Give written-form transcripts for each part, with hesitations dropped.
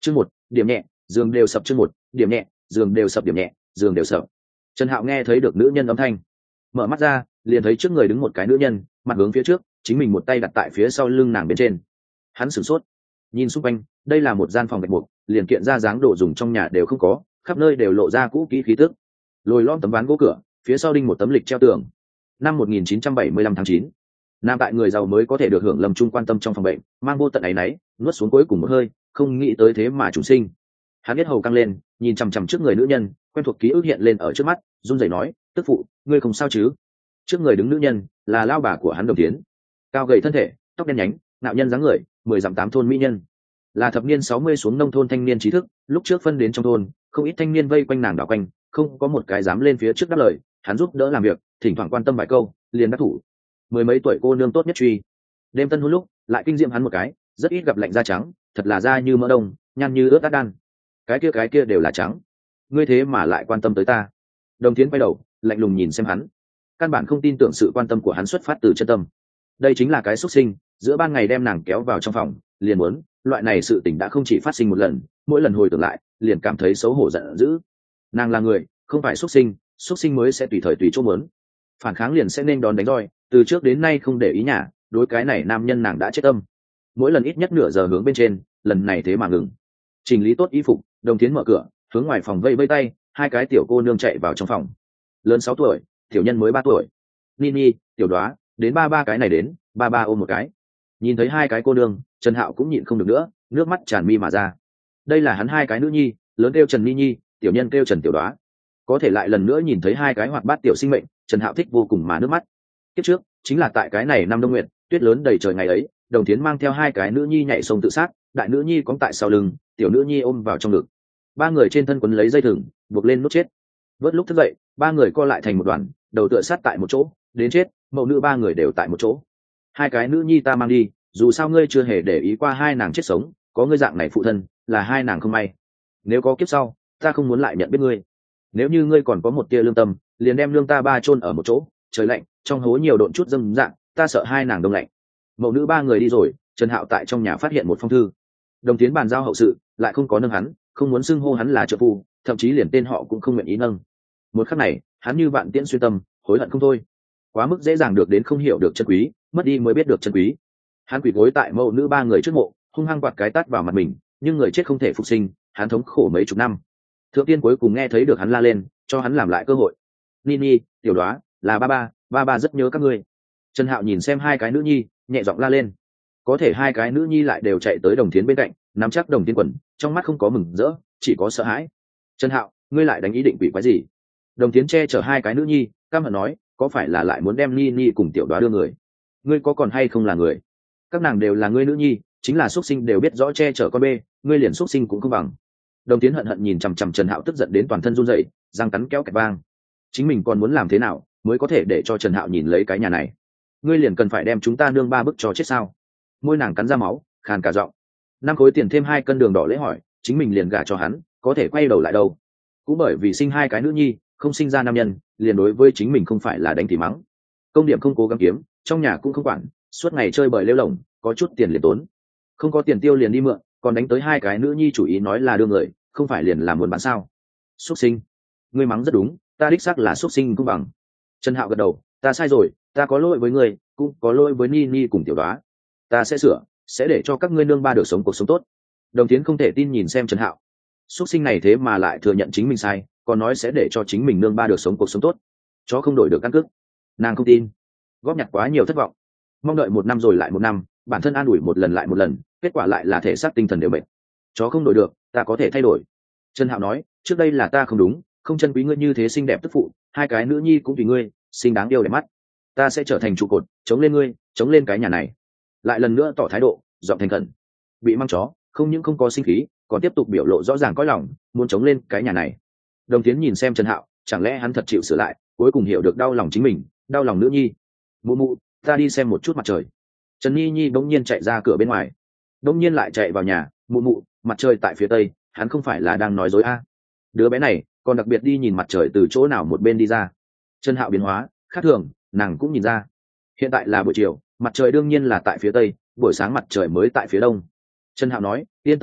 Chương một, điểm nhẹ, giường đều sập. Chương một, điểm nhẹ, giường đều sập. Điểm nhẹ, giường đều sập. Trần Hạo nghe thấy được nữ nhân âm thanh, mở mắt ra, liền thấy trước người đứng một cái nữ nhân, mặt hướng phía trước, chính mình một tay đặt tại phía sau lưng nàng bên trên. Hắn sửng sốt, nhìn xung quanh, đây là một gian phòng gạch mục, liền kiện ra dáng đồ dùng trong nhà đều không có, khắp nơi đều lộ ra cũ kỹ khí tức. Lồi lõm tấm ván gỗ cửa, phía sau đinh một tấm lịch treo tường. Năm 1975 tháng 9, nam tại người giàu mới có thể được hưởng Lâm Trung quan tâm trong phòng bệnh, mang vô tận áy náy, nuốt xuống cuối cùng một hơi, không nghĩ tới thế mà chủ sinh. Hắn biết hầu căng lên, nhìn chằm chằm trước người nữ nhân, quen thuộc ký ức hiện lên ở trước mắt, run rẩy nói, tức phụ, ngươi không sao chứ? Trước người đứng nữ nhân là lao bà của hắn Đồng Tiến, cao gầy thân thể, tóc đen nhánh, nạo nhân dáng người, 10 dặm 8 thôn mỹ nhân, là thập niên 60 xuống nông thôn thanh niên trí thức. Lúc trước phân đến trong thôn, không ít thanh niên vây quanh nàng đảo quanh, không có một cái dám lên phía trước đáp lời, hắn giúp đỡ làm việc, thỉnh thoảng quan tâm vài câu, liền đắc thủ. Mười mấy tuổi cô nương tốt nhất truy. Đêm tân hôn lúc, lại kinh diệm hắn một cái, rất ít gặp lạnh da trắng, thật là da như mỡ đông, nhăn như ướt át đan. Cái kia đều là trắng. Ngươi thế mà lại quan tâm tới ta? Đồng Tiến quay đầu, lạnh lùng nhìn xem hắn, căn bản không tin tưởng sự quan tâm của hắn xuất phát từ chân tâm. Đây chính là cái xuất sinh, giữa ban ngày đem nàng kéo vào trong phòng, liền muốn, loại này sự tình đã không chỉ phát sinh một lần, mỗi lần hồi tưởng lại, liền cảm thấy xấu hổ giận dữ. Nàng là người, không phải xuất sinh mới sẽ tùy thời tùy chỗ muốn. Phản kháng liền sẽ nên đòn đánh roi, từ trước đến nay không để ý nhà, đối cái này nam nhân nàng đã chết tâm. Mỗi lần ít nhất nửa giờ hướng bên trên, lần này thế mà ngừng. Chỉnh lý tốt y phục, Đồng Tiến mở cửa, hướng ngoài phòng vây vây tay, hai cái tiểu cô nương chạy vào trong phòng. Lớn 6 tuổi, tiểu nhân mới 3 tuổi. Nini, tiểu đoá, đến ba cái này đến, ba ôm một cái. Nhìn thấy hai cái cô nương, Trần Hạo cũng nhịn không được nữa, nước mắt tràn mi mà ra. Đây là hắn hai cái nữ nhi, lớn kêu Trần Nini, tiểu nhân kêu Trần Tiểu Đoá. Có thể lại lần nữa nhìn thấy hai cái hoạt bát tiểu sinh mệnh, Trần Hạo thích vô cùng mà nước mắt. Tiếp trước, chính là tại cái này năm Đông Nguyệt, tuyết lớn đầy trời ngày ấy, Đồng Tiến mang theo hai cái nữ nhi nhảy sông tự sát, đại nữ nhi cóng tại sau lưng, tiểu nữ nhi ôm vào trong ngực. Ba người trên thân quấn lấy dây thừng, buộc lên nút chết. Vớt lúc thức dậy, ba người co lại thành một đoàn, đầu tựa sát tại một chỗ, đến chết, mẫu nữ ba người đều tại một chỗ. Hai cái nữ nhi ta mang đi, dù sao ngươi chưa hề để ý qua hai nàng chết sống, có ngươi dạng này phụ thân, là hai nàng không may. Nếu có kiếp sau, ta không muốn lại nhận biết ngươi. Nếu như ngươi còn có một tia lương tâm, liền đem lương ta ba chôn ở một chỗ, trời lạnh, trong hố nhiều độn chút dâm dạng, ta sợ hai nàng đông lạnh. Mẫu nữ ba người đi rồi, Trần Hạo tại trong nhà phát hiện một phong thư. Đồng Tiến bàn giao hậu sự, lại không có nâng hắn, không muốn xưng hô hắn là trợ phu, thậm chí liền tên họ cũng không nguyện ý nâng. Một khắc này, hắn như vạn tiễn xuyên tâm, hối hận không thôi. Quá mức dễ dàng được đến không hiểu được chân quý, mất đi mới biết được chân quý. Hắn quỳ gối tại mẫu nữ ba người trước mộ, hung hăng quạt cái tát vào mặt mình, nhưng người chết không thể phục sinh, hắn thống khổ mấy chục năm. Thượng tiên cuối cùng nghe thấy được hắn la lên, cho hắn làm lại cơ hội. Nini, tiểu đoá, là ba rất nhớ các ngươi. Trần Hạo nhìn xem hai cái nữ nhi, nhẹ giọng la lên. Có thể hai cái nữ nhi lại đều chạy tới Đồng Tiến bên cạnh, nắm chắc Đồng Tiến quần, trong mắt không có mừng rỡ, chỉ có sợ hãi. Trần Hạo, ngươi lại đánh ý định quỷ quái gì? Đồng Tiến che chở hai cái nữ nhi, căm hận nói, có phải là lại muốn đem Nini cùng tiểu đoá đưa người? Ngươi có còn hay không là người? Các nàng đều là ngươi nữ nhi, chính là xuất sinh đều biết rõ che chở con bê, ngươi liền xuất sinh cũng không bằng. Đồng Tiến hận hận nhìn chằm chằm Trần Hạo, tức giận đến toàn thân run rẩy, răng cắn kéo kẹt vang. Chính mình còn muốn làm thế nào mới có thể để cho Trần Hạo nhìn lấy cái nhà này? Ngươi liền cần phải đem chúng ta nương ba bức cho chết sao? Môi nàng cắn ra máu, khàn cả giọng. 5 khối tiền thêm 2 cân đường đỏ lễ hỏi, chính mình liền gả cho hắn, có thể quay đầu lại đâu? Cũng bởi vì sinh hai cái nữ nhi, không sinh ra nam nhân, liền đối với chính mình không phải là đánh thì mắng. Công điểm không cố gắng kiếm, trong nhà cũng không quản, suốt ngày chơi bời lêu lổng, có chút tiền liền tốn. Không có tiền tiêu liền đi mượn, còn đánh tới hai cái nữ nhi chủ ý nói là đưa người, không phải liền làm muốn bán sao? Xuất sinh. Ngươi mắng rất đúng, ta đích xác là xuất sinh cũng bằng. Trần Hạo gật đầu, ta sai rồi, ta có lỗi với ngươi, cũng có lỗi với Nini cùng tiểu đoá. Ta sẽ sửa, sẽ để cho các ngươi nương ba được sống cuộc sống tốt. Đồng Tiến không thể tin nhìn xem Trần Hạo. Xuất sinh này thế mà lại thừa nhận chính mình sai, còn nói sẽ để cho chính mình nương ba được sống cuộc sống tốt. Chó không đổi được căn cước. Nàng không tin. Góp nhặt quá nhiều thất vọng. Mong đợi 1 năm rồi lại 1 năm, bản thân an ủi một lần lại một lần, kết quả lại là thể xác tinh thần đều mệt. Chó không đổi được, ta có thể thay đổi. Trần Hạo nói, trước đây là ta không đúng, không trân quý ngươi như thế xinh đẹp tức phụ, hai cái nữ nhi cũng tùy ngươi, xinh đáng yêu đẹp mắt. Ta sẽ trở thành trụ cột, chống lên ngươi, chống lên cái nhà này. Lại lần nữa tỏ thái độ, giọng thành khẩn. Bị mang chó, không những không có sinh khí, còn tiếp tục biểu lộ rõ ràng cõi lòng, muốn chống lên cái nhà này. Đồng Tiến nhìn xem Trần Hạo, chẳng lẽ hắn thật chịu sửa lại, cuối cùng hiểu được đau lòng chính mình, đau lòng nữ nhi. Mụ mụ, ta đi xem một chút mặt trời. Trần Nhi Nhi bỗng nhiên chạy ra cửa bên ngoài, bỗng nhiên lại chạy vào nhà. Mụ mụ, mặt trời tại phía tây, hắn không phải là đang nói dối a? Đứa bé này còn đặc biệt đi nhìn mặt trời từ chỗ nào một bên đi ra. Trần Hạo biến hóa khác thường, nàng cũng nhìn ra. Hiện tại là buổi chiều, mặt trời đương nhiên là tại phía tây, buổi sáng mặt trời mới tại phía đông. Trần Hạo nói, yên tâm đi,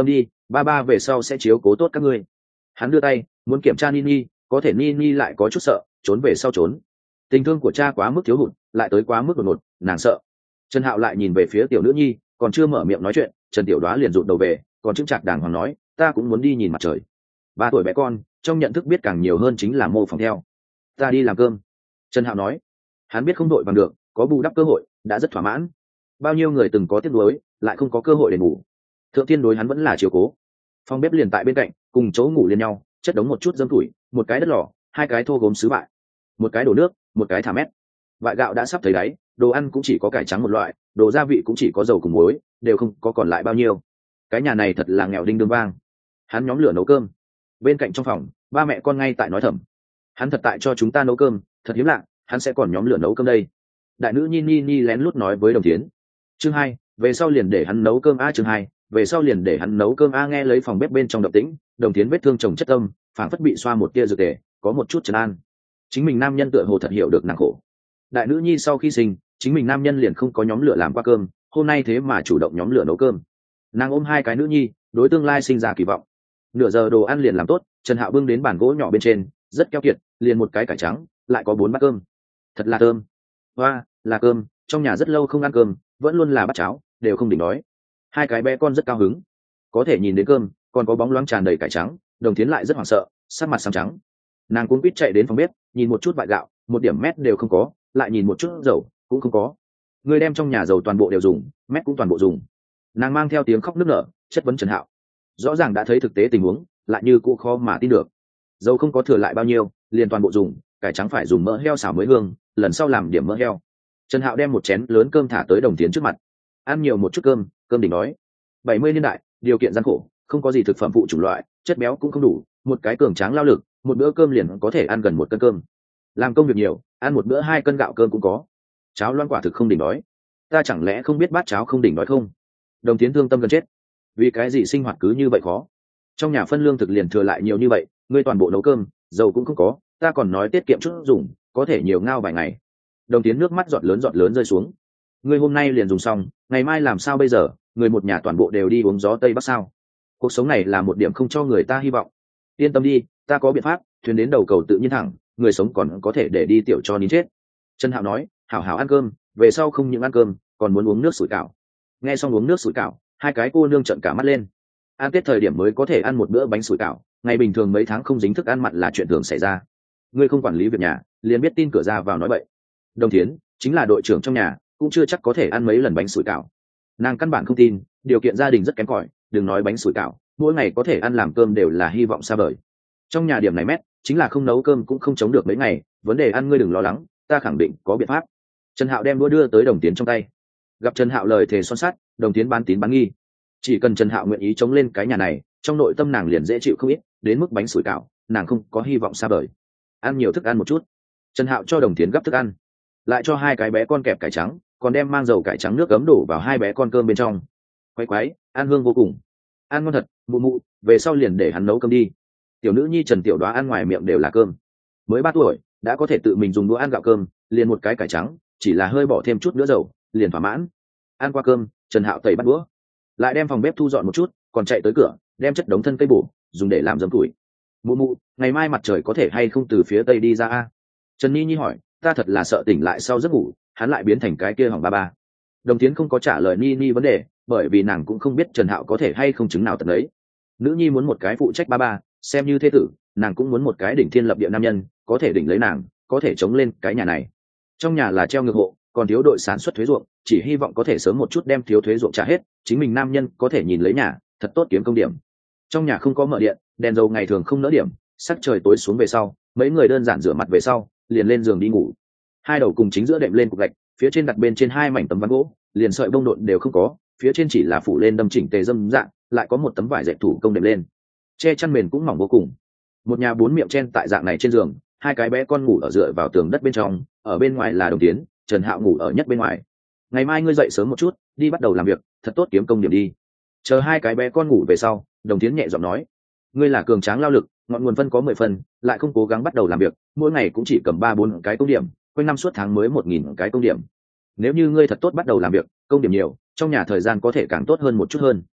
ba ba về sau sẽ chiếu cố tốt các ngươi. Hắn đưa tay muốn kiểm tra Nini, có thể Nini lại có chút sợ, trốn về sau trốn. Tình thương của cha quá mức thiếu hụt, lại tới quá mức đột ngột, nàng sợ. Trần Hạo lại nhìn về phía tiểu nữ nhi, còn chưa mở miệng nói chuyện, Trần Tiểu Đoá liền rụt đầu về, còn chững chạc đàng hoàng nói, ta cũng muốn đi nhìn mặt trời. 3 tuổi bé con, trong nhận thức biết càng nhiều hơn chính là mô phỏng theo. Ta đi làm cơm. Trần Hạo nói, hắn biết không đội bằng được, có bù đắp cơ hội, đã rất thỏa mãn. Bao nhiêu người từng có tiếc nuối, lại không có cơ hội để ngủ. Thượng Thiên đối hắn vẫn là chiếu cố. Phòng bếp liền tại bên cạnh, cùng chỗ ngủ liền nhau, chất đống một chút dâm củi, một cái đất lò, 2 cái thô gốm sứ bại, một cái đổ nước, một cái thả mét. Vại gạo đã sắp thấy đáy, đồ ăn cũng chỉ có cải trắng một loại, đồ gia vị cũng chỉ có dầu cùng muối, đều không có còn lại bao nhiêu. Cái nhà này thật là nghèo đinh đương vang. Hắn nhóm lửa nấu cơm. Bên cạnh trong phòng, ba mẹ con ngay tại nói thầm. Hắn thật tại cho chúng ta nấu cơm, thật hiếm lạ, hắn sẽ còn nhóm lửa nấu cơm đây. Đại nữ Nhi lén lút nói với Đồng Thiến. Chương 2, về sau liền để hắn nấu cơm a. Chương 2, về sau liền để hắn nấu cơm a. Nghe lấy phòng bếp bên trong động tĩnh, Đồng Thiến vết thương chồng chất tâm, phảng phất bị xoa một tia dược tề, có một chút trấn an. Chính mình nam nhân tựa hồ thật hiểu được nàng khổ. Đại nữ nhi sau khi sinh, chính mình nam nhân liền không có nhóm lửa làm qua cơm, hôm nay thế mà chủ động nhóm lửa nấu cơm. Nàng ôm 2 cái nữ nhi, đối tương lai sinh ra kỳ vọng. Nửa giờ đồ ăn liền làm tốt, Trần Hạo bưng đến bàn gỗ nhỏ bên trên, rất keo kiệt, liền một cái cải trắng, lại có 4 bát cơm. Thật là thơm. Hoa, là cơm, trong nhà rất lâu không ăn cơm, vẫn luôn là bát cháo, đều không đỉnh đói. 2 cái bé con rất cao hứng. Có thể nhìn đến cơm, còn có bóng loáng tràn đầy cải trắng, Đồng Thiến lại rất hoảng sợ, sắc mặt xám trắng. Nàng cuống quýt chạy đến phòng bếp, nhìn một chút vại gạo, một điểm mét đều không có, lại nhìn một chút dầu cũng không có. Người đem trong nhà dầu toàn bộ đều dùng, mét cũng toàn bộ dùng. Nàng mang theo tiếng khóc nức nở chất vấn Trần Hạo. Rõ ràng đã thấy thực tế tình huống, lại như cũ khó mà tin được. Dầu không có thừa lại bao nhiêu, liền toàn bộ dùng, cải trắng phải dùng mỡ heo xào mới hương, lần sau làm điểm mỡ heo. Trần Hạo đem một chén lớn cơm thả tới Đồng Tiến trước mặt. Ăn nhiều một chút cơm, cơm đỉnh đói. 70 niên đại, điều kiện gian khổ, không có gì thực phẩm phụ chủng loại, chất béo cũng không đủ, một cái cường tráng lao lực, một bữa cơm liền có thể ăn gần 1 cân cơm. Làm công việc nhiều, ăn một bữa 2 cân gạo cơm cũng có. Cháo loãng quả thực không đỉnh đói. Ta chẳng lẽ không biết bát cháo không đỉnh đói không? Đồng Tiến thương tâm gần chết. Vì cái gì sinh hoạt cứ như vậy khó? Trong nhà phân lương thực liền thừa lại nhiều như vậy, ngươi toàn bộ nấu cơm, dầu cũng không có, ta còn nói tiết kiệm chút dùng, có thể nhiều ngao vài ngày. Đồng Tiến nước mắt giọt lớn rơi xuống. Ngươi hôm nay liền dùng xong, ngày mai làm sao bây giờ? Người một nhà toàn bộ đều đi uống gió tây bắc sao? Cuộc sống này là một điểm không cho người ta hy vọng. Yên tâm đi, ta có biện pháp, thuyền đến đầu cầu tự nhiên thẳng, người sống còn có thể để đi tiểu cho nín chết. Trần Hạo nói, hảo hảo ăn cơm, về sau không những ăn cơm, còn muốn uống nước sủi cảo. Nghe xong uống nước sủi cảo, 2 cái cô nương trợn cả mắt lên. Ăn Tết thời điểm mới có thể ăn một bữa bánh sủi cảo, ngày bình thường mấy tháng không dính thức ăn mặn là chuyện thường xảy ra. Ngươi không quản lý việc nhà, liền biết tin cửa ra vào nói bậy. Đồng Thiến chính là đội trưởng trong nhà, cũng chưa chắc có thể ăn mấy lần bánh sủi cảo. Nàng căn bản không tin, điều kiện gia đình rất kém cỏi, đừng nói bánh sủi cảo, mỗi ngày có thể ăn làm cơm đều là hy vọng xa vời. Trong nhà điểm này mét, chính là không nấu cơm cũng không chống được mấy ngày, vấn đề ăn ngươi đừng lo lắng, ta khẳng định có biện pháp. Trần Hạo đem đũa đưa tới Đồng Tiến trong tay. Gặp Trần Hạo lời thề son sắt, Đồng Tiến bán tín bán nghi. Chỉ cần Trần Hạo nguyện ý chống lên cái nhà này, trong nội tâm nàng liền dễ chịu không ít, đến mức bánh sủi cảo, nàng không có hy vọng xa vời. Ăn nhiều thức ăn một chút. Trần Hạo cho Đồng Tiến gấp thức ăn, lại cho 2 cái bé con kẹp cải trắng, còn đem mang dầu cải trắng nước ấm đổ vào 2 bé con cơm bên trong. Quay quái, ăn hương vô cùng. Ăn ngon thật, mụ mụ, về sau liền để hắn nấu cơm đi. Tiểu nữ nhi Trần Tiểu Đoá ăn ngoài miệng đều là cơm. Mới 3 tuổi, đã có thể tự mình dùng đũa ăn gạo cơm, liền một cái cải trắng, chỉ là hơi bỏ thêm chút nữa dầu, liền thỏa mãn. Ăn qua cơm, Trần Hạo tẩy bát đũa, lại đem phòng bếp thu dọn một chút, còn chạy tới cửa, đem chất đống thân cây bổ, dùng để làm giấm củi. Mụ mụ, ngày mai mặt trời có thể hay không từ phía tây đi ra a? Trần Nhi Nhi hỏi, ta thật là sợ tỉnh lại sau giấc ngủ, hắn lại biến thành cái kia hỏng ba ba. Đồng Tiến không có trả lời Nhi Nhi vấn đề, bởi vì nàng cũng không biết Trần Hạo có thể hay không chứng nào tận ấy. Nữ nhi muốn một cái phụ trách ba ba, xem như thế tử, nàng cũng muốn một cái đỉnh thiên lập địa nam nhân, có thể đỉnh lấy nàng, có thể chống lên cái nhà này. Trong nhà là treo ngược hộ, còn thiếu đội sản xuất thuế ruộng, chỉ hy vọng có thể sớm một chút đem thiếu thuế ruộng trả hết, chính mình nam nhân có thể nhìn lấy nhà, thật tốt kiếm công điểm. Trong nhà không có mở điện, đèn dầu ngày thường không nỡ điểm, sắc trời tối xuống về sau, mấy người đơn giản rửa mặt về sau, liền lên giường đi ngủ. 2 đầu cùng chính giữa đệm lên cục gạch, phía trên đặt bên trên 2 mảnh tấm ván gỗ, liền sợi bông độn đều không có, phía trên chỉ là phủ lên đâm chỉnh tề dâm dạng, lại có một tấm vải dệt thủ công đệm lên, che chăn mền cũng mỏng vô cùng. Một nhà 4 miệng chen tại dạng này trên giường, 2 cái bé con ngủ ở dựa vào tường đất bên trong, ở bên ngoài là Đồng Tiến, Trần Hạo ngủ ở nhất bên ngoài. Ngày mai ngươi dậy sớm một chút, đi bắt đầu làm việc, thật tốt kiếm công điểm đi. Chờ 2 cái bé con ngủ về sau, Đồng Tiến nhẹ giọng nói, ngươi là cường tráng lao lực, ngọn nguồn phân có 10 phần, lại không cố gắng bắt đầu làm việc, mỗi ngày cũng chỉ cầm 3-4 cái công điểm, quanh năm suốt tháng mới 1000 cái công điểm. Nếu như ngươi thật tốt bắt đầu làm việc, công điểm nhiều, trong nhà thời gian có thể càng tốt hơn một chút hơn.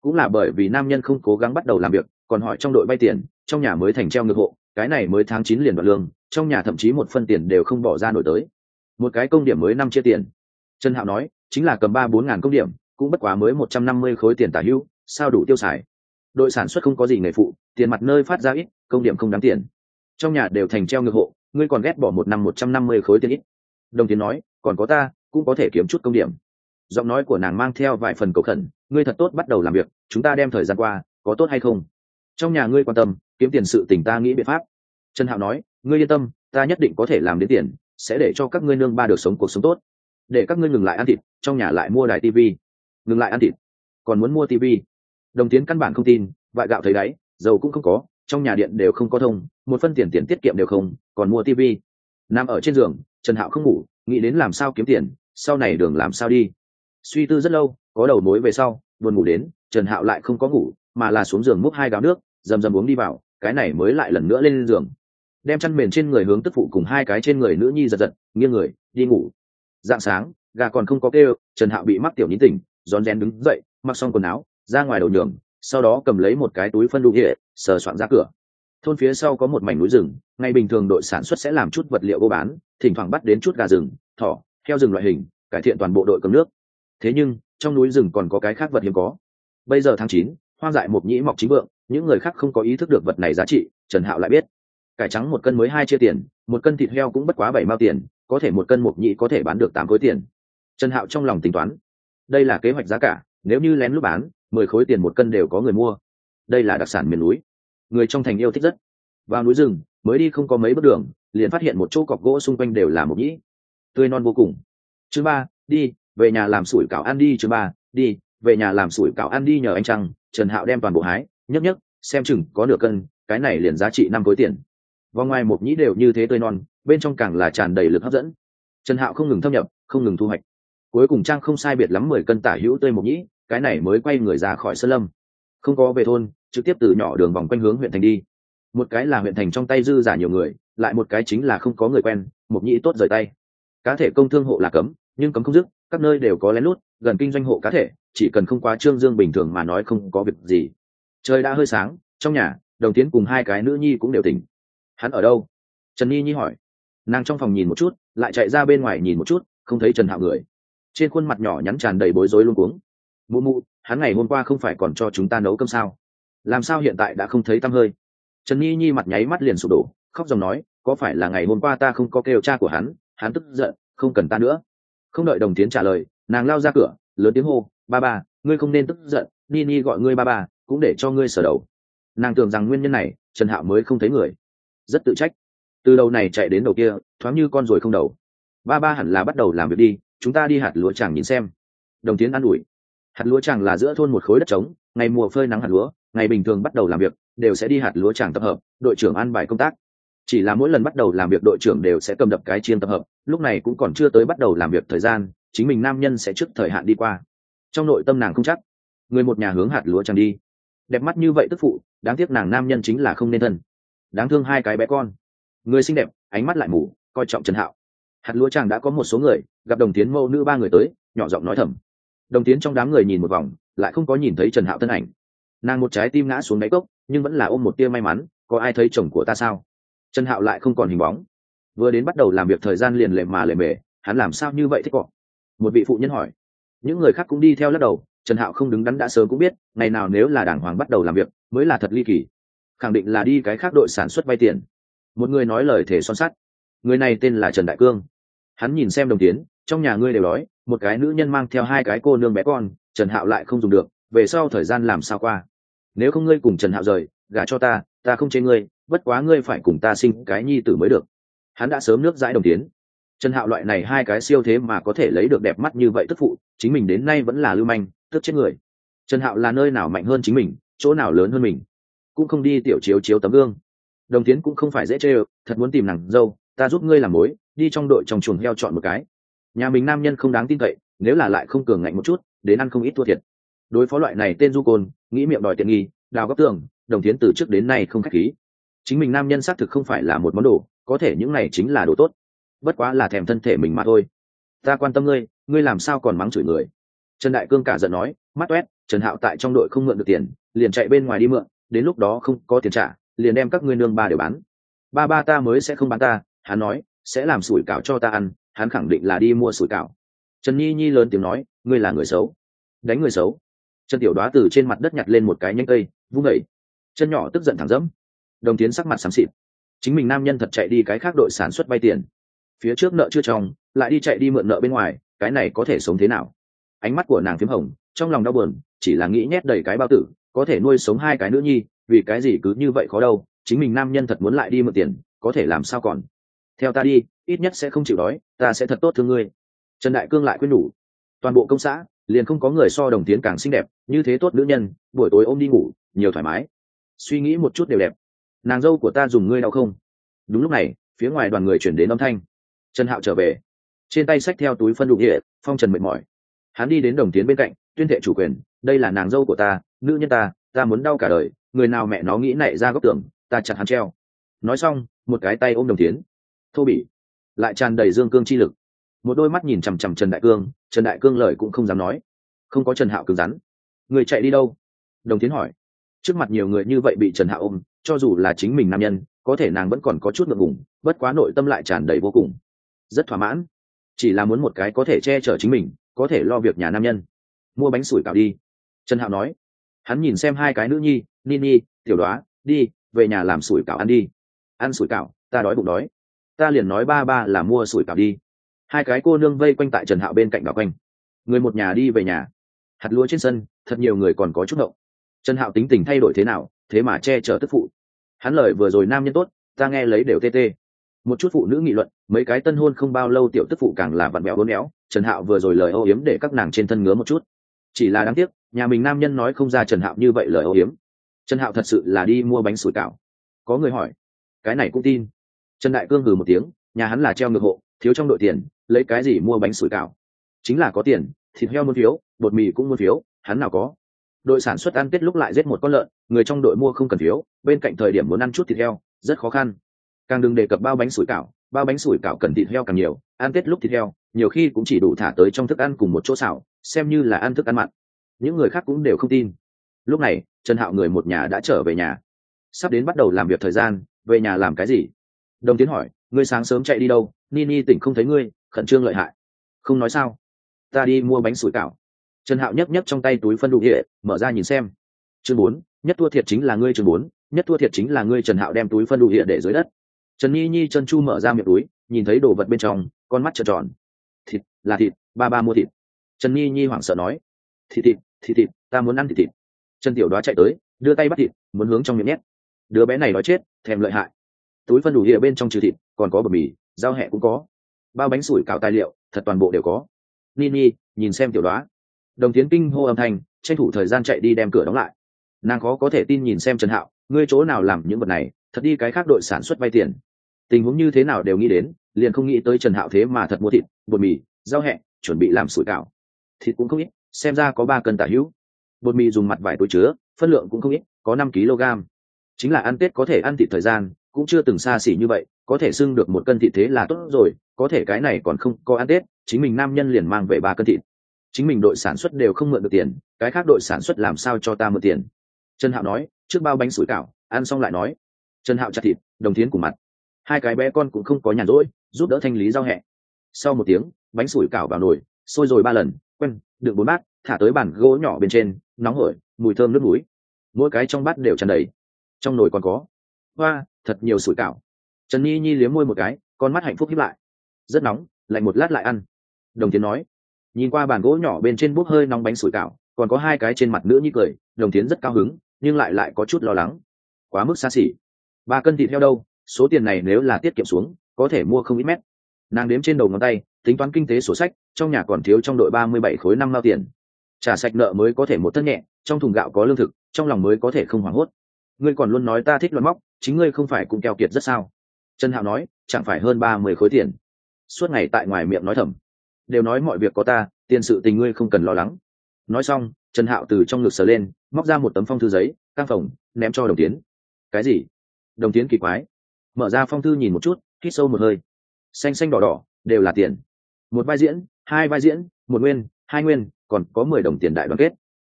cũng là bởi vì nam nhân không cố gắng bắt đầu làm việc, còn hỏi trong đội vay tiền, trong nhà mới thành treo ngược hộ, cái này mới tháng 9 liền đoạt lương, trong nhà thậm chí một phân tiền đều không bỏ ra nổi tới. Một cái công điểm mới 5 chia tiền. Trần Hạo nói, chính là cầm 3-4 ngàn công điểm, cũng bất quá mới 150 khối tiền tả hữu, sao đủ tiêu xài. Đội sản xuất không có gì nghề phụ, tiền mặt nơi phát ra ít, công điểm không đáng tiền. Trong nhà đều thành treo ngược hộ, ngươi còn ghét bỏ một năm 150 khối tiền ít. Đồng Tiến nói, còn có ta, cũng có thể kiếm chút công điểm. Giọng nói của nàng mang theo vài phần cầu khẩn, ngươi thật tốt bắt đầu làm việc, chúng ta đem thời gian qua, có tốt hay không? Trong nhà ngươi quan tâm, kiếm tiền sự tình ta nghĩ biện pháp. Trần Hạo nói, ngươi yên tâm, ta nhất định có thể làm đến tiền, sẽ để cho các ngươi nương ba được sống cuộc sống tốt. Để các ngươi ngừng lại ăn thịt, trong nhà lại mua đài tivi. Ngừng lại ăn thịt, còn muốn mua tivi. Đồng Tiến căn bản không tin, vại gạo thấy đáy, dầu cũng không có, trong nhà điện đều không có thông, một phân tiền tiết kiệm đều không, còn mua tivi. Nằm ở trên giường, Trần Hạo không ngủ, nghĩ đến làm sao kiếm tiền, sau này đường làm sao đi. Suy tư rất lâu, có đầu mối về sau, buồn ngủ đến, Trần Hạo lại không có ngủ, mà là xuống giường múc 2 gáo nước, dầm dầm uống đi vào, cái này mới lại lần nữa lên giường, đem chăn mền trên người hướng tức phụ cùng 2 cái trên người nữ nhi giật giật, nghiêng người đi ngủ. Dạng sáng, gà còn không có kêu, Trần Hạo bị mắc tiểu nhí tỉnh, rón rén đứng dậy, mặc xong quần áo, ra ngoài đầu đường, sau đó cầm lấy một cái túi phân đu địa, sờ soạn ra cửa. Thôn phía sau có một mảnh núi rừng, ngày bình thường đội sản xuất sẽ làm chút vật liệu gỗ bán, thỉnh thoảng bắt đến chút gà rừng, thỏ, heo rừng loại hình, cải thiện toàn bộ đội cầm nước. Thế nhưng trong núi rừng còn có cái khác vật hiếm có. Bây giờ tháng 9, hoang dại mộc nhĩ mọc chính vượng, những người khác không có ý thức được vật này giá trị, Trần Hạo lại biết. Cải trắng 1 cân mới 2 chia tiền, 1 cân thịt heo cũng bất quá 7 mao tiền, có thể 1 cân mộc nhĩ có thể bán được 8 khối tiền. Trần Hạo trong lòng tính toán, đây là kế hoạch giá cả, nếu như lén lút bán, 10 khối tiền 1 cân đều có người mua. Đây là đặc sản miền núi, người trong thành yêu thích rất. Vào núi rừng, mới đi không có mấy bước đường, liền phát hiện một chỗ cọc gỗ xung quanh đều là mộc nhĩ, tươi non vô cùng. Chương 3, đi, về nhà làm sủi cảo ăn đi. Chương 3, đi, về nhà làm sủi cảo ăn đi. Nhờ anh Trăng, Trần Hạo đem toàn bộ hái, nhấc nhấc, xem chừng có nửa cân, cái này liền giá trị 5 khối tiền. Vòng ngoài mộc nhĩ đều như thế tươi non, bên trong càng là tràn đầy lực hấp dẫn. Trần Hạo không ngừng thâm nhập, không ngừng thu hoạch, cuối cùng Trang không sai biệt lắm 10 cân tả hữu tươi mộc nhĩ, cái này mới quay người ra khỏi sơn lâm, không có về thôn, trực tiếp từ nhỏ đường vòng quanh hướng huyện thành đi. Một cái là huyện thành trong tay dư giả nhiều người, lại một cái chính là không có người quen, mộc nhĩ tốt rời tay. Cá thể công thương hộ là cấm, nhưng cấm không dứt, các nơi đều có lén lút, gần kinh doanh hộ cá thể, chỉ cần không quá trương dương bình thường mà nói không có việc gì. Trời đã hơi sáng, trong nhà, Đồng Tiến cùng 2 cái nữ nhi cũng đều tỉnh. Hắn ở đâu? Trần Nhi hỏi. Nàng trong phòng nhìn một chút, lại chạy ra bên ngoài nhìn một chút, không thấy Trần Hạo người. Trên khuôn mặt nhỏ nhắn tràn đầy bối rối luống cuống. Mụ mụ, hắn ngày hôm qua không phải còn cho chúng ta nấu cơm sao? Làm sao hiện tại đã không thấy tăm hơi? Trần Nhi Nhi mặt nháy mắt liền sụp đổ, khóc dòng nói, có phải là ngày hôm qua ta không có kêu cha của hắn tức giận, không cần ta nữa. Không đợi Đồng Tiến trả lời, nàng lao ra cửa, lớn tiếng hô, ba ba, ngươi không nên tức giận, Nini gọi ngươi ba ba, cũng để cho ngươi sờ đầu. Nàng tưởng rằng nguyên nhân này, Trần Hạo mới không thấy người, rất tự trách. Từ đầu này chạy đến đầu kia, thoáng như con ruồi không đầu. Ba ba hẳn là bắt đầu làm việc đi, chúng ta đi hạt lúa tràng nhìn xem. Đồng Tiến an ủi. Hạt lúa tràng là giữa thôn một khối đất trống, ngày mùa phơi nắng hạt lúa, ngày bình thường bắt đầu làm việc, đều sẽ đi hạt lúa tràng tập hợp, đội trưởng an bài công tác. Chỉ là mỗi lần bắt đầu làm việc đội trưởng đều sẽ cầm đập cái chiên tập hợp, lúc này cũng còn chưa tới bắt đầu làm việc thời gian, chính mình nam nhân sẽ trước thời hạn đi qua. Trong nội tâm nàng không chắc, người một nhà hướng hạt lúa tràng đi, đẹp mắt như vậy tức phụ, đáng tiếc nàng nam nhân chính là không nên thân, đáng thương 2 cái bé con, người xinh đẹp, ánh mắt lại mù, coi trọng Trần Hạo. Hạt lúa tràng đã có một số người, gặp Đồng Tiến mẫu nữ 3 người tới, nhỏ giọng nói thầm. Đồng Tiến trong đám người nhìn một vòng, lại không có nhìn thấy Trần Hạo thân ảnh. Nàng một trái tim ngã xuống đáy cốc, nhưng vẫn là ôm một tia may mắn, có ai thấy chồng của ta sao? Trần Hạo lại không còn hình bóng, vừa đến bắt đầu làm việc thời gian liền lề mề, hắn làm sao như vậy thích cọ? Một vị phụ nhân hỏi. Những người khác cũng đi theo lắc đầu, Trần Hạo không đứng đắn đã sớm cũng biết, ngày nào nếu là đàng hoàng bắt đầu làm việc, mới là thật ly kỳ. Khẳng định là đi cái khác đội sản xuất vay tiền. Một người nói lời thể son sắt. Người này tên là Trần Đại Cương. Hắn nhìn xem Đồng Tiến, trong nhà ngươi đều đói, một cái nữ nhân mang theo 2 cái cô nương bé con, Trần Hạo lại không dùng được, về sau thời gian làm sao qua? Nếu không ngươi cùng Trần Hạo rời, gả cho ta không chê ngươi, bất quá ngươi phải cùng ta sinh cái nhi tử mới được. Hắn đã sớm nước dãi Đồng Tiến. Trần Hạo loại này 2 cái siêu thế mà có thể lấy được đẹp mắt như vậy tức phụ, chính mình đến nay vẫn là lưu manh, tức chết người. Trần Hạo là nơi nào mạnh hơn chính mình, chỗ nào lớn hơn mình, cũng không đi tiểu chiếu tấm gương. Đồng Tiến cũng không phải dễ chơi, thật muốn tìm nàng dâu, ta giúp ngươi làm mối, đi trong đội trong chuồng heo chọn một cái. Nhà mình nam nhân không đáng tin cậy, nếu là lại không cường ngạnh một chút, đến ăn không ít thua thiệt. Đối phó loại này tên du côn, nghĩ miệng đòi tiện nghi, đào góc tường, Đồng Tiến từ trước đến nay không khách khí. Chính mình nam nhân xác thực không phải là một món đồ, có thể những này chính là đồ tốt, bất quá là thèm thân thể mình mà thôi. Ta quan tâm ngươi làm sao còn mắng chửi người? Trần Đại Cương cả giận nói, mắt toét, Trần Hạo tại trong đội không mượn được tiền, liền chạy bên ngoài đi mượn, đến lúc đó không có tiền trả, liền đem các ngươi nương ba đều bán. Ba ta mới sẽ không bán ta, hắn nói sẽ làm sủi cảo cho ta ăn, hắn khẳng định là đi mua sủi cảo. Trần Nhi Nhi lớn tiếng nói, ngươi là người xấu, đánh người xấu. Trần Tiểu Đoá từ trên mặt đất nhặt lên một cái nhánh cây, vung đẩy, chân nhỏ tức giận thẳng dẫm. Đồng Tiến sắc mặt xám xịt, chính mình nam nhân thật chạy đi cái khác đội sản xuất vay tiền, phía trước nợ chưa tròn, lại đi chạy đi mượn nợ bên ngoài, cái này có thể sống thế nào? Ánh mắt của nàng phím hồng, trong lòng đau buồn, chỉ là nghĩ nhét đầy cái bao tử, có thể nuôi sống hai cái nữ nhi, vì cái gì cứ như vậy khó đâu? Chính mình nam nhân thật muốn lại đi mượn tiền, có thể làm sao còn? Theo ta đi, ít nhất sẽ không chịu đói, ta sẽ thật tốt thương ngươi. Trần Đại Cương lại khuyên nhủ. Toàn bộ công xã liền không có người so Đồng Tiến càng xinh đẹp, như thế tốt nữ nhân, buổi tối ôm đi ngủ, nhiều thoải mái. Suy nghĩ một chút đều đẹp. Nàng dâu của ta dùng ngươi đau không? Đúng lúc này, phía ngoài đoàn người chuyển đến âm thanh. Trần Hạo trở về, trên tay xách theo túi phân đục địa, phong trần mệt mỏi. Hắn đi đến Đồng Tiến bên cạnh, tuyên thệ chủ quyền, đây là nàng dâu của ta, nữ nhân ta muốn đau cả đời, người nào mẹ nó nghĩ nảy ra góc tưởng, ta chặt hắn treo. Nói xong, một cái tay ôm Đồng Tiến, thô bỉ, lại tràn đầy dương cương chi lực. Một đôi mắt nhìn chằm chằm Trần Đại Cương lời cũng không dám nói. Không có Trần Hạo cứng rắn. Người chạy đi đâu? Đồng Tiến hỏi. Trước mặt nhiều người như vậy bị Trần Hạo ôm, cho dù là chính mình nam nhân, có thể nàng vẫn còn có chút ngượng ngùng, bất quá nội tâm lại tràn đầy vô cùng, rất thỏa mãn, chỉ là muốn một cái có thể che chở chính mình, có thể lo việc nhà nam nhân. Mua bánh sủi cảo đi. Trần Hạo nói. Hắn nhìn xem hai cái nữ nhi, Nini, Tiểu Đoá, đi về nhà làm sủi cảo ăn đi. Ăn sủi cảo, ta đói bụng đói. Ta liền nói ba là mua sủi cảo đi. Hai cái cô nương vây quanh tại Trần Hạo bên cạnh đảo quanh. Người một nhà đi về nhà. Hạt lúa trên sân, thật nhiều người còn có chút động. Trần Hạo tính tình thay đổi thế nào, thế mà che chở tức phụ. Hắn lời vừa rồi nam nhân tốt, ta nghe lấy đều tê tê. Một chút phụ nữ nghị luận, mấy cái tân hôn không bao lâu tiểu tức phụ càng là vặn vẹo uốn éo. Trần Hạo vừa rồi lời âu yếm để các nàng trên thân ngứa một chút. Chỉ là đáng tiếc, nhà mình nam nhân nói không ra Trần Hạo như vậy lời âu yếm. Trần Hạo thật sự là đi mua bánh sủi cảo. Có người hỏi, cái này cũng tin. Trần Đại Cương hừ một tiếng, nhà hắn là treo ngược hộ, thiếu trong đội tiền, lấy cái gì mua bánh sủi cảo? Chính là có tiền, thịt heo muốn phiếu, bột mì cũng muốn phiếu, hắn nào có. Đội sản xuất ăn Tết lúc lại giết một con lợn, người trong đội mua không cần phiếu, bên cạnh thời điểm muốn ăn chút thịt heo, rất khó khăn. Càng đừng đề cập bao bánh sủi cảo cần thịt heo càng nhiều, ăn Tết lúc thịt heo, nhiều khi cũng chỉ đủ thả tới trong thức ăn cùng một chỗ xào, xem như là ăn thức ăn mặn. Những người khác cũng đều không tin. Lúc này, Trần Hạo người một nhà đã trở về nhà. Sắp đến bắt đầu làm việc thời gian, về nhà làm cái gì? Đồng Tiến hỏi, ngươi sáng sớm chạy đi đâu? Nini tỉnh không thấy ngươi, khẩn trương lợi hại. Không nói sao? Ta đi mua bánh sủi cảo. Trần Hạo nhấc trong tay túi phân đủ địa, mở ra nhìn xem. Chương 4, nhất thua thiệt chính là ngươi. Chương 4, nhất thua thiệt chính là ngươi. Trần Hạo đem túi phân đủ địa để dưới đất. Trần Nhi chân chu mở ra miệng túi, nhìn thấy đồ vật bên trong, con mắt trợn tròn. Thịt, là thịt, ba mua thịt. Trần Nhi hoảng sợ nói, thịt, ta muốn ăn thịt. Trần Tiểu Đoá chạy tới, đưa tay bắt thịt, muốn hướng trong miệng nhét. Đứa bé này nói chết, thèm lợi hại. Túi phân đủ địa bên trong trừ thịt, còn có bột mì, rau hẹ cũng có. Bao bánh sủi cảo tài liệu, thật toàn bộ đều có. Nini, nhìn xem Tiểu Đoá. Đồng Tiến kinh hô âm thanh, tranh thủ thời gian chạy đi đem cửa đóng lại. Nàng khó có thể tin nhìn xem Trần Hạo, ngươi chỗ nào làm những vật này, thật đi cái khác đội sản xuất vay tiền. Tình huống như thế nào đều nghĩ đến, liền không nghĩ tới Trần Hạo thế mà thật mua thịt, bột mì, rau hẹ, chuẩn bị làm sủi cảo. Thịt cũng không ít, xem ra có 3 cân tả hữu. Bột mì dùng mặt vải túi chứa, phân lượng cũng không ít, có 5 kg. Chính là ăn Tết có thể ăn thịt thời gian, cũng chưa từng xa xỉ như vậy, có thể xưng được 1 cân thịt thế là tốt rồi, có thể cái này còn không có ăn Tết, chính mình nam nhân liền mang về 3 cân thịt. Chính mình đội sản xuất đều không mượn được tiền, cái khác đội sản xuất làm sao cho ta mượn tiền? Trần Hạo nói, trước bao bánh sủi cảo, ăn xong lại nói. Trần Hạo chặt thịt, Đồng Tiến cùng mặt. Hai cái bé con cũng không có nhàn rỗi, giúp đỡ thanh lý rau hẹ. Sau 1 tiếng, bánh sủi cảo vào nồi, sôi rồi 3 lần, đựng 4 bát, thả tới bàn gỗ nhỏ bên trên, nóng hổi, mùi thơm nước núi. Mỗi cái trong bát đều tràn đầy. Trong nồi còn có, hoa, thật nhiều sủi cảo. Trần Nhi liếm môi một cái, con mắt hạnh phúc híp lại. Rất nóng, lạnh một lát lại ăn. Đồng Tiến nói. Nhìn qua bàn gỗ nhỏ bên trên bốc hơi nóng bánh sủi cảo, còn có 2 cái trên mặt nữ nhi cười, Đồng Tiến rất cao hứng, nhưng lại có chút lo lắng. Quá mức xa xỉ. 3 cân thịt heo đâu, số tiền này nếu là tiết kiệm xuống, có thể mua không ít mét. Nàng đếm trên đầu ngón tay, tính toán kinh tế sổ sách, trong nhà còn thiếu trong đội 37 khối 5 mao tiền. Trả sạch nợ mới có thể một thân nhẹ, trong thùng gạo có lương thực, trong lòng mới có thể không hoảng hốt. Ngươi còn luôn nói ta thích luận móc, chính ngươi không phải cũng keo kiệt rất sao? Trần Hạo nói, chẳng phải hơn 30 khối tiền. Suốt ngày tại ngoài miệng nói thầm, đều nói mọi việc có ta, tiền sự tình ngươi không cần lo lắng. Nói xong, Trần Hạo từ trong ngực sờ lên, móc ra một tấm phong thư giấy, căng phòng, ném cho Đồng Tiến. Cái gì? Đồng Tiến kỳ quái, mở ra phong thư nhìn một chút, hít sâu một hơi. Xanh đỏ đỏ, đều là tiền. 1 vai diễn, 2 vai diễn, 1 nguyên, 2 nguyên, còn có 10 đồng tiền đại đoàn kết.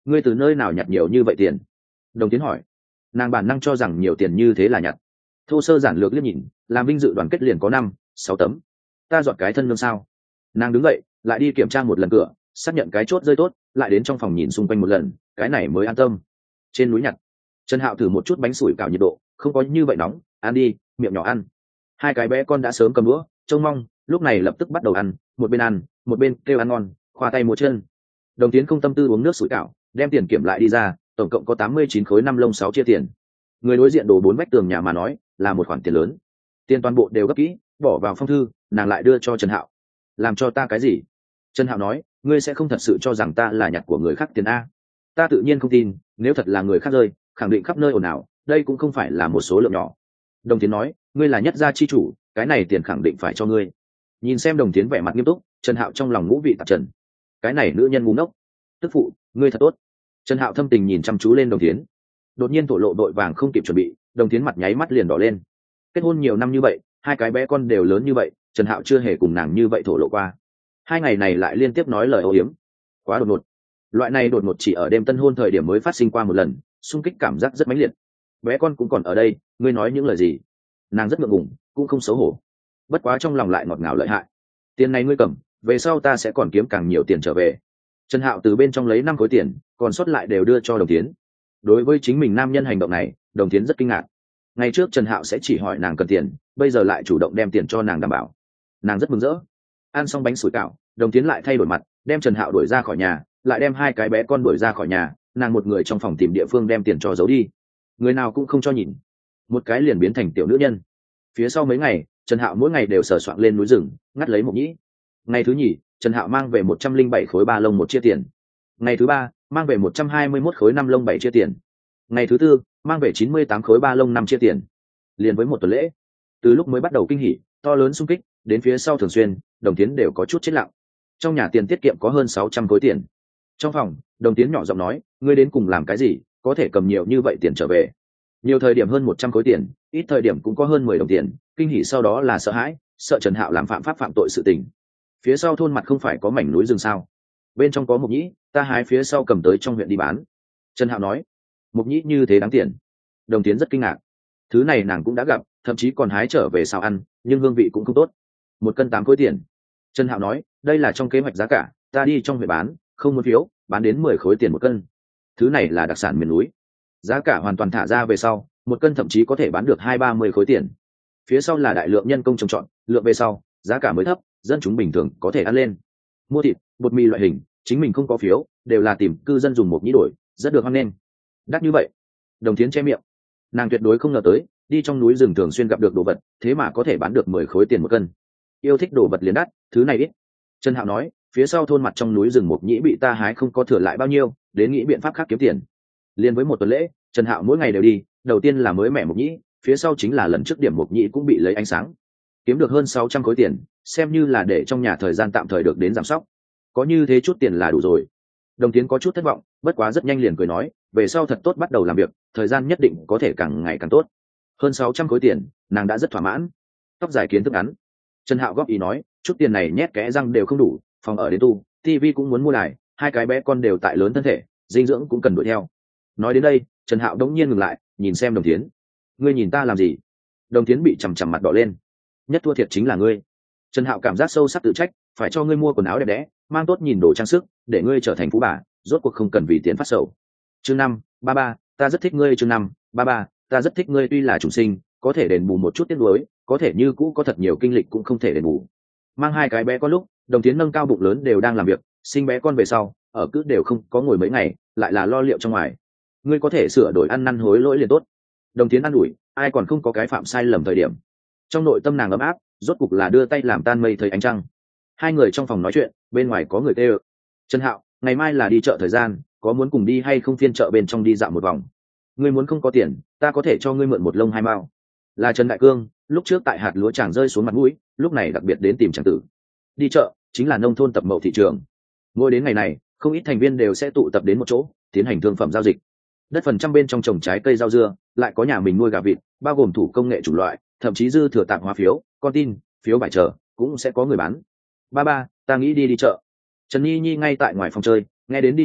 ngươi từ nơi nào nhặt nhiều như vậy tiền? Đồng Tiến hỏi. Nàng bản năng cho rằng nhiều tiền như thế là nhặt. Thô sơ giản lược liếc nhìn, làm vinh dự đoàn kết liền có 5-6 tấm. Ta dọn cái thân lương sao? Nàng đứng dậy, lại đi kiểm tra một lần cửa, xác nhận cái chốt rơi tốt, lại đến trong phòng nhìn xung quanh một lần, cái này mới an tâm. Trên núi nhặt. Trần Hạo thử một chút bánh sủi cảo nhiệt độ, không có như vậy nóng, ăn đi, miệng nhỏ ăn. Hai cái bé con đã sớm cầm đũa, trông mong, lúc này lập tức bắt đầu ăn, một bên kêu ăn ngon, khoa tay múa chân. Đồng Tiến không tâm tư uống nước sủi cảo, đem tiền kiểm lại đi ra, tổng cộng có 89 khối 5 lông 6 chia tiền. Người đối diện đổ 4 vách tường nhà mà nói, là một khoản tiền lớn. Tiền toàn bộ đều gấp kỹ, bỏ vào phong thư, nàng lại đưa cho Trần Hạo. Làm cho ta cái gì? Trần Hạo nói, ngươi sẽ không thật sự cho rằng ta là nhặt của người khác tiền a? Ta tự nhiên không tin, nếu thật là người khác rơi, khẳng định khắp nơi ồn ào, đây cũng không phải là một số lượng nhỏ. Đồng Tiến nói, ngươi là nhất gia chi chủ, cái này tiền khẳng định phải cho ngươi. Nhìn xem Đồng Tiến vẻ mặt nghiêm túc, Trần Hạo trong lòng ngũ vị tạp trần. Cái này nữ nhân ngu ngốc. Tức phụ, ngươi thật tốt. Trần Hạo thâm tình nhìn chăm chú lên Đồng Tiến. Đột nhiên thổ lộ đội vàng không kịp chuẩn bị, Đồng Tiến mặt nháy mắt liền đỏ lên. Kết hôn nhiều năm như vậy, hai cái bé con đều lớn như vậy, Trần Hạo chưa hề cùng nàng như vậy thổ lộ qua. Hai ngày này lại liên tiếp nói lời âu yếm, quá đột ngột. Loại này đột ngột chỉ ở đêm tân hôn thời điểm mới phát sinh qua một lần, xung kích cảm giác rất mãnh liệt. Bé con cũng còn ở đây, ngươi nói những lời gì? Nàng rất ngượng ngùng, cũng không xấu hổ, bất quá trong lòng lại ngọt ngào lợi hại. Tiền này ngươi cầm, về sau ta sẽ còn kiếm càng nhiều tiền trở về. Trần Hạo từ bên trong lấy 5 khối tiền, còn sót lại đều đưa cho Đồng Tiến. Đối với chính mình nam nhân hành động này, Đồng Tiến rất kinh ngạc. Ngày trước Trần Hạo sẽ chỉ hỏi nàng cần tiền, bây giờ lại chủ động đem tiền cho nàng đảm bảo, nàng rất mừng rỡ. Ăn xong bánh sủi cảo, Đồng Tiến lại thay đổi mặt, đem Trần Hạo đuổi ra khỏi nhà, lại đem hai cái bé con đuổi ra khỏi nhà, nàng một người trong phòng tìm địa phương đem tiền cho giấu đi, người nào cũng không cho nhìn, một cái liền biến thành tiểu nữ nhân. Phía sau mấy ngày, Trần Hạo mỗi ngày đều sờ soạn lên núi rừng, ngắt lấy mộc nhĩ. Ngày thứ nhì, Trần Hạo mang về 107 khối 3 lông 1 chia tiền. Ngày thứ ba, mang về 121 khối 5 lông 7 chia tiền. Ngày thứ tư, mang về 98 khối 3 lông 5 chia tiền. Liền với một tuần lễ, từ lúc mới bắt đầu kinh hỉ, to lớn xung kích, đến phía sau thường xuyên, Đồng Tiến đều có chút chết lặng. Trong nhà tiền tiết kiệm có hơn 600 khối tiền. Trong phòng, Đồng Tiến nhỏ giọng nói, ngươi đến cùng làm cái gì, có thể cầm nhiều như vậy tiền trở về? Nhiều thời điểm hơn 100 khối tiền, ít thời điểm cũng có hơn 10 đồng tiền. Kinh hỉ sau đó là sợ hãi, sợ Trần Hạo làm phạm pháp phạm tội sự tình. Phía sau thôn mặt không phải có mảnh núi rừng sao? Bên trong có mộc nhĩ, ta hái phía sau cầm tới trong huyện đi bán. Trần Hạo nói, mộc nhĩ như thế đáng tiền? Đồng Tiến rất kinh ngạc. Thứ này nàng cũng đã gặp, thậm chí còn hái trở về xào ăn, nhưng hương vị cũng không tốt. 1 cân 8 khối tiền. Trần Hạo nói, đây là trong kế hoạch giá cả, ta đi trong huyện bán, không muốn phiếu, bán đến 10 khối tiền 1 cân. Thứ này là đặc sản miền núi, giá cả hoàn toàn thả ra về sau, 1 cân thậm chí có thể bán được 20-30 khối tiền. Phía sau là đại lượng nhân công trồng trọt, lượng về sau, giá cả mới thấp, dân chúng bình thường có thể ăn lên. Mua thịt, bột mì loại hình, chính mình không có phiếu, đều là tìm cư dân dùng mộc nhĩ đổi, rất được hoan nghênh. Đắt như vậy? Đồng Tiến che miệng. Nàng tuyệt đối không ngờ tới, đi trong núi rừng thường xuyên gặp được đồ vật, thế mà có thể bán được 10 khối tiền 1 cân. Yêu thích đồ vật liền đắt, thứ này ít. Trần Hạo nói, phía sau thôn mặt trong núi rừng mộc nhĩ bị ta hái không có thừa lại bao nhiêu, đến nghĩ biện pháp khác kiếm tiền. Liên với một tuần lễ, Trần Hạo mỗi ngày đều đi, đầu tiên là mới mẻ mộc nhĩ, phía sau chính là lần trước điểm mộc nhĩ cũng bị lấy ánh sáng, kiếm được hơn 600 khối tiền, xem như là để trong nhà thời gian tạm thời được đến giảm sóc. Có như thế chút tiền là đủ rồi. Đồng Tiến có chút thất vọng, bất quá rất nhanh liền cười nói, về sau thật tốt bắt đầu làm việc, thời gian nhất định có thể càng ngày càng tốt. Hơn 600 khối tiền, nàng đã rất thỏa mãn. Tóc dài kiến thức ngắn. Trần Hạo góp ý nói, chút tiền này nhét kẽ răng đều không đủ, phòng ở đến tu, tivi cũng muốn mua lại, hai cái bé con đều tại lớn thân thể, dinh dưỡng cũng cần đuổi theo. Nói đến đây, Trần Hạo đống nhiên ngừng lại, nhìn xem Đồng Tiến. Ngươi nhìn ta làm gì? Đồng Tiến bị chằm chằm mặt đỏ lên. Nhất thua thiệt chính là ngươi. Trần Hạo cảm giác sâu sắc tự trách, phải cho ngươi mua quần áo đẹp đẽ, mang tốt nhìn đồ trang sức, để ngươi trở thành phú bà, rốt cuộc không cần vì tiền phát sầu. Chương 5, ba, ta rất thích ngươi. Chương 5, ba, ta rất thích ngươi. Tuy là chủng sinh, có thể đền bù một chút tiếc nuối, có thể như cũ có thật nhiều kinh lịch cũng không thể đền bù. Mang hai cái bé con lúc, Đồng Tiến nâng cao bụng lớn đều đang làm việc, sinh bé con về sau, ở cứ đều không có ngồi mấy ngày, lại là lo liệu trong ngoài. Ngươi có thể sửa đổi ăn năn hối lỗi liền tốt. Đồng Tiến ăn ủi, ai còn không có cái phạm sai lầm thời điểm. Trong nội tâm nàng ấm áp, rốt cục là đưa tay làm tan mây thấy ánh trăng. Hai người trong phòng nói chuyện, bên ngoài có người tê ơ. Trần Hạo, ngày mai là đi chợ thời gian, có muốn cùng đi hay không? Phiên chợ bên trong đi dạo một vòng. Ngươi muốn không có tiền, ta có thể cho ngươi mượn 1 lông 2 mao. Là Trần Đại Cương, lúc trước tại hạt lúa chàng rơi xuống mặt mũi, lúc này đặc biệt đến tìm chàng tử. Đi chợ chính là nông thôn tập mậu thị trường. Mỗi đến ngày này, không ít thành viên đều sẽ tụ tập đến một chỗ, tiến hành thương phẩm giao dịch. Đất phần trăm bên trong trồng trái cây rau dưa, lại có nhà mình nuôi gà vịt, bao gồm thủ công nghệ chủng loại, thậm chí dư thừa tạm hóa phiếu, con tin, phiếu bài chờ, cũng sẽ có người bán. Ba, ta nghĩ đi chợ. Trần Nhi Nhi ngay tại ngoài phòng chơi, nghe đến đi chợ,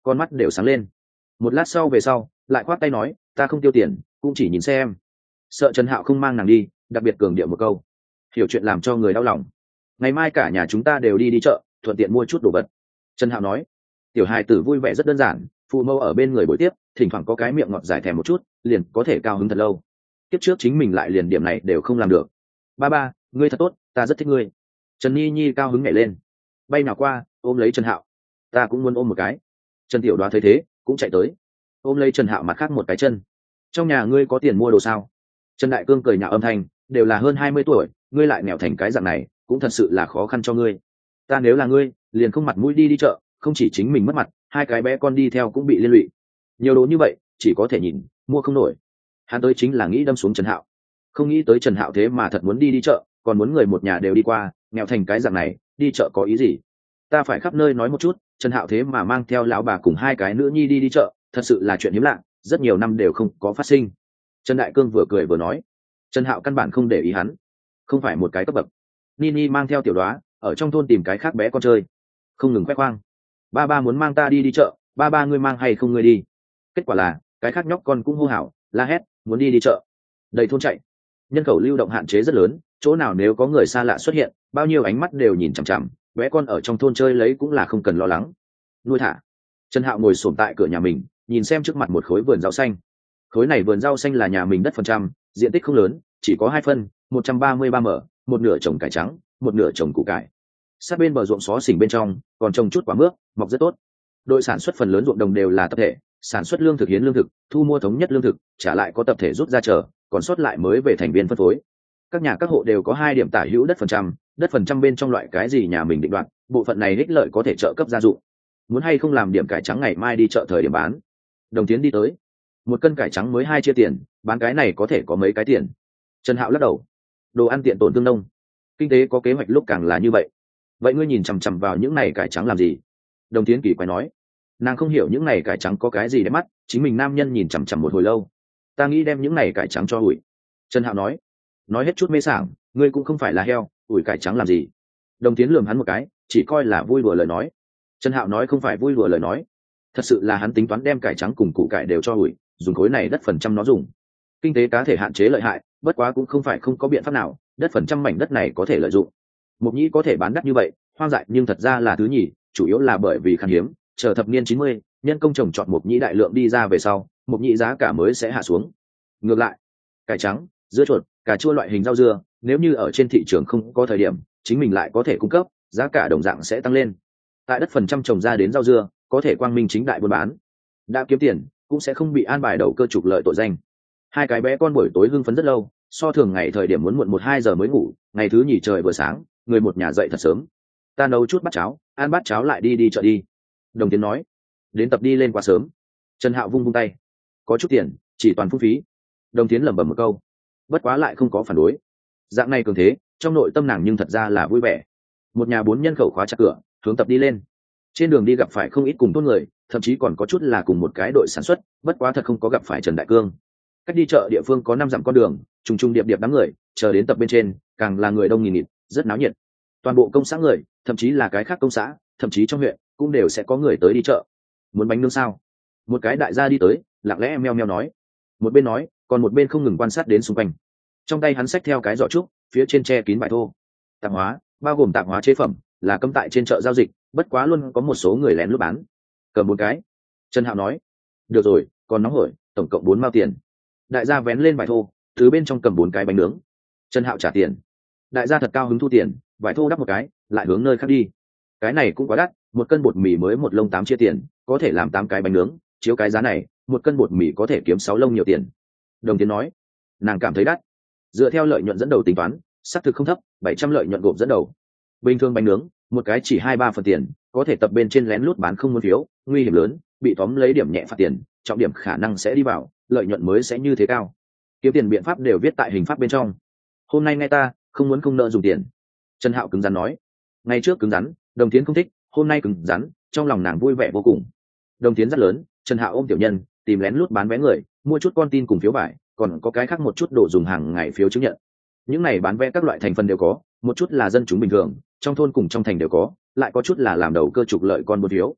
con mắt đều sáng lên. Một lát sau về sau lại khoát tay nói ta không tiêu tiền, cũng chỉ nhìn xem. Sợ Trần Hạo không mang nàng đi, đặc biệt cường điệu một câu, hiểu chuyện làm cho người đau lòng. Ngày mai cả nhà chúng ta đều đi chợ, thuận tiện mua chút đồ vật. Trần Hạo nói. Tiểu hài tử vui vẻ rất đơn giản, phụ mẫu ở bên người buổi tiếp, thỉnh thoảng có cái miệng ngọt giải thèm một chút, liền có thể cao hứng thật lâu. Tiếp trước chính mình lại liền điểm này đều không làm được. Ba ba, ngươi thật tốt, ta rất thích ngươi. Trần Nhi Nhi cao hứng nhảy lên, bay nào qua ôm lấy Trần Hạo. Ta cũng muốn ôm một cái. Trần Tiểu Đoá thấy thế cũng chạy tới, ôm lấy Trần Hạo mặt khác một cái chân. Trong nhà ngươi có tiền mua đồ sao? Trần Đại Cương cười nhạo âm thanh, đều là hơn 20 tuổi, ngươi lại nghèo thành cái dạng này, cũng thật sự là khó khăn cho ngươi. Ta nếu là ngươi, liền không mặt mũi đi chợ, không chỉ chính mình mất mặt, hai cái bé con đi theo cũng bị liên lụy. Nhiều đồ như vậy, chỉ có thể nhìn, mua không nổi. Hắn tới chính là nghĩ đâm xuống Trần Hạo, không nghĩ tới Trần Hạo thế mà thật muốn đi chợ, còn muốn người một nhà đều đi qua, nghèo thành cái dạng này, đi chợ có ý gì? Ta phải khắp nơi nói một chút, Trần Hạo thế mà mang theo lão bà cùng hai cái nữ nhi đi chợ, thật sự là chuyện hiếm lạ, rất nhiều năm đều không có phát sinh. Trần Đại Cương vừa cười vừa nói. Trần Hạo căn bản không để ý hắn, không phải một cái cấp bậc. Nini mang theo Tiểu Đoá ở trong thôn tìm cái khác bé con chơi, không ngừng khoe khoang. Ba ba muốn mang ta đi chợ, ba ba ngươi mang hay không ngươi đi? Kết quả là cái khác nhóc con cũng hô hào la hét muốn đi chợ. Đầy thôn chạy, nhân khẩu lưu động hạn chế rất lớn, chỗ nào nếu có người xa lạ xuất hiện, bao nhiêu ánh mắt đều nhìn chằm chằm, bé con ở trong thôn chơi lấy cũng là không cần lo lắng. Nuôi thả. Trần Hạo ngồi xổm tại cửa nhà mình, nhìn xem trước mặt một khối vườn rau xanh. Khối này vườn rau xanh là nhà mình đất phần trăm, diện tích không lớn, chỉ có 2 phân, 133 m, một nửa trồng cải trắng, một nửa trồng củ cải. Sát bên bờ ruộng xó xỉnh bên trong còn trồng chút quả mướp, mọc rất tốt. Đội sản xuất phần lớn ruộng đồng đều là tập thể, sản xuất lương thực hiến lương thực, thu mua thống nhất lương thực, trả lại có tập thể rút ra chờ, còn sót lại mới về thành viên phân phối. Các nhà các hộ đều có 2 điểm tả hữu đất phần trăm bên trong loại cái gì nhà mình định đoạt, bộ phận này ích lợi có thể trợ cấp gia dụng. Muốn hay không làm điểm cải trắng ngày mai đi chợ thời điểm bán. Đồng Tiến đi tới, 1 cân cải trắng mới 2 chia tiền, bán cái này có thể có mấy cái tiền. Trần Hạo lắc đầu, đồ ăn tiện tổn tương nông, kinh tế có kế hoạch lúc càng là như vậy. Vậy ngươi nhìn chằm chằm vào những này cải trắng làm gì? Đồng Tiến kỳ quái nói. Nàng không hiểu những này cải trắng có cái gì để mắt, chính mình nam nhân nhìn chằm chằm một hồi lâu. Ta nghĩ đem những này cải trắng cho ủi. Trần Hạo nói hết chút mê sảng, ngươi cũng không phải là heo, ủi cải trắng làm gì? Đồng Tiến lườm hắn một cái, chỉ coi là vui đùa lời nói. Trần Hạo nói không phải vui đùa lời nói, thật sự là hắn tính toán đem cải trắng cùng củ cải đều cho ủi, dùng khối này đất phần trăm nó dùng. Kinh tế cá thể hạn chế lợi hại, bất quá cũng không phải không có biện pháp nào, đất phần trăm mảnh đất này có thể lợi dụng. Mộc nhĩ có thể bán đắt như vậy, hoang dại nhưng thật ra là thứ nhì, chủ yếu là bởi vì khan hiếm, chờ thập niên 90, nhân công trồng trọt mộc nhĩ đại lượng đi ra về sau, mộc nhĩ giá cả mới sẽ hạ xuống. Ngược lại, cải trắng, dưa chuột, cà chua loại hình rau dưa, nếu như ở trên thị trường không có thời điểm, chính mình lại có thể cung cấp, giá cả đồng dạng sẽ tăng lên. Tại đất phần trăm trồng ra đến rau dưa, có thể quang minh chính đại buôn bán, đã kiếm tiền, cũng sẽ không bị an bài đầu cơ trục lợi tội danh. Hai cái bé con buổi tối hưng phấn rất lâu, so thường ngày thời điểm muốn muộn 1-2 giờ mới ngủ, ngày thứ nhì trời vừa sáng, người một nhà dậy thật sớm. Ta nấu chút bát cháo, ăn bát cháo lại đi chợ đi. Đồng Tiến nói. Đến tập đi lên quá sớm. Trần Hạo vung tay. Có chút tiền, chỉ toàn phung phí. Đồng Tiến lẩm bẩm một câu, bất quá lại không có phản đối. Dạng này cường thế, trong nội tâm nàng nhưng thật ra là vui vẻ. Một nhà 4 nhân khẩu khóa chặt cửa, hướng tập đi lên. Trên đường đi gặp phải không ít cùng thôn người, thậm chí còn có chút là cùng một cái đội sản xuất, bất quá thật không có gặp phải Trần Đại Cương. Cách đi chợ địa phương có 5 dặm con đường, trùng trùng điệp điệp đám người, chờ đến tập bên trên, càng là người đông nghìn nghịt, rất náo nhiệt. Toàn bộ công xã người, thậm chí là cái khác công xã, thậm chí trong huyện, cũng đều sẽ có người tới đi chợ. Muốn bánh nướng sao? Một cái đại gia đi tới, lặng lẽ meo meo nói. Một bên nói, còn một bên không ngừng quan sát đến xung quanh. Trong tay hắn xách theo cái giỏ trúc, phía trên che kín vải thô. Tạp hóa, bao gồm tạp hóa chế phẩm, là cấm tại trên chợ giao dịch, bất quá luôn có một số người lén lút bán. Cầm 4 cái. Trần Hạo nói. Được rồi, còn nóng hổi, tổng cộng 4 mao tiền. Đại gia vén lên vải thô, từ bên trong cầm 4 cái bánh nướng. Trần Hạo trả tiền. Đại gia thật cao hứng thu tiền, vải thô đắp một cái, lại hướng nơi khác đi. Cái này cũng quá đắt, 1 cân bột mì mới 1 lông 8 chia tiền, có thể làm 8 cái bánh nướng, chiếu cái giá này, 1 cân bột mì có thể kiếm 6 lông nhiều tiền. Đồng Tiến nói. Nàng cảm thấy đắt. Dựa theo lợi nhuận dẫn đầu tính toán, xác thực không thấp, 700 lợi nhuận gộp dẫn đầu. Bình thường bánh nướng, một cái chỉ 2-3 phần tiền, có thể tập bên trên lén lút bán không muốn phiếu, nguy hiểm lớn, bị tóm lấy điểm nhẹ phạt tiền, trọng điểm khả năng sẽ đi vào, lợi nhuận mới sẽ như thế cao. Kiếm tiền biện pháp đều viết tại hình pháp bên trong. Hôm nay nghe ta, không muốn không nợ dùng tiền. Trần Hạo cứng rắn nói. Ngày trước cứng rắn, Đồng Tiến không thích, hôm nay cứng rắn, trong lòng nàng vui vẻ vô cùng. Đồng Tiến rất lớn, Trần Hạo ôm tiểu nhân, tìm lén lút bán vé người, mua chút con tin cùng phiếu vải, còn có cái khác một chút đồ dùng hàng ngày phiếu chứng nhận. Những này bán vé các loại thành phần đều có, một chút là dân chúng bình thường, trong thôn cùng trong thành đều có, lại có chút là làm đầu cơ trục lợi con buôn phiếu.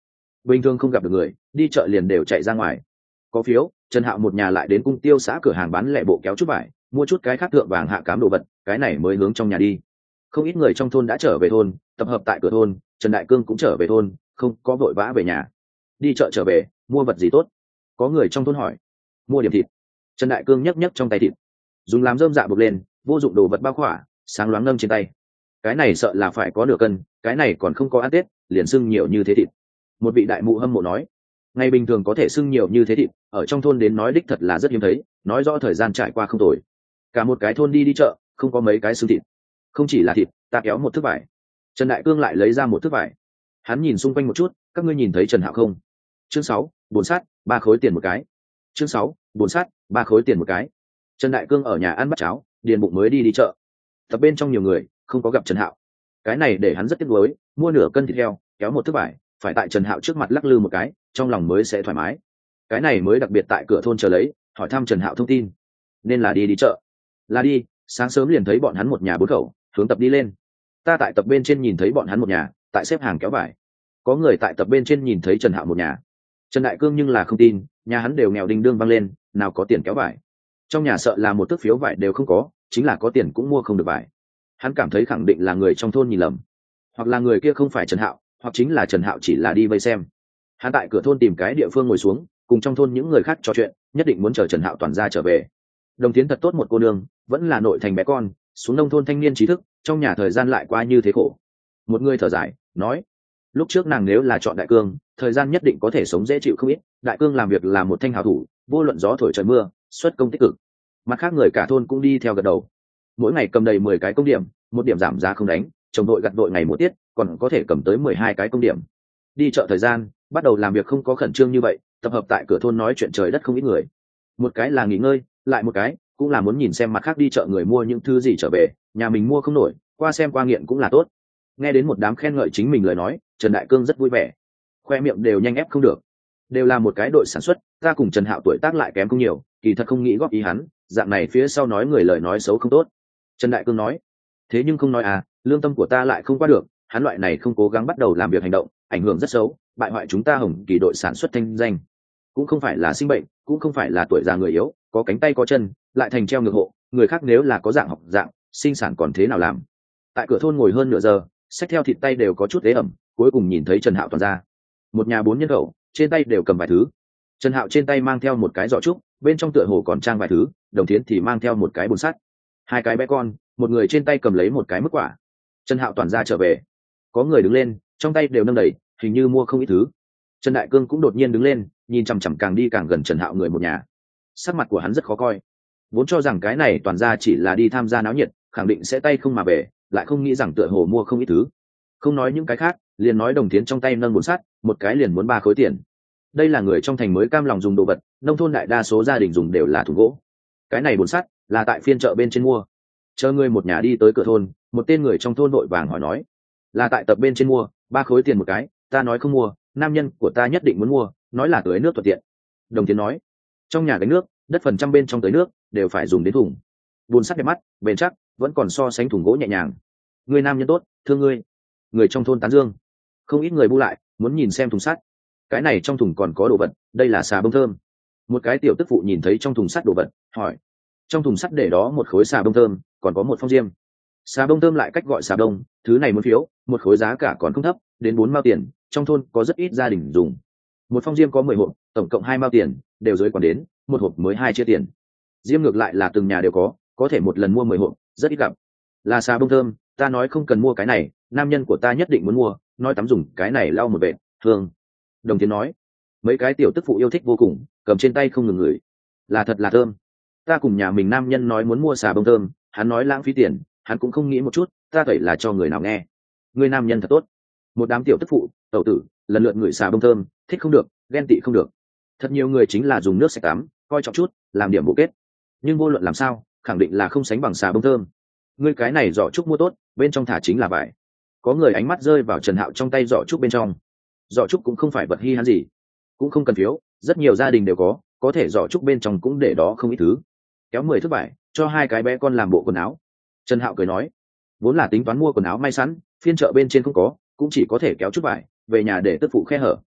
bình thường không gặp được người đi chợ liền đều chạy ra ngoài. Có phiếu, Trần Hạo một nhà lại đến Cung Tiêu xã cửa hàng bán lẻ bộ kéo chút vải, mua chút cái khác thượng vàng hạ cám đồ vật, cái này mới hướng trong nhà đi. Không ít người trong thôn đã trở về thôn, tập hợp tại cửa thôn. Trần Đại Cương cũng trở về thôn, không có vội vã về nhà. Đi chợ trở về, mua vật gì tốt? Có người trong thôn hỏi. Mua điểm thịt. Trần Đại Cương nhấc nhấc trong tay thịt, dùng làm rơm dạ buộc lên, vô dụng đồ vật bao khỏa, sáng loáng ngâm trên tay. Cái này sợ là phải có nửa cân, cái này còn không có ăn Tết, liền sưng nhiều như thế thịt. Một vị đại mụ hâm mộ nói, ngày bình thường có thể sưng nhiều như thế thịt, ở trong thôn đến nói đích thật là rất hiếm thấy, nói rõ thời gian trải qua không tồi. Cả một cái thôn đi chợ, không có mấy cái sưng thịt. Không chỉ là thịt, ta kéo một thước vải. Trần Đại Cương lại lấy ra một thước vải. Hắn nhìn xung quanh một chút, các ngươi nhìn thấy Trần Hạo không? Chương 6, bồn sắt, 3 khối tiền một cái. Chương 6, bồn sắt, 3 khối tiền một cái. Trần Đại Cương ở nhà ăn bát cháo, điền bụng mới đi chợ. Tập bên trong nhiều người, không có gặp Trần Hạo. Cái này để hắn rất tiếc nuối, mua nửa cân thịt heo, kéo một thước vải, phải tại Trần Hạo trước mặt lắc lư một cái, trong lòng mới sẽ thoải mái. Cái này mới đặc biệt tại cửa thôn chờ lấy, hỏi thăm Trần Hạo thông tin. Nên là đi chợ. Là đi, sáng sớm liền thấy bọn hắn một nhà bốn khẩu, hướng tập đi lên. Ta tại tập bên trên nhìn thấy bọn hắn một nhà, tại xếp hàng kéo vải. Có người tại tập bên trên nhìn thấy Trần Hạo một nhà. Trần Đại Cương nhưng là không tin, nhà hắn đều nghèo đinh đương văng lên, nào có tiền kéo vải. Trong nhà sợ là một tấc phiếu vải đều không có, chính là có tiền cũng mua không được vải. Hắn cảm thấy khẳng định là người trong thôn nhìn lầm, hoặc là người kia không phải Trần Hạo, hoặc chính là Trần Hạo chỉ là đi vây xem. Hắn tại cửa thôn tìm cái địa phương ngồi xuống, cùng trong thôn những người khác trò chuyện, nhất định muốn chờ Trần Hạo toàn ra trở về. Đồng Tiến thật tốt một cô nương, vẫn là nội thành bé con, xuống nông thôn thanh niên trí thức, trong nhà thời gian lại qua như thế khổ. Một người thở dài nói, lúc trước nàng nếu là chọn Đại Cương, thời gian nhất định có thể sống dễ chịu không ít. Đại Cương làm việc là một thanh hào thủ, vô luận gió thổi trời mưa, xuất công tích cực. Mặt khác người cả thôn cũng đi theo gật đầu. Mỗi ngày cầm đầy 10 cái công điểm, một điểm giảm giá không đánh, chồng đội gặt đội ngày một tiết, còn có thể cầm tới 12 cái công điểm. Đi chợ thời gian, bắt đầu làm việc không có khẩn trương như vậy, tập hợp tại cửa thôn nói chuyện trời đất không ít người. Một cái là nghỉ ngơi, lại một cái cũng là muốn nhìn xem mặt khác đi chợ người mua những thứ gì trở về, nhà mình mua không nổi, qua xem qua nghiện cũng là tốt. Nghe đến một đám khen ngợi chính mình lời nói, Trần Đại Cương rất vui vẻ, khoe miệng đều nhanh ép không được. Đều là một cái đội sản xuất, ta cùng Trần Hạo tuổi tác lại kém không nhiều, kỳ thật không nghĩ góp ý hắn, dạng này phía sau nói người lời nói xấu không tốt. Trần Đại Cương nói, thế nhưng không nói à, lương tâm của ta lại không qua được, hắn loại này không cố gắng bắt đầu làm việc hành động, ảnh hưởng rất xấu, bại hoại chúng ta Hồng Kỳ đội sản xuất thanh danh. Cũng không phải là sinh bệnh, cũng không phải là tuổi già người yếu, có cánh tay có chân, lại thành treo ngược hộ, người khác nếu là có dạng học dạng, sinh sản còn thế nào làm. Tại cửa thôn ngồi hơn nửa giờ, xách theo thịt tay đều có chút ế ẩm, cuối cùng nhìn thấy Trần Hạo toàn ra. Một nhà 4 nhân khẩu, trên tay đều cầm vài thứ. Trần Hạo trên tay mang theo một cái giỏ trúc, bên trong tựa hồ còn trang vài thứ, Đồng Thiến thì mang theo một cái bồn sắt. 2 cái bé con, một người trên tay cầm lấy một cái mức quả. Trần Hạo toàn ra trở về. Có người đứng lên, trong tay đều nâng đầy, hình như mua không ít thứ. Trần Đại Cương cũng đột nhiên đứng lên, nhìn chằm chằm càng đi càng gần Trần Hạo người một nhà. Sắc mặt của hắn rất khó coi. Vốn cho rằng cái này toàn ra chỉ là đi tham gia náo nhiệt, khẳng định sẽ tay không mà về, lại không nghĩ rằng tựa hồ mua không ít thứ. Không nói những cái khác, liền nói Đồng Thiến trong tay nâng bồn sắt, một cái liền muốn 3 khối tiền. Đây là người trong thành mới cam lòng dùng đồ vật, nông thôn đại đa số gia đình dùng đều là thùng gỗ. Cái này bồn sắt là tại phiên chợ bên trên mua. Chờ người một nhà đi tới cửa thôn, một tên người trong thôn vội vàng hỏi nói, là tại tập bên trên mua, 3 khối tiền một cái, ta nói không mua, nam nhân của ta nhất định muốn mua, nói là tưới nước thuận tiện. Đồng Tiến nói, trong nhà gánh nước, đất phần trăm bên trong tưới nước đều phải dùng đến thùng. Bồn sắt đẹp mắt, bền chắc, vẫn còn so sánh thùng gỗ nhẹ nhàng. Người nam nhân tốt, thương ngươi. Người trong thôn tán dương. Không ít người bu lại, muốn nhìn xem thùng sắt. Cái này trong thùng còn có đồ vật, đây là xà bông thơm. Một cái tiểu tức phụ nhìn thấy trong thùng sắt đồ vật, hỏi, trong thùng sắt để đó một khối xà bông thơm, còn có một phong diêm. Xà bông thơm lại cách gọi xà bông, thứ này muốn phiếu, một khối giá cả còn không thấp, đến 4 mao tiền, trong thôn có rất ít gia đình dùng. Một phong diêm có 10 hộp, tổng cộng 2 mao tiền, đều dưới còn đến, một hộp mới 2 chia tiền. Diêm ngược lại là từng nhà đều có thể một lần mua 10 hộp, rất ít gặp. Là xà bông thơm, ta nói không cần mua cái này, nam nhân của ta nhất định muốn mua, nói tắm dùng cái này lau một vệt, hương. Đồng Tiến nói, mấy cái tiểu tức phụ yêu thích vô cùng, cầm trên tay không ngừng ngửi, là thật là thơm. Ta cùng nhà mình nam nhân nói muốn mua xà bông thơm, hắn nói lãng phí tiền, hắn cũng không nghĩ một chút, ta phải là cho người nào nghe. Người nam nhân thật tốt. Một đám tiểu tức phụ, tẩu tử, lần lượt ngửi xà bông thơm, thích không được, ghen tị không được. Thật nhiều người chính là dùng nước sạch tắm, coi trọng chút, làm điểm bổ kết. Nhưng vô luận làm sao, khẳng định là không sánh bằng xà bông thơm. Ngươi cái này giỏ trúc mua tốt, bên trong thả chính là vải. Có người ánh mắt rơi vào Trần Hạo trong tay giỏ trúc bên trong. Giỏ trúc cũng không phải vật hi hán gì, cũng không cần phiếu, rất nhiều gia đình đều có thể giỏ trúc bên trong cũng để đó không ít thứ. Kéo 10 thước vải, cho 2 cái bé con làm bộ quần áo. Trần Hạo cười nói, vốn là tính toán mua quần áo may sẵn, phiên chợ bên trên không có, cũng chỉ có thể kéo chút vải về nhà để tức phụ khe hở.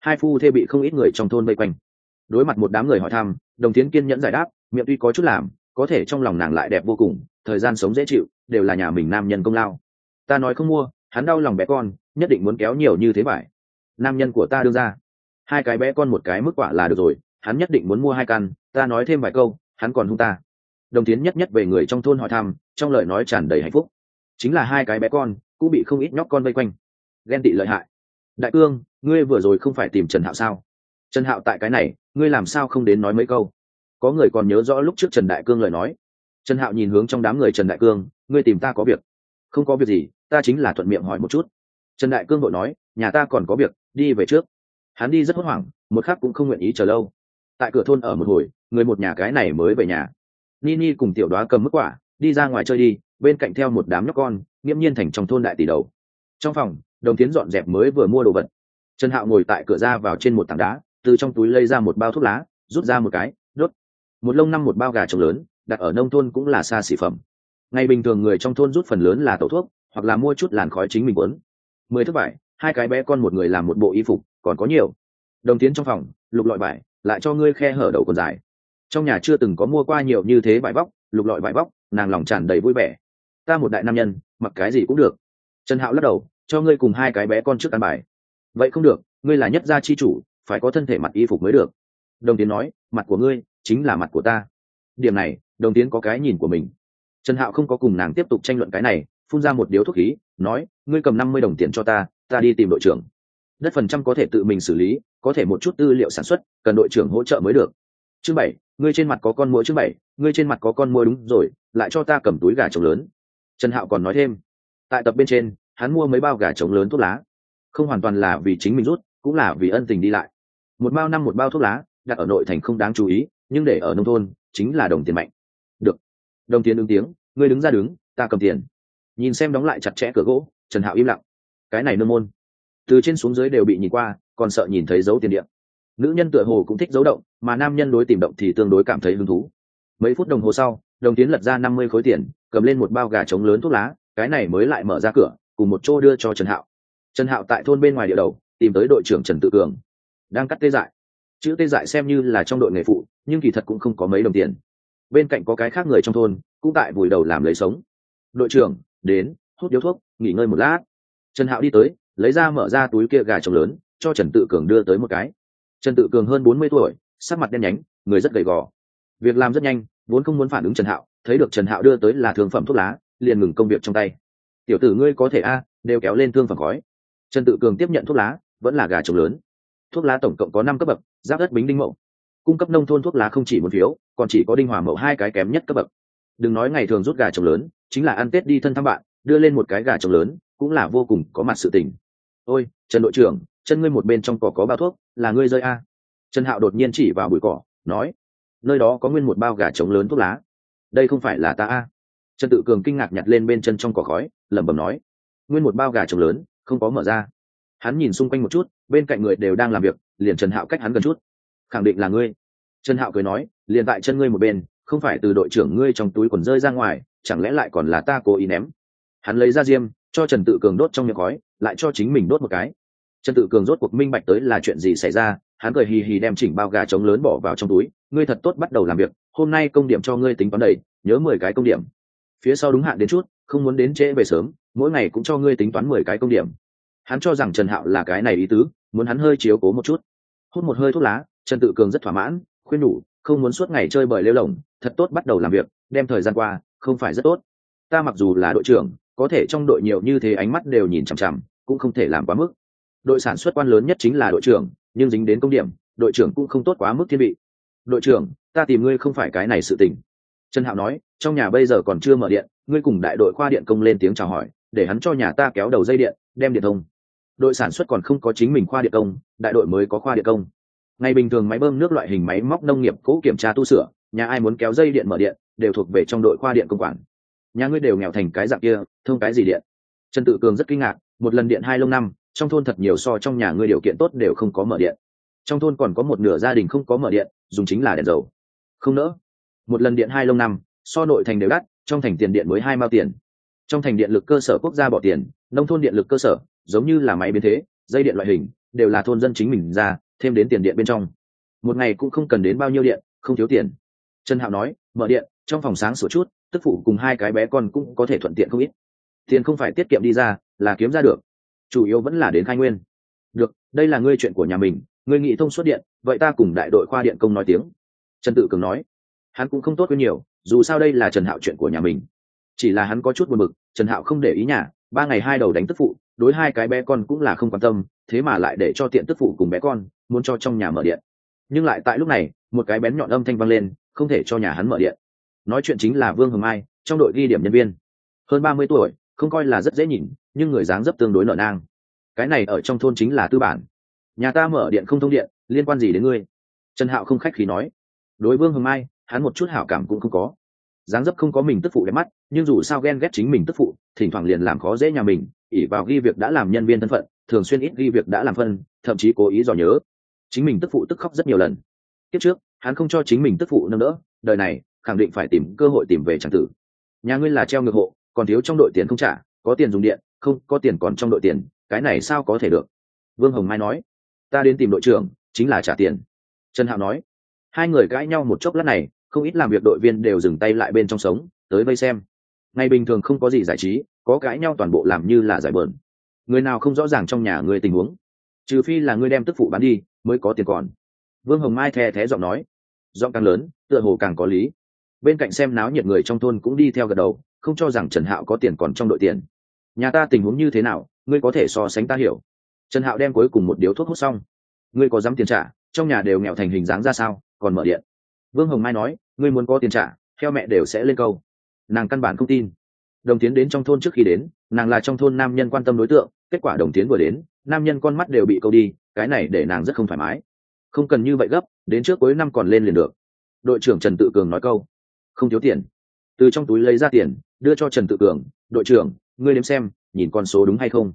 Hai phu thê bị không ít người trong thôn vây quanh. Đối mặt một đám người hỏi thăm, Đồng Tiến kiên nhẫn giải đáp, miệng tuy có chút làm, có thể trong lòng nàng lại đẹp vô cùng, thời gian sống dễ chịu, đều là nhà mình nam nhân công lao. Ta nói không mua, hắn đau lòng bé con, nhất định muốn kéo nhiều như thế vậy. Nam nhân của ta đưa ra, hai cái bé con một cái mức quả là được rồi, hắn nhất định muốn mua hai căn, ta nói thêm vài câu, hắn còn hung ta. Đồng Tiến nhất nhất về người trong thôn hỏi thăm, trong lời nói tràn đầy hạnh phúc. Chính là hai cái bé con cũng bị không ít nhóc con vây quanh, ghen tị lợi hại. Đại cương, ngươi vừa rồi không phải tìm Trần Hạo sao? Trần Hạo tại cái này, ngươi làm sao không đến nói mấy câu? Có người còn nhớ rõ lúc trước Trần Đại Cương lời nói. Trần Hạo nhìn hướng trong đám người Trần Đại Cương, ngươi tìm ta có việc? Không có việc gì, ta chính là thuận miệng hỏi một chút. Trần Đại Cương vội nói, nhà ta còn có việc, đi về trước. Hắn đi rất hốt hoảng, một khắc cũng không nguyện ý chờ lâu. Tại cửa thôn ở một hồi, người một nhà cái này mới về nhà. Nini cùng Tiểu Đoá cầm mức quả, đi ra ngoài chơi đi, bên cạnh theo một đám nhóc con, nghiễm nhiên thành trong thôn đại tỷ đầu. Trong phòng, Đồng Tiến dọn dẹp mới vừa mua đồ vật. Trần Hạo ngồi tại cửa ra vào trên một tảng đá, từ trong túi lấy ra một bao thuốc lá, rút ra một cái, đốt. Một lông năm một bao gà trống lớn, đặt ở nông thôn cũng là xa xỉ phẩm. Ngày bình thường người trong thôn rút phần lớn là tẩu thuốc, hoặc là mua chút làn khói chính mình muốn. 10 thước vải, hai cái bé con một người làm một bộ y phục, còn có nhiều. Đồng Tiến trong phòng, lục lọi vải, lại cho ngươi khe hở đầu quần dài. Trong nhà chưa từng có mua qua nhiều như thế vải vóc, lục lọi vải vóc, nàng lòng tràn đầy vui vẻ. Ta một đại nam nhân, mặc cái gì cũng được. Trần Hạo lắc đầu, cho ngươi cùng hai cái bé con trước ăn bài. Vậy không được, ngươi là nhất gia chi chủ, phải có thân thể mặc y phục mới được. Đồng Tiến nói, mặt của ngươi chính là mặt của ta. Điểm này, Đồng Tiến có cái nhìn của mình. Trần Hạo không có cùng nàng tiếp tục tranh luận cái này, phun ra một điếu thuốc khí, nói, ngươi cầm 50 đồng tiền cho ta, ta đi tìm đội trưởng. Đất phần trăm có thể tự mình xử lý, có thể một chút tư liệu sản xuất, cần đội trưởng hỗ trợ mới được. Chương 7, ngươi trên mặt có con muỗi. Chương 7, ngươi trên mặt có con muỗi. Đúng rồi, lại cho ta cầm túi gà trống lớn. Trần Hạo còn nói thêm, tại tập bên trên, hắn mua mấy bao gà trống lớn thuốc lá, không hoàn toàn là vì chính mình rút, cũng là vì ân tình đi lại. Một bao thuốc lá, đặt ở nội thành không đáng chú ý, nhưng để ở nông thôn, chính là đồng tiền mạnh. Được. Đồng Tiến ứng tiếng, ngươi đứng ra đứng, ta cầm tiền. Nhìn xem đóng lại chặt chẽ cửa gỗ, Trần Hạo im lặng. Cái này nương môn, từ trên xuống dưới đều bị nhìn qua, còn sợ nhìn thấy dấu tiền điện. Nữ nhân tựa hồ cũng thích dấu động, mà nam nhân đối tìm động thì tương đối cảm thấy hứng thú. Mấy phút đồng hồ sau, Đồng Tiến lật ra 50 khối tiền, cầm lên một bao gà trống lớn thuốc lá, cái này mới lại mở ra cửa, cùng một chỗ đưa cho Trần Hạo. Trần Hạo tại thôn bên ngoài địa đầu, tìm tới đội trưởng Trần Tự Cường, đang cắt tê dại. Chữ tê dại xem như là trong đội nghề phụ, nhưng kỳ thật cũng không có mấy đồng tiền. Bên cạnh có cái khác người trong thôn, cũng tại vùi đầu làm lấy sống. Đội trưởng đến, hút điếu thuốc, nghỉ ngơi một lát. Trần Hạo đi tới, lấy ra mở ra túi kia gà trống lớn, cho Trần Tự Cường đưa tới một cái. Trần Tự Cường hơn 40 tuổi, sắc mặt đen nhánh, người rất gầy gò. Việc làm rất nhanh, vốn không muốn phản ứng Trần Hạo, thấy được Trần Hạo đưa tới là thương phẩm thuốc lá, liền ngừng công việc trong tay. Tiểu tử ngươi có thể đều kéo lên thương phẩm khói. Trần Tự Cường tiếp nhận thuốc lá, vẫn là gà trống lớn. Thuốc lá tổng cộng có 5 cấp bậc, giáp đất bính đinh mậu. Cung cấp nông thôn thuốc lá không chỉ một phiếu, còn chỉ có đinh hòa mậu 2 cái kém nhất cấp bậc. Đừng nói ngày thường rút gà trống lớn, chính là ăn Tết đi thân thăm bạn, đưa lên một cái gà trống lớn, cũng là vô cùng có mặt sự tình. Ôi, Trần đội trưởng, chân ngươi một bên trong cỏ có bao thuốc, là ngươi rơi a? Trần Hạo đột nhiên chỉ vào bụi cỏ, nói, nơi đó có nguyên một bao gà trống lớn thuốc lá. Đây không phải là ta a? Trần Tự Cường kinh ngạc nhặt lên bên chân trong cỏ khói, lẩm bẩm nói, nguyên một bao gà trống lớn, không có mở ra. Hắn nhìn xung quanh một chút, bên cạnh người đều đang làm việc, liền Trần Hạo cách hắn gần chút. Khẳng định là ngươi. Trần Hạo cười nói, liền tại chân ngươi một bên, không phải từ đội trưởng ngươi trong túi quần rơi ra ngoài, chẳng lẽ lại còn là ta cố ý ném. Hắn lấy ra diêm, cho Trần Tự Cường đốt trong miệng khói, lại cho chính mình đốt một cái. Trần Tự Cường rốt cuộc minh bạch tới là chuyện gì xảy ra, hắn cười hì hì đem chỉnh bao gà trống lớn bỏ vào trong túi. Ngươi thật tốt bắt đầu làm việc, hôm nay công điểm cho ngươi tính toán đầy, nhớ 10 cái công điểm. Phía sau đúng hạn đến chút, không muốn đến trễ về sớm, mỗi ngày cũng cho ngươi tính toán 10 cái công điểm. Hắn cho rằng Trần Hạo là cái này ý tứ, muốn hắn hơi chiếu cố một chút. Hút một hơi thuốc lá, Trần Tự Cường rất thỏa mãn, khuyên nhủ, không muốn suốt ngày chơi bời lêu lổng, thật tốt bắt đầu làm việc, đem thời gian qua, không phải rất tốt. Ta mặc dù là đội trưởng, có thể trong đội nhiều như thế ánh mắt đều nhìn chằm chằm, cũng không thể làm quá mức. Đội sản xuất quan lớn nhất chính là đội trưởng, nhưng dính đến công điểm, đội trưởng cũng không tốt quá mức thiên vị. Đội trưởng, ta tìm ngươi không phải cái này sự tình. Trần Hạo nói, trong nhà bây giờ còn chưa mở điện, ngươi cùng đại đội khoa điện công lên tiếng chào hỏi, để hắn cho nhà ta kéo đầu dây điện, đem điện thông. Đội sản xuất còn không có chính mình khoa điện công, đại đội mới có khoa điện công. Ngày bình thường máy bơm nước loại hình máy móc nông nghiệp cố kiểm tra tu sửa, nhà ai muốn kéo dây điện mở điện, đều thuộc về trong đội khoa điện công quản. Nhà ngươi đều nghèo thành cái dạng kia, thông cái gì điện? Trần Tự Cường rất kinh ngạc, một lần điện 2 lông năm, trong thôn thật nhiều so trong nhà ngươi điều kiện tốt đều không có mở điện. Trong thôn còn có một nửa gia đình không có mở điện, dùng chính là đèn dầu. Không nỡ. Một lần điện 2 lông năm, so nội thành đều đắt, trong thành tiền điện mới 2 mao tiền. Trong thành điện lực cơ sở quốc gia bỏ tiền, nông thôn điện lực cơ sở, giống như là máy biến thế, dây điện loại hình, đều là thôn dân chính mình ra thêm đến tiền điện bên trong, một ngày cũng không cần đến bao nhiêu điện, không thiếu tiền. Trần Hạo nói, mở điện trong phòng sáng sủa chút, tức phụ cùng hai cái bé con cũng có thể thuận tiện không ít. Tiền không phải tiết kiệm đi ra, là kiếm ra được, chủ yếu vẫn là đến khai nguyên. Được, đây là ngươi chuyện của nhà mình, ngươi nghĩ thông suốt điện, vậy ta cùng đại đội khoa điện công nói tiếng. Trần Tự Cường nói, hắn cũng không tốt với nhiều, dù sao đây là Trần Hạo chuyện của nhà mình. Chỉ là hắn có chút buồn bực, Trần Hạo không để ý nhà, 3 ngày 2 đầu đánh tức phụ, đối hai cái bé con cũng là không quan tâm, thế mà lại để cho tiện tức phụ cùng bé con, muốn cho trong nhà mở điện. Nhưng lại tại lúc này, một cái bén nhọn âm thanh vang lên, không thể cho nhà hắn mở điện. Nói chuyện chính là Vương Hồng Mai, trong đội ghi điểm nhân viên. Hơn 30 tuổi, không coi là rất dễ nhìn, nhưng người dáng dấp tương đối nở nang. Cái này ở trong thôn chính là tư bản. Nhà ta mở điện không thông điện, liên quan gì đến ngươi? Trần Hạo không khách khí nói. Đối Vương Hồng Mai, hắn một chút hảo cảm cũng không có. Dáng dấp không có mình tức phụ đẹp mắt, nhưng dù sao ghen ghét chính mình tức phụ, thỉnh thoảng liền làm khó dễ nhà mình, ỷ vào ghi việc đã làm nhân viên thân phận, thường xuyên ít ghi việc đã làm phân, thậm chí cố ý dò nhớ. Chính mình tức phụ tức khóc rất nhiều lần. Kiếp trước, hắn không cho chính mình tức phụ nâng đỡ, đời này khẳng định phải tìm cơ hội tìm về chẳng tử. Nhà ngươi là treo ngược hộ, còn thiếu trong đội tiền không trả, có tiền dùng điện, không có tiền còn trong đội tiền, cái này sao có thể được? Vương Hồng Mai nói, ta đến tìm đội trưởng, chính là trả tiền. Trần Hạo nói, hai người cãi nhau một chốc lát này, không ít làm việc đội viên đều dừng tay lại bên trong sống, tới vây xem. Ngày bình thường không có gì giải trí, có cãi nhau toàn bộ làm như là giải bờn. Người nào không rõ ràng trong nhà người tình huống, trừ phi là ngươi đem tức phụ bán đi mới có tiền còn. Vương Hồng Mai the thé giọng nói, giọng càng lớn tựa hồ càng có lý. Bên cạnh xem náo nhiệt người trong thôn cũng đi theo gật đầu, không cho rằng Trần Hạo có tiền còn trong đội tiền. Nhà ta tình huống như thế nào, ngươi có thể so sánh ta hiểu. Trần Hạo đem cuối cùng một điếu thuốc hút xong, ngươi có dám tiền trả, trong nhà đều nghèo thành hình dáng ra sao, còn mở điện. Vương Hồng Mai nói, ngươi muốn có tiền trả, theo mẹ đều sẽ lên câu. Nàng căn bản không tin. Đồng Tiến đến trong thôn trước khi đến, nàng là trong thôn nam nhân quan tâm đối tượng, kết quả Đồng Tiến vừa đến, nam nhân con mắt đều bị câu đi, cái này để nàng rất không thoải mái. Không cần như vậy gấp, đến trước cuối năm còn lên liền được. Đội trưởng Trần Tự Cường nói câu, không thiếu tiền. Từ trong túi lấy ra tiền, đưa cho Trần Tự Cường, đội trưởng, ngươi đếm xem, nhìn con số đúng hay không.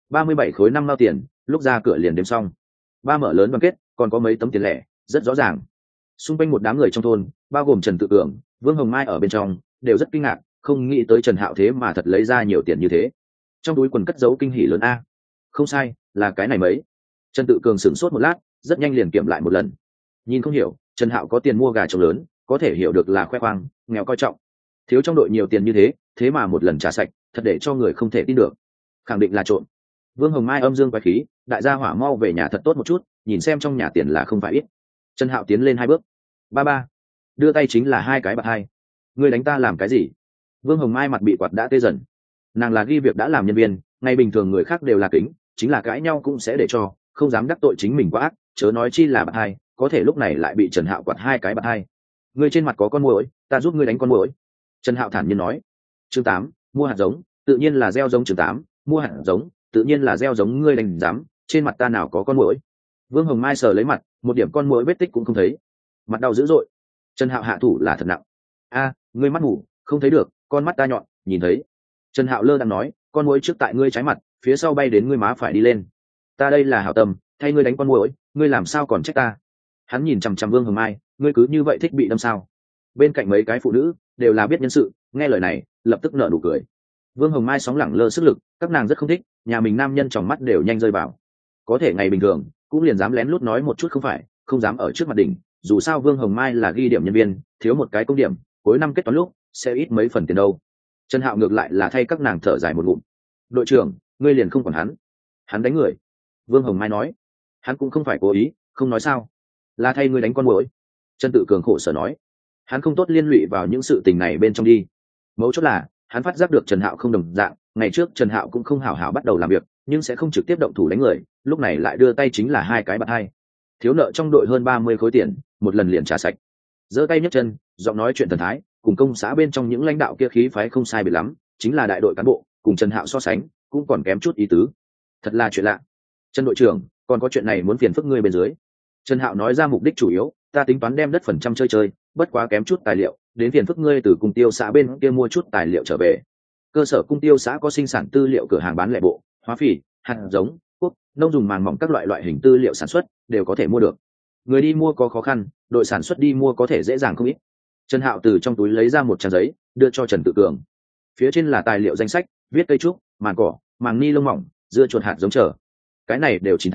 37 khối 5 mao tiền, lúc ra cửa liền đếm xong. Ba mở lớn đoàn kết, còn có mấy tấm tiền lẻ, rất rõ ràng. Xung quanh một đám người trong thôn, bao gồm Trần Tự Cường, Vương Hồng Mai ở bên trong, đều rất kinh ngạc, không nghĩ tới Trần Hạo thế mà thật lấy ra nhiều tiền như thế. Trong túi quần cất giấu kinh hỉ lớn a. Không sai, là cái này mấy. Trần Tự Cường sửng sốt một lát, rất nhanh liền kiểm lại một lần. Nhìn không hiểu, Trần Hạo có tiền mua gà trống lớn, có thể hiểu được là khoe khoang, nghèo coi trọng. Thiếu trong đội nhiều tiền như thế, thế mà một lần trả sạch, thật để cho người không thể tin được. Khẳng định là trộm. Vương Hồng Mai âm dương quái khí, đại gia hỏa mau về nhà thật tốt một chút, nhìn xem trong nhà tiền là không phải ít. Trần Hạo tiến lên 2 bước. Ba ba, đưa tay chính là 2 cái bạc hai. Ngươi đánh ta làm cái gì? Vương Hồng Mai mặt bị quạt đã tê dần. Nàng là ghi việc đã làm nhân viên, ngày bình thường người khác đều là kính, chính là cãi nhau cũng sẽ để cho, không dám đắc tội chính mình quá ác, chớ nói chi là bạc hai, có thể lúc này lại bị Trần Hạo quạt 2 cái bạc hai. Ngươi trên mặt có con muỗi, ta giúp ngươi đánh con muỗi. Trần Hạo thản nhiên nói. Chương 8, mua hạt giống, tự nhiên là gieo giống. Chương 8, mua hạt giống, tự nhiên là gieo giống. Ngươi đánh dám, trên mặt ta nào có con muỗi. Vương Hồng Mai sờ lấy mặt, một điểm con muỗi vết tích cũng không thấy. Mặt đau dữ dội. Trần Hạo hạ thủ là thật nặng. A, ngươi mắt ngủ, không thấy được, con mắt ta nhọn, nhìn thấy. Trần Hạo lơ đang nói, con muỗi trước tại ngươi trái mặt, phía sau bay đến ngươi má phải đi lên. Ta đây là hảo tâm, thay ngươi đánh con muỗi, ngươi làm sao còn trách ta? Hắn nhìn chằm chằm Vương Hồng Mai, ngươi cứ như vậy thích bị đâm sao? Bên cạnh mấy cái phụ nữ đều là biết nhân sự, nghe lời này, lập tức nở nụ cười. Vương Hồng Mai sóng lẳng lơ sức lực, các nàng rất không thích, nhà mình nam nhân trong mắt đều nhanh rơi vào. Có thể ngày bình thường, cũng liền dám lén lút nói một chút không phải, không dám ở trước mặt đỉnh, dù sao Vương Hồng Mai là ghi điểm nhân viên, thiếu một cái công điểm, cuối năm kết toán lúc sẽ ít mấy phần tiền đâu. Trần Hạo ngược lại là thay các nàng thở dài một ngụm. Đội trưởng, ngươi liền không còn hắn đánh người. Vương Hồng Mai nói, hắn cũng không phải cố ý, không nói sao, là thay ngươi đánh con muỗi. Trần Tự Cường khổ sở nói, hắn không tốt liên lụy vào những sự tình này bên trong đi. Mấu chốt là hắn phát giác được Trần Hạo không đồng dạng, ngày trước Trần Hạo cũng không hảo hảo bắt đầu làm việc, nhưng sẽ không trực tiếp động thủ đánh người, lúc này lại đưa tay chính là 2 cái bạc hai. Thiếu nợ trong đội hơn 30 khối tiền, một lần liền trả sạch. Giơ tay nhấc chân, giọng nói chuyện thần thái, cùng công xã bên trong những lãnh đạo kia khí phái không sai biệt lắm, chính là đại đội cán bộ, cùng Trần Hạo so sánh, cũng còn kém chút ý tứ. Thật là chuyện lạ. Trần đội trưởng, còn có chuyện này muốn phiền phức ngươi bên dưới. Trần Hạo nói ra mục đích chủ yếu, ta tính toán đem đất phần trăm chơi, bất quá kém chút tài liệu, đến phiền phức ngươi từ Cung Tiêu xã bên kia mua chút tài liệu trở về. Cơ sở Cung Tiêu xã có sinh sản tư liệu cửa hàng bán lẻ bộ, hóa phỉ, hạt giống, quốc, nông dùng màng mỏng các loại hình tư liệu sản xuất đều có thể mua được. Người đi mua có khó khăn, đội sản xuất đi mua có thể dễ dàng không ít. Trần Hạo từ trong túi lấy ra một trang giấy, đưa cho Trần Tự Cường. Phía trên là tài liệu danh sách, viết cây trúc, màng cỏ, màng ni lông mỏng, dưa chuột hạt giống trở. Cái này đều 9 tháng,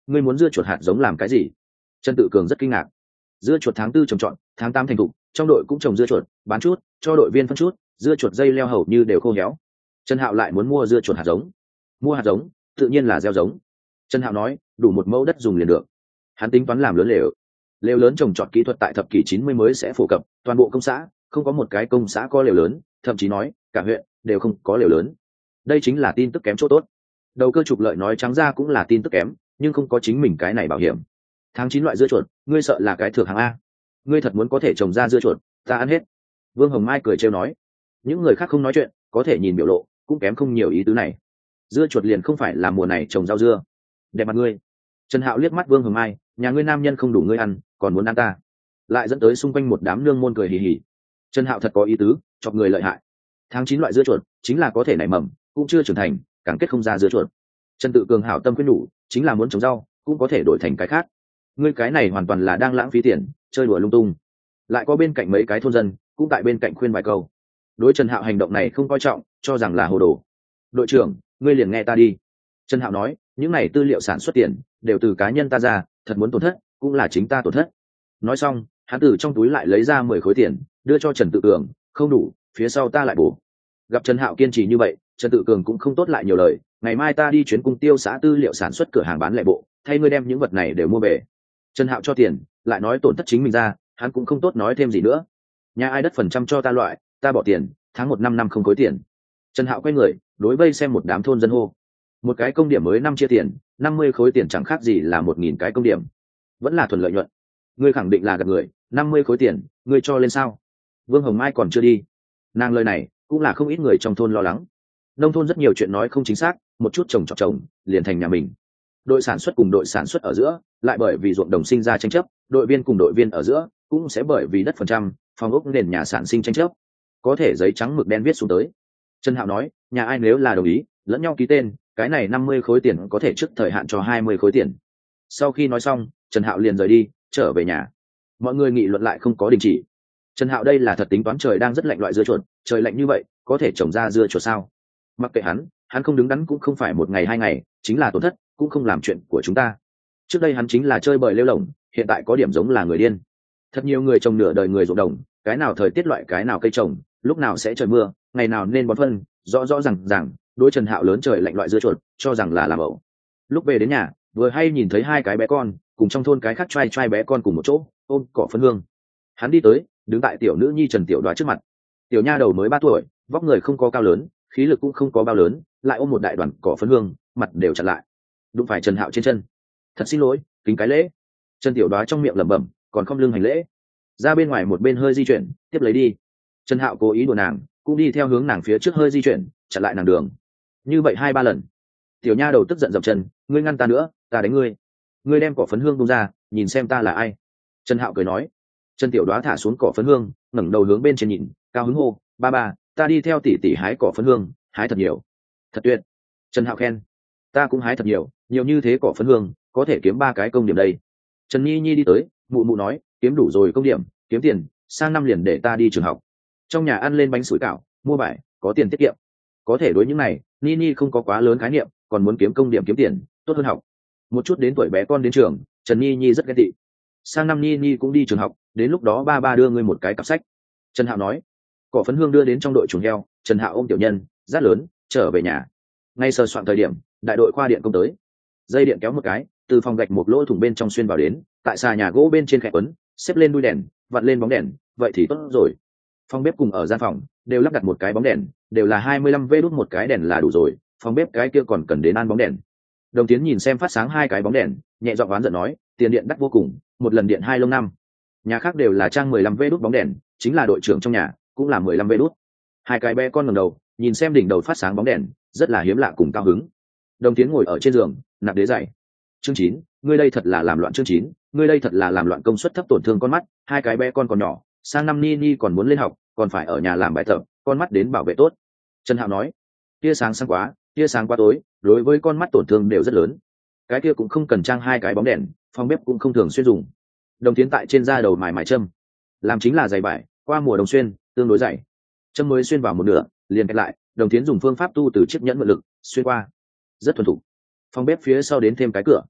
ngươi muốn dưa chuột hạt giống làm cái gì? Trần Tự Cường rất kinh ngạc. Dưa chuột tháng 4 trồng trọt, tháng 8 thành thục, trong đội cũng trồng dưa chuột, bán chút, cho đội viên phân chút, dưa chuột dây leo hầu như đều khô héo. Trần Hạo lại muốn mua dưa chuột hạt giống. Mua hạt giống, tự nhiên là gieo giống. Trần Hạo nói, đủ một mẫu đất dùng liền được. Hắn tính toán làm lớn lều. Lều lớn trồng trọt kỹ thuật tại thập kỷ 90 mới sẽ phổ cập, toàn bộ công xã, không có một cái công xã có lều lớn, thậm chí nói, cả huyện đều không có lều lớn. Đây chính là tin tức kém chỗ tốt. Đầu cơ trục lợi nói trắng ra cũng là tin tức kém, nhưng không có chính mình cái này bảo hiểm. Tháng 9 loại dưa chuột, ngươi sợ là cái thược hàng a? Ngươi thật muốn có thể trồng ra dưa chuột, ta ăn hết. Vương Hồng Mai cười trêu nói. Những người khác không nói chuyện, có thể nhìn biểu lộ, cũng kém không nhiều ý tứ này. Dưa chuột liền không phải là mùa này trồng rau dưa. Đẹp mặt ngươi. Trần Hạo liếc mắt Vương Hồng Mai, nhà ngươi nam nhân không đủ ngươi ăn, còn muốn ăn ta. Lại dẫn tới xung quanh một đám nương môn cười hì hì. Trần Hạo thật có ý tứ, chọc người lợi hại. Tháng 9 loại dưa chuột, chính là có thể nảy mầm, cũng chưa trưởng thành, càng kết không ra dưa chuột. Trần Tự Cường hảo tâm khuyên nhủ, chính là muốn trồng rau, cũng có thể đổi thành cái khác. Ngươi cái này hoàn toàn là đang lãng phí tiền, chơi đùa lung tung. Lại có bên cạnh mấy cái thôn dân, cũng tại bên cạnh khuyên vài câu. Đối Trần Hạo hành động này không coi trọng, cho rằng là hồ đồ. Đội trưởng, ngươi liền nghe ta đi. Trần Hạo nói, những này tư liệu sản xuất tiền đều từ cá nhân ta ra, thật muốn tổn thất cũng là chính ta tổn thất. Nói xong, hắn từ trong túi lại lấy ra 10 khối tiền, đưa cho Trần Tự Cường, không đủ, phía sau ta lại bổ. Gặp Trần Hạo kiên trì như vậy, Trần Tự Cường cũng không tốt lại nhiều lời, ngày mai ta đi chuyến cung tiêu xã tư liệu sản xuất cửa hàng bán lẻ bộ, thay ngươi đem những vật này đều mua về. Trần Hạo cho tiền, lại nói tổn thất chính mình ra, hắn cũng không tốt nói thêm gì nữa. Nhà ai đất phần trăm cho ta loại, ta bỏ tiền, tháng 1 năm không khối tiền. Trần Hạo quay người, đối vây xem một đám thôn dân hô. Một cái công điểm mới 5 chia tiền, 50 khối tiền chẳng khác gì là 1000 cái công điểm. Vẫn là thuần lợi nhuận. Ngươi khẳng định là gạt người, 50 khối tiền, ngươi cho lên sao? Vương Hồng Mai còn chưa đi. Nàng lời này, cũng là không ít người trong thôn lo lắng. Nông thôn rất nhiều chuyện nói không chính xác, một chút trồng trọt trồng, liền thành nhà mình. Đội sản xuất cùng đội sản xuất ở giữa, lại bởi vì ruộng đồng sinh ra tranh chấp, đội viên cùng đội viên ở giữa, cũng sẽ bởi vì đất phần trăm, phòng ốc nền nhà sản sinh tranh chấp. Có thể giấy trắng mực đen viết xuống tới. Trần Hạo nói, nhà ai nếu là đồng ý, lẫn nhau ký tên, cái này 50 khối tiền có thể trước thời hạn cho 20 khối tiền. Sau khi nói xong, Trần Hạo liền rời đi, trở về nhà. Mọi người nghị luận lại không có đình chỉ. Trần Hạo đây là thật tính toán trời đang rất lạnh loại dưa chuột, trời lạnh như vậy, có thể trồng ra dưa chuột sao? Mặc kệ hắn không đứng đắn cũng không phải một ngày hai ngày, chính là tổn thất, cũng không làm chuyện của chúng ta. Trước đây hắn chính là chơi bời lêu lổng, hiện tại có điểm giống là người điên. Thật nhiều người trồng nửa đời người ruộng đồng, cái nào thời tiết loại cái nào cây trồng, lúc nào sẽ trời mưa, ngày nào nên bón phân, rõ rõ ràng, đối Trần Hạo lớn trời lạnh loại dưa chuột, cho rằng là làm ẩu. Lúc về đến nhà, vừa hay nhìn thấy hai cái bé con, cùng trong thôn cái khác trai bé con cùng một chỗ, ôm cỏ phân hương. Hắn đi tới, đứng tại tiểu nữ nhi Trần Tiểu Đoá trước mặt. Tiểu nha đầu mới 3 tuổi, vóc người không có cao lớn, khí lực cũng không có bao lớn, lại ôm một đại đoàn cỏ phấn hương, mặt đều chặn lại. Đụng phải Trần Hạo trên chân. Thật xin lỗi, kính cái lễ. Trần Tiểu Đoá trong miệng lẩm bẩm, còn không lưng hành lễ. Ra bên ngoài một bên hơi di chuyển, tiếp lấy đi. Trần Hạo cố ý đùa nàng, cũng đi theo hướng nàng phía trước hơi di chuyển, chặn lại nàng đường. Như vậy 2-3 lần. Tiểu nha đầu tức giận dậm chân, ngươi ngăn ta nữa, ta đánh ngươi. Ngươi đem cỏ phấn hương tung ra, nhìn xem ta là ai. Trần Hạo cười nói. Trần Tiểu Đoá thả xuống cỏ phấn hương, ngẩng đầu hướng bên trên nhìn, cao hứng hô, ba, ta đi theo tỷ tỷ hái cỏ phấn hương, hái thật nhiều. Thật tuyệt. Trần Hạo khen. Ta cũng hái thật nhiều, nhiều như thế cỏ phấn hương, có thể kiếm 3 cái công điểm đây. Trần Nhi Nhi đi tới, mụ mụ nói, kiếm đủ rồi công điểm, kiếm tiền, sang năm liền để ta đi trường học. Trong nhà ăn lên bánh sủi cảo, mua vải, có tiền tiết kiệm. Có thể đối những này, Nini không có quá lớn khái niệm, còn muốn kiếm công điểm kiếm tiền, tốt hơn học. Một chút đến tuổi bé con đến trường, Trần Nhi Nhi rất ghét tị. Sang năm Nini cũng đi trường học, đến lúc đó ba đưa ngươi một cái cặp sách. Trần Hạo nói. Cỏ phấn hương đưa đến trong đội chuồng heo, Trần Hạo ôm tiểu nhân, rát lớn, trở về nhà. Ngay sờ soạn thời điểm, đại đội khoa điện công tới. Dây điện kéo một cái, từ phòng gạch một lỗ thủng bên trong xuyên vào đến, tại xà nhà gỗ bên trên khẽ quấn, xếp lên đuôi đèn, vặn lên bóng đèn, vậy thì tốt rồi. Phòng bếp cùng ở gian phòng đều lắp đặt một cái bóng đèn, đều là 25 vê đốt một cái đèn là đủ rồi, phòng bếp cái kia còn cần đến ăn bóng đèn. Đồng Tiến nhìn xem phát sáng 2 cái bóng đèn, nhẹ giọng oán giận nói, tiền điện đắt vô cùng, một lần điện 2 lông năm. Nhà khác đều là trang 15 vê đốt bóng đèn, chính là đội trưởng trong nhà cũng là 15 vê đốt. 2 cái bé con ngẩng đầu, nhìn xem đỉnh đầu phát sáng bóng đèn, rất là hiếm lạ cùng cao hứng. Đồng Tiến ngồi ở trên giường, nạp đế dậy. Chương 9, ngươi đây thật là làm loạn. Chương 9, ngươi đây thật là làm loạn, công suất thấp tổn thương con mắt, 2 cái bé con còn nhỏ, sang năm Nini còn muốn lên học, còn phải ở nhà làm bài tập, con mắt đến bảo vệ tốt. Trần Hạo nói, tia sáng quá, tia sáng quá tối, đối với con mắt tổn thương đều rất lớn. Cái kia cũng không cần trang 2 cái bóng đèn, phòng bếp cũng không thường xuyên dùng. Đồng Tiến tại trên da đầu mài châm, làm chính là giày vải, qua mùa đông xuyên, tương đối dày. Châm mới xuyên vào một nửa, liền kẹt lại, Đồng Tiến dùng phương pháp tu từ chiếc nhẫn mượn lực xuyên qua, rất thuần thục. Phòng bếp phía sau đến thêm cái cửa.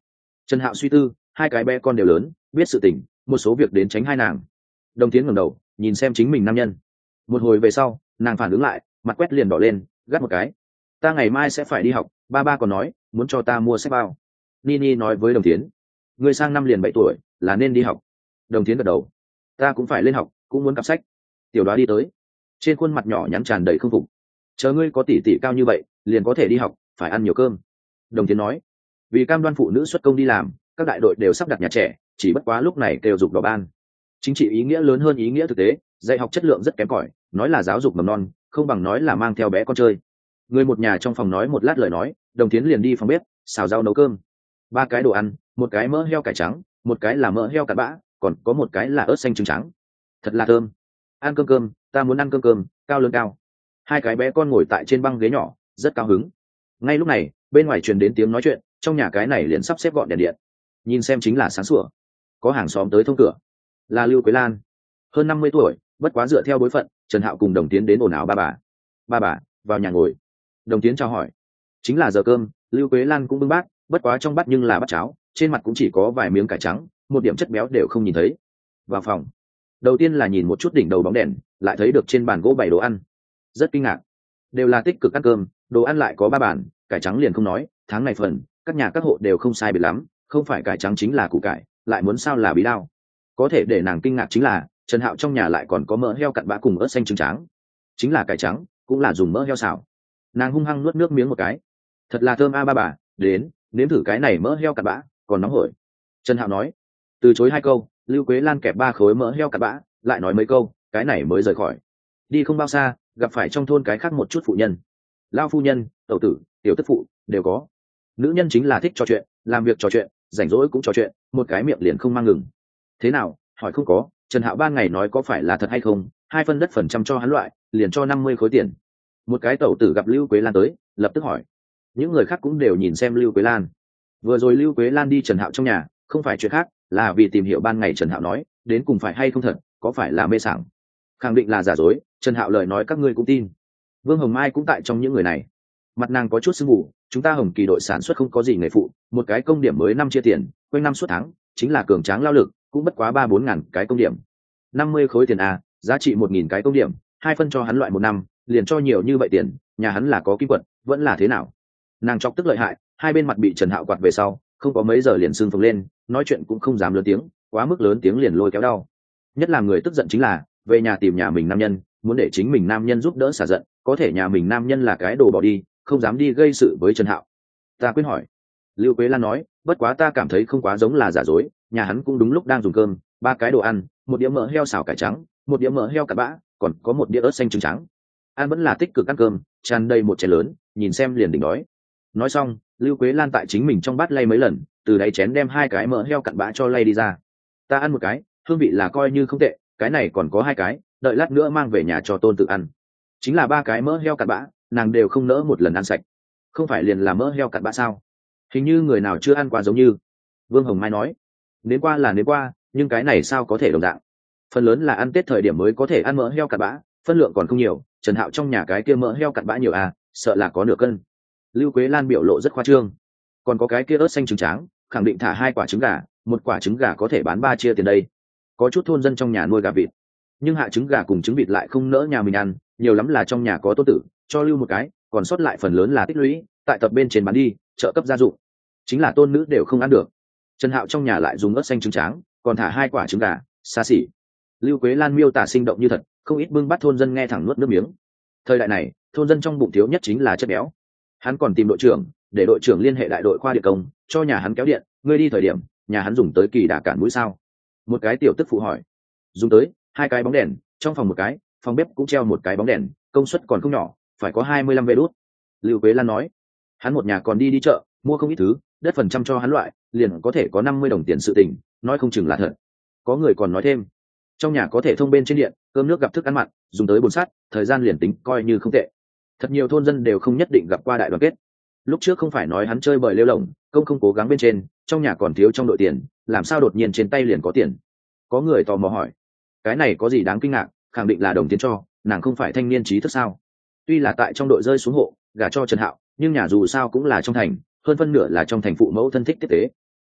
Trần Hạo suy tư, hai cái bé con đều lớn, biết sự tình, một số việc đến tránh hai nàng. Đồng Tiến ngẩng đầu nhìn xem chính mình nam nhân. Một hồi về sau, nàng phản ứng lại, mặt quét liền đỏ lên, gắt một cái. Ta ngày mai sẽ phải đi học, ba còn nói muốn cho ta mua sách bao. Nini nói với Đồng Tiến, ngươi sang năm liền 7 tuổi, là nên đi học. Đồng Tiến gật đầu, ta cũng phải lên học, cũng muốn cặp sách. Tiểu Đoá đi tới, trên khuôn mặt nhỏ nhắn tràn đầy không phục. Chờ ngươi có tỷ tỷ cao như vậy, liền có thể đi học, phải ăn nhiều cơm. Đồng Tiến nói, vì cam đoan phụ nữ xuất công đi làm, các đại đội đều sắp đặt nhà trẻ, chỉ bất quá lúc này kêu dục đỏ ban. Chính trị ý nghĩa lớn hơn ý nghĩa thực tế, dạy học chất lượng rất kém cỏi, nói là giáo dục mầm non, không bằng nói là mang theo bé con chơi. Người một nhà trong phòng nói một lát lời nói, Đồng Tiến liền đi phòng bếp xào rau nấu cơm. 3 cái đồ ăn, một cái mỡ heo cải trắng, một cái là mỡ heo cặn bã, còn có một cái là ớt xanh trứng trắng. Thật là thơm. Ăn cơm, ta muốn ăn cơm, cao lớn cao. Hai cái bé con ngồi tại trên băng ghế nhỏ, rất cao hứng. Ngay lúc này, bên ngoài truyền đến tiếng nói chuyện, trong nhà cái này liền sắp xếp gọn đèn điện. Nhìn xem chính là sáng sủa. Có hàng xóm tới thông cửa, là Lưu Quế Lan, hơn 50 tuổi, bất quá dựa theo bối phận, Trần Hạo cùng Đồng Tiến đến ồn ào ba bà vào nhà ngồi. Đồng Tiến chào hỏi, chính là giờ cơm. Lưu Quế Lan cũng bưng bát, bất quá trong bát nhưng là bát cháo, trên mặt cũng chỉ có vài miếng cải trắng, một điểm chất béo đều không nhìn thấy. Vào phòng, đầu tiên là nhìn một chút đỉnh đầu bóng đèn, lại thấy được trên bàn gỗ 7 đồ ăn, rất kinh ngạc, đều là tích cực ăn cơm, đồ ăn lại có 3 bàn, cải trắng liền không nói, tháng này phần các nhà các hộ đều không sai biệt lắm, không phải cải trắng chính là củ cải, lại muốn sao là bí đao. Có thể để nàng kinh ngạc chính là Trần Hạo trong nhà lại còn có mỡ heo cặn bã cùng ớt xanh trứng trắng, chính là cải trắng cũng là dùng mỡ heo xào. Nàng hung hăng nuốt nước miếng một cái, thật là thơm a. Ba bà đến nếm thử cái này mỡ heo cặn bã, còn nóng hổi. Trần Hạo nói, từ chối 2 câu. Lưu Quế Lan kẹp 3 khối mỡ heo cặn bã, lại nói mấy câu, cái này mới rời khỏi. Đi không bao xa, gặp phải trong thôn cái khác một chút phụ nhân, lao phu nhân, tẩu tử, tiểu tức phụ đều có. Nữ nhân chính là thích trò chuyện, làm việc trò chuyện, rảnh rỗi cũng trò chuyện, một cái miệng liền không mang ngừng. Thế nào, hỏi không có. Trần Hạo ban ngày nói có phải là thật hay không, 2 phân đất phần trăm cho hắn loại, liền cho 50 khối tiền. Một cái tẩu tử gặp Lưu Quế Lan tới, lập tức hỏi. Những người khác cũng đều nhìn xem Lưu Quế Lan. Vừa rồi Lưu Quế Lan đi Trần Hạo trong nhà, không phải chuyện khác, là vì tìm hiểu ban ngày Trần Hạo nói đến cùng phải hay không thật, có phải là mê sảng, khẳng định là giả dối. Trần Hạo lời nói các ngươi cũng tin. Vương Hồng Mai cũng tại trong những người này. Mặt nàng có chút sưng mù, chúng ta Hồng Kỳ đội sản xuất không có gì nghề phụ, một cái công điểm mới 5 chia tiền, quanh năm suốt tháng, chính là cường tráng lao lực, cũng bất quá 3-4 ngàn cái công điểm. 50 khối tiền à, giá trị 1.000 cái công điểm, 2 phân cho hắn loại 1 năm, liền cho nhiều như vậy tiền, nhà hắn là có kim quật, vẫn là thế nào? Nàng chọc tức lợi hại, hai bên mặt bị Trần Hạo quạt về sau, không có mấy giờ liền sưng phồng lên, nói chuyện cũng không dám lớn tiếng, quá mức lớn tiếng liền lôi kéo đau. Nhất là người tức giận chính là về nhà tìm nhà mình nam nhân, muốn để chính mình nam nhân giúp đỡ xả giận, có thể nhà mình nam nhân là cái đồ bỏ đi, không dám đi gây sự với Trần Hạo. Ta quyết hỏi. Lưu Quế Lan nói, bất quá ta cảm thấy không quá giống là giả dối, nhà hắn cũng đúng lúc đang dùng cơm, 3 cái đồ ăn, 1 đĩa mỡ heo xào cải trắng, 1 đĩa mỡ heo cặn bã, còn có 1 đĩa ớt xanh trứng trắng. Ăn vẫn là tích cực ăn cơm, tràn đầy một chén lớn, nhìn xem liền đỉnh đói. Nói xong, Lưu Quế Lan tại chính mình trong bát lay mấy lần, từ đáy chén đem 2 cái mỡ heo cặn bã cho lay đi ra. Ta ăn một cái, hương vị là coi như không tệ, cái này còn có 2 cái, đợi lát nữa mang về nhà cho Tôn tự ăn. Chính là 3 cái mỡ heo cặn bã, nàng đều không nỡ một lần ăn sạch. Không phải liền là mỡ heo cặn bã sao? Hình như người nào chưa ăn qua giống như. Vương Hồng Mai nói, nếm qua là nếm qua, nhưng cái này sao có thể đồng dạng. Phần lớn là ăn Tết thời điểm mới có thể ăn mỡ heo cặn bã, phân lượng còn không nhiều. Trần Hạo trong nhà cái kia mỡ heo cặn bã nhiều à, sợ là có nửa cân. Lưu Quế Lan biểu lộ rất khoa trương. Còn có cái kia ớt xanh trứng tráng, khẳng định thả 2 quả trứng gà, 1 quả trứng gà có thể bán 3 chia tiền đây. Có chút thôn dân trong nhà nuôi gà vịt, nhưng hạ trứng gà cùng trứng vịt lại không nỡ nhà mình ăn, nhiều lắm là trong nhà có Tôn tử, cho lưu một cái, còn sót lại phần lớn là tích lũy, tại tập bên trên bán đi, trợ cấp gia dụng. Chính là tôn nữ đều không ăn được. Trần Hạo trong nhà lại dùng ớt xanh trứng tráng, còn thả 2 quả trứng gà, xa xỉ. Lưu Quế Lan miêu tả sinh động như thật, không ít bưng bắt thôn dân nghe thẳng nuốt nước miếng. Thời đại này, thôn dân trong bụng thiếu nhất chính là chất béo. Hắn còn tìm đội trưởng, để đội trưởng liên hệ đại đội khoa điện công, cho nhà hắn kéo điện, ngươi đi thời điểm, nhà hắn dùng tới kỳ đà cản mũi sao? Một cái tiểu tức phụ hỏi. Dùng tới 2 cái bóng đèn, trong phòng một cái, phòng bếp cũng treo 1 cái bóng đèn, công suất còn không nhỏ, phải có 25 vé đốt. Lưu Quế Lan nói. Hắn một nhà còn đi chợ, mua không ít thứ, đất phần trăm cho hắn loại, liền có thể có 50 đồng tiền sự tình, nói không chừng là thật. Có người còn nói thêm, trong nhà có thể thông bên trên điện, cơm nước gặp thức ăn mặn, dùng tới bồn sắt, thời gian liền tính coi như không tệ. Thật nhiều thôn dân đều không nhất định gặp qua đại đoàn kết. Lúc trước không phải nói hắn chơi bời lêu lổng, công không cố gắng bên trên, trong nhà còn thiếu trong đội tiền, làm sao đột nhiên trên tay liền có tiền? Có người tò mò hỏi, cái này có gì đáng kinh ngạc, khẳng định là đồng tiền cho, nàng không phải thanh niên trí thức sao? Tuy là tại trong đội rơi xuống hộ, gả cho Trần Hạo, nhưng nhà dù sao cũng là trong thành, hơn phân nửa là trong thành phụ mẫu thân thích tiếp tế.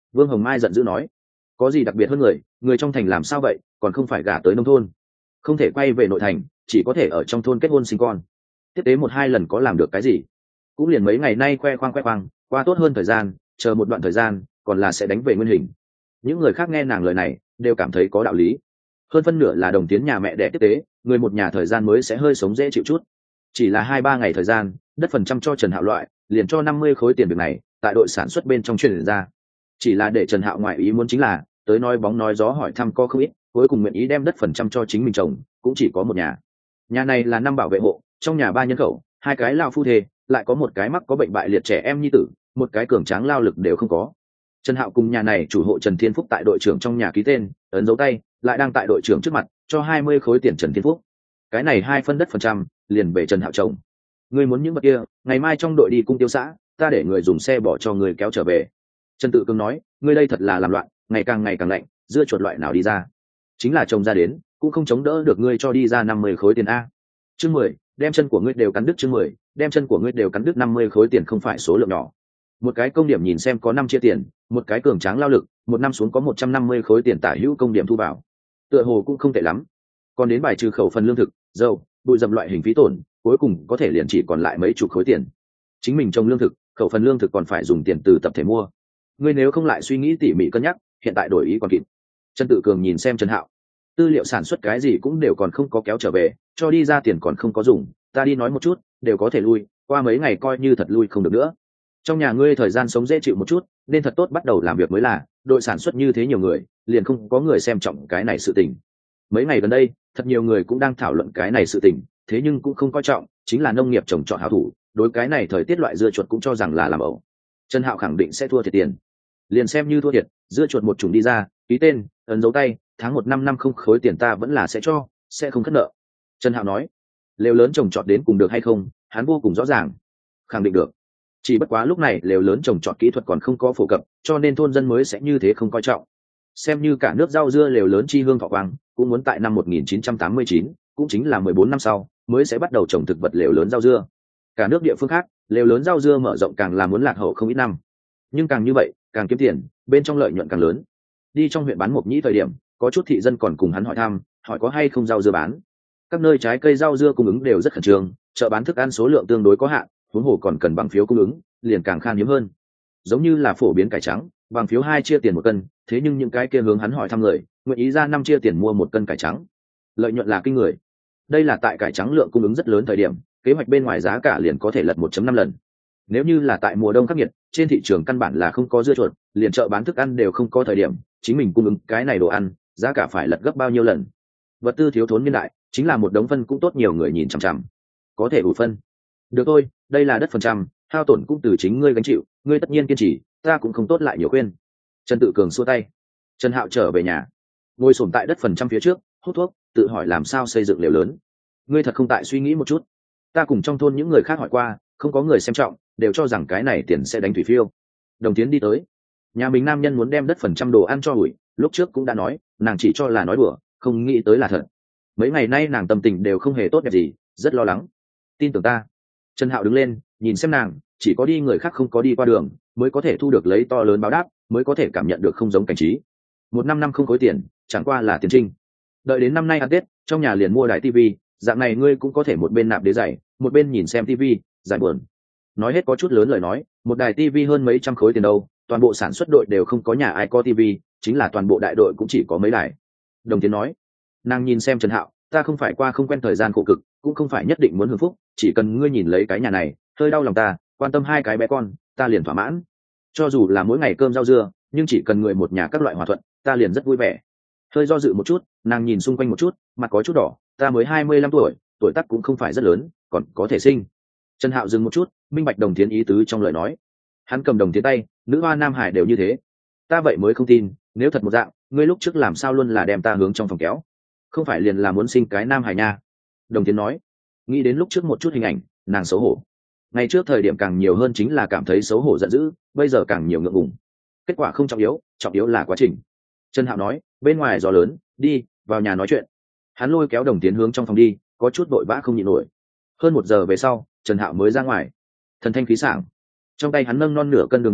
Vương Hồng Mai giận dữ nói, có gì đặc biệt hơn người trong thành làm sao vậy, còn không phải gả tới nông thôn, không thể quay về nội thành, chỉ có thể ở trong thôn kết hôn sinh con, tiếp tế một hai lần có làm được cái gì, cũng liền mấy ngày nay khoe khoang qua tốt hơn thời gian, chờ một đoạn thời gian còn là sẽ đánh về nguyên hình. Những người khác nghe nàng lời này đều cảm thấy có đạo lý, hơn phân nửa là Đồng Tiến nhà mẹ đẻ tiếp tế, người một nhà thời gian mới sẽ hơi sống dễ chịu chút. Chỉ là 2-3 ngày thời gian, đất phần trăm cho Trần Hạo loại, liền cho 50 khối tiền việc này tại đội sản xuất bên trong truyền ra. Chỉ là để Trần Hạo ngoại ý muốn chính là, tới nói bóng nói gió hỏi thăm có không ít, cuối cùng nguyện ý đem đất phần trăm cho chính mình chồng, cũng chỉ có một nhà. Nhà này là 5 bảo vệ hộ, trong nhà 3 nhân khẩu, 2 cái lao phu thê, lại có một cái mắc có bệnh bại liệt trẻ em nhi tử, một cái cường tráng lao lực đều không có. Trần Hạo cùng nhà này chủ hộ Trần Thiên Phúc tại đội trưởng trong nhà ký tên, ấn dấu tay, lại đang tại đội trưởng trước mặt cho 20 khối tiền Trần Thiên Phúc. Cái này 2 phân đất phần trăm liền về Trần Hạo chồng. Ngươi muốn những vật kia, ngày mai trong đội đi cung tiêu xã, ta để người dùng xe bỏ cho người kéo trở về. Trần Tự Cường nói, ngươi đây thật là làm loạn, ngày càng lạnh, dưa chuột loại nào đi ra, chính là chồng ra đến cũng không chống đỡ được ngươi cho đi ra 50 khối tiền a. Chương 10, đem chân của ngươi đều cắn đứt. Chương 10, đem chân của ngươi đều cắn đứt. 50 khối tiền không phải số lượng nhỏ. Một cái công điểm nhìn xem có 5 chia tiền, một cái cường tráng lao lực, một năm xuống có 150 khối tiền tả hữu công điểm thu vào, tựa hồ cũng không tệ lắm. Còn đến bài trừ khẩu phần lương thực, dầu, bụi dầm loại hình phí tổn, cuối cùng có thể liền chỉ còn lại mấy chục khối tiền. Chính mình trồng lương thực, khẩu phần lương thực còn phải dùng tiền từ tập thể mua. Ngươi nếu không lại suy nghĩ tỉ mỉ cân nhắc, hiện tại đổi ý còn kịp. Trần Tự Cường nhìn xem Trần Hạo, tư liệu sản xuất cái gì cũng đều còn không có kéo trở về, cho đi ra tiền còn không có dùng, ta đi nói một chút, đều có thể lui, qua mấy ngày coi như thật lui không được nữa. Trong nhà ngươi thời gian sống dễ chịu một chút, nên thật tốt bắt đầu làm việc mới là, đội sản xuất như thế nhiều người, liền không có người xem trọng cái này sự tình. Mấy ngày gần đây, thật nhiều người cũng đang thảo luận cái này sự tình, thế nhưng cũng không coi trọng, chính là nông nghiệp trồng trọt hảo thủ, đối cái này thời tiết loại dưa chuột cũng cho rằng là làm ẩu. Trần Hạo khẳng định sẽ thua thiệt tiền. Liền xem như thua thiệt, dưa chuột một chủng đi ra, ký tên, ấn dấu tay, tháng 1 năm 50 khối tiền ta vẫn là sẽ cho, sẽ không khất nợ. Trần Hạo nói, lều lớn trồng trọt đến cùng được hay không, hắn vô cùng rõ ràng. Khẳng định được. Chỉ bất quá lúc này lều lớn trồng trọt kỹ thuật còn không có phổ cập, cho nên thôn dân mới sẽ như thế không coi trọng. Xem như cả nước rau dưa lều lớn chi hương thọ quang, cũng muốn tại năm 1989, cũng chính là 14 năm sau, mới sẽ bắt đầu trồng thực vật lều lớn rau dưa. Cả nước địa phương khác, lều lớn rau dưa mở rộng càng là muốn lạc hậu không ít năm. Nhưng càng như vậy, càng kiếm tiền, bên trong lợi nhuận càng lớn. Đi trong huyện bán Mộc Nhĩ thời điểm, có chút thị dân còn cùng hắn hỏi thăm, hỏi có hay không rau dưa bán. Các nơi trái cây rau dưa cung ứng đều rất khẩn trương, chợ bán thức ăn số lượng tương đối có hạn, huống hồ còn cần bằng phiếu cung ứng, liền càng khan hiếm hơn. Giống như là phổ biến cải trắng, bằng phiếu 2 chia tiền 1 cân, thế nhưng những cái kia hướng hắn hỏi thăm người, nguyện ý ra 5 chia tiền mua 1 cân cải trắng. Lợi nhuận là kinh người. Đây là tại cải trắng lượng cung ứng rất lớn thời điểm, kế hoạch bên ngoài giá cả liền có thể lật 1.5 lần. Nếu như là tại mùa đông khắc nghiệt, trên thị trường căn bản là không có dưa chuột, liền chợ bán thức ăn đều không có thời điểm, chính mình cung ứng cái này đồ ăn, giá cả phải lật gấp bao nhiêu lần. Vật tư thiếu thốn niên đại, chính là một đống phân cũng tốt nhiều người nhìn chằm chằm. Có thể ủ phân. Được thôi, đây là đất phần trăm, hao tổn cũng từ chính ngươi gánh chịu, ngươi tất nhiên kiên trì, ta cũng không tốt lại nhiều khuyên. Trần Tự Cường xua tay. Trần Hạo trở về nhà, ngồi xổm tại đất phần trăm phía trước, hút thuốc, tự hỏi làm sao xây dựng lều lớn. Ngươi thật không tại suy nghĩ một chút. Ta cùng trong thôn những người khác hỏi qua, không có người xem trọng, đều cho rằng cái này tiền sẽ đánh thủy phiêu. Đồng Tiến đi tới, nhà mình nam nhân muốn đem đất phần trăm đồ ăn cho hủi, lúc trước cũng đã nói, nàng chỉ cho là nói đùa, không nghĩ tới là thật. Mấy ngày nay nàng tâm tình đều không hề tốt đẹp gì, rất lo lắng. Tin tưởng ta. Trần Hạo đứng lên, nhìn xem nàng, chỉ có đi người khác không có đi qua đường, mới có thể thu được lấy to lớn báo đáp, mới có thể cảm nhận được không giống cảnh trí. 1 năm không khối tiền, chẳng qua là tiền trinh. Đợi đến năm nay ăn Tết, trong nhà liền mua đài tivi, dạng này ngươi cũng có thể một bên nạp đế giày, một bên nhìn xem tivi, giải buồn. Nói hết có chút lớn lời nói, một đài tivi hơn mấy trăm khối tiền đâu, toàn bộ sản xuất đội đều không có nhà ai có tivi, chính là toàn bộ đại đội cũng chỉ có mấy đài. Đồng Tiến nói. Nàng nhìn xem Trần Hạo, ta không phải qua không quen thời gian khổ cực, cũng không phải nhất định muốn hưởng phúc, chỉ cần ngươi nhìn lấy cái nhà này, hơi đau lòng ta, quan tâm 2 cái bé con, ta liền thỏa mãn. Cho dù là mỗi ngày cơm rau dưa, nhưng chỉ cần người một nhà các loại hòa thuận, ta liền rất vui vẻ. Hơi do dự một chút, nàng nhìn xung quanh một chút, mặt có chút đỏ, ta mới 25 tuổi, tuổi tác cũng không phải rất lớn, còn có thể sinh. Trần Hạo dừng một chút, minh bạch Đồng Tiến ý tứ trong lời nói. Hắn cầm Đồng Tiến tay, nữ hoa nam hải đều như thế. Ta vậy mới không tin, nếu thật một dạng, ngươi lúc trước làm sao luôn là đem ta hướng trong phòng kéo, không phải liền là muốn sinh cái nam hải nha. Đồng Tiến nói. Nghĩ đến lúc trước một chút hình ảnh, nàng xấu hổ. Ngày trước thời điểm càng nhiều hơn chính là cảm thấy xấu hổ giận dữ, bây giờ càng nhiều ngượng ngùng. Kết quả không trọng yếu là quá trình. Trần Hạo nói, bên ngoài gió lớn, đi vào nhà nói chuyện. Hắn lôi kéo Đồng Tiến hướng trong phòng đi, có chút vội vã không nhịn nổi. Hơn 1 giờ về sau, Trần Hạo mới ra ngoài, thần thanh khí sảng, trong tay hắn nâng non nửa cân đường đỏ,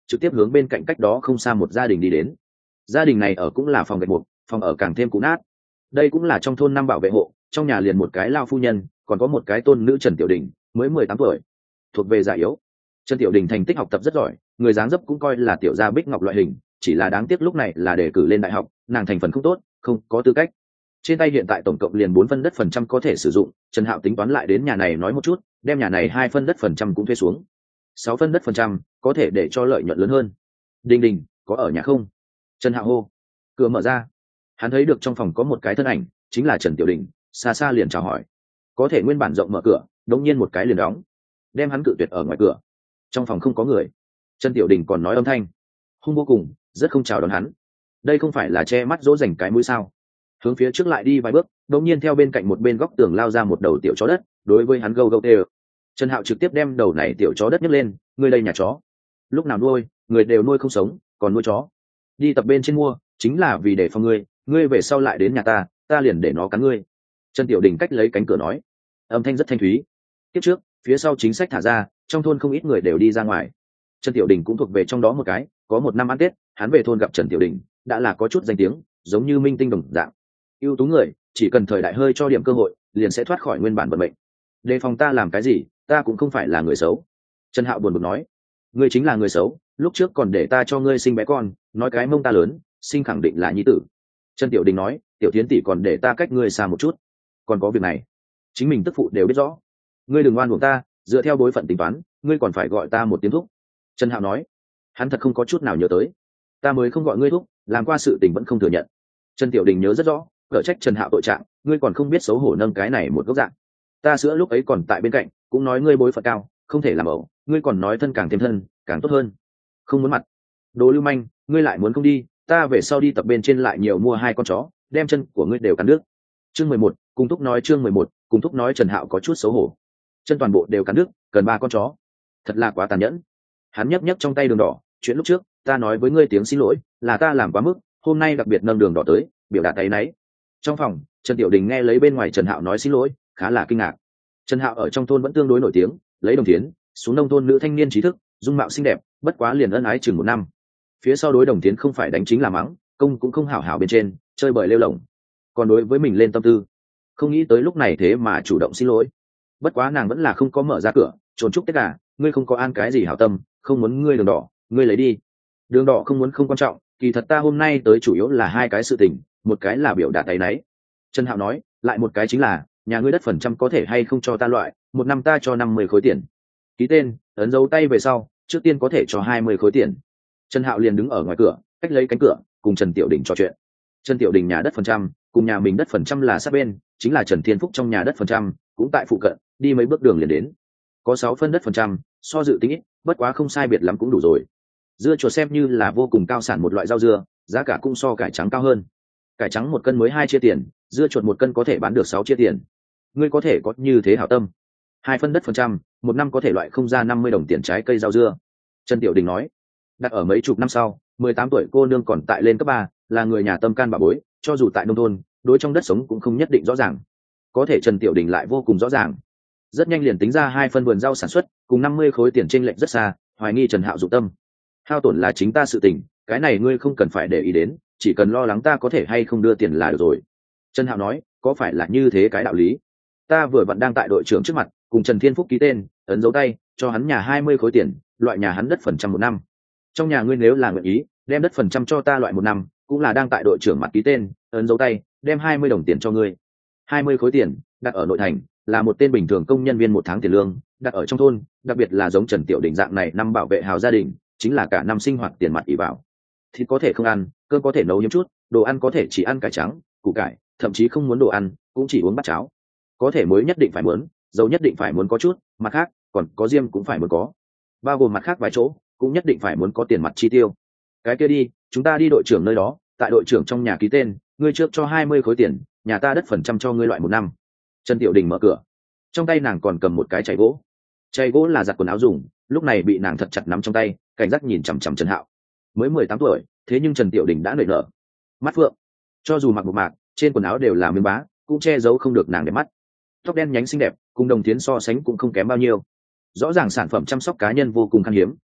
trực tiếp hướng bên cạnh cách đó không xa một gia đình đi đến. Gia đình này ở cũng là phòng gạch mục, phòng ở càng thêm cũ nát. Đây cũng là trong thôn năm bảo vệ hộ, trong nhà liền một cái lao phu nhân, còn có một cái tôn nữ Trần Tiểu Đình, mới 18 tuổi, thuộc về già yếu. Trần Tiểu Đình thành tích học tập rất giỏi, người dáng dấp cũng coi là tiểu gia bích ngọc loại hình, chỉ là đáng tiếc lúc này là đề cử lên đại học, nàng thành phần không tốt, không có tư cách. Trên tay hiện tại tổng cộng liền 4 phân đất phần trăm có thể sử dụng, Trần Hạo tính toán lại đến nhà này nói một chút, đem nhà này 2 phân đất phần trăm cũng thuê xuống. 6 phân đất phần trăm có thể để cho lợi nhuận lớn hơn. Đình Đình, có ở nhà không? Trần Hạo hô. Cửa mở ra, hắn thấy được trong phòng có một cái thân ảnh, chính là Trần Tiểu Đình, xa xa liền chào hỏi. Có thể nguyên bản rộng mở cửa, đột nhiên một cái liền đóng, đem hắn cự tuyệt ở ngoài cửa. Trong phòng không có người. Trần Tiểu Đình còn nói âm thanh hung vô cùng, rất không chào đón hắn. Đây không phải là che mắt dỗ dành cái mũi sao? Hướng phía trước lại đi vài bước, đột nhiên theo bên cạnh một bên góc tường lao ra một đầu tiểu chó đất, đối với hắn gâu gâu tê. Trần Hạo trực tiếp đem đầu này tiểu chó đất nhấc lên, ngươi đây nhà chó, lúc nào nuôi, người đều nuôi không sống, còn nuôi chó. Đi tập bên trên mua, chính là vì để phòng ngươi, ngươi về sau lại đến nhà ta liền để nó cắn ngươi. Trần Tiểu Đình cách lấy cánh cửa nói, âm thanh rất thanh thúy. Tiếp trước, phía sau chính sách thả ra, trong thôn không ít người đều đi ra ngoài. Trần Tiểu Đình cũng thuộc về trong đó một cái, có một năm ăn Tết, hắn về thôn gặp Trần Tiểu Đình, đã là có chút danh tiếng, giống như minh tinh đồng dạng. Ưu tú người, chỉ cần thời đại hơi cho điểm cơ hội, liền sẽ thoát khỏi nguyên bản vận mệnh. Đề phòng ta làm cái gì, ta cũng không phải là người xấu. Trần Hạo buồn bực nói, ngươi chính là người xấu, lúc trước còn để ta cho ngươi sinh bé con, nói cái mông ta lớn, sinh khẳng định là nhi tử. Trần Tiểu Đình nói, Tiểu Thiến tỷ còn để ta cách ngươi xa một chút. Còn có việc này, chính mình tức phụ đều biết rõ. Ngươi đừng oan uổng ta, dựa theo bối phận tính toán, ngươi còn phải gọi ta một tiếng thúc. Trần Hạo nói, hắn thật không có chút nào nhớ tới, ta mới không gọi ngươi thúc, làm qua sự tình vẫn không thừa nhận. Trần Tiểu Đình nhớ rất rõ, cở trách Trần Hạo tội trạng, ngươi còn không biết xấu hổ nâng cái này một gốc dạng. Ta sữa lúc ấy còn tại bên cạnh, cũng nói ngươi bối phận cao, không thể làm ẩu, ngươi còn nói thân càng thêm thân, càng tốt hơn. Không muốn mặt. Đồ lưu manh, ngươi lại muốn không đi, ta về sau đi tập bên trên lại nhiều mua 2 con chó, đem chân của ngươi đều cắn nước. Chương 11, cùng thúc nói chương 11, cùng thúc nói Trần Hạo có chút xấu hổ. Chân toàn bộ đều cắn nước, cần 3 con chó. Thật là quá tàn nhẫn. Hắn nhấp nhấp trong tay đường đỏ, chuyện lúc trước, ta nói với ngươi tiếng xin lỗi, là ta làm quá mức, hôm nay đặc biệt nâng đường đỏ tới, biểu đạt áy náy. Trong phòng, Trần Tiểu Đình nghe lấy bên ngoài Trần Hạo nói xin lỗi, khá là kinh ngạc. Trần Hạo ở trong thôn vẫn tương đối nổi tiếng, lấy đồng tiến, xuống nông thôn nữ thanh niên trí thức, dung mạo xinh đẹp, bất quá liền ân ái chừng 1 năm. Phía sau đối đồng tiến không phải đánh chính là mắng, công cũng không hảo hảo bên trên, chơi bời lêu lổng. Còn đối với mình lên tâm tư, không nghĩ tới lúc này thế mà chủ động xin lỗi. Bất quá nàng vẫn là không có mở ra cửa, trốn chúc tất cả, ngươi không có an cái gì hảo tâm, không muốn ngươi đường đỏ, ngươi lấy đi. Đường đỏ không muốn không quan trọng, kỳ thật ta hôm nay tới chủ yếu là 2 cái sự tình, một cái là biểu đạt áy náy. Trần Hạo nói, lại một cái chính là, nhà ngươi đất phần trăm có thể hay không cho ta loại, 1 năm ta cho 50 khối tiền. Ký tên, ấn dấu tay về sau, trước tiên có thể cho 20 khối tiền. Trần Hạo liền đứng ở ngoài cửa, cách lấy cánh cửa, cùng Trần Tiểu Đình trò chuyện. Trần Tiểu Đình nhà đất phần trăm, cùng nhà mình đất phần trăm là sát bên, chính là Trần Thiên Phúc trong nhà đất phần trăm, cũng tại phụ cận, đi mấy bước đường liền đến. Có 6 phân đất phần trăm, so dự tính ít, bất quá không sai biệt lắm cũng đủ rồi. Dưa chuột xem như là vô cùng cao sản một loại rau dưa, giá cả cũng so cải trắng cao hơn. Cải trắng 1 cân mới 2 chia tiền, dưa chuột 1 cân có thể bán được 6 chia tiền. Ngươi có thể có như thế hảo tâm. 2 phân đất phần trăm, 1 năm có thể loại không ra 50 đồng tiền trái cây rau dưa. Trần Tiểu Đình nói, đặt ở mấy chục năm sau, 18 tuổi cô nương còn tại lên cấp 3, là người nhà tâm can bà bối, cho dù tại nông thôn, đối trong đất sống cũng không nhất định rõ ràng. Có thể Trần Tiểu Đình lại vô cùng rõ ràng. Rất nhanh liền tính ra 2 phân vườn rau sản xuất, cùng 50 khối tiền chênh lệch rất xa, hoài nghi Trần Hạo dụng tâm. Hao tổn là chính ta sự tình, cái này ngươi không cần phải để ý đến, chỉ cần lo lắng ta có thể hay không đưa tiền là được rồi. Trần Hạo nói, có phải là như thế cái đạo lý? Ta vừa vặn đang tại đội trưởng trước mặt, cùng Trần Thiên Phúc ký tên, ấn dấu tay, cho hắn nhà 20 khối tiền, loại nhà hắn đất phần trăm 1 năm. Trong nhà ngươi nếu là nguyện ý, đem đất phần trăm cho ta loại 1 năm, cũng là đang tại đội trưởng mặt ký tên, ấn dấu tay, đem 20 đồng tiền cho ngươi. 20 khối tiền, đặt ở nội thành, là một tên bình thường công nhân viên 1 tháng tiền lương, đặt ở trong thôn, đặc biệt là giống Trần Tiểu Đình dạng này năm bảo vệ hào gia đình, chính là cả năm sinh hoạt tiền mặt ỷ vào. Thịt có thể không ăn, cơm có thể nấu hiếm chút, đồ ăn có thể chỉ ăn cải trắng, củ cải, thậm chí không muốn đồ ăn, cũng chỉ uống bát cháo. Có thể muối nhất định phải muốn, dầu nhất định phải muốn có chút, mặt khác, còn có diêm cũng phải muốn có. Bao gồm mặt khác vài chỗ, cũng nhất định phải muốn có tiền mặt chi tiêu. Cái kia đi, chúng ta đi đội trưởng nơi đó, tại đội trưởng trong nhà ký tên, ngươi trước cho 20 khối tiền, nhà ta đất phần trăm cho ngươi loại 1 năm. Trần Tiểu Đình mở cửa, trong tay nàng còn cầm một cái chày gỗ. Chày gỗ là giặt quần áo dùng, lúc này bị nàng thật chặt nắm trong tay, cảnh giác nhìn chằm chằm Trần Hạo. Mới 18 tuổi, thế nhưng Trần Tiểu Đình đã nảy nở. Mắt phượng, cho dù mặc một mạc, trên quần áo đều là miếng bá, cũng che giấu không được nàng đẹp mắt. Tóc đen nhánh xinh đẹp, cùng đồng tiến so sánh cũng không kém bao nhiêu. Rõ ràng sản phẩm chăm sóc cá nhân vô cùng khan hiếm,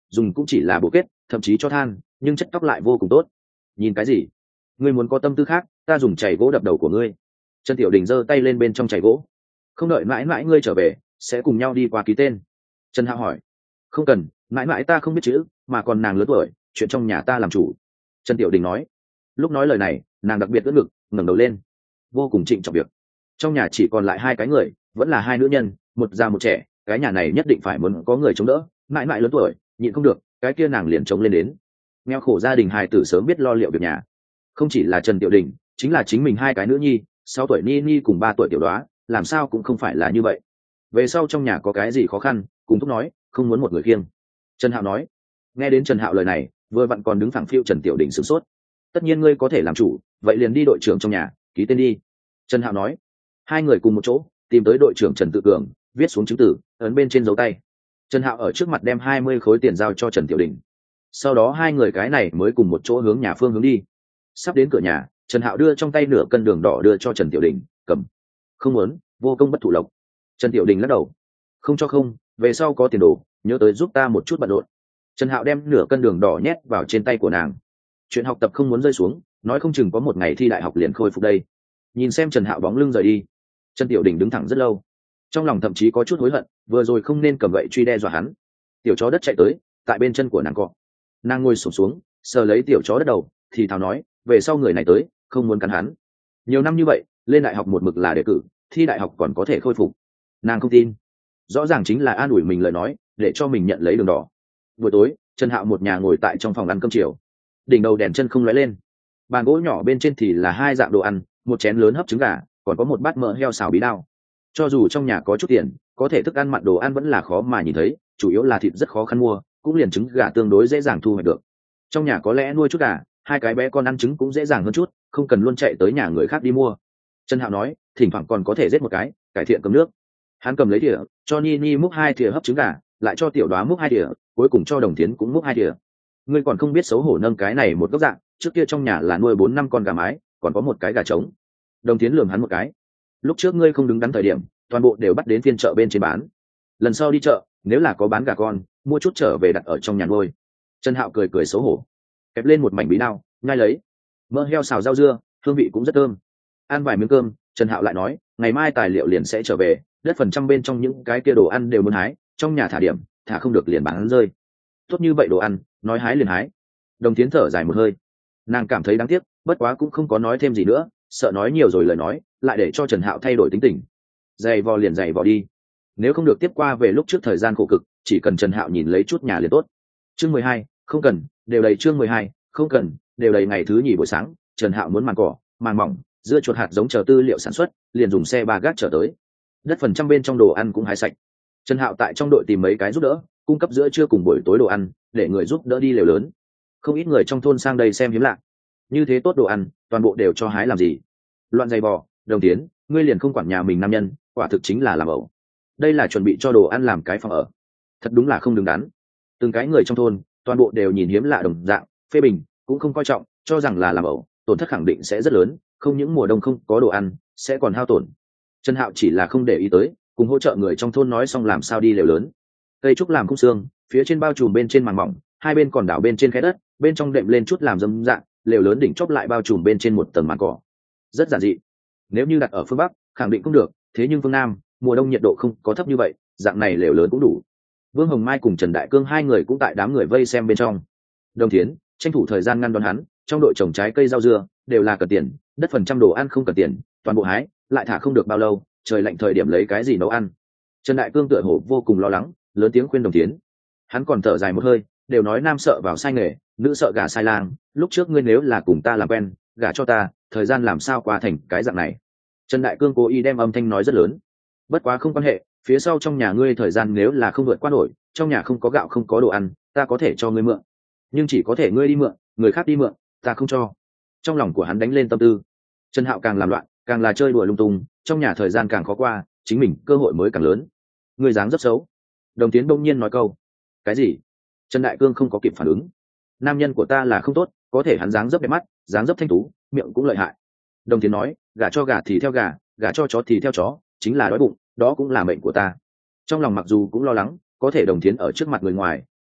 dùng cũng chỉ là bộ kết, thậm chí cho than, nhưng chất tóc lại vô cùng tốt. Nhìn cái gì? Ngươi muốn có tâm tư khác, ta dùng chày gỗ đập đầu của ngươi. Trần Tiểu Đình giơ tay lên bên trong chày gỗ. Không đợi mãi mãi ngươi trở về, sẽ cùng nhau đi qua ký tên. Trần Hạo hỏi. Không cần, mãi mãi ta không biết chữ, mà còn nàng lớn tuổi, chuyện trong nhà ta làm chủ. Trần Tiểu Đình nói. Lúc nói lời này, nàng đặc biệt ưỡn ngực, ngẩng đầu lên, vô cùng trịnh trọng việc. Trong nhà chỉ còn lại hai cái người, vẫn là hai nữ nhân, một già một trẻ, cái nhà này nhất định phải muốn có người chống đỡ. Mãi mãi lớn tuổi, nhịn không được, cái kia nàng liền chống lên đến. Nghèo khổ gia đình hài tử sớm biết lo liệu việc nhà. Không chỉ là Trần Tiểu Đình, chính là chính mình hai cái nữ nhi, 6 tuổi Ni Ni cùng 3 tuổi Tiểu Đoá, làm sao cũng không phải là như vậy. Về sau trong nhà có cái gì khó khăn, cùng thúc nói, không muốn một người kiêng. Trần Hạo nói. Nghe đến Trần Hạo lời này, vừa vặn còn đứng phẳng phiu Trần Tiểu Đình sửng sốt. Tất nhiên ngươi có thể làm chủ, vậy liền đi đội trưởng trong nhà, ký tên đi. Trần Hạo nói. Hai người cùng một chỗ, tìm tới đội trưởng Trần Tự Cường, viết xuống chứng từ, ấn bên trên dấu tay. Trần Hạo ở trước mặt đem 20 khối tiền giao cho Trần Tiểu Đình. Sau đó hai người cái này mới cùng một chỗ hướng nhà phương hướng đi. Sắp đến cửa nhà, Trần Hạo đưa trong tay nửa cân đường đỏ đưa cho Trần Tiểu Đình, cầm. Không muốn, vô công bất thụ lộc. Trần Tiểu Đình lắc đầu. Không cho không, về sau có tiền đồ, nhớ tới giúp ta một chút bận rộn. Trần Hạo đem nửa cân đường đỏ nhét vào trên tay của nàng. Chuyện học tập không muốn rơi xuống, nói không chừng có một ngày thi đại học liền khôi phục đây. Nhìn xem Trần Hạo bóng lưng rời đi, Trần Tiểu Đình đứng thẳng rất lâu, trong lòng thậm chí có chút hối hận, vừa rồi không nên cầm gậy truy đe dọa hắn. Tiểu chó đất chạy tới, tại bên chân của nàng cọ. Nàng ngồi xổm xuống, sờ lấy tiểu chó đất đầu, thì thào nói, về sau người này tới, không muốn cắn hắn. Nhiều năm như vậy, lên đại học một mực là đề cử, thi đại học còn có thể khôi phục. Nàng không tin, rõ ràng chính là an ủi mình lời nói, để cho mình nhận lấy đường đỏ. Buổi tối, Trần Hạo một nhà ngồi tại trong phòng ăn cơm chiều, đỉnh đầu đèn chân không lóe lên, bàn gỗ nhỏ bên trên thì là hai dạng đồ ăn, một chén lớn hấp trứng gà, còn có một bát mỡ heo xào bí đao. Cho dù trong nhà có chút tiền, có thể thức ăn mặn đồ ăn vẫn là khó mà nhìn thấy, chủ yếu là thịt rất khó khăn mua, cũng liền trứng gà tương đối dễ dàng thu hoạch được. Trong nhà có lẽ nuôi chút gà, hai cái bé con ăn trứng cũng dễ dàng hơn chút, không cần luôn chạy tới nhà người khác đi mua. Trần Hạo nói, thỉnh thoảng còn có thể giết một cái, cải thiện cầm nước. Hắn cầm lấy thìa, cho Ni Ni múc 2 thìa hấp trứng gà, lại cho Tiểu Đoá múc 2 thìa, cuối cùng cho Đồng Tiến cũng múc 2 thìa. Ngươi còn không biết xấu hổ nâng cái này một góc dạng, trước kia trong nhà là nuôi 4-5 con gà mái, còn có một cái gà trống. Đồng Tiến lườm hắn một cái. Lúc trước ngươi không đứng đắn thời điểm, toàn bộ đều bắt đến phiên chợ bên trên bán. Lần sau đi chợ, nếu là có bán gà con, mua chút trở về đặt ở trong nhà nuôi. Trần Hạo cười cười xấu hổ, kẹp lên một mảnh bí đao, nhai lấy. Mỡ heo xào rau dưa, hương vị cũng rất thơm. Ăn vài miếng cơm, Trần Hạo lại nói, ngày mai tài liệu liền sẽ trở về, đất phần trăm bên trong những cái kia đồ ăn đều muốn hái, trong nhà thả điểm, thả không được liền bán rơi. Tốt như vậy đồ ăn, nói hái liền hái. Đồng Tiến thở dài một hơi, nàng cảm thấy đáng tiếc, bất quá cũng không có nói thêm gì nữa, sợ nói nhiều rồi lời nói, lại để cho Trần Hạo thay đổi tính tình. Dày vò liền dày vò đi, nếu không được tiếp qua về lúc trước thời gian khổ cực, chỉ cần Trần Hạo nhìn lấy chút nhà liền tốt. Chương 12, không cần, đều đầy chương 12, không cần, đều đầy ngày thứ nhì buổi sáng, Trần Hạo muốn màng cỏ, màng mỏng, dưa chuột hạt giống chờ tư liệu sản xuất, liền dùng xe ba gác trở tới. Đất phần trăm bên trong đồ ăn cũng hái sạch. Trần Hạo tại trong đội tìm mấy cái giúp đỡ, cung cấp giữa trưa cùng buổi tối đồ ăn, để người giúp đỡ đi lều lớn. Không ít người trong thôn sang đây xem hiếm lạ. Như thế tốt đồ ăn, toàn bộ đều cho hái làm gì? Loạn giày bò, Đồng Tiến, ngươi liền không quản nhà mình nam nhân, quả thực chính là làm ẩu. Đây là chuẩn bị cho đồ ăn làm cái phòng ở. Thật đúng là không đứng đắn. Từng cái người trong thôn, toàn bộ đều nhìn hiếm lạ đồng dạng, phê bình, cũng không coi trọng, cho rằng là làm ẩu, tổn thất khẳng định sẽ rất lớn, không những mùa đông không có đồ ăn, sẽ còn hao tổn. Trần Hạo chỉ là không để ý tới, cùng hỗ trợ người trong thôn nói xong làm sao đi lều lớn. Cây trúc làm khung xương, phía trên bao trùm bên trên màng mỏng, hai bên còn đảo bên trên khe đất, bên trong đệm lên chút làm dâm dạng, lều lớn đỉnh chóp lại bao trùm bên trên một tầng màng cỏ. Rất giản dị. Nếu như đặt ở phương Bắc, khẳng định cũng được, thế nhưng phương Nam, mùa đông nhiệt độ không có thấp như vậy, dạng này lều lớn cũng đủ. Vương Hồng Mai cùng Trần Đại Cương hai người cũng tại đám người vây xem bên trong. Đồng Thiến tranh thủ thời gian ngăn đón hắn, trong đội trồng trái cây rau dưa đều là cần tiền, đất phần trăm đồ ăn không cần tiền, toàn bộ hái, lại thả không được bao lâu, trời lạnh thời điểm lấy cái gì nấu ăn. Trần Đại Cương tựa hồ vô cùng lo lắng, lớn tiếng khuyên Đồng Thiến. Hắn còn thở dài một hơi, đều nói nam sợ vào sai nghề, nữ sợ gả sai lang, lúc trước ngươi nếu là cùng ta làm quen, gả cho ta, thời gian làm sao qua thành cái dạng này. Trần Đại Cương cố ý đem âm thanh nói rất lớn. Bất quá không quan hệ, phía sau trong nhà ngươi thời gian nếu là không vượt qua nổi, trong nhà không có gạo không có đồ ăn, ta có thể cho ngươi mượn, nhưng chỉ có thể ngươi đi mượn, người khác đi mượn, ta không cho. Trong lòng của hắn đánh lên tâm tư. Trần Hạo càng làm loạn, càng là chơi đùa lung tung, trong nhà thời gian càng khó qua, chính mình cơ hội mới càng lớn. Ngươi dáng rất xấu. Đồng Tiến bỗng nhiên nói câu. Cái gì? Trần Đại Cương không có kịp phản ứng. Nam nhân của ta là không tốt, có thể hắn dáng dấp đẹp mắt, dáng dấp thanh tú, miệng cũng lợi hại. Đồng Tiến nói, gả cho gà thì theo gà, gả cho chó thì theo chó, chính là đói bụng, đó cũng là mệnh của ta. Trong lòng mặc dù cũng lo lắng, có thể Đồng Tiến ở trước mặt người ngoài,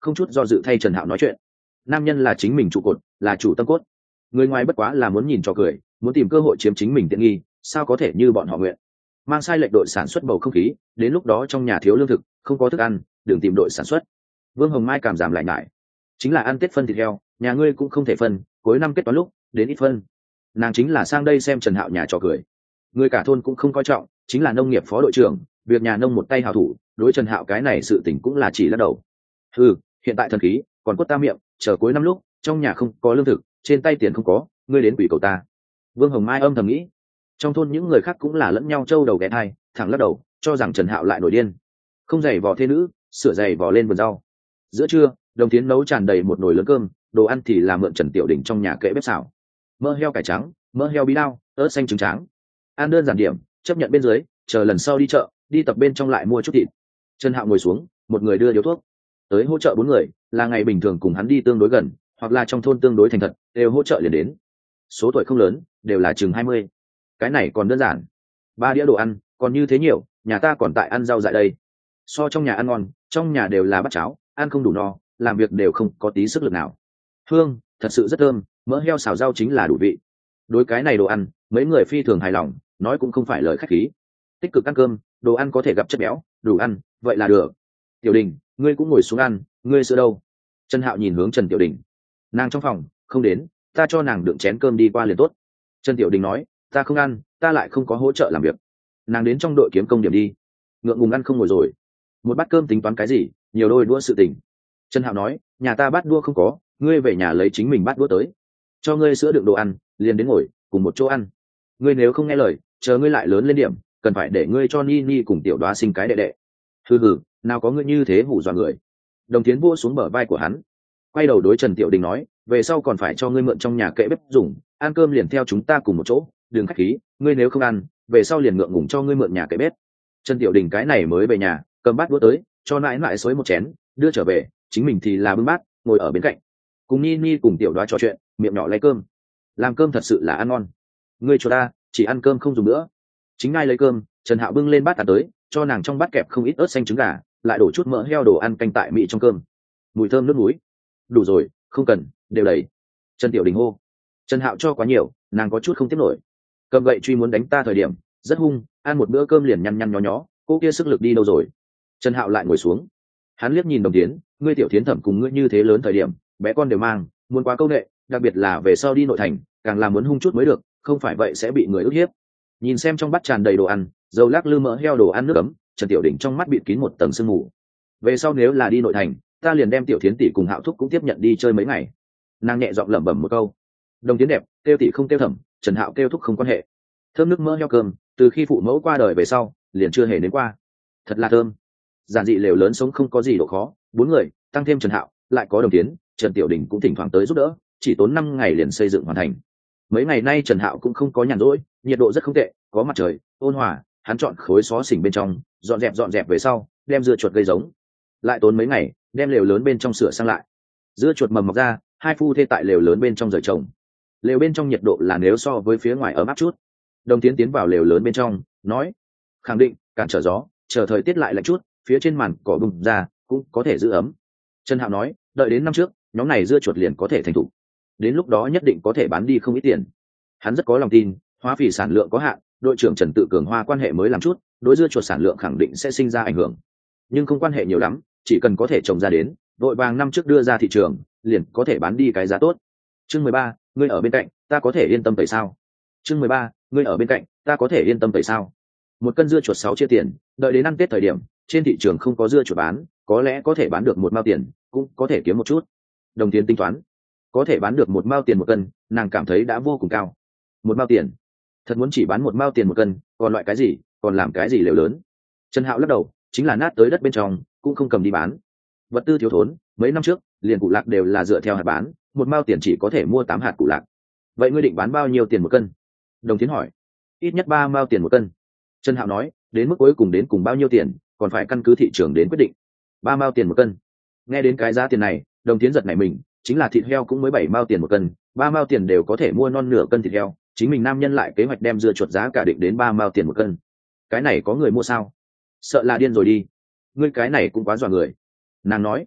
không chút do dự thay Trần Hạo nói chuyện. Nam nhân là chính mình trụ cột, là chủ tâm cốt. Người ngoài bất quá là muốn nhìn cho cười, muốn tìm cơ hội chiếm chính mình tiện nghi, sao có thể như bọn họ nguyện. Mang sai lệch đội sản xuất bầu không khí, đến lúc đó trong nhà thiếu lương thực, không có thức ăn, đừng tìm đội sản xuất. Vương Hồng Mai cảm giảm lại ngại. Chính là ăn Tết phân thịt heo, nhà ngươi cũng không thể phân, cuối năm kết toán lúc, đến ít phân. Nàng chính là sang đây xem Trần Hạo nhà trò cười. Người cả thôn cũng không coi trọng, chính là nông nghiệp phó đội trưởng, việc nhà nông một tay hào thủ, đối Trần Hạo cái này sự tình cũng là chỉ lắc đầu. Hiện tại thần khí, còn quất ta miệng, chờ cuối năm lúc, trong nhà không có lương thực, trên tay tiền không có, ngươi đến quỷ cầu ta. Vương Hồng Mai âm thầm nghĩ. Trong thôn những người khác cũng là lẫn nhau trâu đầu ghé thai, thẳng lắc đầu, cho rằng Trần Hạo lại nổi điên. Không giày vò thế nữ, sửa giày vò lên vườn rau. Giữa trưa, Đồng Tiến nấu tràn đầy một nồi lớn cơm, đồ ăn thì là mượn Trần Tiểu Đình trong nhà kệ bếp xào. Mỡ heo cải trắng, mỡ heo bí đao, ớt xanh trứng tráng. Ăn đơn giản điểm, chấp nhận bên dưới, chờ lần sau đi chợ, đi tập bên trong lại mua chút thịt. Trần Hạo ngồi xuống, một người đưa điếu thuốc. Tới hỗ trợ 4 người, là ngày bình thường cùng hắn đi tương đối gần, hoặc là trong thôn tương đối thành thật, đều hỗ trợ liền đến. Số tuổi không lớn, đều là chừng 20. Cái này còn đơn giản. 3 đĩa đồ ăn, còn như thế nhiều, nhà ta còn tại ăn rau dại đây. So trong nhà ăn ngon, trong nhà đều là bát cháo, ăn không đủ no, làm việc đều không có tí sức lực nào. Hương, thật sự rất thơm, mỡ heo xào rau chính là đủ vị. Đối cái này đồ ăn, mấy người phi thường hài lòng, nói cũng không phải lời khách khí. Tích cực ăn cơm, đồ ăn có thể gặp chất béo, đủ ăn, vậy là được. Tiểu Đình, ngươi cũng ngồi xuống ăn, ngươi sữa đâu? Trần Hạo nhìn hướng Trần Tiểu Đình. Nàng trong phòng, không đến, ta cho nàng đựng chén cơm đi qua liền tốt. Trần Tiểu Đình nói, ta không ăn, ta lại không có hỗ trợ làm việc. Nàng đến trong đội kiếm công điểm đi. Ngượng ngùng ăn không ngồi rồi. Một bát cơm tính toán cái gì, nhiều đôi đũa sự tình. Trần Hạo nói, nhà ta bát đũa không có, ngươi về nhà lấy chính mình bát đũa tới. Cho ngươi sữa đựng đồ ăn, liền đến ngồi, cùng một chỗ ăn. Ngươi nếu không nghe lời, chờ ngươi lại lớn lên điểm, cần phải để ngươi cho Ni Ni cùng Tiểu Đoá sinh cái đệ đệ. Hừ, nào có ngươi như thế hù dọa người. Đồng Tiến vua xuống bờ vai của hắn, quay đầu đối Trần Tiểu Đình nói, về sau còn phải cho ngươi mượn trong nhà kệ bếp dùng, ăn cơm liền theo chúng ta cùng một chỗ, đừng khách khí, ngươi nếu không ăn, về sau liền ngượng ngùng cho ngươi mượn nhà kệ bếp. Trần Tiểu Đình cái này mới về nhà, cầm bát đũa tới, cho nãi nãi xối một chén, đưa trở về, chính mình thì là bưng bát, ngồi ở bên cạnh, cùng Ni Ni cùng Tiểu Đoá trò chuyện, miệng nhỏ lấy cơm. Làm cơm thật sự là ăn ngon. Ngươi cho ta, chỉ ăn cơm không dùng nữa. Chính ngay lấy cơm, Trần Hạo bưng lên bát tạt tới, cho nàng trong bát kẹp không ít ớt xanh trứng gà, lại đổ chút mỡ heo đồ ăn canh tại mị trong cơm. Mùi thơm nước núi. Đủ rồi, không cần, đều đầy. Trần Tiểu Đình hô. Trần Hạo cho quá nhiều, nàng có chút không tiếp nổi. Cầm gậy truy muốn đánh ta thời điểm, rất hung, ăn một bữa cơm liền nhăn nhăn nhó nhó, cô kia sức lực đi đâu rồi? Trần Hạo lại ngồi xuống. Hắn liếc nhìn Đồng Tiến, ngươi Tiểu Thiến thẩm cùng ngươi như thế lớn thời điểm, bé con đều mang, muốn quá câu nệ, đặc biệt là về sau đi nội thành, càng là muốn hung chút mới được, không phải vậy sẽ bị người ức hiếp. Nhìn xem trong bát tràn đầy đồ ăn, dầu lắc lư mỡ heo đồ ăn nước ấm, Trần Tiểu Đình trong mắt bịt kín một tầng sương mù. Về sau nếu là đi nội thành, ta liền đem Tiểu Thiến tỷ cùng Hạo thúc cũng tiếp nhận đi chơi mấy ngày. Nàng nhẹ giọng lẩm bẩm một câu. Đồng Tiến đẹp, kêu tỷ không kêu thẩm, Trần Hạo kêu thúc không quan hệ. Thơm nước mỡ heo cơm, từ khi phụ mẫu qua đời về sau, liền chưa hề đến qua. Thật là thơm. Giản dị lều lớn sống không có gì độ khó, 4 người, tăng thêm Trần Hạo, lại có Đồng Tiến, Trần Tiểu Đình cũng thỉnh thoảng tới giúp đỡ, chỉ tốn 5 ngày liền xây dựng hoàn thành. Mấy ngày nay Trần Hạo cũng không có nhàn rỗi, nhiệt độ rất không tệ, có mặt trời, ôn hòa, hắn chọn khối xó xỉnh bên trong, dọn dẹp về sau, đem dưa chuột gây giống. Lại tốn mấy ngày, đem lều lớn bên trong sửa sang lại. Dưa chuột mầm mọc ra, hai phu thê tại lều lớn bên trong rời trồng. Lều bên trong nhiệt độ là nếu so với phía ngoài ấm áp chút. Đồng Tiến tiến vào lều lớn bên trong, nói, khẳng định, cản trở gió, chờ thời tiết lại lạnh chút, phía trên màn cỏ bùng ra, cũng có thể giữ ấm. Trần Hạo nói, đợi đến năm trước, nhóm này dưa chuột liền có thể thành thục. Đến lúc đó nhất định có thể bán đi không ít tiền. Hắn rất có lòng tin, hóa phỉ sản lượng có hạn, đội trưởng Trần Tự Cường Hoa quan hệ mới làm chút, đối dưa chuột sản lượng khẳng định sẽ sinh ra ảnh hưởng. Nhưng không quan hệ nhiều lắm, chỉ cần có thể trồng ra đến, đội vàng năm trước đưa ra thị trường, liền có thể bán đi cái giá tốt. Chương 13, ngươi ở bên cạnh, ta có thể yên tâm tẩy sao? Chương 13, ngươi ở bên cạnh, ta có thể yên tâm tẩy sao? Một cân dưa chuột 6 chia tiền, đợi đến ăn Tết thời điểm, trên thị trường không có dưa chuột bán, có lẽ có thể bán được 1 mao tiền, cũng có thể kiếm một chút. Đồng Tiến tính toán, có thể bán được 1 mao tiền 1 cân, nàng cảm thấy đã vô cùng cao. 1 mao tiền, thật muốn chỉ bán 1 mao tiền 1 cân, còn loại cái gì, còn làm cái gì lều lớn? Trần Hạo lắc đầu, chính là nát tới đất bên trong, cũng không cầm đi bán. Vật tư thiếu thốn, mấy năm trước, liền củ lạc đều là dựa theo hạt bán, 1 mao tiền chỉ có thể mua 8 hạt củ lạc. Vậy ngươi định bán bao nhiêu tiền 1 cân? Đồng Tiến hỏi. Ít nhất 3 mao tiền 1 cân. Trần Hạo nói, đến mức cuối cùng đến cùng bao nhiêu tiền, còn phải căn cứ thị trường đến quyết định. 3 mao tiền 1 cân. Nghe đến cái giá tiền này, Đồng Tiến giật nảy mình, chính là thịt heo cũng mới 7 mao tiền 1 cân, 3 mao tiền đều có thể mua non nửa cân thịt heo, chính mình nam nhân lại kế hoạch đem dưa chuột giá cả định đến 3 mao tiền 1 cân. Cái này có người mua sao? Sợ là điên rồi đi. Ngươi cái này cũng quá dọa người. Nàng nói,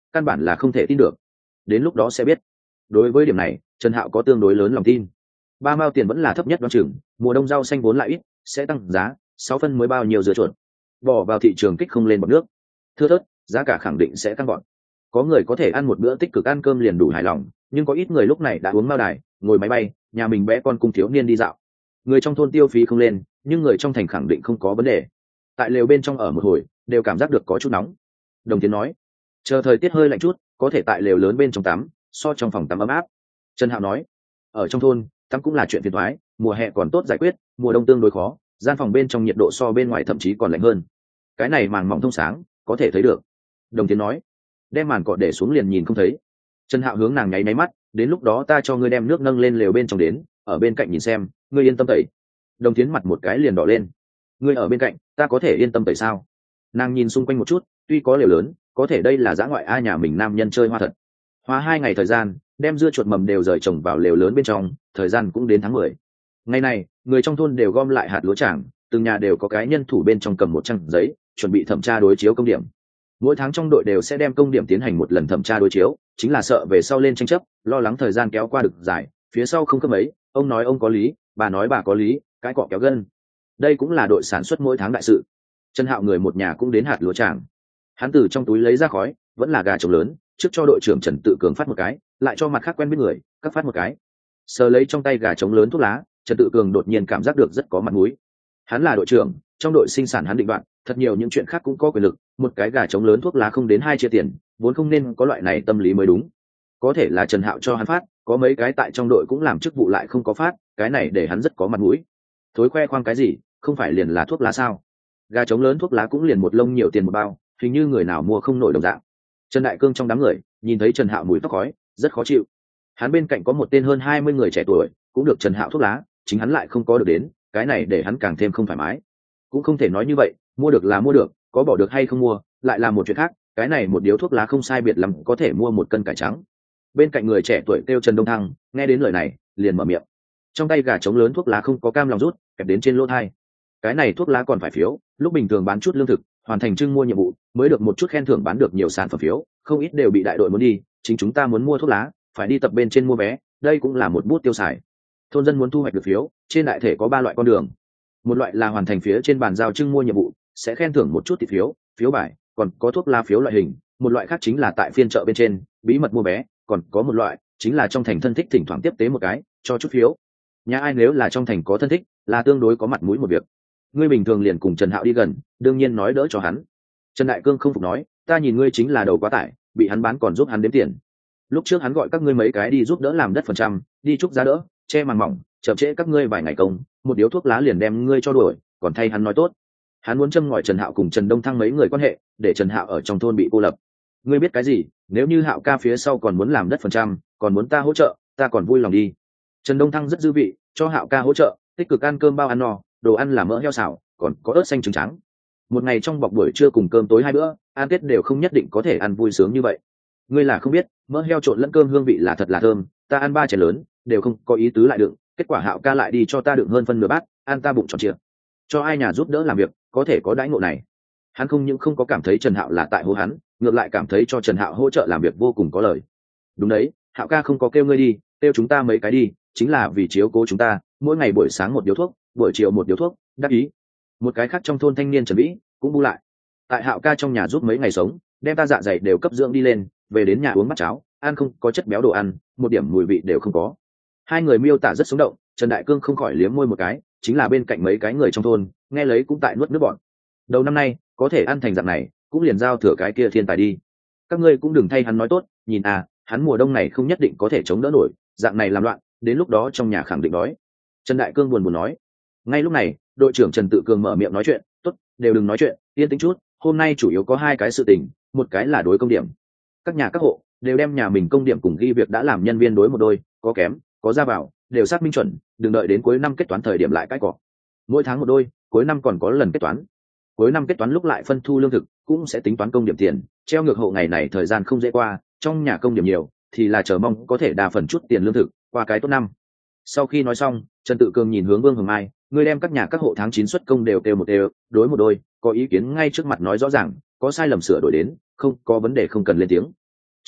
căn bản là không thể tin được. Đến lúc đó sẽ biết. Đối với điểm này Trần Hạo có tương đối lớn lòng tin. 3 mao tiền vẫn là thấp nhất đoán chừng, mùa đông rau xanh vốn lại ít, sẽ tăng giá, 6 phân mới bao nhiêu dưa chuột. Bỏ vào thị trường kích không lên bọt nước. Thưa thớt, giá cả khẳng định sẽ tăng gọn. Có người có thể ăn một bữa tích cực ăn cơm liền đủ hài lòng, nhưng có ít người lúc này đã uống mao đài, ngồi máy bay, nhà mình bé con cùng thiếu niên đi dạo. Người trong thôn tiêu phí không lên, nhưng người trong thành khẳng định không có vấn đề. Tại lều bên trong ở một hồi, đều cảm giác được có chút nóng. Đồng Tiến nói, chờ thời tiết hơi lạnh chút, có thể tại lều lớn bên trong tắm, so trong phòng tắm ấm áp. Trần Hạo nói, ở trong thôn tắm cũng là chuyện phiền toái, mùa hè còn tốt giải quyết, mùa đông tương đối khó, gian phòng bên trong nhiệt độ so bên ngoài thậm chí còn lạnh hơn. Cái này màn mỏng thông sáng, có thể thấy được. Đồng Tiến nói, đem màn cọ để xuống liền nhìn không thấy. Trần Hạo hướng nàng nháy máy mắt, đến lúc đó ta cho ngươi đem nước nâng lên lều bên trong đến, ở bên cạnh nhìn xem, ngươi yên tâm tẩy. Đồng Tiến mặt một cái liền đỏ lên. Ngươi ở bên cạnh, ta có thể yên tâm tẩy sao? Nàng nhìn xung quanh một chút, tuy có lều lớn, có thể đây là dã ngoại a, nhà mình nam nhân chơi hoa thật. Hoa 2 ngày thời gian, đem dưa chuột mầm đều rời trồng vào lều lớn bên trong, thời gian cũng đến tháng 10. Ngày này, người trong thôn đều gom lại hạt lúa tràng, từng nhà đều có cái nhân thủ bên trong cầm một trang giấy, chuẩn bị thẩm tra đối chiếu công điểm. Mỗi tháng trong đội đều sẽ đem công điểm tiến hành một lần thẩm tra đối chiếu, chính là sợ về sau lên tranh chấp, lo lắng thời gian kéo qua được dài, phía sau không cấp mấy, ông nói ông có lý, bà nói bà có lý, cái cọ kéo gân. Đây cũng là đội sản xuất mỗi tháng đại sự. Trần Hạo người một nhà cũng đến hạt lúa tràng. Hắn từ trong túi lấy ra khói, vẫn là gà trống lớn, trước cho đội trưởng Trần Tự Cường phát một cái, lại cho mặt khác quen biết người, các phát một cái. Sờ lấy trong tay gà trống lớn thuốc lá, Trần Tự Cường đột nhiên cảm giác được rất có mặt mũi. Hắn là đội trưởng, trong đội sinh sản hắn định đoạt, thật nhiều những chuyện khác cũng có quyền lực, một cái gà trống lớn thuốc lá không đến 2 chia tiền, vốn không nên có loại này tâm lý mới đúng. Có thể là Trần Hạo cho hắn phát, có mấy cái tại trong đội cũng làm chức vụ lại không có phát, cái này để hắn rất có mặt mũi. Thối khoe khoang cái gì, không phải liền là thuốc lá sao? Gà trống lớn thuốc lá cũng liền một lông nhiều tiền một bao, hình như người nào mua không nổi đồng dạng. Trần Đại Cương trong đám người nhìn thấy Trần Hạo mùi tóc khói, rất khó chịu. Hắn bên cạnh có một tên hơn 20 người trẻ tuổi, cũng được Trần Hạo thuốc lá, chính hắn lại không có được đến, cái này để hắn càng thêm không thoải mái. Cũng không thể nói như vậy, mua được là mua được, có bỏ được hay không mua, lại là một chuyện khác, cái này một điếu thuốc lá không sai biệt lắm có thể mua một cân cải trắng. Bên cạnh người trẻ tuổi kêu Trần Đông Thăng, nghe đến lời này, liền mở miệng. Trong tay gà trống lớn thuốc lá không có cam lòng rút, kẹp đến trên lỗ tai. Cái này thuốc lá còn phải phiếu, lúc bình thường bán chút lương thực, hoàn thành trưng mua nhiệm vụ, mới được một chút khen thưởng bán được nhiều sản phẩm phiếu, không ít đều bị đại đội muốn đi, chính chúng ta muốn mua thuốc lá, phải đi tập bên trên mua vé, đây cũng là một bút tiêu xài. Thôn dân muốn thu hoạch được phiếu, trên đại thể có 3 loại con đường. Một loại là hoàn thành phía trên bàn giao trưng mua nhiệm vụ, sẽ khen thưởng một chút thịt phiếu, phiếu bài, còn có thuốc lá phiếu loại hình. Một loại khác chính là tại phiên chợ bên trên, bí mật mua vé, còn có một loại chính là trong thành thân thích thỉnh thoảng tiếp tế một cái, cho chút phiếu. Nhà ai nếu là trong thành có thân thích, là tương đối có mặt mũi một việc. Ngươi bình thường liền cùng Trần Hạo đi gần, đương nhiên nói đỡ cho hắn. Trần Đại Cương không phục nói, ta nhìn ngươi chính là đầu quá tải, bị hắn bán còn giúp hắn đếm tiền. Lúc trước hắn gọi các ngươi mấy cái đi giúp đỡ làm đất phần trăm, đi trúc giá đỡ, che màn mỏng, chậm trễ các ngươi vài ngày công, một điếu thuốc lá liền đem ngươi cho đuổi, còn thay hắn nói tốt. Hắn muốn châm ngòi Trần Hạo cùng Trần Đông Thăng mấy người quan hệ, để Trần Hạo ở trong thôn bị cô lập. Ngươi biết cái gì, nếu như Hạo ca phía sau còn muốn làm đất phần trăm, còn muốn ta hỗ trợ, ta còn vui lòng đi. Trần Đông Thăng rất dư vị, cho Hạo ca hỗ trợ, tích cực ăn cơm bao ăn no, đồ ăn là mỡ heo xào, còn có ớt xanh trứng trắng. Một ngày trong bọc buổi trưa cùng cơm tối 2 bữa, ăn Tết đều không nhất định có thể ăn vui sướng như vậy. Ngươi là không biết, mỡ heo trộn lẫn cơm hương vị là thật là thơm, ta ăn 3 chén lớn, đều không có ý tứ lại đựng, kết quả Hạo ca lại đi cho ta đựng hơn phân nửa bát, ăn ta bụng tròn trịa. Cho ai nhà giúp đỡ làm việc, có thể có đãi ngộ này. Hắn không những không có cảm thấy Trần Hạo là tại hô hắn, ngược lại cảm thấy cho Trần Hạo hỗ trợ làm việc vô cùng có lời. Đúng đấy, Hạo ca không có kêu ngươi đi, kêu chúng ta mấy cái đi, chính là vì chiếu cố chúng ta, mỗi ngày buổi sáng một điếu thuốc, buổi chiều một điếu thuốc, đắc ý. Một cái khác trong thôn thanh niên Trần Vĩ cũng bu lại. Tại Hạo ca trong nhà giúp mấy ngày sống, đem ta dạ dày đều cấp dưỡng đi lên, về đến nhà uống bát cháo, ăn không có chất béo đồ ăn, một điểm mùi vị đều không có. Hai người miêu tả rất sống động, Trần Đại Cương không khỏi liếm môi một cái, chính là bên cạnh mấy cái người trong thôn, nghe lấy cũng tại nuốt nước bọt. Đầu năm nay, có thể ăn thành dạng này, cũng liền giao thừa cái kia thiên tài đi. Các ngươi cũng đừng thay hắn nói tốt, nhìn à, hắn mùa đông này không nhất định có thể chống đỡ nổi, dạng này làm loạn, đến lúc đó trong nhà khẳng định đói. Trần Đại Cương buồn buồn nói. Ngay lúc này, đội trưởng Trần Tự Cường mở miệng nói chuyện, tốt, đều đừng nói chuyện, yên tĩnh chút, hôm nay chủ yếu có 2 cái sự tình, một cái là đối công điểm. Các nhà các hộ đều đem nhà mình công điểm cùng ghi việc đã làm nhân viên đối một đôi, có kém, có ra vào, đều xác minh chuẩn, đừng đợi đến cuối năm kết toán thời điểm lại cãi cọ. Mỗi tháng một đôi, cuối năm còn có lần kết toán. Cuối năm kết toán lúc lại phân thu lương thực, cũng sẽ tính toán công điểm tiền, treo ngược hộ ngày này thời gian không dễ qua, trong nhà công điểm nhiều, thì là chờ mong có thể đa phần chút tiền lương thực, qua cái tốt năm. Sau khi nói xong, Trần Tự Cường nhìn hướng Vương Hồng Mai, người đem các nhà các hộ tháng 9 xuất công đều kêu một đều, đối một đôi, có ý kiến ngay trước mặt nói rõ ràng, có sai lầm sửa đổi đến, không có vấn đề không cần lên tiếng.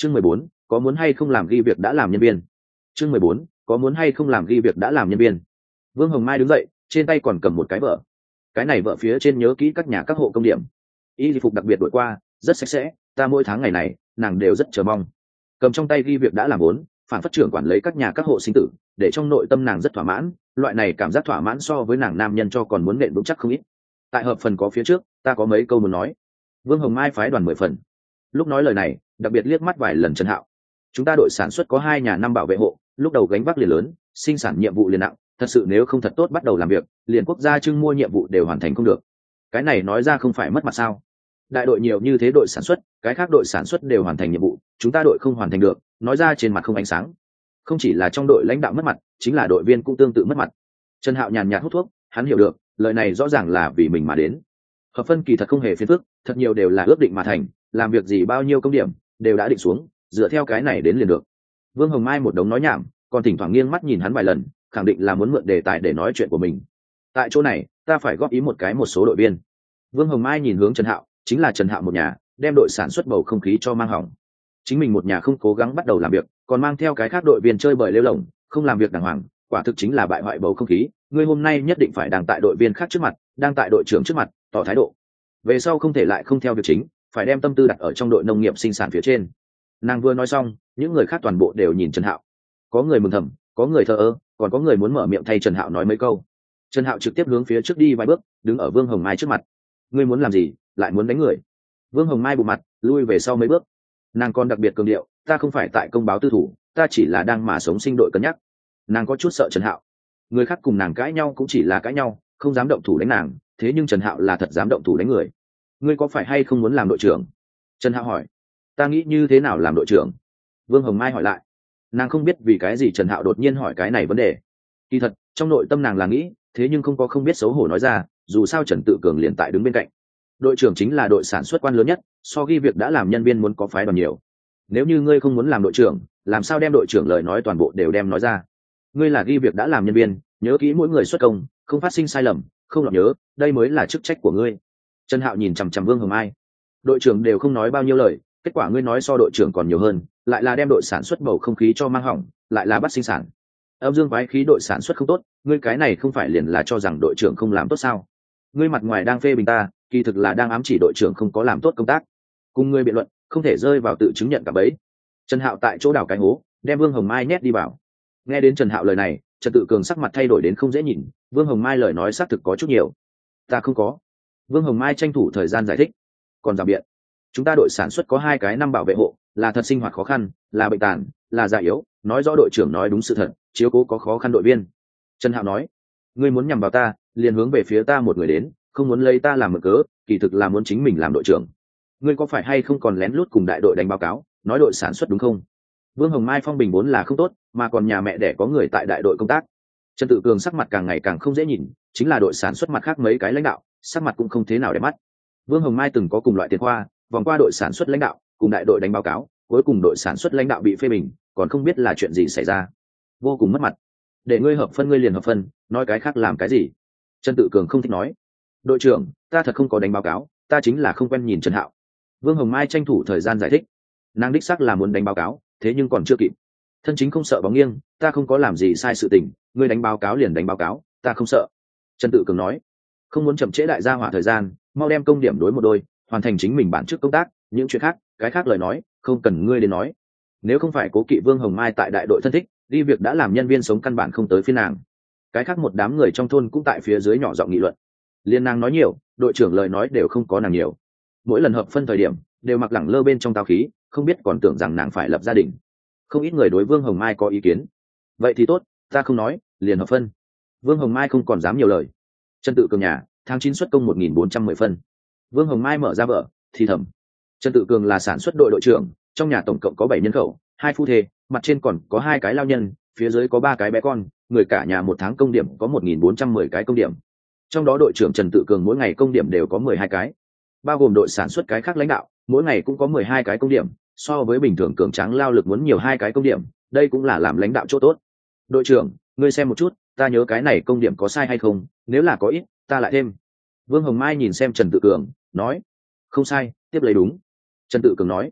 Chương 14, có muốn hay không làm ghi việc đã làm nhân viên. Chương 14, có muốn hay không làm ghi việc đã làm nhân viên. Vương Hồng Mai đứng dậy, trên tay còn cầm một cái vợ. Cái này vợ phía trên nhớ kỹ các nhà các hộ công điểm. Y phục đặc biệt đổi qua, rất sạch sẽ, ta mỗi tháng ngày này, nàng đều rất chờ mong. Cầm trong tay ghi việc đã làm vốn, phản phất trưởng quản lấy các nhà các hộ sinh tử, để trong nội tâm nàng rất thỏa mãn, loại này cảm giác thỏa mãn so với nàng nam nhân cho còn muốn nện vững chắc không ít. Tại hợp phần có phía trước, ta có mấy câu muốn nói. Vương Hồng Mai phái đoàn 10 phần. Lúc nói lời này, đặc biệt liếc mắt vài lần Trần Hạo. Chúng ta đội sản xuất có 2 nhà 5 bảo vệ hộ, lúc đầu gánh vác liền lớn, sinh sản nhiệm vụ liền nặng, thật sự nếu không thật tốt bắt đầu làm việc, liền quốc gia trưng mua nhiệm vụ đều hoàn thành không được. Cái này nói ra không phải mất mặt sao? Đại đội nhiều như thế đội sản xuất, cái khác đội sản xuất đều hoàn thành nhiệm vụ, chúng ta đội không hoàn thành được, nói ra trên mặt không ánh sáng. Không chỉ là trong đội lãnh đạo mất mặt, chính là đội viên cũng tương tự mất mặt. Trần Hạo nhàn nhạt hút thuốc, hắn hiểu được, lời này rõ ràng là vì mình mà đến. Hợp phân kỳ thật không hề phiền phức, thật nhiều đều là ước định mà thành, làm việc gì bao nhiêu công điểm đều đã định xuống, dựa theo cái này đến liền được. Vương Hồng Mai một đống nói nhảm, còn thỉnh thoảng nghiêng mắt nhìn hắn vài lần, khẳng định là muốn mượn đề tài để nói chuyện của mình. Tại chỗ này, ta phải góp ý một số đội viên. Vương Hồng Mai nhìn hướng Trần Hạo, chính là Trần Hạo một nhà, đem đội sản xuất bầu không khí cho mang hỏng. Chính mình một nhà không cố gắng bắt đầu làm việc, còn mang theo cái khác đội viên chơi bời lêu lổng, không làm việc đàng hoàng, quả thực chính là bại hoại bầu không khí. Ngươi hôm nay nhất định phải đang tại đội viên khác trước mặt, đang tại đội trưởng trước mặt, tỏ thái độ. Về sau không thể lại không theo việc chính, phải đem tâm tư đặt ở trong đội nông nghiệp sinh sản phía trên. Nàng vừa nói xong, những người khác toàn bộ đều nhìn Trần Hạo. Có người mừng thầm, có người thờ ơ, còn có người muốn mở miệng thay Trần Hạo nói mấy câu. Trần Hạo trực tiếp hướng phía trước đi vài bước, đứng ở Vương Hồng Mai trước mặt. Ngươi muốn làm gì, lại muốn đánh người? Vương Hồng Mai bụng mặt, lui về sau mấy bước. Nàng còn đặc biệt cường điệu, ta không phải tại công báo tư thủ, ta chỉ là đang mà sống sinh đội cân nhắc. Nàng có chút sợ Trần Hạo. Người khác cùng nàng cãi nhau cũng chỉ là cãi nhau, không dám động thủ đánh nàng, thế nhưng Trần Hạo là thật dám động thủ đánh người. Ngươi có phải hay không muốn làm đội trưởng? Trần Hạo hỏi. Ta nghĩ như thế nào làm đội trưởng? Vương Hồng Mai hỏi lại. Nàng không biết vì cái gì Trần Hạo đột nhiên hỏi cái này vấn đề. Kỳ thật, trong nội tâm nàng là nghĩ, thế nhưng không biết xấu hổ nói ra, dù sao Trần Tự Cường liền tại đứng bên cạnh. Đội trưởng chính là đội sản xuất quan lớn nhất, so ghi việc đã làm nhân viên muốn có phái đoàn nhiều. Nếu như ngươi không muốn làm đội trưởng, làm sao đem đội trưởng lời nói toàn bộ đều đem nói ra? Ngươi là ghi việc đã làm nhân viên, nhớ kỹ mỗi người xuất công, không phát sinh sai lầm, không lọt nhớ, đây mới là chức trách của ngươi. Trần Hạo nhìn chằm chằm Vương Hồng Mai. Đội trưởng đều không nói bao nhiêu lời, kết quả ngươi nói so đội trưởng còn nhiều hơn, lại là đem đội sản xuất bầu không khí cho mang hỏng, lại là bắt sinh sản. Âm dương quái khí đội sản xuất không tốt, ngươi cái này không phải liền là cho rằng đội trưởng không làm tốt sao? Ngươi mặt ngoài đang phê bình ta, kỳ thực là đang ám chỉ đội trưởng không có làm tốt công tác. Cùng ngươi biện luận, không thể rơi vào tự chứng nhận cả bấy. Trần Hạo tại chỗ đào cái hố, đem Vương Hồng Mai nhét đi vào. Nghe đến Trần Hạo lời này, Trần Tự Cường sắc mặt thay đổi đến không dễ nhìn. Vương Hồng Mai lời nói xác thực có chút nhiều. Ta không có. Vương Hồng Mai tranh thủ thời gian giải thích. Còn rào biện, chúng ta đội sản xuất có 2 cái 5 bảo vệ hộ, là thật sinh hoạt khó khăn, là bệnh tàn, là già yếu, nói rõ đội trưởng nói đúng sự thật, chiếu cố có khó khăn đội viên. Trần Hạo nói, ngươi muốn nhằm vào ta, liền hướng về phía ta một người đến, không muốn lấy ta làm mực cớ, kỳ thực là muốn chính mình làm đội trưởng. Ngươi có phải hay không còn lén lút cùng đại đội đánh báo cáo, nói đội sản xuất đúng không? Vương Hồng Mai phong bình vốn là không tốt, mà còn nhà mẹ đẻ có người tại đại đội công tác. Trần Tự Cường sắc mặt càng ngày càng không dễ nhìn, chính là đội sản xuất mặt khác mấy cái lãnh đạo, sắc mặt cũng không thế nào để mắt. Vương Hồng Mai từng có cùng loại tiền khoa, vòng qua đội sản xuất lãnh đạo, cùng đại đội đánh báo cáo, cuối cùng đội sản xuất lãnh đạo bị phê bình, còn không biết là chuyện gì xảy ra, vô cùng mất mặt. Để ngươi hợp phân ngươi liền hợp phân, nói cái khác làm cái gì? Trần Tự Cường không thích nói. Đội trưởng, ta thật không có đánh báo cáo, ta chính là không quen nhìn Trần Hạo. Vương Hồng Mai tranh thủ thời gian giải thích. Nàng đích xác là muốn đánh báo cáo, thế nhưng còn chưa kịp. Thân chính không sợ bóng nghiêng, ta không có làm gì sai sự tình, ngươi đánh báo cáo liền đánh báo cáo, ta không sợ. Trần Tự Cường nói. Không muốn chậm trễ đại gia hỏa thời gian, mau đem công điểm đối một đôi, hoàn thành chính mình bản chức công tác, những chuyện khác, cái khác lời nói, không cần ngươi đến nói. Nếu không phải cố kỵ Vương Hồng Mai tại đại đội thân thích, đi việc đã làm nhân viên sống căn bản không tới phiên nàng. Cái khác một đám người trong thôn cũng tại phía dưới nhỏ giọng nghị luận. Liên nàng nói nhiều, đội trưởng lời nói đều không có nàng nhiều. Mỗi lần hợp phân thời điểm, đều mặc lẳng lơ bên trong tao khí, không biết còn tưởng rằng nàng phải lập gia đình. Không ít người đối Vương Hồng Mai có ý kiến. Vậy thì tốt, ta không nói, liền hợp phân. Vương Hồng Mai không còn dám nhiều lời. Trần Tự Cường nhà, tháng 9 xuất công 1410 phân. Vương Hồng Mai mở ra vở, thì thầm. Trần Tự Cường là sản xuất đội đội trưởng, trong nhà tổng cộng có 7 nhân khẩu, 2 phu thê, mặt trên còn có 2 cái lao nhân, phía dưới có 3 cái bé con, người cả nhà một tháng công điểm có 1410 cái công điểm. Trong đó đội trưởng Trần Tự Cường mỗi ngày công điểm đều có 12 cái, bao gồm đội sản xuất cái khác lãnh đạo, mỗi ngày cũng có 12 cái công điểm, so với bình thường cường tráng lao lực muốn nhiều 2 cái công điểm, đây cũng là làm lãnh đạo chỗ tốt. Đội trưởng, ngươi xem một chút, ta nhớ cái này công điểm có sai hay không, nếu là có ít, ta lại thêm. Vương Hồng Mai nhìn xem Trần Tự Cường, nói, không sai, tiếp lấy đúng. Trần Tự Cường nói,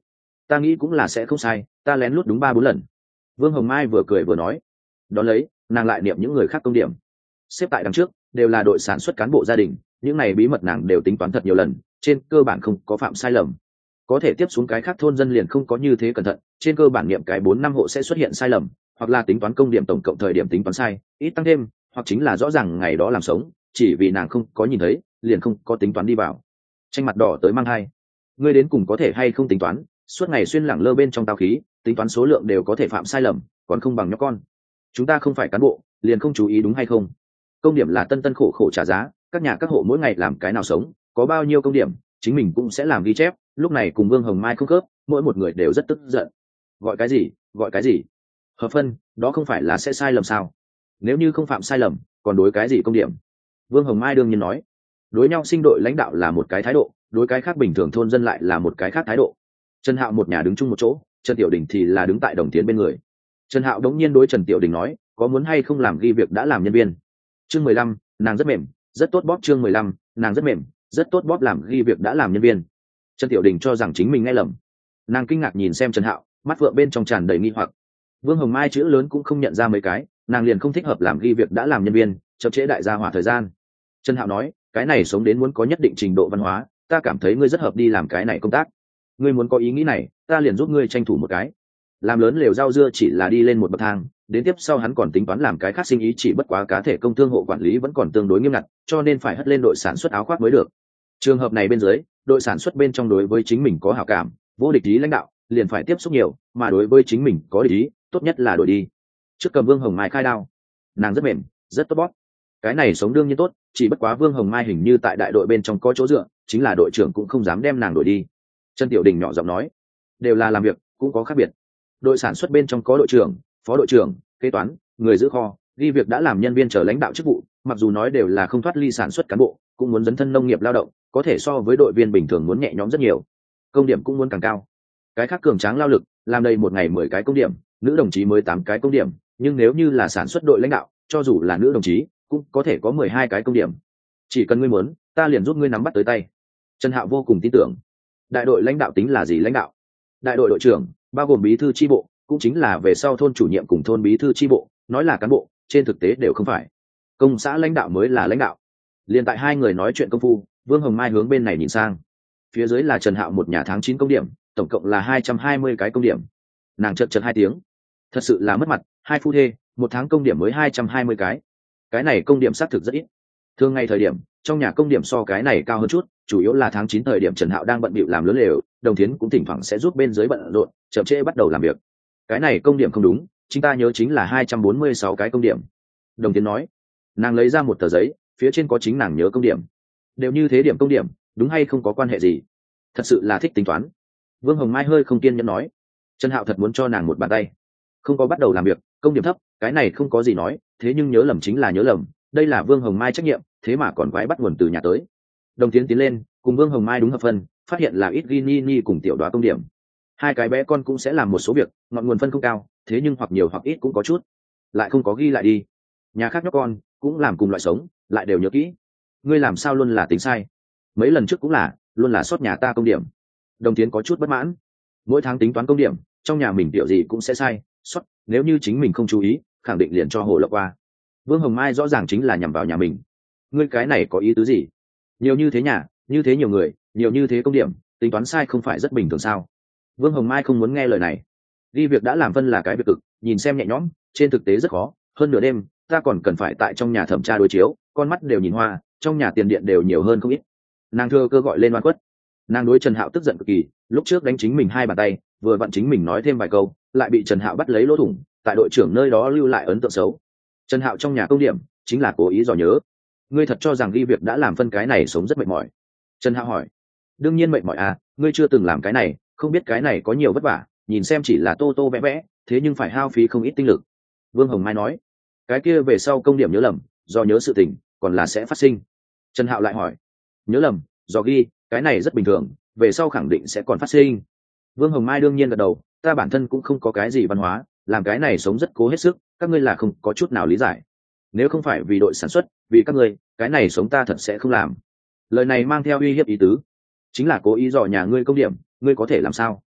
ta nghĩ cũng là sẽ không sai, ta lén lút đúng 3-4 lần. Vương Hồng Mai vừa cười vừa nói. Đón lấy nàng lại niệm những người khác công điểm. Xếp tại đằng trước đều là đội sản xuất cán bộ gia đình, những này bí mật nàng đều tính toán thật nhiều lần, trên cơ bản không có phạm sai lầm. Có thể tiếp xuống cái khác thôn dân liền không có như thế cẩn thận, trên cơ bản niệm cái 4-5 hộ sẽ xuất hiện sai lầm, hoặc là tính toán công điểm tổng cộng thời điểm tính toán sai, ít tăng thêm, hoặc chính là rõ ràng ngày đó làm sống, chỉ vì nàng không có nhìn thấy, liền không có tính toán đi vào. Tranh mặt đỏ tới mang hai, ngươi đến cùng có thể hay không tính toán, suốt ngày xuyên lẳng lơ bên trong tao khí, tính toán số lượng đều có thể phạm sai lầm, còn không bằng nhóc con. Chúng ta không phải cán bộ, liền không chú ý đúng hay không? Công điểm là tân tân khổ khổ trả giá, các nhà các hộ mỗi ngày làm cái nào sống, có bao nhiêu công điểm, chính mình cũng sẽ làm ghi chép. Lúc này cùng Vương Hồng Mai không khớp, mỗi một người đều rất tức giận. Gọi cái gì? Gọi cái gì? Hợp phân, đó không phải là sẽ sai lầm sao? Nếu như không phạm sai lầm, còn đối cái gì công điểm? Vương Hồng Mai đương nhiên nói, đối nhau sinh đội lãnh đạo là một cái thái độ, đối cái khác bình thường thôn dân lại là một cái khác thái độ. Trần Hạo một nhà đứng chung một chỗ, Trần Tiểu Đình thì là đứng tại Đồng Tiến bên người. Trần Hạo đống nhiên đối Trần Tiểu Đình nói, có muốn hay không làm ghi việc đã làm nhân viên. Chương 15, nàng rất mềm, rất tốt bóp. Chương 15, nàng rất mềm, rất tốt bóp, làm ghi việc đã làm nhân viên. Trần Tiểu Đình cho rằng chính mình nghe lầm, nàng kinh ngạc nhìn xem Trần Hạo, mắt vượng bên trong tràn đầy nghi hoặc. Vương Hồng Mai chữ lớn cũng không nhận ra mấy cái, nàng liền không thích hợp làm ghi việc đã làm nhân viên, chậm trễ đại gia hỏa thời gian. Trần Hạo nói, cái này sống đến muốn có nhất định trình độ văn hóa, ta cảm thấy ngươi rất hợp đi làm cái này công tác. Ngươi muốn có ý nghĩ này, ta liền giúp ngươi tranh thủ một cái. Làm lớn lều rau dưa chỉ là đi lên một bậc thang, đến tiếp sau hắn còn tính toán làm cái khác sinh ý, chỉ bất quá cá thể công thương hộ quản lý vẫn còn tương đối nghiêm ngặt, cho nên phải hất lên đội sản xuất áo khoác mới được. Trường hợp này bên dưới, đội sản xuất bên trong đối với chính mình có hảo cảm, vô địch ý lãnh đạo liền phải tiếp xúc nhiều, mà đối với chính mình có địch ý, tốt nhất là đổi đi. Trước cầm Vương Hồng Mai khai đao, nàng rất mềm, rất tốt bóp. Cái này sống đương nhiên tốt, chỉ bất quá Vương Hồng Mai hình như tại đại đội bên trong có chỗ dựa, chính là đội trưởng cũng không dám đem nàng đổi đi. Trần Tiểu Đình nhỏ giọng nói, đều là làm việc, cũng có khác biệt. Đội sản xuất bên trong có đội trưởng, phó đội trưởng, kế toán, người giữ kho, ghi việc đã làm nhân viên trở lãnh đạo chức vụ, mặc dù nói đều là không thoát ly sản xuất cán bộ, cũng muốn dấn thân nông nghiệp lao động, có thể so với đội viên bình thường muốn nhẹ nhõm rất nhiều, công điểm cũng muốn càng cao. Cái khác cường tráng lao lực, làm đây một ngày 10 cái công điểm, nữ đồng chí mới 8 cái công điểm, nhưng nếu như là sản xuất đội lãnh đạo, cho dù là nữ đồng chí cũng có thể có 12 cái công điểm. Chỉ cần ngươi muốn, ta liền giúp ngươi nắm bắt tới tay. Trần Hạo vô cùng tin tưởng. Đại đội lãnh đạo tính là gì lãnh đạo? Đại đội đội trưởng bao gồm bí thư chi bộ, cũng chính là về sau thôn chủ nhiệm cùng thôn bí thư chi bộ, nói là cán bộ, trên thực tế đều không phải. Công xã lãnh đạo mới là lãnh đạo. Liên tại hai người nói chuyện công phu, Vương Hồng Mai hướng bên này nhìn sang. Phía dưới là Trần Hạo một nhà tháng 9 công điểm, tổng cộng là 220 cái công điểm. Nàng chật 2 tiếng. Thật sự là mất mặt, hai phu thê, một tháng công điểm mới 220 cái. Cái này công điểm xác thực rất ít. Thường ngày thời điểm, trong nhà công điểm so cái này cao hơn chút, chủ yếu là tháng 9 thời điểm Trần Hạo đang bận bịu làm lớn lều, Đồng Thiến cũng thỉnh thoảng sẽ giúp bên dưới bận rộn, chậm trễ bắt đầu làm việc. Cái này công điểm không đúng, chúng ta nhớ chính là 246 cái công điểm. Đồng Thiến nói, nàng lấy ra một tờ giấy, phía trên có chính nàng nhớ công điểm. Đều như thế điểm công điểm, đúng hay không có quan hệ gì? Thật sự là thích tính toán. Vương Hồng Mai hơi không kiên nhẫn nói, Trần Hạo thật muốn cho nàng một bàn tay. Không có bắt đầu làm việc, công điểm thấp, cái này không có gì nói, thế nhưng nhớ lầm chính là nhớ lầm, đây là Vương Hồng Mai trách nhiệm, thế mà còn quái bắt nguồn từ nhà tới. Đồng Tiến tiến lên, cùng Vương Hồng Mai đúng hợp phân, phát hiện là ít ghi ni cùng tiểu đoá công điểm. Hai cái bé con cũng sẽ làm một số việc, ngọn nguồn phân không cao, thế nhưng hoặc nhiều hoặc ít cũng có chút, lại không có ghi lại đi. Nhà khác nhóc con cũng làm cùng loại sống, lại đều nhớ kỹ. Ngươi làm sao luôn là tính sai? Mấy lần trước cũng là, luôn là sót nhà ta công điểm. Đồng Tiến có chút bất mãn. Mỗi tháng tính toán công điểm, trong nhà mình tiểu gì cũng sẽ sai, sót, nếu như chính mình không chú ý, khẳng định liền cho hồ lộng qua. Vương Hồng Mai rõ ràng chính là nhằm vào nhà mình. Ngươi cái này có ý tứ gì? Nhiều như thế nhà, như thế nhiều người, nhiều như thế công điểm, tính toán sai không phải rất bình thường sao? Vương Hồng Mai không muốn nghe lời này. Ghi việc đã làm phân là cái việc cực, nhìn xem nhẹ nhõm, trên thực tế rất khó. Hơn nửa đêm, ta còn cần phải tại trong nhà thẩm tra đối chiếu, con mắt đều nhìn hoa, trong nhà tiền điện đều nhiều hơn không ít. Nàng thưa cơ gọi lên oan khuất. Nàng đối Trần Hạo tức giận cực kỳ, lúc trước đánh chính mình 2 bàn tay, vừa vặn chính mình nói thêm vài câu, lại bị Trần Hạo bắt lấy lỗ thủng, tại đội trưởng nơi đó lưu lại ấn tượng xấu. Trần Hạo trong nhà công điểm chính là cố ý dò nhớ. Ngươi thật cho rằng ghi việc đã làm phân cái này sống rất mệt mỏi? Trần Hạo hỏi. Đương nhiên mệt mỏi à, ngươi chưa từng làm cái này, không biết cái này có nhiều vất vả, nhìn xem chỉ là tô tô vẽ vẽ, thế nhưng phải hao phí không ít tinh lực. Vương Hồng Mai nói. Cái kia về sau công điểm nhớ lầm, do nhớ sự tình, còn là sẽ phát sinh. Trần Hạo lại hỏi. Nhớ lầm, do ghi, cái này rất bình thường, về sau khẳng định sẽ còn phát sinh. Vương Hồng Mai đương nhiên gật đầu, ta bản thân cũng không có cái gì văn hóa, làm cái này sống rất cố hết sức, các ngươi là không có chút nào lý giải. Nếu không phải vì đội sản xuất, vì các ngươi, cái này sống ta thật sẽ không làm. Lời này mang theo uy hiếp ý tứ, chính là cố ý dò nhà ngươi công điểm, ngươi có thể làm sao?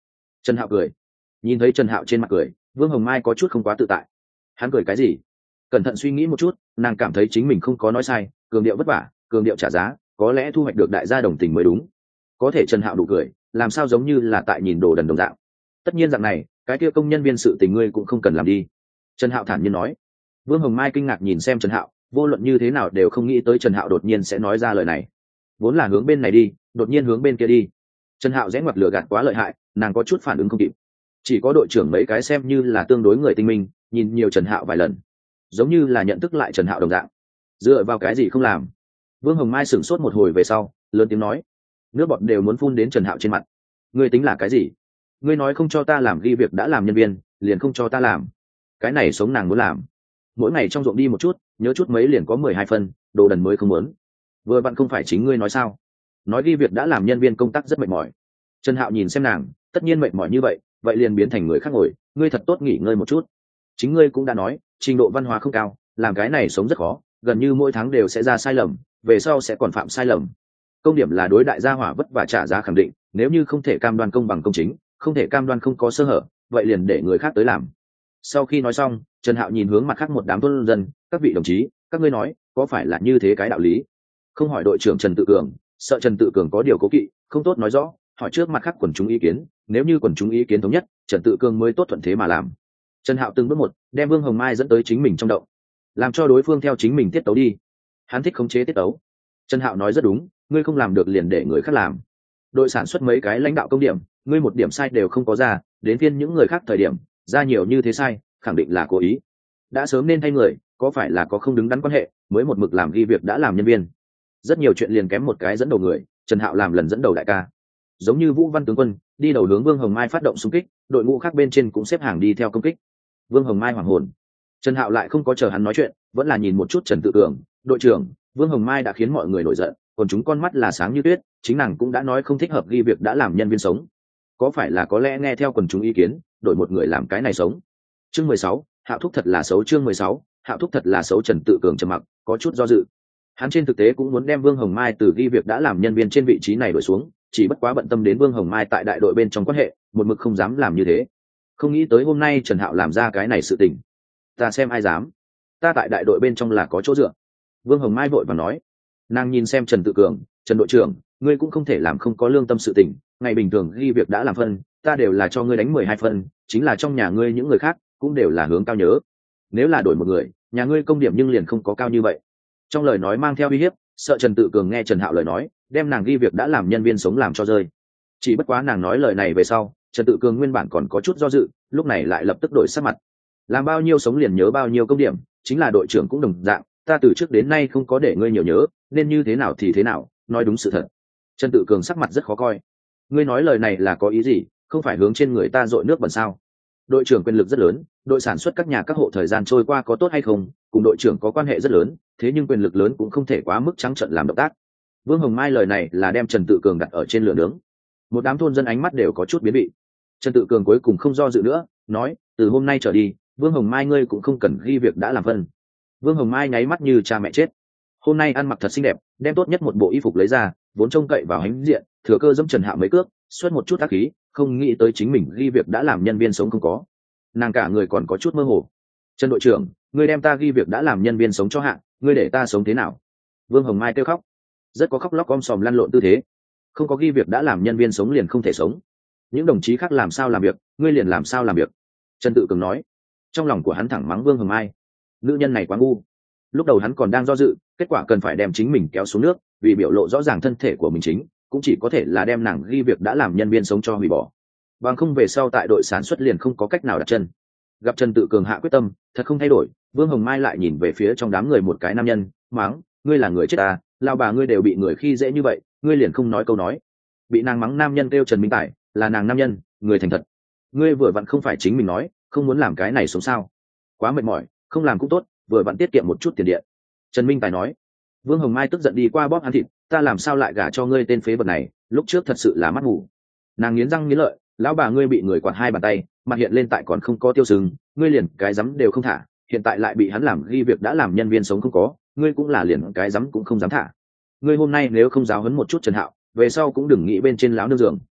Trần Hạo cười. Nhìn thấy Trần Hạo trên mặt cười, Vương Hồng Mai có chút không quá tự tại. Hắn cười cái gì? Cẩn thận suy nghĩ một chút, nàng cảm thấy chính mình không có nói sai, cường điệu vất vả, cường điệu trả giá, có lẽ thu hoạch được đại gia đồng tình mới đúng. Có thể Trần Hạo đủ cười, làm sao giống như là tại nhìn đồ đần đồng dạng. Tất nhiên dạng này, cái kia công nhân viên sự tình ngươi cũng không cần làm đi. Trần Hạo thản nhiên nói. Vương Hồng Mai kinh ngạc nhìn xem Trần Hạo, vô luận như thế nào đều không nghĩ tới Trần Hạo đột nhiên sẽ nói ra lời này. Vốn là hướng bên này đi, đột nhiên hướng bên kia đi. Trần Hạo rẽ ngoặt lửa gạt quá lợi hại, nàng có chút phản ứng không kịp. Chỉ có đội trưởng mấy cái xem như là tương đối người tinh minh, nhìn nhiều Trần Hạo vài lần, giống như là nhận thức lại Trần Hạo đồng dạng. Dựa vào cái gì không làm? Vương Hồng Mai sửng sốt một hồi về sau, lớn tiếng nói. Nước bọt đều muốn phun đến Trần Hạo trên mặt. Ngươi tính là cái gì? Ngươi nói không cho ta làm ghi việc đã làm nhân viên, liền không cho ta làm. Cái này sống nàng muốn làm. Mỗi ngày trong ruộng đi một chút, nhớ chút mấy liền có 12 phân, đồ đần mới không muốn. Vừa vặn không phải chính ngươi nói sao? Nói ghi việc đã làm nhân viên công tác rất mệt mỏi. Trần Hạo nhìn xem nàng, tất nhiên mệt mỏi như vậy, vậy liền biến thành người khác ngồi, ngươi thật tốt nghỉ ngơi một chút. Chính ngươi cũng đã nói, trình độ văn hóa không cao, làm cái này sống rất khó, gần như mỗi tháng đều sẽ ra sai lầm, về sau sẽ còn phạm sai lầm. Công điểm là đối đại gia hỏa vất vả trả giá khẳng định, nếu như không thể cam đoan công bằng công chính, không thể cam đoan không có sơ hở, vậy liền để người khác tới làm. Sau khi nói xong, Trần Hạo nhìn hướng mặt khác một đám thôn dân, các vị đồng chí, các ngươi nói, có phải là như thế cái đạo lý? Không hỏi đội trưởng Trần Tự Cường, sợ Trần Tự Cường có điều cố kỵ, không tốt nói rõ, hỏi trước mặt khác quần chúng ý kiến, nếu như quần chúng ý kiến thống nhất, Trần Tự Cường mới tốt thuận thế mà làm. Trần Hạo từng bước một, đem Vương Hồng Mai dẫn tới chính mình trong động, làm cho đối phương theo chính mình tiết tấu đi. Hắn thích khống chế tiết tấu. Trần Hạo nói rất đúng, ngươi không làm được liền để người khác làm. Đội sản xuất mấy cái lãnh đạo công điểm, ngươi một điểm sai đều không có ra, đến phiên những người khác thời điểm ra nhiều như thế sai, khẳng định là cố ý. Đã sớm nên thay người, có phải là có không đứng đắn quan hệ, mới một mực làm ghi việc đã làm nhân viên. Rất nhiều chuyện liền kém một cái dẫn đầu người, Trần Hạo làm lần dẫn đầu đại ca. Giống như Vũ Văn tướng quân đi đầu hướng Vương Hồng Mai phát động xung kích, đội ngũ khác bên trên cũng xếp hàng đi theo công kích. Vương Hồng Mai hoảng hồn. Trần Hạo lại không có chờ hắn nói chuyện, vẫn là nhìn một chút Trần Tự Cường, đội trưởng, Vương Hồng Mai đã khiến mọi người nổi giận, còn chúng con mắt là sáng như tuyết, chính nàng cũng đã nói không thích hợp ghi việc đã làm nhân viên sống. Có phải là có lẽ nghe theo quần chúng ý kiến, đổi một người làm cái này sống. Chương 16, Hạo thúc thật là xấu. Chương 16, Hạo thúc thật là xấu. Trần Tự Cường trầm mặc, có chút do dự. Hắn trên thực tế cũng muốn đem Vương Hồng Mai từ ghi việc đã làm nhân viên trên vị trí này đổi xuống, chỉ bất quá bận tâm đến Vương Hồng Mai tại đại đội bên trong quan hệ, một mực không dám làm như thế. Không nghĩ tới hôm nay Trần Hạo làm ra cái này sự tình. Ta xem ai dám. Ta tại đại đội bên trong là có chỗ dựa. Vương Hồng Mai vội vàng nói. Nàng nhìn xem Trần Tự Cường, Trần đội trưởng, ngươi cũng không thể làm không có lương tâm sự tình. Ngày bình thường ghi việc đã làm phân, ta đều là cho ngươi đánh 12 phân, chính là trong nhà ngươi những người khác cũng đều là hướng cao nhớ. Nếu là đổi một người, nhà ngươi công điểm nhưng liền không có cao như vậy. Trong lời nói mang theo uy hiếp, sợ Trần Tự Cường nghe Trần Hạo lời nói, đem nàng ghi việc đã làm nhân viên sống làm cho rơi. Chỉ bất quá nàng nói lời này về sau, Trần Tự Cường nguyên bản còn có chút do dự, lúc này lại lập tức đổi sắc mặt. Làm bao nhiêu sống liền nhớ bao nhiêu công điểm, chính là đội trưởng cũng đồng dạng, ta từ trước đến nay không có để ngươi nhiều nhớ, nên như thế nào thì thế nào, nói đúng sự thật. Trần Tự Cường sắc mặt rất khó coi. Ngươi nói lời này là có ý gì, không phải hướng trên người ta dội nước bẩn sao? Đội trưởng quyền lực rất lớn, đội sản xuất các nhà các hộ thời gian trôi qua có tốt hay không, cùng đội trưởng có quan hệ rất lớn, thế nhưng quyền lực lớn cũng không thể quá mức trắng trợn làm động tác. Vương Hồng Mai lời này là đem Trần Tự Cường đặt ở trên lửa nướng. Một đám thôn dân ánh mắt đều có chút biến bị. Trần Tự Cường cuối cùng không do dự nữa, nói, từ hôm nay trở đi, Vương Hồng Mai ngươi cũng không cần ghi việc đã làm phân. Vương Hồng Mai nháy mắt như cha mẹ chết. Hôm nay ăn mặc thật xinh đẹp, đem tốt nhất một bộ y phục lấy ra, vốn trông cậy vào hánh diện, thừa cơ dẫm Trần Hạo mấy cước, xuất một chút ác khí, không nghĩ tới chính mình ghi việc đã làm nhân viên sống không có. Nàng cả người còn có chút mơ hồ. Trần đội trưởng, ngươi đem ta ghi việc đã làm nhân viên sống cho hạ, ngươi để ta sống thế nào? Vương Hồng Mai kêu khóc, rất có khóc lóc om sòm lăn lộn tư thế. Không có ghi việc đã làm nhân viên sống liền không thể sống. Những đồng chí khác làm sao làm việc, ngươi liền làm sao làm việc. Trần Tự Cường nói. Trong lòng của hắn thẳng mắng Vương Hồng Mai, nữ nhân này quá ngu. Lúc đầu hắn còn đang do dự, kết quả cần phải đem chính mình kéo xuống nước, vì biểu lộ rõ ràng thân thể của mình chính, cũng chỉ có thể là đem nàng ghi việc đã làm nhân viên sống cho hủy bỏ. Bằng không về sau tại đội sản xuất liền không có cách nào đặt chân. Gặp Trần Tự Cường hạ quyết tâm, thật không thay đổi, Vương Hồng Mai lại nhìn về phía trong đám người một cái nam nhân, mắng, ngươi là người chết à, lao bà ngươi đều bị người khi dễ như vậy, ngươi liền không nói câu nói. Bị nàng mắng nam nhân kêu Trần Minh Tài, là nàng nam nhân, người thành thật. Ngươi vừa vặn không phải chính mình nói, không muốn làm cái này sống sao? Quá mệt mỏi, không làm cũng tốt, vừa vặn tiết kiệm một chút tiền điện. Trần Minh Tài nói. Vương Hồng Mai tức giận đi qua bóp hắn thịt, ta làm sao lại gả cho ngươi tên phế vật này, lúc trước thật sự là mắt ngủ. Nàng nghiến răng nghiến lợi, lão bà ngươi bị người quạt 2 bàn tay, mặt hiện lên tại còn không có tiêu sừng, ngươi liền cái dám đều không thả, hiện tại lại bị hắn làm ghi việc đã làm nhân viên sống không có, ngươi cũng là liền cái dám cũng không dám thả. Ngươi hôm nay nếu không giáo huấn một chút Trần Hạo, về sau cũng đừng nghĩ bên trên lão nương giường.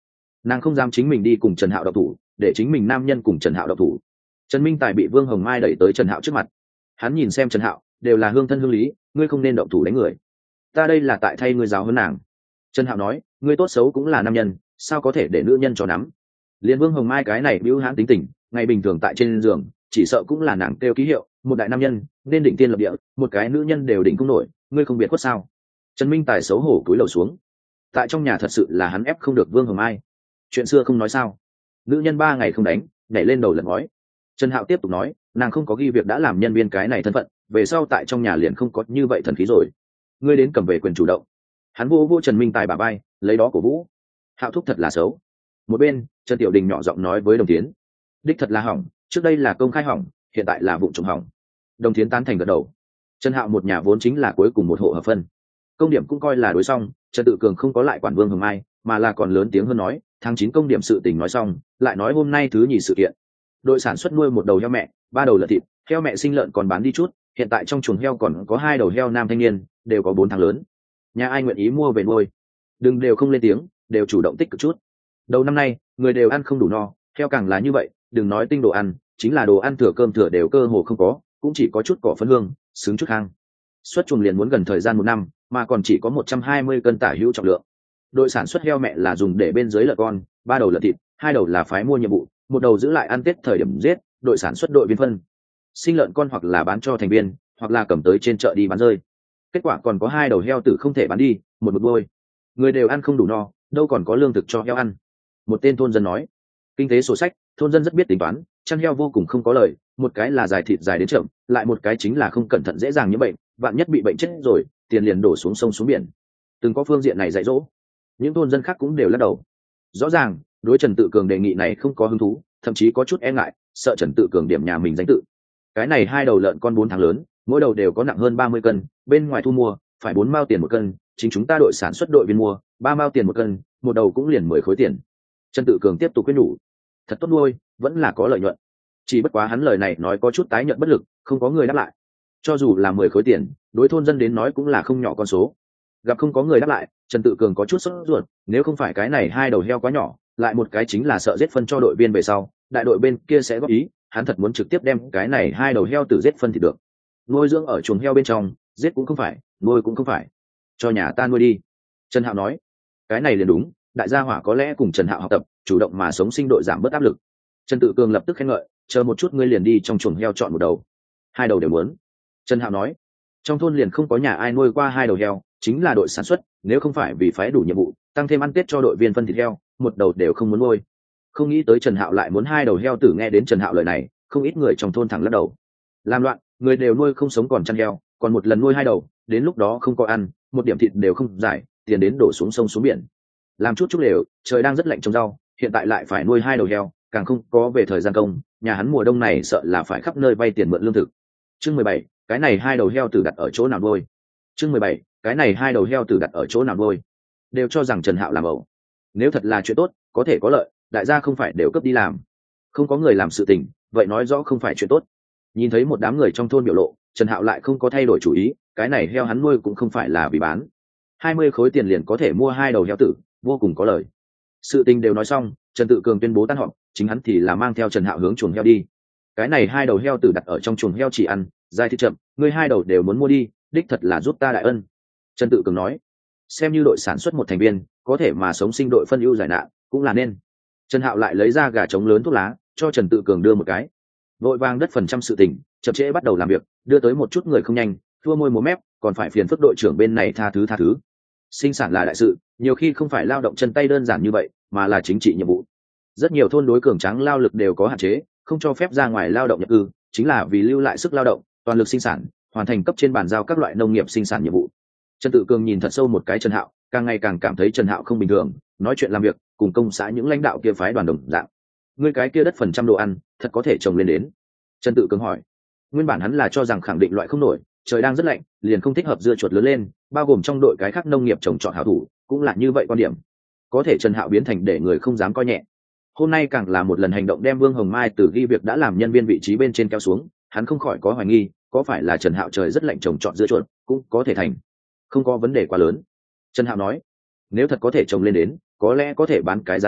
nàng không dám chính mình đi cùng Trần Hạo độc thủ, để chính mình nam nhân cùng Trần Hạo độc thủ. Trần Minh Tài bị Vương Hồng Mai đẩy tới Trần Hạo trước mặt, hắn nhìn xem Trần Hạo, đều là hương thân hương lý, ngươi không nên động thủ đánh người, ta đây là tại thay ngươi giáo huấn nàng. Trần Hạo nói, ngươi tốt xấu cũng là nam nhân, sao có thể để nữ nhân cho nắm. Liên Vương Hồng Mai cái này bĩu hãn tính tình, ngày bình thường tại trên giường chỉ sợ cũng là nàng kêu ký hiệu, một đại nam nhân nên định tiên lập địa, một cái nữ nhân đều định không nổi, ngươi không biết khuất sao. Trần Minh Tài xấu hổ cúi đầu xuống, tại trong nhà thật sự là hắn ép không được Vương Hồng Mai. Chuyện xưa không nói sao, nữ nhân 3 ngày không đánh, nhảy lên đầu lật ngói. Trần Hạo tiếp tục nói, nàng không có ghi việc đã làm nhân viên cái này thân phận, về sau tại trong nhà liền không có như vậy thần khí rồi, ngươi đến cầm về quyền chủ động. Hắn vô Trần Minh Tài bả vai, lấy đó cổ vũ. Hạo thúc thật là xấu. Một bên Trần Tiểu Đình nhỏ giọng nói với Đồng Tiến, đích thật là hỏng, trước đây là công khai hỏng, hiện tại là vụ trộm hỏng. Đồng Tiến tán thành gật đầu. Trần Hạo một nhà vốn chính là cuối cùng một hộ hợp phân, công điểm cũng coi là đối xong. Trần Tự Cường không có lại quản Vương Hồng Mai, mà là còn lớn tiếng hơn nói, tháng 9 công điểm sự tình nói xong, lại nói hôm nay thứ nhì sự kiện. Đội sản xuất nuôi 1 đầu heo mẹ, 3 đầu lợn thịt, heo mẹ sinh lợn còn bán đi chút, hiện tại trong chuồng heo còn có 2 đầu heo nam thanh niên, đều có 4 tháng lớn. Nhà ai nguyện ý mua về nuôi, đừng đều không lên tiếng, đều chủ động tích cực chút. Đầu năm nay, người đều ăn không đủ no, heo càng là như vậy, đừng nói tinh đồ ăn, chính là đồ ăn thừa cơm thừa đều cơ hồ không có, cũng chỉ có chút cỏ phấn hương, xứng chút hang. Xuất chuồng liền muốn gần thời gian 1 năm, mà còn chỉ có 120 cân tả hữu trọng lượng. Đội sản xuất heo mẹ là dùng để bên dưới lợn con, 3 đầu lợn thịt, 2 đầu là phái mua nhiệm vụ, 1 đầu giữ lại ăn Tết thời điểm giết, đội sản xuất đội viên phân. Sinh lợn con hoặc là bán cho thành viên, hoặc là cầm tới trên chợ đi bán rơi. Kết quả còn có 2 đầu heo tử không thể bán đi, một đôi. Người đều ăn không đủ no, đâu còn có lương thực cho heo ăn. Một tên thôn dân nói, kinh tế sổ sách, thôn dân rất biết tính toán, chăn heo vô cùng không có lợi, một cái là dài thịt dài đến chậm, lại một cái chính là không cẩn thận dễ dàng nhiễm bệnh, vạn nhất bị bệnh chết rồi, tiền liền đổ xuống sông xuống biển. Từng có phương diện này dạy dỗ, những thôn dân khác cũng đều lắc đầu. Rõ ràng, đối Trần Tự Cường đề nghị này không có hứng thú, thậm chí có chút e ngại, sợ Trần Tự Cường điểm nhà mình danh tự. Cái này 2 đầu lợn con 4 tháng lớn, mỗi đầu đều có nặng hơn 30 cân, bên ngoài thu mua phải 4 mao tiền 1 cân, chính chúng ta đội sản xuất đội viên mua 3 mao tiền 1 cân, một đầu cũng liền 10 khối tiền. Trần Tự Cường tiếp tục khuyên nhủ, thật tốt nuôi, vẫn là có lợi nhuận. Chỉ bất quá hắn lời này nói có chút tái nhận bất lực, không có người đáp lại. Cho dù là 10 khối tiền, đối thôn dân đến nói cũng là không nhỏ con số. Gặp không có người đáp lại, Trần Tự Cường có chút sốt ruột, nếu không phải cái này 2 đầu heo quá nhỏ, lại một cái chính là sợ giết phân cho đội viên về sau, đại đội bên kia sẽ góp ý, hắn thật muốn trực tiếp đem cái này 2 đầu heo tử giết phân thì được. Nuôi dưỡng ở chuồng heo bên trong, giết cũng không phải, nuôi cũng không phải, cho nhà ta nuôi đi. Trần Hạo nói, cái này liền đúng, đại gia hỏa có lẽ cùng Trần Hạo học tập, chủ động mà sống sinh đội giảm bớt áp lực. Trần Tự Cường lập tức khen ngợi, chờ một chút ngươi liền đi trong chuồng heo chọn một đầu. 2 đầu đều muốn. Trần Hạo nói, trong thôn liền không có nhà ai nuôi qua 2 đầu heo, chính là đội sản xuất, nếu không phải vì phái đủ nhiệm vụ, tăng thêm ăn Tết cho đội viên phân thịt heo, một đầu đều không muốn nuôi. Không nghĩ tới Trần Hạo lại muốn 2 đầu heo tử, nghe đến Trần Hạo lời này, không ít người trong thôn thẳng lắc đầu. Làm loạn, người đều nuôi không sống còn chăn heo, còn một lần nuôi 2 đầu, đến lúc đó không có ăn, một điểm thịt đều không giải, tiền đến đổ xuống sông xuống biển. Làm chút lều, trời đang rất lạnh trồng rau, hiện tại lại phải nuôi 2 đầu heo, càng không có về thời gian công, nhà hắn mùa đông này sợ là phải khắp nơi vay tiền mượn lương thực. Chương 17, cái này 2 đầu heo tử đặt ở chỗ nào nuôi? Chương 17, cái này 2 đầu heo tử đặt ở chỗ nào nuôi? Đều cho rằng Trần Hạo làm ẩu. Nếu thật là chuyện tốt, có thể có lợi, đại gia không phải đều cấp đi làm. Không có người làm sự tình, vậy nói rõ không phải chuyện tốt. Nhìn thấy một đám người trong thôn biểu lộ, Trần Hạo lại không có thay đổi chủ ý, cái này heo hắn nuôi cũng không phải là vì bán. 20 khối tiền liền có thể mua 2 đầu heo tử, vô cùng có lời. Sự tình đều nói xong, Trần Tự Cường tuyên bố tan họp, chính hắn thì là mang theo Trần Hạo hướng chuồng heo đi. Cái này 2 đầu heo tử đặt ở trong chuồng heo chỉ ăn, dài thịt chậm, ngươi 2 đầu đều muốn mua đi, đích thật là giúp ta đại ân. Trần Tự Cường nói, xem như đội sản xuất một thành viên, có thể mà sống sinh đội phân ưu giải nạn, cũng là nên. Trần Hạo lại lấy ra gà trống lớn thuốc lá, cho Trần Tự Cường đưa một cái. Vội vàng đất phần trăm sự tình, chậm trễ bắt đầu làm việc, đưa tới một chút người không nhanh, thua môi múa mép, còn phải phiền phức đội trưởng bên này tha thứ. Sinh sản là đại sự, nhiều khi không phải lao động chân tay đơn giản như vậy, mà là chính trị nhiệm vụ. Rất nhiều thôn đối cường tráng lao lực đều có hạn chế, không cho phép ra ngoài lao động nhập cư, chính là vì lưu lại sức lao động, toàn lực sinh sản, hoàn thành cấp trên bàn giao các loại nông nghiệp sinh sản nhiệm vụ. Trần Tự Cường nhìn thật sâu một cái Trần Hạo, càng ngày càng cảm thấy Trần Hạo không bình thường, nói chuyện làm việc cùng công xã những lãnh đạo kia phái đoàn đồng dạng. Ngươi cái kia đất phần trăm đồ ăn, thật có thể trồng lên đến? Trần Tự Cường hỏi. Nguyên bản hắn là cho rằng khẳng định loại không nổi, trời đang rất lạnh, liền không thích hợp dưa chuột lớn lên, bao gồm trong đội cái khác nông nghiệp trồng trọt hảo thủ, cũng là như vậy quan điểm. Có thể Trần Hạo biến thành để người không dám coi nhẹ. Hôm nay càng là một lần hành động đem Vương Hồng Mai từ ghi việc đã làm nhân viên vị trí bên trên kéo xuống, hắn không khỏi có hoài nghi, có phải là Trần Hạo trời rất lạnh trồng trọt dưa chuột, cũng có thể thành. Không có vấn đề quá lớn. Trần Hạo nói, nếu thật có thể trồng lên đến, có lẽ có thể bán cái giá tốt,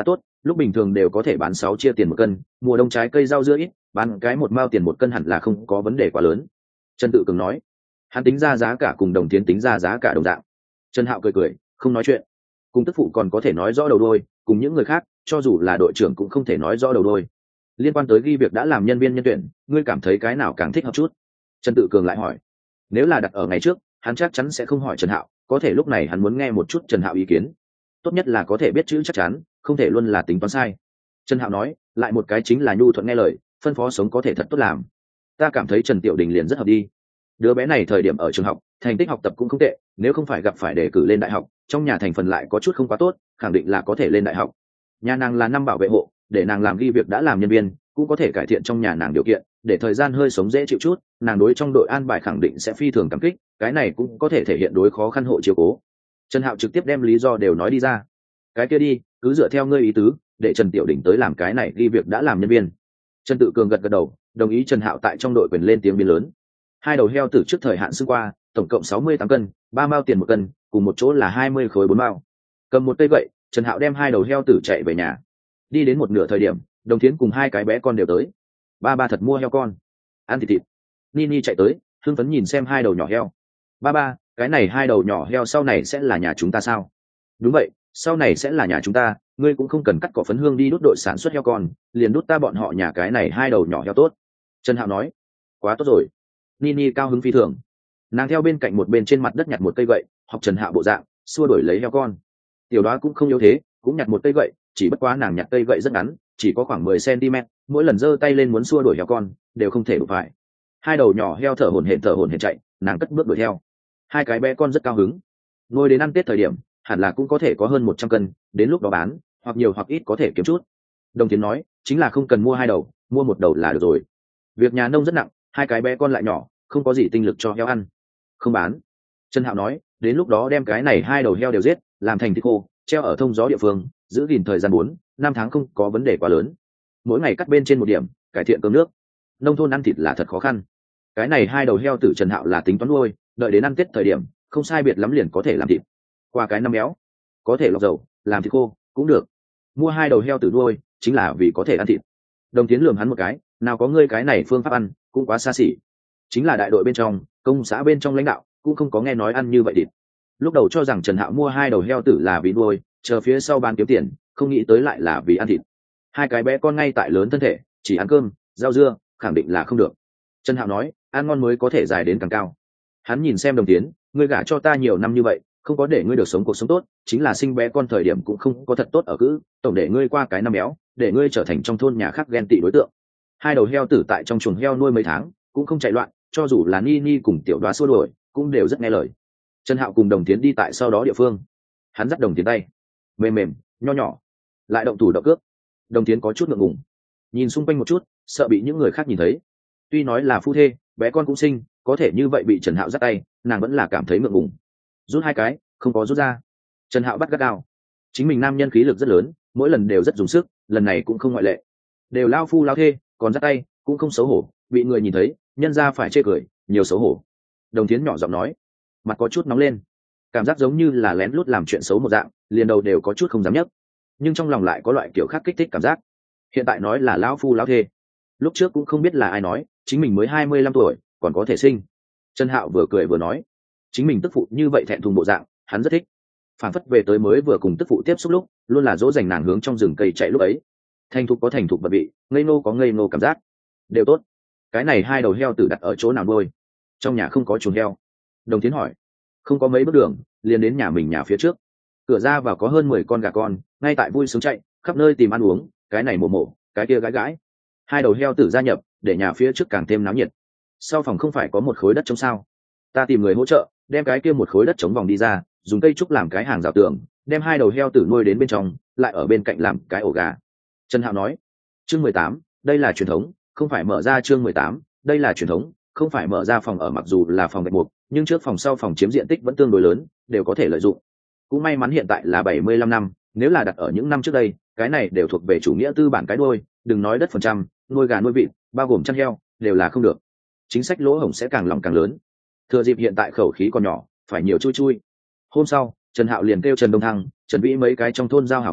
lúc bình thường đều có thể bán 6 chia tiền một cân, mùa đông trái cây rau dưa ít, bán cái 1 mao tiền một cân hẳn là không có vấn đề quá lớn. Trần Tự Cường nói. Hắn tính ra giá cả cùng Đồng Tiến tính ra giá cả đồng dạng. Trần Hạo cười cười, không nói chuyện. Cùng tức phụ còn có thể nói rõ đầu đuôi, cùng những người khác, cho dù là đội trưởng cũng không thể nói rõ đầu đuôi. Liên quan tới ghi việc đã làm nhân viên nhân tuyển, ngươi cảm thấy cái nào càng thích hợp chút? Trần Tự Cường lại hỏi. Nếu là đặt ở ngày trước, hắn chắc chắn sẽ không hỏi Trần Hạo, có thể lúc này hắn muốn nghe một chút Trần Hạo ý kiến. Tốt nhất là có thể biết chữ chắc chắn, không thể luôn là tính toán sai. Trần Hạo nói, lại một cái chính là nhu thuận nghe lời, phân phó sống có thể thật tốt làm. Ta cảm thấy Trần Tiểu Đình liền rất hợp đi. Đứa bé này thời điểm ở trường học, thành tích học tập cũng không tệ, nếu không phải gặp phải đề cử lên đại học, trong nhà thành phần lại có chút không quá tốt, khẳng định là có thể lên đại học. Nhà nàng là năm bảo vệ hộ, để nàng làm ghi việc đã làm nhân viên, cũng có thể cải thiện trong nhà nàng điều kiện, để thời gian hơi sống dễ chịu chút, nàng đối trong đội an bài khẳng định sẽ phi thường cảm kích, cái này cũng có thể thể hiện đối khó khăn hộ chiếu cố. Trần Hạo trực tiếp đem lý do đều nói đi ra. Cái kia đi, cứ dựa theo ngươi ý tứ, để Trần Tiểu Đình tới làm cái này ghi việc đã làm nhân viên. Trần Tự Cường gật gật đầu, đồng ý Trần Hạo tại trong đội quyền lên tiếng biến lớn. 2 đầu heo từ trước thời hạn xưng qua, tổng cộng 68 cân, 3 mao tiền một cân, cùng một chỗ là 20 khối 4 mao. Cầm một cây gậy, Trần Hạo đem 2 đầu heo tử chạy về nhà. Đi đến một nửa thời điểm, Đồng Thiến cùng 2 cái bé con đều tới. Ba thật mua heo con, ăn thịt. Nini chạy tới, hưng phấn nhìn xem 2 đầu nhỏ heo. Ba, cái này 2 đầu nhỏ heo sau này sẽ là nhà chúng ta sao? Đúng vậy, sau này sẽ là nhà chúng ta, ngươi cũng không cần cắt cỏ phấn hương đi đút đội sản xuất heo con, liền đút ta bọn họ nhà cái này 2 đầu nhỏ heo tốt. Trần Hạo nói. Quá tốt rồi. Nini cao hứng phi thường. Nàng theo bên cạnh một bên trên mặt đất nhặt một cây gậy, học Trần Hạo bộ dạng, xua đuổi lấy heo con. Tiểu Đoá cũng không yếu thế, cũng nhặt một cây gậy, chỉ bất quá nàng nhặt cây gậy rất ngắn, chỉ có khoảng 10 cm, mỗi lần giơ tay lên muốn xua đuổi heo con, đều không thể đụng phải. 2 đầu nhỏ heo thở hổn hển chạy, nàng cất bước đuổi theo. 2 cái bé con rất cao hứng. Ngồi đến ăn Tết thời điểm, hẳn là cũng có thể có hơn 100 cân, đến lúc đó bán, hoặc nhiều hoặc ít có thể kiếm chút. Đồng Tiến nói, chính là không cần mua 2 đầu, mua 1 đầu là được rồi. Việc nhà nông rất nặng, 2 cái bé con lại nhỏ, không có gì tinh lực cho heo ăn. Không bán. Trần Hạo nói, đến lúc đó đem cái này 2 đầu heo đều giết, làm thành thịt khô, treo ở thông gió địa phương, giữ gìn thời gian 4-5 tháng không có vấn đề quá lớn. Mỗi ngày cắt bên trên một điểm, cải thiện cơm nước. Nông thôn ăn thịt là thật khó khăn. Cái này 2 đầu heo tử Trần Hạo là tính toán nuôi, đợi đến ăn Tết thời điểm, không sai biệt lắm liền có thể làm thịt. Qua cái năm béo, có thể lọc dầu, làm thịt khô, cũng được. Mua 2 đầu heo tử nuôi, chính là vì có thể ăn thịt. Đồng Tiến lườm hắn một cái, nào có ngươi cái này phương pháp ăn, cũng quá xa xỉ. Chính là đại đội bên trong, công xã bên trong lãnh đạo, cũng không có nghe nói ăn như vậy thịt. Lúc đầu cho rằng Trần Hạo mua 2 đầu heo tử là vì nuôi, chờ phía sau bán kiếm tiền, không nghĩ tới lại là vì ăn thịt. 2 cái bé con ngay tại lớn thân thể, chỉ ăn cơm, rau dưa, khẳng định là không được. Trần Hạo nói, ăn ngon mới có thể dài đến càng cao. Hắn nhìn xem Đồng Tiến, ngươi gả cho ta nhiều năm như vậy, không có để ngươi được sống cuộc sống tốt, chính là sinh bé con thời điểm cũng không có thật tốt ở cữ, tổng để ngươi qua cái năm béo, để ngươi trở thành trong thôn nhà khác ghen tị đối tượng. 2 đầu heo tử tại trong chuồng heo nuôi mấy tháng, cũng không chạy loạn, cho dù là Nini cùng Tiểu Đoá xua đuổi, cũng đều rất nghe lời. Trần Hạo cùng Đồng Tiến đi tại sau đó địa phương. Hắn dắt Đồng Tiến tay, mềm mềm, nho nhỏ, lại động thủ động cước. Đồng Tiến có chút ngượng ngùng, nhìn xung quanh một chút, sợ bị những người khác nhìn thấy. Tuy nói là phu thê, bé con cũng sinh, có thể như vậy bị Trần Hạo dắt tay, nàng vẫn là cảm thấy ngượng ngùng. Rút 2 cái, không có rút ra. Trần Hạo bắt gắt gao. Chính mình nam nhân khí lực rất lớn, mỗi lần đều rất dùng sức, lần này cũng không ngoại lệ. Đều lao phu lao thê, còn dắt tay, cũng không xấu hổ, bị người nhìn thấy, nhân ra phải chê cười, nhiều xấu hổ. Đồng Tiến nhỏ giọng nói, mặt có chút nóng lên, cảm giác giống như là lén lút làm chuyện xấu một dạng, liền đầu đều có chút không dám nhấc, nhưng trong lòng lại có loại kiểu khác kích thích cảm giác. Hiện tại nói là lão phu lão thê, lúc trước cũng không biết là ai nói, chính mình mới 25 tuổi, còn có thể sinh. Trần Hạo vừa cười vừa nói, chính mình tức phụ như vậy thẹn thùng bộ dạng, hắn rất thích. Phản phất về tới mới vừa cùng tức phụ tiếp xúc lúc, luôn là dỗ dành nàng hướng trong rừng cây chạy lúc ấy. Thành thục có thành thục bật vị, ngây nô có ngây nô cảm giác, đều tốt. Cái này 2 đầu heo tử đặt ở chỗ nào nuôi? Trong nhà không có chuồng heo. Đồng Tiến hỏi. Không có mấy bước đường, liền đến nhà mình nhà phía trước. Cửa ra vào có hơn 10 con gà con, ngay tại vui sướng chạy, khắp nơi tìm ăn uống, cái này mổ mổ, cái kia gãi gãi. 2 đầu heo tử gia nhập, để nhà phía trước càng thêm náo nhiệt. Sau phòng không phải có một khối đất trống sao? Ta tìm người hỗ trợ, đem cái kia một khối đất trống vòng đi ra, dùng cây trúc làm cái hàng rào tường, đem 2 đầu heo tử nuôi đến bên trong, lại ở bên cạnh làm cái ổ gà. Trần Hạo nói. Chương 18, đây là truyền thống, không phải mở ra. Chương 18, đây là truyền thống, không phải mở ra phòng ở, mặc dù là phòng gạch mục, nhưng trước phòng sau phòng chiếm diện tích vẫn tương đối lớn, đều có thể lợi dụng. Cũng may mắn hiện tại là 75 năm, nếu là đặt ở những năm trước đây, cái này đều thuộc về chủ nghĩa tư bản cái đuôi, đừng nói đất phần trăm, nuôi gà nuôi vịt, bao gồm chăn heo, đều là không được. Chính sách lỗ hổng sẽ càng lỏng càng lớn. Thừa dịp hiện tại khẩu khí còn nhỏ, phải nhiều chui chui. Hôm sau, Trần Hạo liền kêu Trần Đông Thăng, Trần Vĩ mấy cái trong thôn giao hảo người,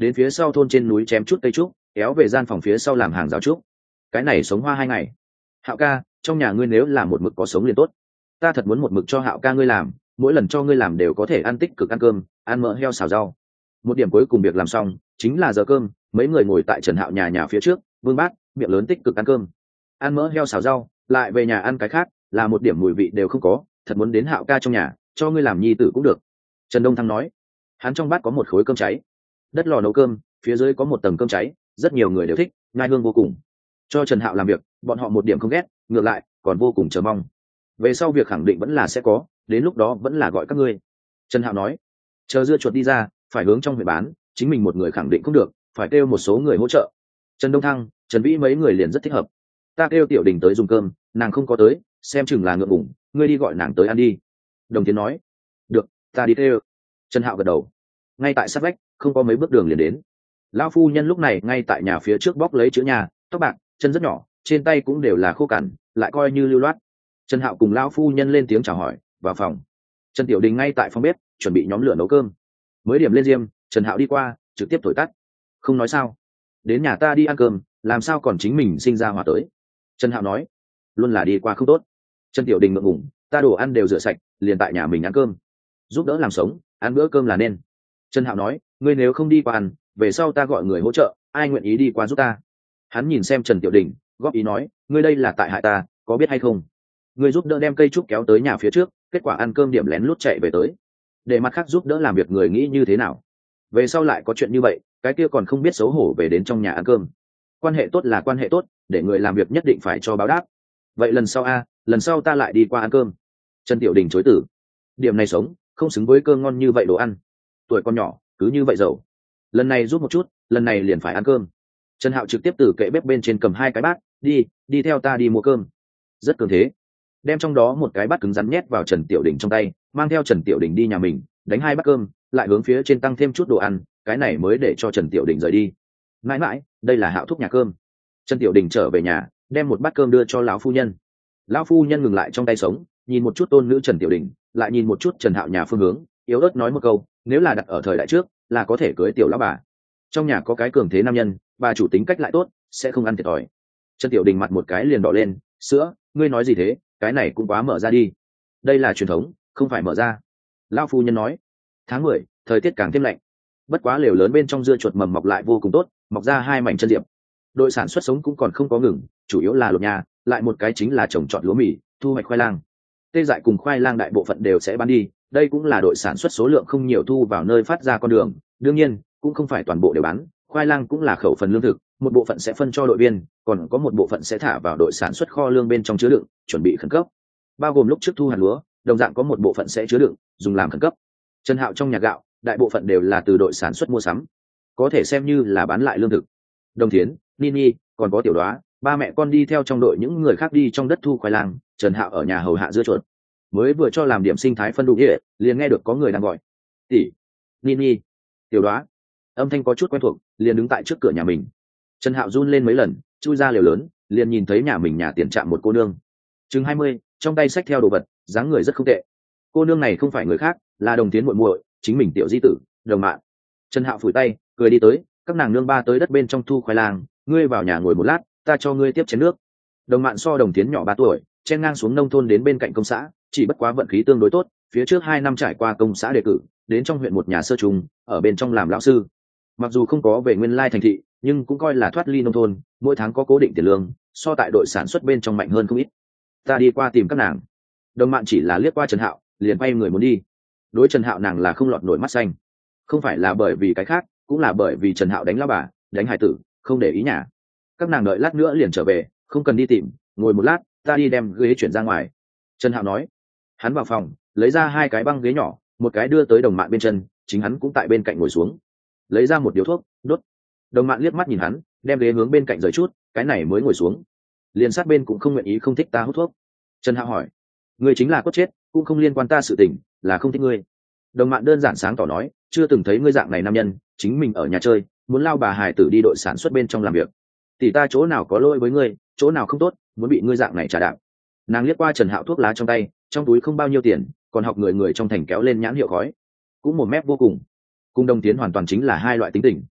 đến phía sau thôn trên núi chém chút cây trúc, kéo về gian phòng phía sau làm hàng rào trúc. Cái này sống hoa 2 ngày. Hạo ca, trong nhà ngươi nếu là một mực có sống liền tốt. Ta thật muốn một mực cho Hạo ca ngươi làm, mỗi lần cho ngươi làm đều có thể ăn tích cực ăn cơm, ăn mỡ heo xào rau. Một điểm cuối cùng việc làm xong chính là giờ cơm, mấy người ngồi tại Trần Hạo nhà phía trước, vương bát miệng lớn tích cực ăn cơm, ăn mỡ heo xào rau, lại về nhà ăn cái khác là một điểm mùi vị đều không có. Thật muốn đến Hạo ca trong nhà cho ngươi làm nhi tử cũng được. Trần Đông Thăng nói. Hắn trong bát có một khối cơm cháy, đất lò nấu cơm, phía dưới có một tầng cơm cháy, rất nhiều người đều thích, ngai hương vô cùng. Cho Trần Hạo làm việc, bọn họ một điểm không ghét, ngược lại còn vô cùng chờ mong. Về sau việc khẳng định vẫn là sẽ có, đến lúc đó vẫn là gọi các ngươi. Trần Hạo nói. Chờ dưa chuột đi ra, phải hướng trong huyện bán, chính mình một người khẳng định không được, phải kêu một số người hỗ trợ. Trần Đông Thăng, Trần Vĩ mấy người liền rất thích hợp. Ta kêu Tiểu Đình tới dùng cơm, nàng không có tới, xem chừng là ngượng ngùng, ngươi đi gọi nàng tới ăn đi. Đồng Tiến nói. Được, ta đi kêu. Trần Hạo gật đầu. Ngay tại sát vách, không có mấy bước đường liền đến. Lão phu nhân lúc này ngay tại nhà phía trước bóc lấy chữ nhà, tóc bạc, chân rất nhỏ, trên tay cũng đều là khô cằn, lại coi như lưu loát. Trần Hạo cùng lão phu nhân lên tiếng chào hỏi, vào phòng. Trần Tiểu Đình ngay tại phòng bếp chuẩn bị nhóm lửa nấu cơm. Mới điểm lên diêm, Trần Hạo đi qua trực tiếp thổi tắt. Không nói sao, đến nhà ta đi ăn cơm, làm sao còn chính mình sinh ra hỏa tới. Trần Hạo nói. Luôn là đi qua không tốt. Trần Tiểu Đình ngượng ngùng, ta đồ ăn đều rửa sạch, liền tại nhà mình ăn cơm, giúp đỡ làm sống, ăn bữa cơm là nên. Trần Hạo nói, ngươi nếu không đi qua ăn, về sau ta gọi người hỗ trợ, ai nguyện ý đi qua giúp ta. Hắn nhìn xem Trần Tiểu Đình, góp ý nói, ngươi đây là tại hại ta, có biết hay không? Ngươi giúp đỡ đem cây trúc kéo tới nhà phía trước, kết quả ăn cơm điểm lén lút chạy về tới, để mặt khác giúp đỡ làm việc người nghĩ như thế nào? Về sau lại có chuyện như vậy, cái kia còn không biết xấu hổ về đến trong nhà ăn cơm. Quan hệ tốt là quan hệ tốt, để người làm việc nhất định phải cho báo đáp. Vậy lần sau lần sau ta lại đi qua ăn cơm. Trần Tiểu Đình chối từ. Điểm này sống, không xứng với cơm ngon như vậy đồ ăn. Tuổi con nhỏ, cứ như vậy giàu. Lần này giúp một chút, lần này liền phải ăn cơm. Trần Hạo trực tiếp từ kệ bếp bên trên cầm 2 cái bát, đi theo ta đi mua cơm. Rất cường thế. Đem trong đó một cái bát cứng rắn nhét vào Trần Tiểu Đình trong tay, mang theo Trần Tiểu Đình đi nhà mình, đánh 2 bát cơm, lại hướng phía trên tăng thêm chút đồ ăn, cái này mới để cho Trần Tiểu Đình rời đi. Mãi mãi, đây là Hạo thúc nhà cơm. Trần Tiểu Đình trở về nhà, đem một bát cơm đưa cho lão phu nhân. Lão phu nhân ngừng lại trong tay sống, nhìn một chút tôn nữ Trần Tiểu Đình, lại nhìn một chút Trần Hạo nhà phương hướng, yếu ớt nói một câu, nếu là đặt ở thời đại trước, là có thể cưới tiểu lão bà. Trong nhà có cái cường thế nam nhân, bà chủ tính cách lại tốt, sẽ không ăn thiệt thòi. Trần Tiểu Đình mặt một cái liền đỏ lên, sữa, ngươi nói gì thế, cái này cũng quá mở ra đi. Đây là truyền thống, không phải mở ra. Lão phu nhân nói. Tháng 10, thời tiết càng thêm lạnh. Bất quá lều lớn bên trong dưa chuột mầm mọc lại vô cùng tốt, mọc ra 2 mảnh chân diệp. Đội sản xuất sống cũng còn không có ngừng, chủ yếu là lột nhà, lại một cái chính là trồng trọt lúa mì, thu hoạch khoai lang. Tê dại cùng khoai lang đại bộ phận đều sẽ bán đi, đây cũng là đội sản xuất số lượng không nhiều thu vào nơi phát ra con đường. Đương nhiên, cũng không phải toàn bộ đều bán, khoai lang cũng là khẩu phần lương thực, một bộ phận sẽ phân cho đội viên, còn có một bộ phận sẽ thả vào đội sản xuất kho lương bên trong chứa đựng, chuẩn bị khẩn cấp. Bao gồm lúc trước thu hạt lúa, đồng dạng có một bộ phận sẽ chứa đựng, dùng làm khẩn cấp. Trần Hạo trong nhà gạo, đại bộ phận đều là từ đội sản xuất mua sắm, có thể xem như là bán lại lương thực. Đồng Thiến, Nini, còn có Tiểu Đoá, ba mẹ con đi theo trong đội những người khác đi trong đất thu khoai lang. Trần Hạo ở nhà hầu hạ dưa chuột, mới vừa cho làm điểm sinh thái phân đủ địa, liền nghe được có người đang gọi. Tỷ, Nini, Tiểu Đoá. Âm thanh có chút quen thuộc, liền đứng tại trước cửa nhà mình. Trần Hạo run lên mấy lần, chui ra lều lớn, liền nhìn thấy nhà mình nhà tiền trạm một cô nương, chừng 20, trong tay xách theo đồ vật, dáng người rất không tệ. Cô nương này không phải người khác, là Đồng Tiến muội muội, chính mình tiểu di tử, Đồng Mạn. Trần Hạo phủi tay, cười đi tới, các nàng nương ba tới đất bên trong thu khoai lang, ngươi vào nhà ngồi một lát, ta cho ngươi tiếp chén nước. Đồng Mạn so Đồng Tiến nhỏ 3 tuổi, chen ngang xuống nông thôn đến bên cạnh công xã, chỉ bất quá vận khí tương đối tốt, phía trước 2 năm trải qua công xã đề cử, đến trong huyện một nhà sơ trung, ở bên trong làm lão sư. Mặc dù không có về nguyên lai thành thị, nhưng cũng coi là thoát ly nông thôn, mỗi tháng có cố định tiền lương, so tại đội sản xuất bên trong mạnh hơn không ít. Ta đi qua tìm các nàng. Đồng Mạn chỉ là liếc qua Trần Hạo, liền quay người muốn đi. Đối Trần Hạo nàng là không lọt nổi mắt xanh, không phải là bởi vì cái khác, cũng là bởi vì Trần Hạo đánh lão bà, đánh hải tử, không để ý nhà. Các nàng đợi lát nữa liền trở về, không cần đi tìm, ngồi một lát, ta đi đem ghế chuyển ra ngoài. Trần Hạo nói. Hắn vào phòng, lấy ra 2 cái băng ghế nhỏ, một cái đưa tới Đồng Mạn bên chân, chính hắn cũng tại bên cạnh ngồi xuống, lấy ra một điếu thuốc, đốt. Đồng Mạn liếc mắt nhìn hắn, đem ghế hướng bên cạnh rời chút, cái này mới ngồi xuống. Liền sát bên cũng không nguyện ý không thích ta hút thuốc. Trần Hạo hỏi, ngươi chính là cốt chết, cũng không liên quan ta sự tình, là không thích ngươi. Đồng Mạn đơn giản sáng tỏ nói, chưa từng thấy ngươi dạng này nam nhân, chính mình ở nhà chơi, muốn lao bà hài tử đi đội sản xuất bên trong làm việc. Tỷ ta chỗ nào có lỗi với ngươi, chỗ nào không tốt, muốn bị ngươi dạng này trả đạp. Nàng liếc qua Trần Hạo thuốc lá trong tay, trong túi không bao nhiêu tiền, còn học người người trong thành kéo lên nhãn hiệu khói, cũng một mép vô cùng. Cùng Đồng Tiến hoàn toàn chính là 2 loại tính tình.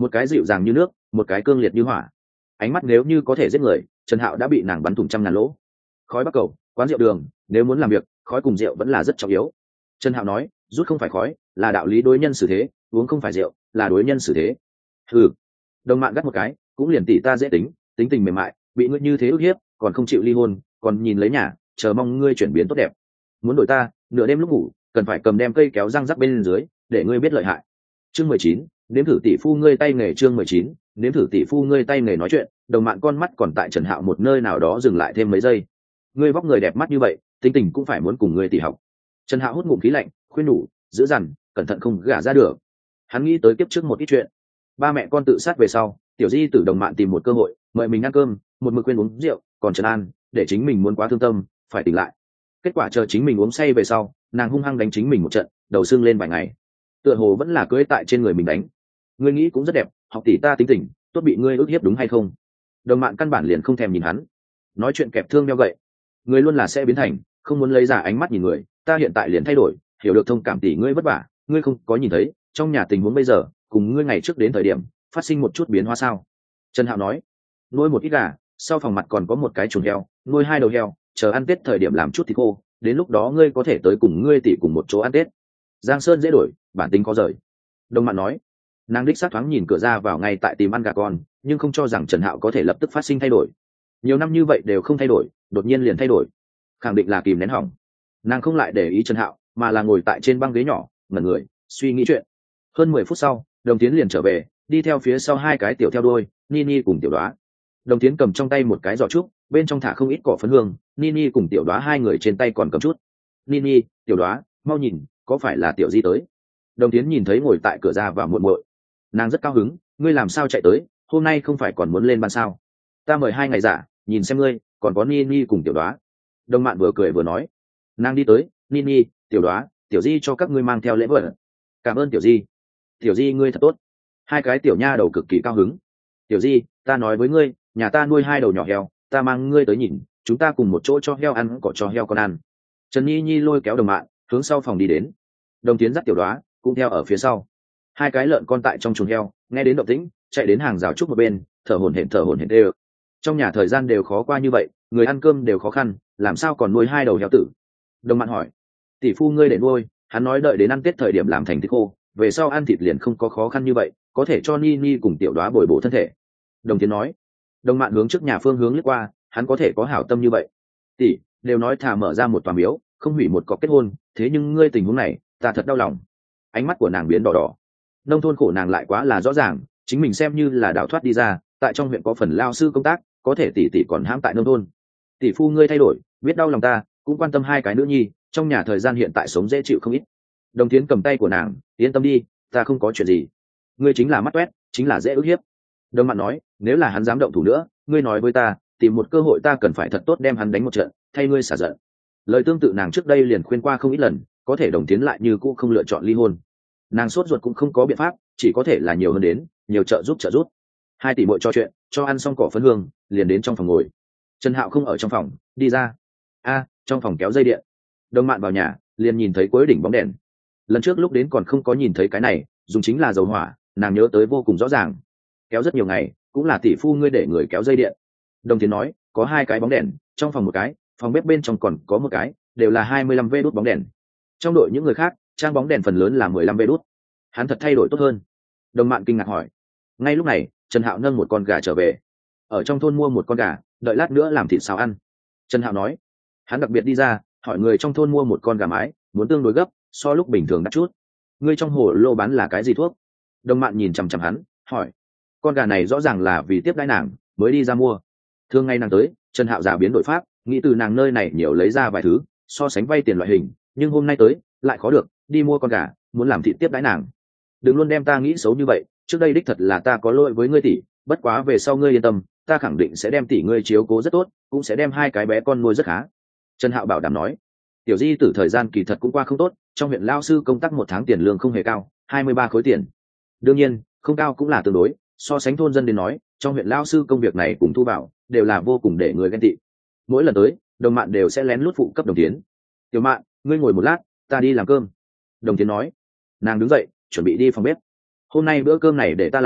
một cái dịu dàng như nước, một cái cương liệt như hỏa. Ánh mắt nếu như có thể giết người, Trần Hạo đã bị nàng bắn thủng trăm ngàn lỗ. Khói bắc cầu, quán rượu đường, nếu muốn làm việc, khói cùng rượu vẫn là rất trọng yếu. Trần Hạo nói, rút không phải khói, là đạo lý đối nhân xử thế, uống không phải rượu, là đối nhân xử thế. Ừ. Đồng Mạn gắt một cái, cũng liền tỷ ta dễ tính, tính tình mềm mại, bị ngươi như thế ức hiếp, còn không chịu ly hôn, còn nhìn lấy nhà, chờ mong ngươi chuyển biến tốt đẹp. Muốn đổi ta, nửa đêm lúc ngủ, cần phải cầm đem cây kéo răng rắc bên dưới, để ngươi biết lợi hại. Chương 19, nếm thử tỷ phu ngươi tay nghề. Chương 19, nếm thử tỷ phu ngươi tay nghề. Nói chuyện, Đồng Mạn con mắt còn tại Trần Hạo một nơi nào đó dừng lại thêm mấy giây. Ngươi vóc người đẹp mắt như vậy, tính tình cũng phải muốn cùng ngươi tỷ học. Trần Hạo hút ngụm khí lạnh, khuyên nhủ, giữ dằn, cẩn thận không gả ra được. Hắn nghĩ tới kiếp trước một ít chuyện. Ba mẹ con tự sát về sau, tiểu di tử Đồng Mạn tìm một cơ hội mời mình ăn cơm, một mực quên uống rượu, còn Trần An để chính mình muốn quá thương tâm, phải tỉnh lại. Kết quả chờ chính mình uống say về sau, nàng hung hăng đánh chính mình một trận, đầu sưng lên vài ngày. Tựa hồ vẫn là cưỡi tại trên người mình đánh. Ngươi nghĩ cũng rất đẹp, học tỷ ta tính tình, tốt bị ngươi ức hiếp đúng hay không? Đồng Mạn căn bản liền không thèm nhìn hắn, nói chuyện kẹp thương đeo gậy. Người luôn là sẽ biến thành, không muốn lấy giả ánh mắt nhìn người, ta hiện tại liền thay đổi, hiểu được thông cảm tỷ ngươi vất vả, ngươi không có nhìn thấy, trong nhà tình huống bây giờ, cùng ngươi ngày trước đến thời điểm, phát sinh một chút biến hóa sao? Trần Hạo nói, nuôi một ít gà, sau phòng mặt còn có một cái chuồng heo, nuôi 2 đầu heo, chờ ăn Tết thời điểm làm chút thịt khô, đến lúc đó ngươi có thể tới cùng ngươi tỷ cùng một chỗ ăn Tết. Giang Sơn dễ đổi, bản tính có rời. Đông Mạn nói, nàng đích xác thoáng nhìn cửa ra vào ngay tại tìm ăn gà con, nhưng không cho rằng Trần Hạo có thể lập tức phát sinh thay đổi. Nhiều năm như vậy đều không thay đổi, đột nhiên liền thay đổi, khẳng định là kìm nén hỏng. Nàng không lại để ý Trần Hạo, mà là ngồi tại trên băng ghế nhỏ, ngẩn người, suy nghĩ chuyện. Hơn 10 phút sau, Đồng Tiến liền trở về, đi theo phía sau 2 cái tiểu theo đuôi, Nini cùng Tiểu Đoá. Đồng Tiến cầm trong tay một cái giỏ trúc, bên trong thả không ít cỏ phấn hương, Nini cùng Tiểu Đoá 2 người trên tay còn cầm chút. Nini, Tiểu Đoá, mau nhìn, có phải là Tiểu Di tới? Đồng Tiến nhìn thấy ngồi tại cửa ra vào muội muội, nàng rất cao hứng, ngươi làm sao chạy tới, hôm nay không phải còn muốn lên ban sao? Ta mời 2 ngày giả, nhìn xem ngươi, còn có Nini cùng Tiểu Đoá. Đồng Mạn vừa cười vừa nói, nàng đi tới, Nini, Tiểu Đoá, Tiểu Di cho các ngươi mang theo lễ vật. Cảm ơn Tiểu Di. Tiểu Di ngươi thật tốt. 2 cái tiểu nha đầu cực kỳ cao hứng. Tiểu Di, ta nói với ngươi, nhà ta nuôi 2 đầu nhỏ heo, ta mang ngươi tới nhìn, chúng ta cùng một chỗ cho heo ăn cỏ cho heo con ăn. Trần Nhi Nhi lôi kéo Đồng Mạn hướng sau phòng đi đến. Đồng Tiến dắt Tiểu Đoá cũng theo ở phía sau. 2 cái lợn con tại trong chuồng heo, nghe đến động tĩnh, chạy đến hàng rào trúc một bên, thở hổn hển đê. Trong nhà thời gian đều khó qua như vậy, người ăn cơm đều khó khăn, làm sao còn nuôi 2 đầu heo tử? Đồng Mạn hỏi, tỷ phu ngươi để nuôi, hắn nói đợi đến ăn Tết thời điểm làm thành thịt khô, về sau ăn thịt liền không có khó khăn như vậy, có thể cho Nini cùng Tiểu Đoá bồi bổ thân thể. Đồng Tiến nói. Đồng Mạn hướng trước nhà phương hướng lướt qua, hắn có thể có hảo tâm như vậy? Tỷ, đều nói thả mở ra một tòa miếu, không hủy một cọc kết hôn, thế nhưng ngươi tình huống này, ta thật đau lòng. Ánh mắt của nàng biến đỏ đỏ. Nông thôn khổ nàng lại quá là rõ ràng, chính mình xem như là đào thoát đi ra, tại trong huyện có phần lao sư công tác, có thể tỷ còn hãm tại nông thôn. Tỷ phu ngươi thay đổi, biết đau lòng ta, cũng quan tâm 2 cái nữ nhi, trong nhà thời gian hiện tại sống dễ chịu không ít. Đồng Tiến cầm tay của nàng, yên tâm đi, ta không có chuyện gì. Ngươi chính là mắt toét, chính là dễ ức hiếp. Đồng Mạn nói, nếu là hắn dám động thủ nữa, ngươi nói với ta, tìm một cơ hội ta cần phải thật tốt đem hắn đánh một trận, thay ngươi xả giận. Lời tương tự nàng trước đây liền khuyên qua không ít lần, có thể Đồng Tiến lại như cũ không lựa chọn ly hôn. Nàng sốt ruột cũng không có biện pháp, chỉ có thể là nhiều hơn đến, nhiều trợ giúp. 2 tỷ muội trò chuyện, cho ăn xong cỏ phấn hương, liền đến trong phòng ngồi. Trần Hạo không ở trong phòng, đi ra. Trong phòng kéo dây điện. Đồng Mạn vào nhà, liền nhìn thấy cuối đỉnh bóng đèn. Lần trước lúc đến còn không có nhìn thấy cái này, dùng chính là dầu hỏa, nàng nhớ tới vô cùng rõ ràng. Kéo rất nhiều ngày, cũng là tỷ phu ngươi để người kéo dây điện. Đồng Tiến nói, có 2 cái bóng đèn, trong phòng một cái, phòng bếp bên trong còn có một cái, đều là 25 v đốt bóng đèn. Trong đội những người khác, trang bóng đèn phần lớn là 15 v đốt. Hắn thật thay đổi tốt hơn. Đồng Mạn kinh ngạc hỏi. Ngay lúc này, Trần Hạo nâng một con gà trở về. Ở trong thôn mua một con gà, đợi lát nữa làm thịt xào ăn. Trần Hạo nói. Hắn đặc biệt đi ra, hỏi người trong thôn mua một con gà mái, muốn tương đối gấp, so lúc bình thường đắt chút. Ngươi trong hồ lô bán là cái gì thuốc? Đồng Mạn nhìn chằm chằm hắn, hỏi. Con gà này rõ ràng là vì tiếp đãi nàng mới đi ra mua. Thường ngày nàng tới, Trần Hạo giả biến đổi pháp, nghĩ từ nàng nơi này nhiều lấy ra vài thứ, so sánh vay tiền loại hình, nhưng hôm nay tới, lại khó được, đi mua con gà, muốn làm thịt tiếp đãi nàng. Đừng luôn đem ta nghĩ xấu như vậy, trước đây đích thật là ta có lỗi với ngươi tỷ, bất quá về sau ngươi yên tâm, ta khẳng định sẽ đem tỷ ngươi chiếu cố rất tốt, cũng sẽ đem 2 cái bé con nuôi rất khá. Trần Hạo bảo đảm nói. Tiểu Di tử thời gian kỳ thật cũng qua không tốt, trong huyện lao sư công tác 1 tháng tiền lương không hề cao, 23 khối tiền. Đương nhiên, không cao cũng là tương đối, so sánh thôn dân đến nói, trong huyện lao sư công việc này cùng thu vào đều là vô cùng để người ghen tị. Mỗi lần tới, Đồng Mạn đều sẽ lén lút phụ cấp Đồng Tiến. Tiểu Mạn, ngươi ngồi một lát, ta đi làm cơm. Đồng Tiến nói. Nàng đứng dậy, chuẩn bị đi phòng bếp. Hôm nay bữa cơm này để ta làm,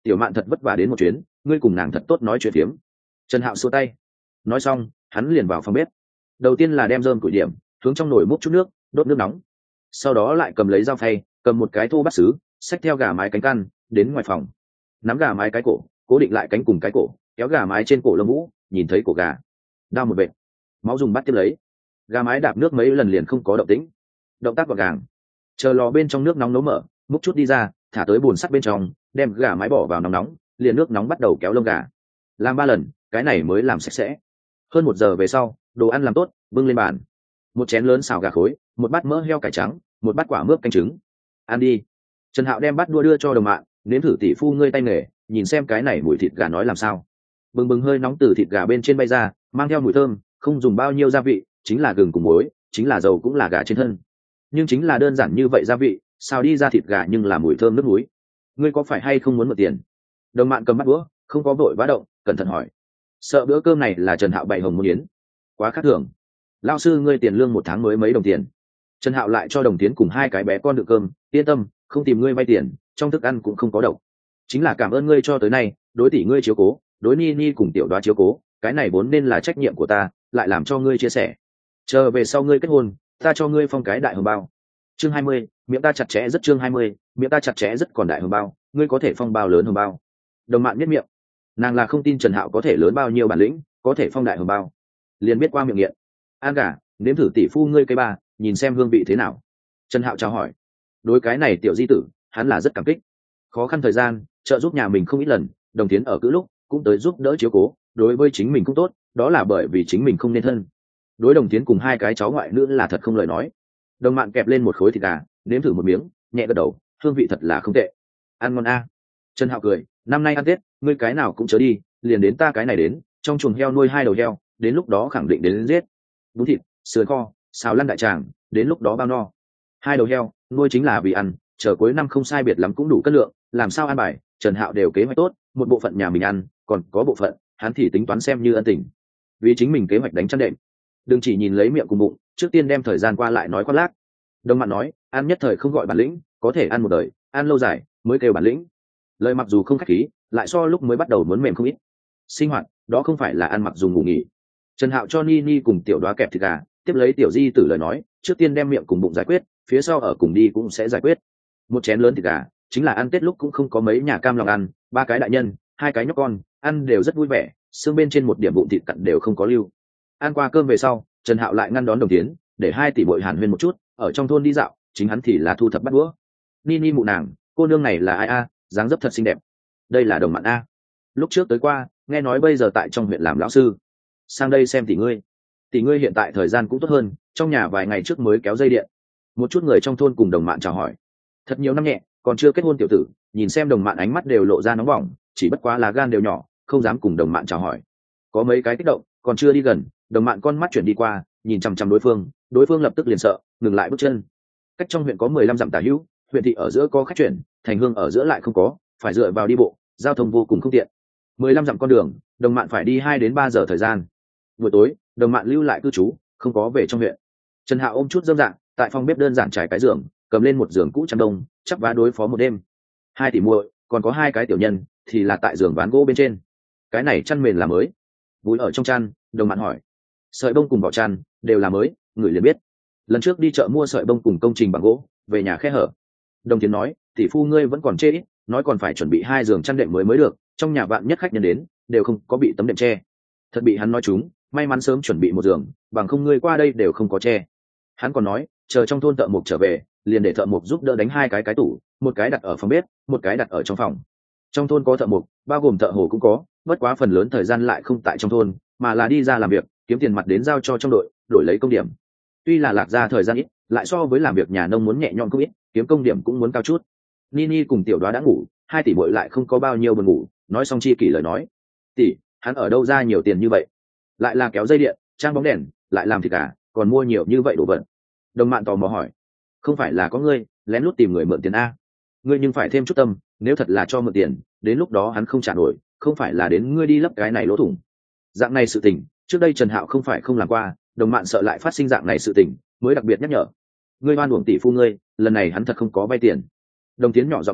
tiểu mạn thật vất vả đến một chuyến, ngươi cùng nàng thật tốt nói chuyện phiếm. Trần Hạo xua tay, nói xong hắn liền vào phòng bếp. Đầu tiên là đem rơm củi điểm hướng trong nồi múc chút nước, đốt nước nóng, sau đó lại cầm lấy dao phay, cầm một cái thô bát sứ, xách theo gà mái cánh căn đến ngoài phòng, nắm gà mái cái cổ, cố định lại cánh cùng cái cổ, kéo gà mái trên cổ lông vũ, nhìn thấy cổ gà, đao một vệt, máu dùng bắt tiếp lấy, gà mái đạp nước mấy lần liền không có động tĩnh, động tác gọn gàng. Chờ lò bên trong nước nóng nấu mở, múc chút đi ra, thả tới bồn sắt bên trong, đem gà mái bỏ vào nóng nóng, liền nước nóng bắt đầu kéo lông gà, làm 3 lần, cái này mới làm sạch sẽ. Hơn 1 giờ về sau, đồ ăn làm tốt, bưng lên bàn. Một chén lớn xào gà khối, một bát mỡ heo cải trắng, một bát quả mướp canh trứng. Ăn đi. Trần Hạo đem bát đua đưa cho đồng bạn, nếm thử tỷ phu ngươi tay nghề, nhìn xem cái này mùi thịt gà nói làm sao. Bừng bừng hơi nóng từ thịt gà bên trên bay ra, mang theo mùi thơm, không dùng bao nhiêu gia vị, chính là gừng cùng muối, chính là dầu cũng là gà trên thân. Nhưng chính là đơn giản như vậy gia vị, xào đi ra thịt gà nhưng là mùi thơm nước muối. Ngươi có phải hay không muốn mượn tiền? Đồng bạn cầm bát đũa, không có vội vã động, cẩn thận hỏi. Sợ bữa cơm này là Trần Hạo bày hồng muốn yến, quá khác thường. Lão sư ngươi tiền lương 1 tháng mới mấy đồng tiền? Trần Hạo lại cho Đồng Tiến cùng 2 cái bé con đựng cơm, yên tâm, không tìm ngươi vay tiền, trong thức ăn cũng không có độc. Chính là cảm ơn ngươi cho tới nay, đối tỷ ngươi chiếu cố, đối Ni Ni cùng tiểu Đoá chiếu cố, cái này vốn nên là trách nhiệm của ta, lại làm cho ngươi chia sẻ. Chờ về sau ngươi kết hôn, ta cho ngươi phong cái đại hồng bao. Chương 20, miệng ta chặt chẽ rất chương 20, miệng ta chặt chẽ rất còn đại hồng bao, ngươi có thể phong bao lớn hồng bao. Đồng Mạn nhếch miệng, nàng là không tin Trần Hạo có thể lớn bao nhiêu bản lĩnh, có thể phong đại hồng bao. Liền biết qua miệng nghiện. An gà, nếm thử tỷ phu ngươi cây ba, nhìn xem hương vị thế nào. Trần Hạo chào hỏi. Đối cái này tiểu di tử, hắn là rất cảm kích. Khó khăn thời gian, trợ giúp nhà mình không ít lần, Đồng Tiến ở cữ lúc cũng tới giúp đỡ chiếu cố, đối với chính mình cũng tốt, đó là bởi vì chính mình không nên thân. Đối Đồng Tiến cùng 2 cái cháu ngoại nữ là thật không lời nói. Đồng Mạn kẹp lên một khối thịt gà, nếm thử một miếng, nhẹ gật đầu, hương vị thật là không tệ. Ăn ngon a. Trần Hạo cười, năm nay ăn Tết, ngươi cái nào cũng chớ đi, liền đến ta cái này đến, trong chuồng heo nuôi 2 đầu heo, đến lúc đó khẳng định đến giết. Bún thịt, sườn kho, xào lăn đại tràng, đến lúc đó bao no. 2 đầu heo, nuôi chính là vì ăn, chờ cuối năm không sai biệt lắm cũng đủ cân lượng, làm sao ăn bài, Trần Hạo đều kế hoạch tốt, một bộ phận nhà mình ăn, còn có bộ phận, hắn thì tính toán xem như ân tình. Vì chính mình kế hoạch đánh chăn đệm. Đừng chỉ nhìn lấy miệng cùng bụng, trước tiên đem thời gian qua lại nói khoác lác. Đồng Mạn nói, ăn nhất thời không gọi bản lĩnh, có thể ăn một đời, ăn lâu dài mới kêu bản lĩnh. Lời mặc dù không khách khí, lại so lúc mới bắt đầu muốn mềm không ít. Sinh hoạt, đó không phải là ăn mặc dùng ngủ nghỉ. Trần Hạo cho Ni Ni cùng tiểu Đoá kẹp thịt gà, tiếp lấy tiểu di tử lời nói, trước tiên đem miệng cùng bụng giải quyết, phía sau ở cùng đi cũng sẽ giải quyết. Một chén lớn thịt gà, chính là ăn Tết lúc cũng không có mấy nhà cam lòng ăn, 3 cái đại nhân, 2 cái nhóc con, ăn đều rất vui vẻ, xương bên trên một điểm bụng thịt cặn đều không có lưu. Ăn qua cơm về sau, Trần Hạo lại ngăn đón Đồng Tiến, để 2 tỷ muội hàn huyên một chút, ở trong thôn đi dạo, chính hắn thì là thu thập bát đũa. Ni Ni mụ nàng, cô nương này là ai a, dáng dấp thật xinh đẹp. Đây là Đồng Mạn a. Lúc trước tới qua, nghe nói bây giờ tại trong huyện làm lão sư. Sang đây xem tỷ ngươi. Tỷ ngươi hiện tại thời gian cũng tốt hơn, trong nhà vài ngày trước mới kéo dây điện. Một chút người trong thôn cùng Đồng Mạn chào hỏi. Thật nhiều năm nhẹ, còn chưa kết hôn tiểu tử, nhìn xem Đồng Mạn ánh mắt đều lộ ra nóng bỏng, chỉ bất quá là gan đều nhỏ, không dám cùng Đồng Mạn chào hỏi. Có mấy cái kích động, còn chưa đi gần, Đồng Mạn con mắt chuyển đi qua, nhìn chằm chằm đối phương lập tức liền sợ, ngừng lại bước chân. Cách trong huyện có 15 dặm tả hữu, huyện thị ở giữa có khách chuyển, thành hương ở giữa lại không có, phải dựa vào đi bộ, giao thông vô cùng không tiện. 15 dặm con đường, Đồng Mạn phải đi 2 đến 3 giờ thời gian. Buổi tối, Đồng Mạn lưu lại cư trú, không có về trong huyện. Trần Hạo ôm chút dâm dạng, tại phòng bếp đơn giản trải cái giường, cầm lên một giường cũ chăn đông, chắp vá đối phó một đêm. 2 tỷ muội, còn có 2 cái tiểu nhân, thì là tại giường ván gỗ bên trên. Cái này chăn mền là mới. Vùi ở trong chăn, Đồng Mạn hỏi. Sợi bông cùng vỏ chăn đều là mới, người liền biết. Lần trước đi chợ mua sợi bông cùng công trình bằng gỗ, về nhà khe hở. Đồng Tiến nói, tỷ phu ngươi vẫn còn chê ít, nói còn phải chuẩn bị 2 giường chăn đệm mới được, trong nhà vạn nhất khách nhân đến, đều không có bị tấm đệm che. Thật bị hắn nói trúng, may mắn sớm chuẩn bị một giường, bằng không ngươi qua đây đều không có che. Hắn còn nói, chờ trong thôn thợ mộc trở về, liền để thợ mộc giúp đỡ đánh 2 cái tủ, một cái đặt ở phòng bếp, một cái đặt ở trong phòng. Trong thôn có thợ mộc, bao gồm thợ hồ cũng có, bất quá phần lớn thời gian lại không tại trong thôn, mà là đi ra làm việc, kiếm tiền mặt đến giao cho trong đội, đổi lấy công điểm. Tuy là Lạc Gia thời gian ít, lại so với làm việc nhà nông muốn nhẹ nhõm không ít, kiếm công điểm cũng muốn cao chút. Nini cùng tiểu Đoá đã ngủ, 2 tỷ muội lại không có bao nhiêu buồn ngủ, nói xong chi kỷ lời nói. Tỷ, hắn ở đâu ra nhiều tiền như vậy? Lại là kéo dây điện, trang bóng đèn, lại làm thịt gà, còn mua nhiều như vậy đồ vật. Đồng Mạn tò mò hỏi. Không phải là có ngươi lén lút tìm người mượn tiền a? Ngươi nhưng phải thêm chút tâm, nếu thật là cho mượn tiền, đến lúc đó hắn không trả nổi, không phải là đến ngươi đi lấp cái này lỗ thủng. Dạng này sự tình, trước đây Trần Hạo không phải không làm qua, Đồng Mạn sợ lại phát sinh dạng này sự tình, mới đặc biệt nhắc nhở. Ngươi oan uổng tỷ phu ngươi, lần này hắn thật không có vay tiền. Đồng Tiến nhỏ giọng nói,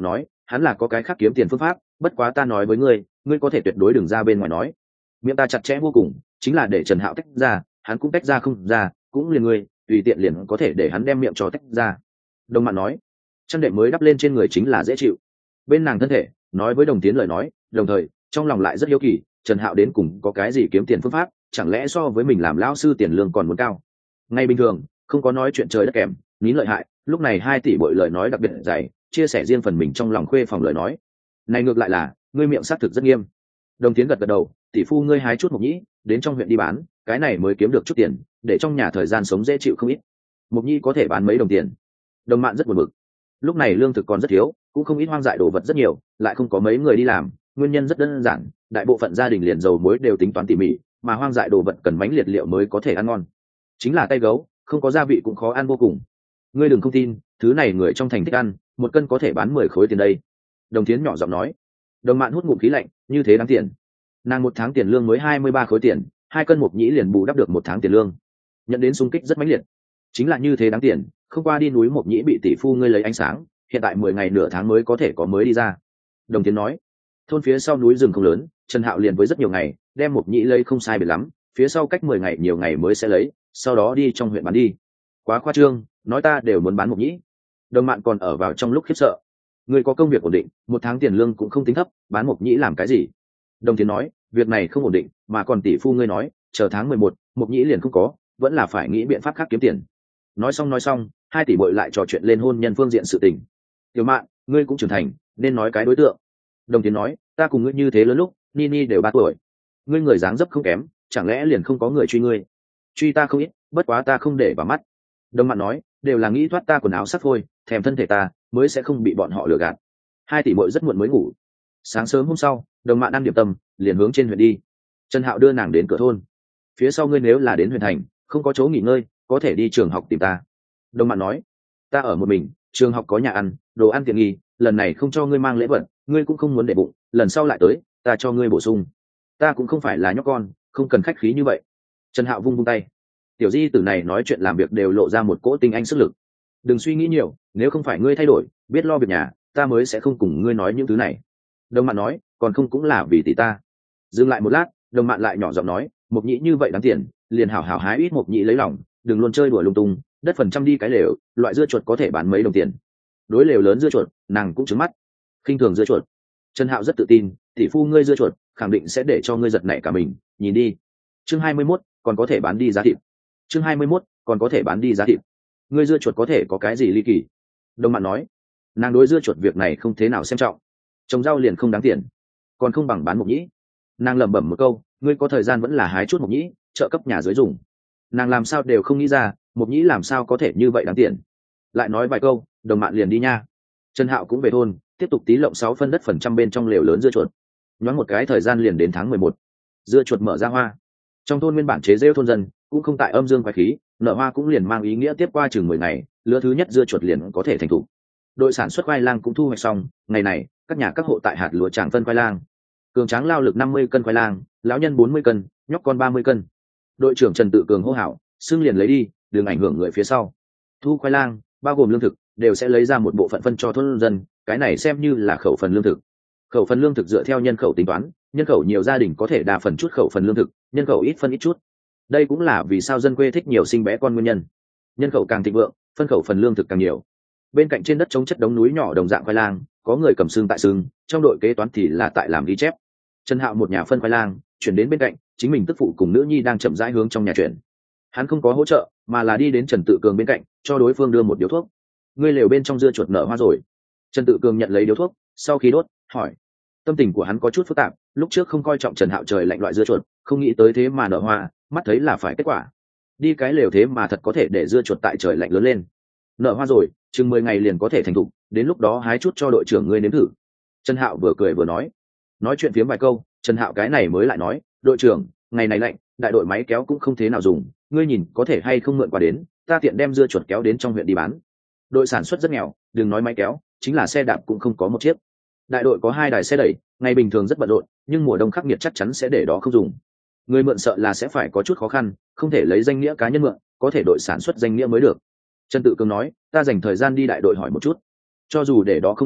hắn là có cái khác kiếm tiền phương pháp, bất quá ta nói với ngươi, ngươi có thể tuyệt đối đừng ra bên ngoài nói. Miệng ta chặt chẽ vô cùng, chính là để Trần Hạo tách ra, hắn cũng tách ra không ra, cũng liền ngươi tùy tiện liền có thể để hắn đem miệng cho tách ra. Đồng Mạn nói, chăn đệm mới đắp lên trên người chính là dễ chịu. Bên nàng thân thể nói với Đồng Tiến lời nói, đồng thời trong lòng lại rất hiếu kỳ, Trần Hạo đến cùng có cái gì kiếm tiền phương pháp, chẳng lẽ so với mình làm lão sư tiền lương còn muốn cao. Ngay bình thường không có nói chuyện trời đất kèm nín lợi hại, lúc này 2 tỷ bội lời nói đặc biệt dày, chia sẻ riêng phần mình trong lòng khuê phòng lời nói này. Ngược lại là ngươi miệng xác thực rất nghiêm. Đồng Tiến gật gật đầu, tỷ phu ngươi hái chút mộc nhĩ đến trong huyện đi bán, cái này mới kiếm được chút tiền, để trong nhà thời gian sống dễ chịu không ít. Mộc nhĩ có thể bán mấy đồng tiền. Đồng Mạn rất buồn bực, lúc này lương thực còn rất thiếu, cũng không ít hoang dại đồ vật rất nhiều, lại không có mấy người đi làm, nguyên nhân rất đơn giản, đại bộ phận gia đình liền dầu muối đều tính toán tỉ mỉ, mà hoang dại đồ vật cần mánh liệt liệu mới có thể ăn ngon, chính là tay gấu, không có gia vị cũng khó ăn vô cùng. Ngươi đừng không tin, thứ này người trong thành thích ăn, 1 cân có thể bán 10 khối tiền đây. Đồng Thiến nhỏ giọng nói. Đồng Mạn hút ngụm khí lạnh, như thế đáng tiền. Nàng 1 tháng tiền lương mới 23 khối tiền, 2 cân mộc nhĩ liền bù đắp được 1 tháng tiền lương, nhận đến xung kích rất mãnh liệt. Chính là như thế đáng tiền, không qua đi núi mộc nhĩ bị tỷ phu ngươi lấy ánh sáng, hiện tại 10 ngày nửa tháng mới có thể có mới đi ra. Đồng Thiến nói. Thôn phía sau núi rừng không lớn, Trần Hạo liền với rất nhiều ngày đem mộc nhĩ lấy không sai biệt lắm, phía sau cách 10 ngày nhiều ngày mới sẽ lấy, sau đó đi trong huyện bán đi. Quá khoa trương, nói ta đều muốn bán mộc nhĩ. Đồng Mạn còn ở vào trong lúc khiếp sợ. Ngươi có công việc ổn định, 1 tháng tiền lương cũng không tính thấp, bán mộc nhĩ làm cái gì? Đồng Thiến nói, việc này không ổn định, mà còn tỷ phu ngươi nói, chờ tháng 11, mộc nhĩ liền không có, vẫn là phải nghĩ biện pháp khác kiếm tiền. Nói xong, 2 tỷ bội lại trò chuyện lên hôn nhân phương diện sự tình. Tiểu Mạn, ngươi cũng trưởng thành, nên nói cái đối tượng. Đồng Thiến nói, ta cùng ngươi như thế lớn lúc, Nini đều 3 tuổi. Ngươi người dáng dấp không kém, chẳng lẽ liền không có người truy ngươi? Truy ta không ít, bất quá ta không để vào mắt. Đồng Mạn nói, đều là nghĩ thoát ta quần áo sắt phôi, thèm thân thể ta, mới sẽ không bị bọn họ lừa gạt. 2 tỷ muội rất muộn mới ngủ. Sáng sớm hôm sau, Đồng Mạn ăn điểm tâm, liền hướng trên huyện đi. Trần Hạo đưa nàng đến cửa thôn. Phía sau ngươi nếu là đến huyện thành, không có chỗ nghỉ ngơi, có thể đi trường học tìm ta. Đồng Mạn nói, ta ở một mình, trường học có nhà ăn, đồ ăn tiện nghi, lần này không cho ngươi mang lễ vật, ngươi cũng không muốn để bụng, lần sau lại tới, ta cho ngươi bổ sung. Ta cũng không phải là nhóc con, không cần khách khí như vậy. Trần Hạo vung tay. Tiểu di tử này nói chuyện làm việc đều lộ ra một cỗ tinh anh sức lực. Đừng suy nghĩ nhiều, nếu không phải ngươi thay đổi, biết lo việc nhà, ta mới sẽ không cùng ngươi nói những thứ này. Đồng Mạn nói, còn không cũng là vì tỷ ta. Dừng lại một lát, Đồng Mạn lại nhỏ giọng nói, mộc nhĩ như vậy đáng tiền, liền hảo hảo hái ít mộc nhĩ lấy lòng, đừng luôn chơi đùa lung tung, đất phần trăm đi cái lều, loại dưa chuột có thể bán mấy đồng tiền. Đối lều lớn dưa chuột, nàng cũng trứng mắt. Khinh thường dưa chuột. Trần Hạo rất tự tin, tỷ phu ngươi dưa chuột, khẳng định sẽ để cho ngươi giật nảy cả mình, nhìn đi. Chương 21, còn có thể bán đi giá thịt. Chương 21, còn có thể bán đi giá thịt. Ngươi dưa chuột có thể có cái gì ly kỳ? Đồng Mạn nói, nàng đối dưa chuột việc này không thế nào xem trọng, trồng rau liền không đáng tiền, còn không bằng bán mộc nhĩ. Nàng lẩm bẩm một câu, ngươi có thời gian vẫn là hái chút mộc nhĩ, trợ cấp nhà dưới dùng. Nàng làm sao đều không nghĩ ra, mộc nhĩ làm sao có thể như vậy đáng tiền. Lại nói vài câu, Đồng Mạn liền đi nha. Trần Hạo cũng về thôn, tiếp tục tí lộng 6 phân đất phần trăm bên trong lều lớn dưa chuột. Nhoáng một cái thời gian liền đến tháng 11. Dưa chuột mở ra hoa. Trong thôn nguyên bản chế rêu thôn dân cũng không tại âm dương quái khí, nở hoa cũng liền mang ý nghĩa tiếp qua chừng 10 ngày, lứa thứ nhất dưa chuột liền có thể thành thủ. Đội sản xuất khoai lang cũng thu hoạch xong, ngày này, các nhà các hộ tại hạt lúa tràng phân khoai lang. Cường tráng lao lực 50 cân khoai lang, lão nhân 40 cân, nhóc con 30 cân. Đội trưởng Trần Tự Cường hô hào, xưng liền lấy đi, đừng ảnh hưởng người phía sau. Thu khoai lang, bao gồm lương thực, đều sẽ lấy ra một bộ phận phân cho thôn dân, cái này xem như là khẩu phần lương thực. Khẩu phần lương thực dựa theo nhân khẩu tính toán, nhân khẩu nhiều gia đình có thể đa phần chút khẩu phần lương thực, nhân khẩu ít phân ít chút. Đây cũng là vì sao dân quê thích nhiều sinh bé con nguyên nhân. Nhân khẩu càng thịnh vượng, phân khẩu phần lương thực càng nhiều. Bên cạnh trên đất trống chất đống núi nhỏ đồng dạng khoai lang, có người cầm xương tại xương, trong đội kế toán thì là tại làm ghi chép. Trần Hạo một nhà phân khoai lang, chuyển đến bên cạnh, chính mình tức phụ cùng nữ nhi đang chậm rãi hướng trong nhà chuyển. Hắn không có hỗ trợ, mà là đi đến Trần Tự Cường bên cạnh, cho đối phương đưa một điếu thuốc. Ngươi lều bên trong dưa chuột nở hoa rồi. Trần Tự Cường nhận lấy điếu thuốc, sau khi đốt, hỏi. Tâm tình của hắn có chút phức tạp, lúc trước không coi trọng Trần Hạo trời lạnh loại dưa chuột, không nghĩ tới thế mà nở hoa, mắt thấy là phải kết quả. Đi cái lều thế mà thật có thể để dưa chuột tại trời lạnh lớn lên. Nở hoa rồi, chừng 10 ngày liền có thể thành thục, đến lúc đó hái chút cho đội trưởng ngươi nếm thử. Trần Hạo vừa cười vừa nói. Nói chuyện phiếm vài câu, Trần Hạo cái này mới lại nói, đội trưởng, ngày này lạnh, đại đội máy kéo cũng không thế nào dùng, ngươi nhìn có thể hay không mượn qua đến, ta tiện đem dưa chuột kéo đến trong huyện đi bán. Đội sản xuất rất nghèo, đừng nói máy kéo, chính là xe đạp cũng không có một chiếc. Đại đội có 2 đài xe đẩy, ngày bình thường rất bận rộn, nhưng mùa đông khắc nghiệt chắc chắn sẽ để đó không dùng. Người mượn sợ là sẽ phải có chút khó khăn, không thể lấy danh nghĩa cá nhân mượn, có thể đội sản xuất danh nghĩa mới được. Trần Tự Cường nói, ta dành thời gian đi đại đội hỏi một chút. Cho dù để đó không dùng,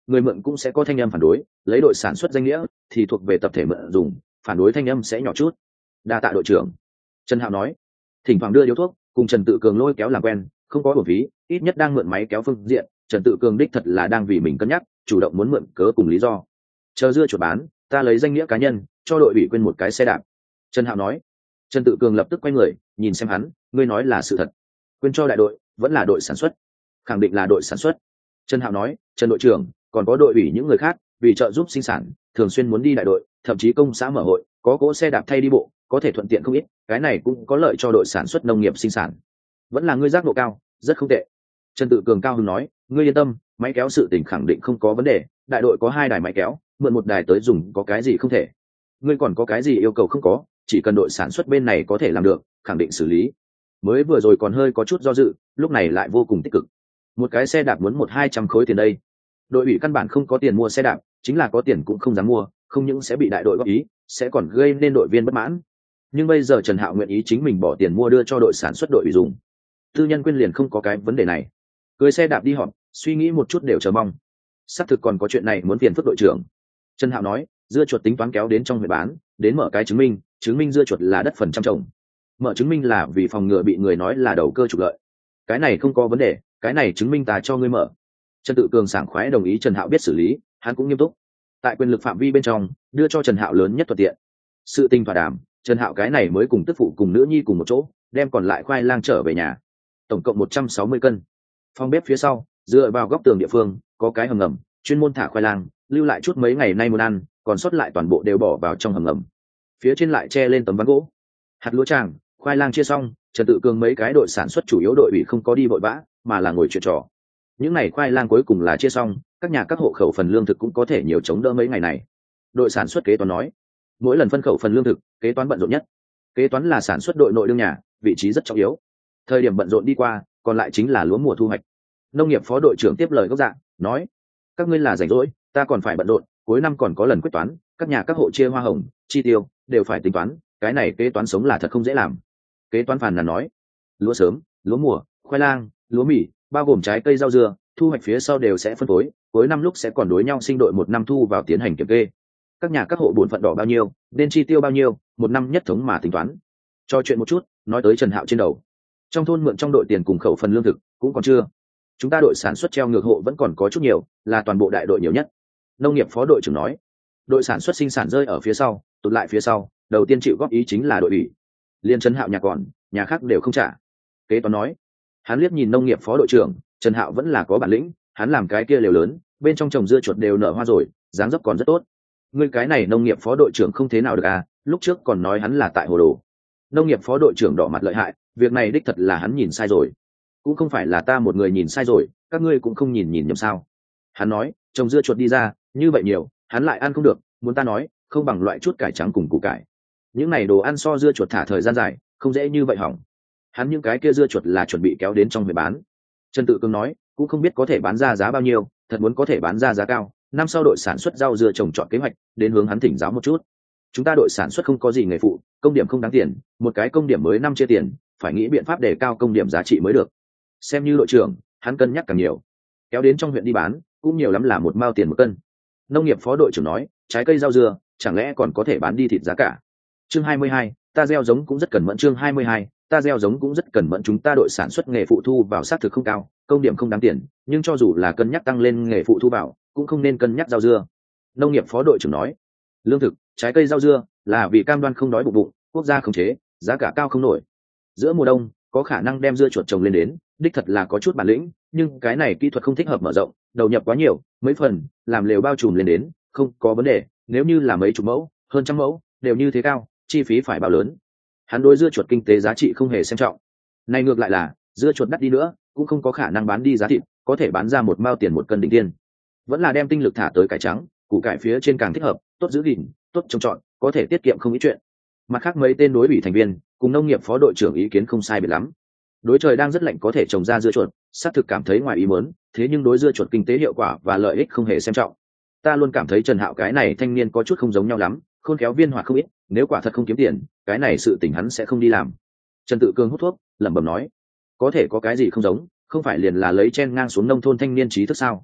người mượn cũng sẽ có thanh âm phản đối, lấy đội sản xuất danh nghĩa thì thuộc về tập thể mượn dùng, phản đối thanh âm sẽ nhỏ chút. Đa tạ đội trưởng, Trần Hạo nói. Thỉnh thoảng đưa điếu thuốc, cùng Trần Tự Cường lôi kéo làm quen, không có bổ phí, ít nhất đang mượn máy kéo phương diện, Trần Tự Cường đích thật là đang vì mình cân nhắc, chủ động muốn mượn cớ cùng lý do. Chờ dưa chuột bán, ta lấy danh nghĩa cá nhân cho đội ủy quên một cái xe đạp. Trần Hạo nói. Trần Tự Cường lập tức quay người nhìn xem hắn, ngươi nói là sự thật, quên cho đại đội vẫn là đội sản xuất? Khẳng định là đội sản xuất. Trần Hạo nói. Trần đội trưởng, còn có đội ủy những người khác vì trợ giúp sinh sản thường xuyên muốn đi đại đội, thậm chí công xã mở hội có cỗ xe đạp thay đi bộ, có thể thuận tiện không ít, cái này cũng có lợi cho đội sản xuất nông nghiệp sinh sản. Vẫn là ngươi giác ngộ cao, rất không tệ. Trần Tự Cường cao hứng nói. Ngươi yên tâm, máy kéo sự tình khẳng định không có vấn đề, đại đội có 2 đài máy kéo, mượn 1 đài tới dùng có cái gì không thể. Ngươi còn có cái gì yêu cầu không có, chỉ cần đội sản xuất bên này có thể làm được, khẳng định xử lý. Mới vừa rồi còn hơi có chút do dự, lúc này lại vô cùng tích cực. Một cái xe đạp muốn 100-200 khối tiền đây. Đội ủy căn bản không có tiền mua xe đạp, chính là có tiền cũng không dám mua, không những sẽ bị đại đội góp ý, sẽ còn gây nên đội viên bất mãn. Nhưng bây giờ Trần Hạo nguyện ý chính mình bỏ tiền mua đưa cho đội sản xuất đội ủy dùng, tư nhân quyên liền không có cái vấn đề này. Cưới xe đạp đi họp, suy nghĩ một chút đều chờ mong. Xác thực còn có chuyện này muốn phiền phức đội trưởng. Trần Hạo nói. Dưa chuột tính toán kéo đến trong huyện bán, đến mở cái chứng minh dưa chuột là đất phần trăm trồng. Mở chứng minh là vì phòng ngừa bị người nói là đầu cơ trục lợi. Cái này không có vấn đề, cái này chứng minh ta cho ngươi mở. Trần Tự Cường sảng khoái đồng ý Trần Hạo biết xử lý, hắn cũng nghiêm túc. Tại quyền lực phạm vi bên trong, đưa cho Trần Hạo lớn nhất thuận tiện. Sự tình thỏa đàm, Trần Hạo cái này mới cùng tức phụ cùng nữ nhi cùng một chỗ, đem còn lại khoai lang trở về nhà. Tổng cộng 160 cân. Phòng bếp phía sau, dựa vào góc tường địa phương, có cái hầm ngầm, chuyên môn thả khoai lang, lưu lại chút mấy ngày nay muốn ăn, còn sót lại toàn bộ đều bỏ vào trong hầm ngầm. Phía trên lại che lên tấm ván gỗ. Hạt lúa tràng, khoai lang chia xong, Trần Tự Cường mấy cái đội sản xuất chủ yếu đội ủy không có đi vội vã, mà là ngồi chuyện trò. Những ngày khoai lang cuối cùng là chia xong, các nhà các hộ khẩu phần lương thực cũng có thể nhiều chống đỡ mấy ngày này. Đội sản xuất kế toán nói, mỗi lần phân khẩu phần lương thực, kế toán bận rộn nhất. Kế toán là sản xuất đội nội đương nhà, vị trí rất trọng yếu. Thời điểm bận rộn đi qua, còn lại chính là lúa mùa thu hoạch. Nông nghiệp phó đội trưởng tiếp lời gốc dạng, nói, các ngươi là rảnh rỗi, ta còn phải bận rộn, cuối năm còn có lần quyết toán, các nhà các hộ chia hoa hồng, chi tiêu đều phải tính toán, cái này kế toán sống là thật không dễ làm. Kế toán phàn nàn nói, lúa sớm, lúa mùa, khoai lang, lúa mì, bao gồm trái cây rau dưa, thu hoạch phía sau đều sẽ phân phối, cuối năm lúc sẽ còn đối nhau sinh đội 1 năm thu vào tiến hành kiểm kê. Các nhà các hộ bổn phận đỏ bao nhiêu, nên chi tiêu bao nhiêu, 1 năm nhất thống mà tính toán. Cho chuyện một chút, nói tới Trần Hạo trên đầu. Trong thôn mượn trong đội tiền cùng khẩu phần lương thực cũng còn chưa. Chúng ta đội sản xuất treo ngược hộ vẫn còn có chút nhiều, là toàn bộ đại đội nhiều nhất. Nông nghiệp phó đội trưởng nói, đội sản xuất sinh sản rơi ở phía sau, tụt lại phía sau, đầu tiên chịu góp ý chính là đội ủy. Liên Trần Hạo nhà còn, nhà khác đều không trả. Kế toán nói. Hắn liếc nhìn nông nghiệp phó đội trưởng, Trần Hạo vẫn là có bản lĩnh, hắn làm cái kia lều lớn, bên trong trồng dưa chuột đều nở hoa rồi, dáng dấp còn rất tốt. Ngươi cái này nông nghiệp phó đội trưởng không thế nào được à, lúc trước còn nói hắn là tại hồ đồ. Nông nghiệp phó đội trưởng đỏ mặt lợi hại, việc này đích thật là hắn nhìn sai rồi. Cũng không phải là ta một người nhìn sai rồi, các ngươi cũng không nhìn nhầm sao. Hắn nói, trồng dưa chuột đi ra, như vậy nhiều, hắn lại ăn không được, muốn ta nói, không bằng loại chút cải trắng cùng củ cải. Những này đồ ăn so dưa chuột thả thời gian dài, không dễ như vậy hỏng. Hắn những cái kia dưa chuột là chuẩn bị kéo đến trong huyện bán. Trần Tự Cường nói, cũng không biết có thể bán ra giá bao nhiêu, thật muốn có thể bán ra giá cao, năm sau đội sản xuất rau dưa trồng trọt kế hoạch, đến hướng hắn thỉnh giáo một chút. Chúng ta đội sản xuất không có gì nghề phụ, công điểm không đáng tiền, một cái công điểm mới 5 chia tiền, phải nghĩ biện pháp để cao công điểm giá trị mới được. Xem như đội trưởng, hắn cân nhắc càng nhiều. Kéo đến trong huyện đi bán, cũng nhiều lắm là 1 mao tiền 1 cân. Nông nghiệp phó đội trưởng nói, trái cây rau dưa, chẳng lẽ còn có thể bán đi thịt giá cả. Chương 22, ta gieo giống cũng rất cẩn mẫn. Chương 22, ta gieo giống cũng rất cẩn mẫn. Chúng ta đội sản xuất nghề phụ thu vào xác thực không cao, công điểm không đáng tiền, nhưng cho dù là cân nhắc tăng lên nghề phụ thu vào, cũng không nên cân nhắc rau dưa. Nông nghiệp phó đội trưởng nói, lương thực, trái cây rau dưa là vì cam đoan không đói bụng, quốc gia khống chế, giá cả cao không nổi. Giữa mùa đông có khả năng đem dưa chuột trồng lên đến, đích thật là có chút bản lĩnh, nhưng cái này kỹ thuật không thích hợp mở rộng, đầu nhập quá nhiều, mấy phần làm lều bao trùm lên đến, không có vấn đề. Nếu như là mấy chục mẫu, hơn trăm mẫu, đều như thế cao, chi phí phải bao lớn. Hắn đối dưa chuột kinh tế giá trị không hề xem trọng. Này ngược lại là, dưa chuột đắt đi nữa, cũng không có khả năng bán đi giá thịt, có thể bán ra 1 mao tiền 1 cân đỉnh tiên. Vẫn là đem tinh lực thả tới cải trắng, củ cải phía trên càng thích hợp, tốt giữ gìn, tốt trồng trọt, có thể tiết kiệm không ít chuyện. Mặt khác mấy tên đối ủy thành viên cùng nông nghiệp phó đội trưởng ý kiến không sai biệt lắm. Đối trời đang rất lạnh có thể trồng ra dưa chuột, xác thực cảm thấy ngoài ý muốn, thế nhưng đối dưa chuột kinh tế hiệu quả và lợi ích không hề xem trọng. Ta luôn cảm thấy Trần Hạo cái này thanh niên có chút không giống nhau lắm, khôn khéo viên hoạt không ít, nếu quả thật không kiếm tiền, cái này sự tình hắn sẽ không đi làm. Trần Tự Cường hút thuốc, lẩm bẩm nói, có thể có cái gì không giống, không phải liền là lấy chen ngang xuống nông thôn thanh niên trí thức sao?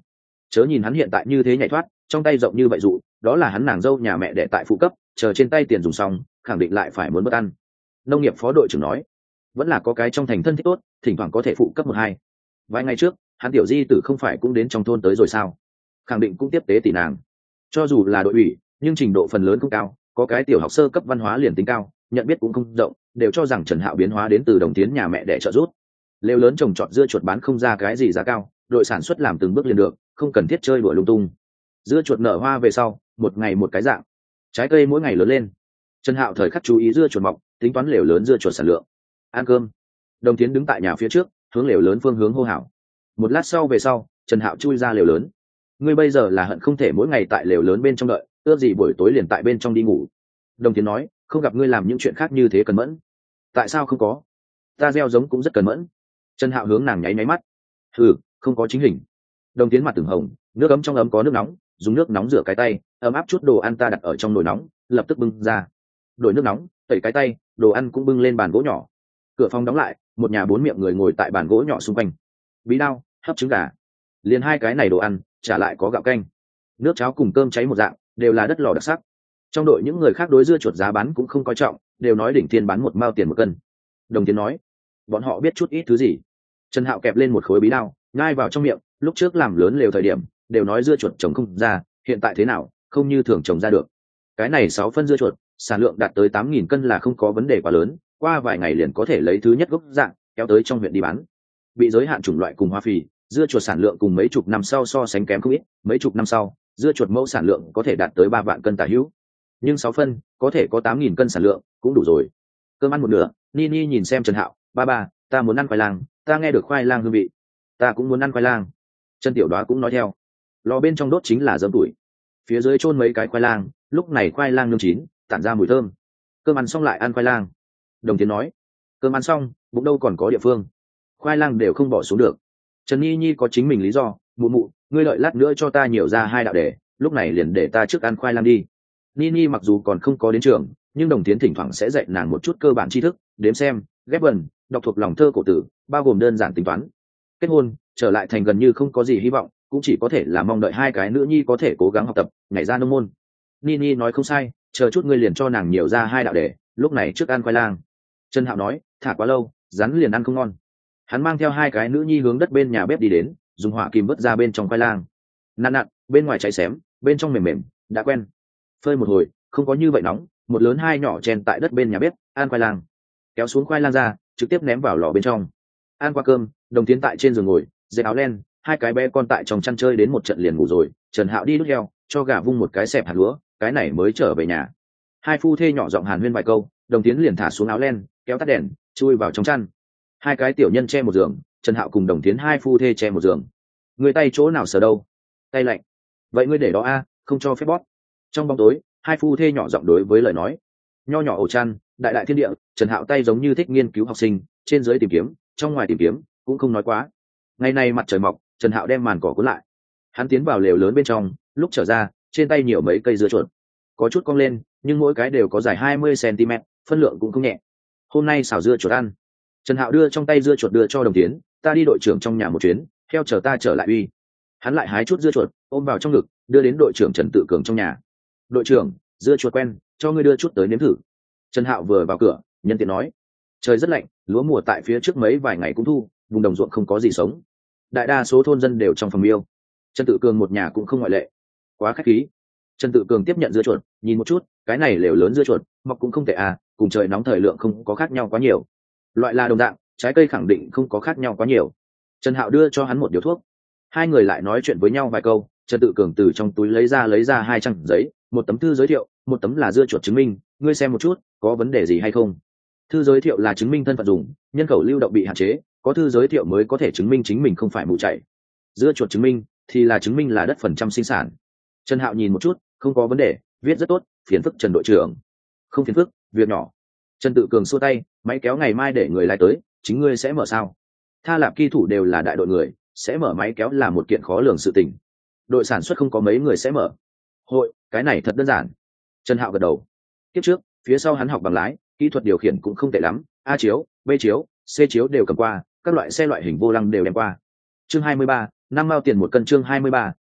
Chớ nhìn hắn hiện tại như thế nhảy thoát, trong tay rộng như vậy dụ, đó là hắn nàng dâu nhà mẹ đẻ tại phụ cấp, chờ trên tay tiền dùng xong khẳng định lại phải muốn bất ăn. Nông nghiệp phó đội trưởng nói, vẫn là có cái trong thành thân thích tốt, thỉnh thoảng có thể phụ cấp một hai. Vài ngày trước hắn tiểu di tử không phải cũng đến trong thôn tới rồi sao, khẳng định cũng tiếp tế tỷ nàng. Cho dù là đội ủy nhưng trình độ phần lớn không cao, có cái tiểu học sơ cấp văn hóa liền tính cao, nhận biết cũng không rộng, đều cho rằng Trần Hạo biến hóa đến từ Đồng Tiến nhà mẹ để trợ giúp. Lều lớn trồng trọt dưa chuột bán không ra cái gì giá cao, đội sản xuất làm từng bước liền được, không cần thiết chơi đùa lung tung. Dưa chuột nở hoa về sau, một ngày một cái dạng, trái cây mỗi ngày lớn lên. Trần Hạo thời khắc chú ý dưa chuột mọc, tính toán lều lớn dưa chuột sản lượng. Ăn cơm. Đồng Tiến đứng tại nhà phía trước, hướng lều lớn phương hướng hô hào. Một lát sau về sau, Trần Hạo chui ra lều lớn. Ngươi bây giờ là hận không thể mỗi ngày tại lều lớn bên trong đợi, ước gì buổi tối liền tại bên trong đi ngủ. Đồng Tiến nói, không gặp ngươi làm những chuyện khác như thế cần mẫn. Tại sao không có? Ta gieo giống cũng rất cần mẫn. Trần Hạo hướng nàng nháy nháy mắt. Ừ, không có chính hình. Đồng Tiến mặt từng hồng, nước ấm trong ấm có nước nóng, dùng nước nóng rửa cái tay, ấm áp chút đồ ăn ta đặt ở trong nồi nóng, lập tức bưng ra. Đổi nước nóng, tẩy cái tay, đồ ăn cũng bưng lên bàn gỗ nhỏ. Cửa phòng đóng lại, một nhà bốn miệng người ngồi tại bàn gỗ nhỏ xung quanh. Bí đao, hấp trứng gà, liền hai cái này đồ ăn, trả lại có gạo canh, nước cháo cùng cơm cháy một dạng, đều là đất lò đặc sắc. Trong đội những người khác đối dưa chuột giá bán cũng không coi trọng, đều nói đỉnh thiên bán 1 mao tiền 1 cân. Đồng Tiến nói, bọn họ biết chút ít thứ gì. Trần Hạo kẹp lên một khối bí đao, nhai vào trong miệng. Lúc trước làm lớn lều thời điểm, đều nói dưa chuột trồng không ra, hiện tại thế nào, không như thường trồng ra được. Cái này 6 phân dưa chuột, sản lượng đạt tới 8.000 cân là không có vấn đề quá lớn, qua vài ngày liền có thể lấy thứ nhất gốc dạng kéo tới trong huyện đi bán. Bị giới hạn chủng loại cùng hoa phì, dưa chuột sản lượng cùng mấy chục năm sau so sánh kém không ít, mấy chục năm sau dưa chuột mẫu sản lượng có thể đạt tới 3 vạn cân tả hữu, nhưng 6 phân có thể có 8.000 cân sản lượng cũng đủ rồi. Cơm ăn một nửa, Nini nhìn xem Trần Hạo, ba, ta muốn ăn khoai lang, ta nghe được khoai lang hương vị. Ta cũng muốn ăn khoai lang. Trần Tiểu Đoá cũng nói theo. Lò bên trong đốt chính là dấm tuổi, phía dưới chôn mấy cái khoai lang, lúc này khoai lang nướng chín, tản ra mùi thơm. Cơm ăn xong lại ăn khoai lang. Đồng Tiến nói, cơm ăn xong bụng đâu còn có địa phương, khoai lang đều không bỏ xuống được. Trần Nhi có chính mình lý do, mụ, ngươi đợi lát nữa cho ta nhiều ra 2 đạo đề, lúc này liền để ta trước ăn khoai lang đi. Nini mặc dù còn không có đến trường, nhưng Đồng Tiến thỉnh thoảng sẽ dạy nàng một chút cơ bản tri thức, đếm xem, ghép vần, đọc thuộc lòng thơ cổ tử, bao gồm đơn giản tính toán. Kết hôn, trở lại thành gần như không có gì hy vọng, cũng chỉ có thể là mong đợi 2 cái nữ nhi có thể cố gắng học tập, nhảy ra nông môn. Nini nói không sai, chờ chút ngươi liền cho nàng nhiều ra 2 đạo đề, lúc này trước ăn khoai lang. Trần Hạo nói, thả quá lâu, rắn liền ăn không ngon. Hắn mang theo 2 cái nữ nhi hướng đất bên nhà bếp đi đến, dùng hỏa kìm vớt ra bên trong khoai lang. Nặn, bên ngoài cháy xém, bên trong mềm mềm, đã quen. Phơi một hồi, không có như vậy nóng, một lớn 2 nhỏ chèn tại đất bên nhà bếp, ăn khoai lang. Kéo xuống khoai lang ra, trực tiếp ném vào lò bên trong. Ăn qua cơm, Đồng Tiến tại trên giường ngồi, dệt áo len, 2 cái bé con tại trong chăn chơi đến một trận liền ngủ rồi. Trần Hạo đi đút heo, cho gà vung một cái xẹp hạt lúa, cái này mới trở về nhà. 2 phu thê nhỏ giọng hàn huyên vài câu, Đồng Tiến liền thả xuống áo len, kéo tắt đèn, chui vào trong chăn. 2 cái tiểu nhân che một giường, Trần Hạo cùng Đồng Tiến 2 phu thê che một giường. Người tay chỗ nào sờ đâu? Tay lạnh. Vậy ngươi để đó a, không cho phép bóp. Trong bóng tối, 2 phu thê nhỏ giọng đối với lời nói. Nho nhỏ ổ chăn, đại đại thiên địa, Trần Hạo tay giống như thích nghiên cứu học sinh, trên dưới tìm kiếm, trong ngoài tìm kiếm, cũng không nói quá. Ngày nay mặt trời mọc, Trần Hạo đem màn cỏ cuốn lại. Hắn tiến vào lều lớn bên trong, lúc trở ra, trên tay nhiều mấy cây dưa chuột. Có chút cong lên, nhưng mỗi cái đều có dài 20 cm, phân lượng cũng không nhẹ. Hôm nay xào dưa chuột ăn. Trần Hạo đưa trong tay dưa chuột đưa cho Đồng Tiến, ta đi đội trưởng trong nhà một chuyến, theo chờ ta trở lại uy. Hắn lại hái chút dưa chuột, ôm vào trong ngực, đưa đến đội trưởng Trần Tự Cường trong nhà. Đội trưởng, dưa chuột quen, cho ngươi đưa chút tới nếm thử. Trần Hạo vừa vào cửa, nhân tiện nói, trời rất lạnh, lúa mùa tại phía trước mấy vài ngày cũng thu, vùng đồng ruộng không có gì sống. Đại đa số thôn dân đều trong phòng yêu. Trần Tự Cường một nhà cũng không ngoại lệ. Quá khách khí. Trần Tự Cường tiếp nhận dưa chuột, nhìn một chút, cái này lều lớn dưa chuột, mọc cũng không tệ à, cùng trời nóng thời lượng không có khác nhau quá nhiều. Loại là đồng dạng, trái cây khẳng định không có khác nhau quá nhiều. Trần Hạo đưa cho hắn một điếu thuốc. 2 người lại nói chuyện với nhau vài câu. Trần Tự Cường từ trong túi lấy ra 2 trang giấy, một tấm thư giới thiệu, một tấm là dưa chuột chứng minh, ngươi xem một chút, có vấn đề gì hay không. Thư giới thiệu là chứng minh thân phận dùng, nhân khẩu lưu động bị hạn chế, có thư giới thiệu mới có thể chứng minh chính mình không phải mù chảy. Dưa chuột chứng minh thì là chứng minh là đất phần trăm sinh sản. Trần Hạo nhìn một chút, không có vấn đề, viết rất tốt, phiền phức Trần đội trưởng. Không phiền phức, việc nhỏ. Trần Tự Cường xua tay, máy kéo ngày mai để người lái tới, chính ngươi sẽ mở sao? Tha Lạp kỳ thủ đều là đại đội người, sẽ mở máy kéo là một kiện khó lường sự tình. Đội sản xuất không có mấy người sẽ mở. Hội, cái này thật đơn giản. Trần Hạo gật đầu. Tiếp trước, phía sau hắn học bằng lái, kỹ thuật điều khiển cũng không tệ lắm, A chiếu, B chiếu, C chiếu đều cầm qua, các loại xe loại hình vô lăng đều đem qua. Chương 23, 5 mao tiền 1 cân. Chương 23,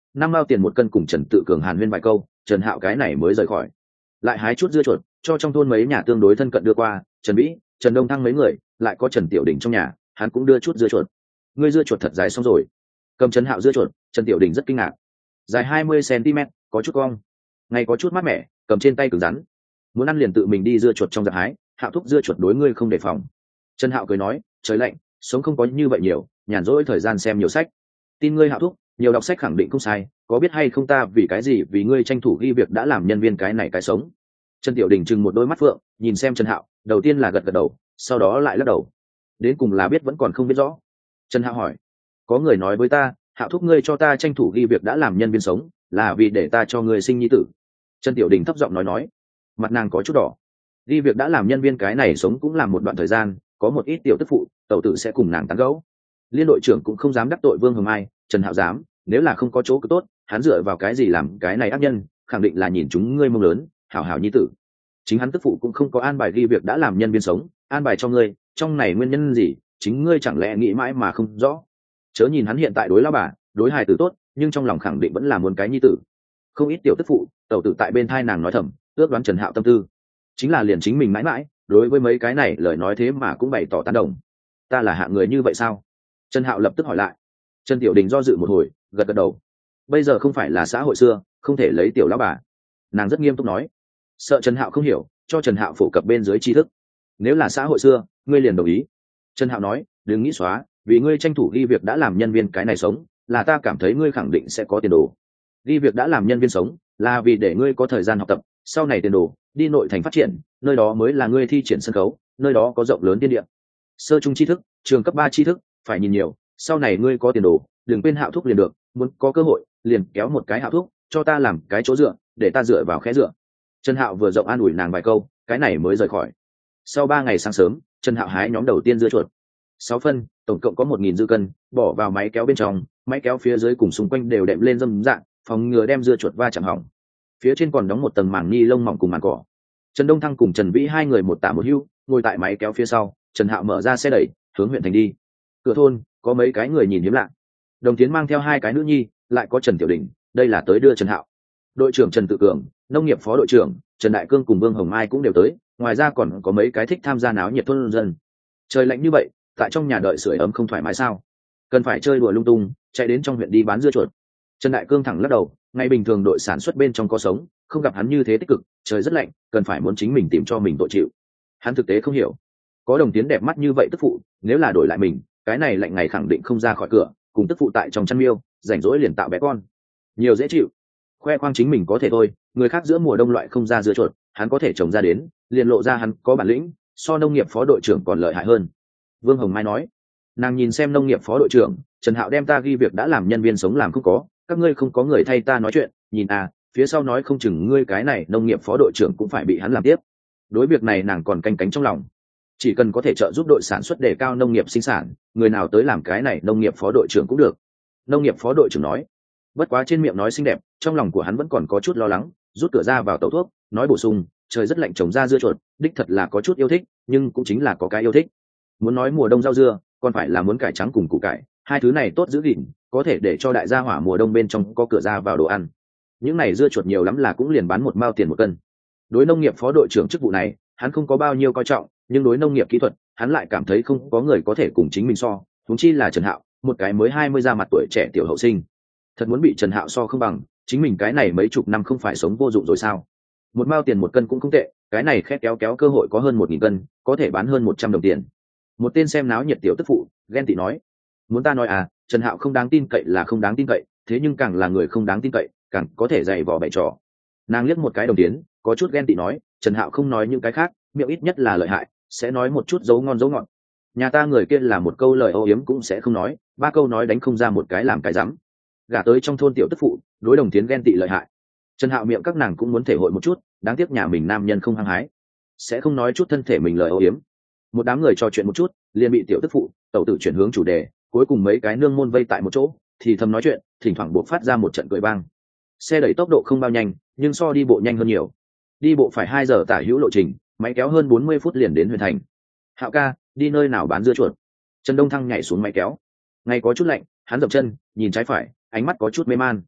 5 mao tiền một cân cùng Trần Tự Cường hàn huyên vài câu, Trần Hạo cái này mới rời khỏi. Lại hái chút dưa chuột cho trong thôn mấy nhà tương đối thân cận đưa qua, Trần Vĩ, Trần Đông Thăng mấy người, lại có Trần Tiểu Đình trong nhà, hắn cũng đưa chút dưa chuột. Ngươi dưa chuột thật dài xong rồi. Cầm Trần Hạo dưa chuột, Trần Tiểu Đình rất kinh ngạc. Dài 20 cm, có chút cong. Ngày có chút mát mẻ, cầm trên tay cứng rắn. Muốn ăn liền tự mình đi dưa chuột trong giặc hái, Hạo thúc dưa chuột đối ngươi không đề phòng. Trần Hạo cười nói, trời lạnh, sống không có như vậy nhiều, nhàn rỗi thời gian xem nhiều sách. Tin ngươi Hạo thúc, nhiều đọc sách khẳng định không sai, có biết hay không ta vì cái gì, vì ngươi tranh thủ ghi việc đã làm nhân viên cái này cái sống. Trần Tiểu Đình chừng một đôi mắt phượng, nhìn xem Trần Hạo, đầu tiên là gật gật đầu, sau đó lại lắc đầu. Đến cùng là biết vẫn còn không biết rõ. Trần Hạo hỏi, có người nói với ta, Hạo thúc ngươi cho ta tranh thủ ghi việc đã làm nhân viên sống, là vì để ta cho ngươi sinh nhi tử. Trần Tiểu Đình thấp giọng nói, mặt nàng có chút đỏ. Ghi việc đã làm nhân viên cái này sống cũng làm một đoạn thời gian, có một ít tiểu tức phụ, tẩu tử sẽ cùng nàng tán gẫu. Liên đội trưởng cũng không dám đắc tội Vương Hồng Mai, Trần Hạo dám, nếu là không có chỗ cứ tốt, hắn dựa vào cái gì làm cái này ác nhân, khẳng định là nhìn chúng ngươi mông lớn, hảo hảo nhi tử. Chính hắn tức phụ cũng không có an bài ghi việc đã làm nhân viên sống, an bài cho ngươi, trong này nguyên nhân gì, chính ngươi chẳng lẽ nghĩ mãi mà không rõ. Chớ nhìn hắn hiện tại đối lão bà, đối hài tử tốt, nhưng trong lòng khẳng định vẫn là muốn cái nhi tử. Không ít tiểu tức phụ, tẩu tử tại bên thai nàng nói thầm, ước đoán Trần Hạo tâm tư. Chính là liền chính mình mãi mãi, đối với mấy cái này lời nói thế mà cũng bày tỏ tán đồng. Ta là hạng người như vậy sao? Trần Hạo lập tức hỏi lại. Trần Tiểu Đình do dự một hồi, gật gật đầu. Bây giờ không phải là xã hội xưa, không thể lấy tiểu lão bà. Nàng rất nghiêm túc nói. Sợ Trần Hạo không hiểu, cho Trần Hạo phổ cập bên dưới tri thức. Nếu là xã hội xưa, ngươi liền đồng ý. Trần Hạo nói, đừng nghĩ xóa, vì ngươi tranh thủ ghi việc đã làm nhân viên cái này sống, là ta cảm thấy ngươi khẳng định sẽ có tiền đồ. Ghi việc đã làm nhân viên sống, là vì để ngươi có thời gian học tập, sau này tiền đồ, đi nội thành phát triển, nơi đó mới là ngươi thi triển sân khấu, nơi đó có rộng lớn tiên địa. Sơ trung tri thức, trường cấp 3 tri thức, phải nhìn nhiều, sau này ngươi có tiền đồ, đừng quên Hạo thúc liền được, muốn có cơ hội, liền kéo một cái Hạo thúc, cho ta làm cái chỗ dựa, để ta dựa vào khẽ dựa. Trần Hạo vừa rộng an ủi nàng vài câu, cái này mới rời khỏi. Sau 3 ngày sáng sớm, Trần Hạo hái nhóm đầu tiên dưa chuột. 6 phân, tổng cộng có 1000 dư cân, bỏ vào máy kéo bên trong, máy kéo phía dưới cùng xung quanh đều đệm lên dâm dạng, phòng ngừa đem dưa chuột va chạm hỏng. Phía trên còn đóng một tầng màng ni lông mỏng cùng màng cỏ. Trần Đông Thăng cùng Trần Vĩ hai người một tả một hữu, ngồi tại máy kéo phía sau, Trần Hạo mở ra xe đẩy, hướng huyện thành đi. Cửa thôn, có mấy cái người nhìn hiếm lạ. Đồng Tiến mang theo 2 cái nữ nhi, lại có Trần Tiểu Đình, đây là tới đưa Trần Hạo. Đội trưởng Trần Tự Cường, nông nghiệp phó đội trưởng Trần Đại Cương cùng Vương Hồng Mai cũng đều tới, ngoài ra còn có mấy cái thích tham gia náo nhiệt thôn dân. Trời lạnh như vậy, tại trong nhà đợi sưởi ấm không thoải mái sao? Cần phải chơi đùa lung tung, chạy đến trong huyện đi bán dưa chuột. Trần Đại Cương thẳng lắc đầu, ngày bình thường đội sản xuất bên trong có sống, không gặp hắn như thế tích cực, trời rất lạnh, cần phải muốn chính mình tìm cho mình tội chịu. Hắn thực tế không hiểu, có Đồng Tiến đẹp mắt như vậy tức phụ, nếu là đổi lại mình, cái này lạnh ngày khẳng định không ra khỏi cửa, cùng tức phụ tại trong chăn miêu, rảnh rỗi liền tạo bé con, nhiều dễ chịu. Khoe khoang chính mình có thể thôi, người khác giữa mùa đông loại không ra dưa chuột, hắn có thể trồng ra đến, liền lộ ra hắn có bản lĩnh, so nông nghiệp phó đội trưởng còn lợi hại hơn. Vương Hồng Mai nói. Nàng nhìn xem nông nghiệp phó đội trưởng, Trần Hạo đem ta ghi việc đã làm nhân viên sống làm không có, các ngươi không có người thay ta nói chuyện, nhìn à, phía sau nói không chừng ngươi cái này nông nghiệp phó đội trưởng cũng phải bị hắn làm tiếp. Đối việc này nàng còn canh cánh trong lòng, chỉ cần có thể trợ giúp đội sản xuất đề cao nông nghiệp sinh sản, người nào tới làm cái này nông nghiệp phó đội trưởng cũng được. Nông nghiệp phó đội trưởng nói. Bất quá trên miệng nói xinh đẹp, trong lòng của hắn vẫn còn có chút lo lắng, rút cửa ra vào tẩu thuốc, nói bổ sung, trời rất lạnh trồng ra dưa chuột, đích thật là có chút yêu thích, nhưng cũng chính là có cái yêu thích. Muốn nói mùa đông rau dưa, còn phải là muốn cải trắng cùng củ cải, hai thứ này tốt giữ gìn, có thể để cho đại gia hỏa mùa đông bên trong có cửa ra vào đồ ăn. Những này dưa chuột nhiều lắm là cũng liền bán 1 mao tiền một cân. Đối nông nghiệp phó đội trưởng chức vụ này, hắn không có bao nhiêu coi trọng, nhưng đối nông nghiệp kỹ thuật, hắn lại cảm thấy không có người có thể cùng chính mình so, huống chi là Trần Hạo, một cái mới 20 ra mặt tuổi trẻ tiểu hậu sinh. Thật muốn bị Trần Hạo so không bằng, chính mình cái này mấy chục năm không phải sống vô dụng rồi sao? 1 mao tiền một cân cũng không tệ, cái này khét kéo kéo cơ hội có hơn 1000 cân, có thể bán hơn 100 đồng tiền. Một tên xem náo nhiệt tiểu tức phụ ghen tị nói, muốn ta nói à, Trần Hạo không đáng tin cậy là không đáng tin cậy, thế nhưng càng là người không đáng tin cậy, càng có thể dày vò bày trò. Nàng liếc một cái Đồng Tiến, có chút ghen tị nói, Trần Hạo không nói những cái khác, miệng ít nhất là lợi hại, sẽ nói một chút dấu ngon dấu ngọt. Nhà ta người kia là một câu lời âu yếm cũng sẽ không nói, 3 câu nói đánh không ra một cái làm cái rắm. Gả tới trong thôn tiểu tức phụ, đối Đồng Tiến ghen tị lợi hại. Trần Hạo miệng các nàng cũng muốn thể hội một chút, đáng tiếc nhà mình nam nhân không hăng hái, sẽ không nói chút thân thể mình lời âu yếm. Một đám người trò chuyện một chút, liền bị tiểu tức phụ tẩu tử chuyển hướng chủ đề, cuối cùng mấy cái nương môn vây tại một chỗ thì thầm nói chuyện, thỉnh thoảng buộc phát ra một trận cười vang. Xe đẩy tốc độ không bao nhanh, nhưng so đi bộ nhanh hơn nhiều. Đi bộ phải 2 giờ tả hữu lộ trình, máy kéo hơn 40 phút liền đến huyện thành. Hạo ca, đi nơi nào bán dưa chuột? Trần Đông Thăng nhảy xuống máy kéo. Ngay có chút lạnh, hắn dậm chân, nhìn trái phải, ánh mắt có chút mê man.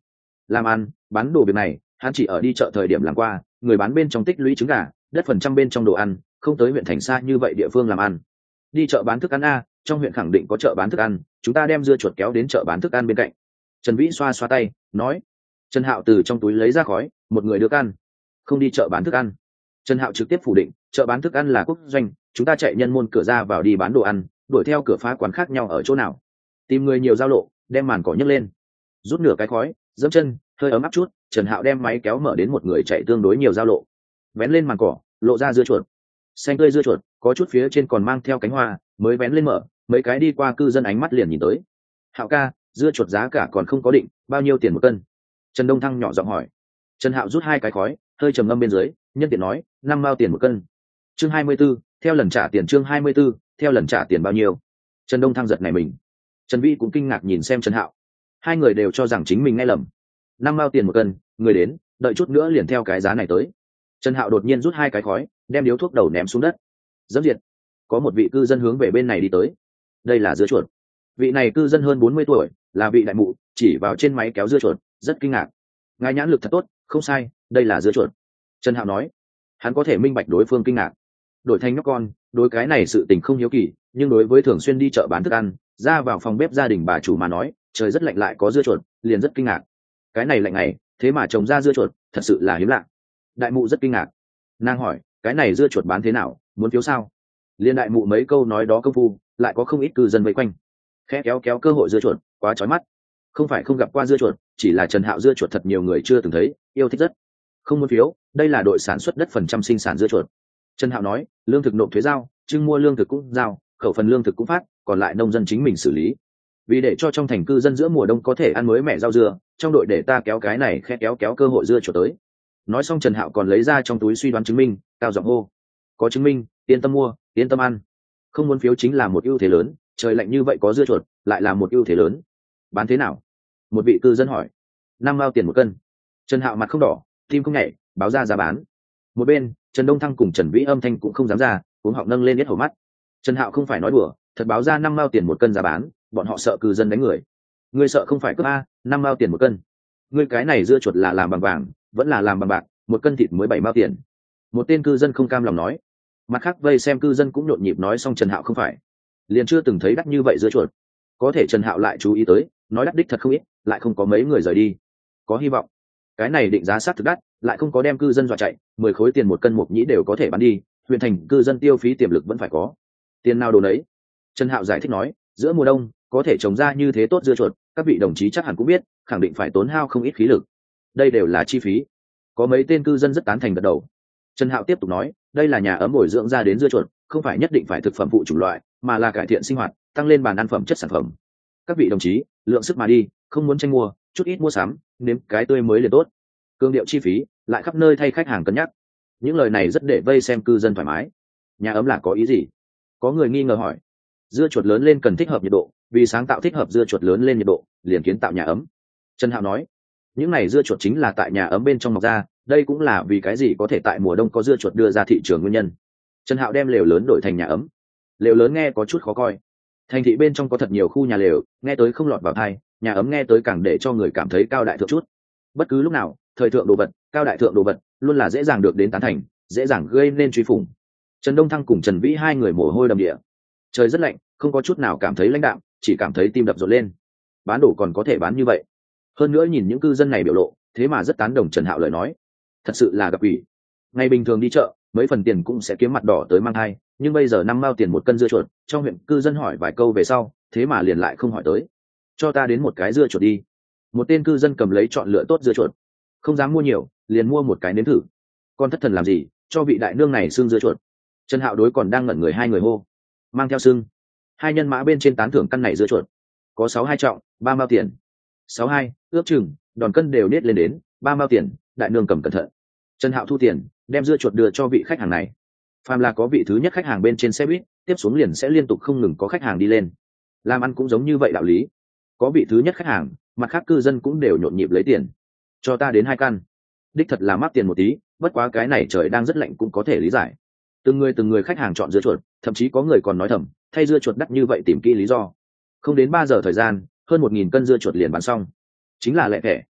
Làm ăn bán đồ việc này hắn chỉ ở đi chợ thời điểm làm qua, người bán bên trong tích lũy trứng gà đất phần trăm bên trong đồ ăn, không tới huyện thành xa như vậy địa phương làm ăn. Đi chợ bán thức ăn a, trong huyện khẳng định có chợ bán thức ăn, chúng ta đem dưa chuột kéo đến chợ bán thức ăn bên cạnh. Trần Vĩ xoa xoa tay nói. Trần Hạo từ trong túi lấy ra khói, một người được ăn. Không đi chợ bán thức ăn. Trần Hạo trực tiếp phủ định, chợ bán thức ăn là quốc doanh, chúng ta chạy nhân môn cửa ra vào đi bán đồ ăn, đuổi theo cửa phá quán khác nhau ở chỗ nào. Tìm người nhiều giao lộ, đem màn cỏ nhấc lên, rút nửa cái khói, dẫm chân, hơi ấm áp chút. Trần Hạo đem máy kéo mở đến một người chạy tương đối nhiều giao lộ, vén lên màn cỏ, lộ ra dưa chuột, xanh tươi dưa chuột, có chút phía trên còn mang theo cánh hoa, mới vén lên mở, mấy cái đi qua cư dân ánh mắt liền nhìn tới. Hạo ca, dưa chuột giá cả còn không có định, bao nhiêu tiền một cân? Trần Đông Thăng nhỏ giọng hỏi. Trần Hạo rút hai cái khói, hơi trầm ngâm bên dưới, nhân tiện nói, 5 mao tiền một cân. Chương 24, theo lần trả tiền. Chương 24, theo lần trả tiền bao nhiêu? Trần Đông Thăng giật này mình. Trần Vĩ cũng kinh ngạc nhìn xem Trần Hạo. Hai người đều cho rằng chính mình nghe lầm. 5 mao tiền một cân, người đến, đợi chút nữa liền theo cái giá này tới. Trần Hạo đột nhiên rút hai cái khói, đem điếu thuốc đầu ném xuống đất. Dẫm diệt. Có một vị cư dân hướng về bên này đi tới. Đây là dưa chuột. Vị này cư dân hơn 40 tuổi, là vị đại mụ, chỉ vào trên máy kéo dưa chuột, rất kinh ngạc. Ngài nhãn lực thật tốt, không sai, đây là dưa chuột. Trần Hạo nói. Hắn có thể minh bạch đối phương kinh ngạc. Đổi thành nhóc con, đối cái này sự tình không hiếu kỳ, nhưng đối với thường xuyên đi chợ bán thức ăn, ra vào phòng bếp gia đình bà chủ mà nói, trời rất lạnh lại có dưa chuột, liền rất kinh ngạc. Cái này lạnh này, thế mà trồng ra dưa chuột, thật sự là hiếm lạ. Đại mụ rất kinh ngạc. Nàng hỏi, cái này dưa chuột bán thế nào, muốn phiếu sao? Liên đại mụ mấy câu nói đó công phu, lại có không ít cư dân vây quanh. Khẽ kéo kéo cơ hội dưa chuột, quá chói mắt. Không phải không gặp qua dưa chuột, chỉ là Trần Hạo dưa chuột thật nhiều người chưa từng thấy, yêu thích rất. Không muốn phiếu, đây là đội sản xuất đất phần trăm sinh sản dưa chuột. Trần Hạo nói, lương thực nộp thuế giao, trưng mua lương thực cũng giao, khẩu phần lương thực cũng phát, còn lại nông dân chính mình xử lý. Vì để cho trong thành cư dân giữa mùa đông có thể ăn mới mẻ rau dưa, trong đội để ta kéo cái này khẽ kéo kéo cơ hội dưa chuột tới. Nói xong Trần Hạo còn lấy ra trong túi suy đoán chứng minh, cao giọng hô, có chứng minh, yên tâm mua, yên tâm ăn. Không muốn phiếu chính là một ưu thế lớn, trời lạnh như vậy có dưa chuột, lại là một ưu thế lớn. Bán thế nào? Một vị cư dân hỏi. 5 mao tiền một cân. Trần Hạo mặt không đỏ, tim không nhảy, báo ra giá bán. Một bên, Trần Đông Thăng cùng Trần Vĩ âm thanh cũng không dám ra, cuống họng nâng lên hết hầu mắt. Trần Hạo không phải nói đùa, thật báo ra 5 mao tiền một cân giá bán, bọn họ sợ cư dân đánh người. Ngươi sợ không phải cướp a, 5 mao tiền một cân. Ngươi cái này dưa chuột là làm bằng vàng, vẫn là làm bằng bạc, một cân thịt mới 7 mao tiền. Một tên cư dân không cam lòng nói. Mặt khác vây xem cư dân cũng nhộn nhịp nói xong Trần Hạo không phải, liền chưa từng thấy đắt như vậy dưa chuột. Có thể Trần Hạo lại chú ý tới, nói đắt đích thật không ít, lại không có mấy người rời đi. Có hy vọng. Cái này định giá sát thực đắt, lại không có đem cư dân dọa chạy, 10 khối tiền một cân mộc nhĩ đều có thể bán đi, huyện thành cư dân tiêu phí tiềm lực vẫn phải có. Tiền nào đồ nấy. Trần Hạo giải thích nói, giữa mùa đông có thể trồng ra như thế tốt dưa chuột, các vị đồng chí chắc hẳn cũng biết, khẳng định phải tốn hao không ít khí lực. Đây đều là chi phí. Có mấy tên cư dân rất tán thành gật đầu. Trần Hạo tiếp tục nói, đây là nhà ấm bồi dưỡng ra đến dưa chuột, không phải nhất định phải thực phẩm phụ chủng loại, mà là cải thiện sinh hoạt, tăng lên bàn ăn phẩm chất sản phẩm. Các vị đồng chí, lượng sức mà đi, không muốn tranh mua, chút ít mua sắm, nếm cái tươi mới liền tốt. Cương điệu chi phí, lại khắp nơi thay khách hàng cân nhắc. Những lời này rất để vây xem cư dân thoải mái. Nhà ấm là có ý gì? Có người nghi ngờ hỏi. Dưa chuột lớn lên cần thích hợp nhiệt độ, vì sáng tạo thích hợp dưa chuột lớn lên nhiệt độ, liền kiến tạo nhà ấm. Trần Hạo nói, những này dưa chuột chính là tại nhà ấm bên trong mọc ra, đây cũng là vì cái gì có thể tại mùa đông có dưa chuột đưa ra thị trường nguyên nhân. Trần Hạo đem lều lớn đổi thành nhà ấm. Lều lớn nghe có chút khó coi. Thành thị bên trong có thật nhiều khu nhà lều, nghe tới không lọt vào tai, nhà ấm nghe tới càng để cho người cảm thấy cao đại thượng chút. Bất cứ lúc nào, thời thượng đồ vật, cao đại thượng đồ vật, luôn là dễ dàng được đến tán thành, dễ dàng gây nên truy phủng. Trần Đông Thăng cùng Trần Vĩ hai người mồ hôi đầm địa. Trời rất lạnh, không có chút nào cảm thấy lãnh đạm, chỉ cảm thấy tim đập rộn lên. Bán đồ còn có thể bán như vậy. Hơn nữa nhìn những cư dân này biểu lộ, thế mà rất tán đồng Trần Hạo lời nói. Thật sự là gặp ủy. Ngày bình thường đi chợ, mấy phần tiền cũng sẽ kiếm mặt đỏ tới mang thai, nhưng bây giờ 5 mao tiền một cân dưa chuột, trong huyện cư dân hỏi vài câu về sau, thế mà liền lại không hỏi tới. Cho ta đến một cái dưa chuột đi. Một tên cư dân cầm lấy chọn lựa tốt dưa chuột. Không dám mua nhiều, liền mua một cái nếm thử. Con thất thần làm gì, cho vị đại nương này xương dưa chuột. Trần Hạo đối còn đang ngẩn người hai người hô. Mang theo xương. Hai nhân mã bên trên tán thưởng căn này dưa chuột. Có 62 trọng, 3 mao tiền. 62, ước chừng, đòn cân đều nết lên đến 3 mao tiền, đại nương cầm cẩn thận. Trần Hạo thu tiền, đem dưa chuột đưa cho vị khách hàng này. Phàm là có vị thứ nhất khách hàng bên trên xe buýt, tiếp xuống liền sẽ liên tục không ngừng có khách hàng đi lên. Làm ăn cũng giống như vậy đạo lý. Có vị thứ nhất khách hàng, mặt khác cư dân cũng đều nhộn nhịp lấy tiền. Cho ta đến 2 căn. Đích thật là mắc tiền một tí, bất quá cái này trời đang rất lạnh cũng có thể lý giải. Từng người khách hàng chọn dưa chuột, thậm chí có người còn nói thầm, thay dưa chuột đắt như vậy tìm kỹ lý do. Không đến 3 giờ thời gian, hơn 1000 cân dưa chuột liền bán xong. Chính là lẹ thẻ,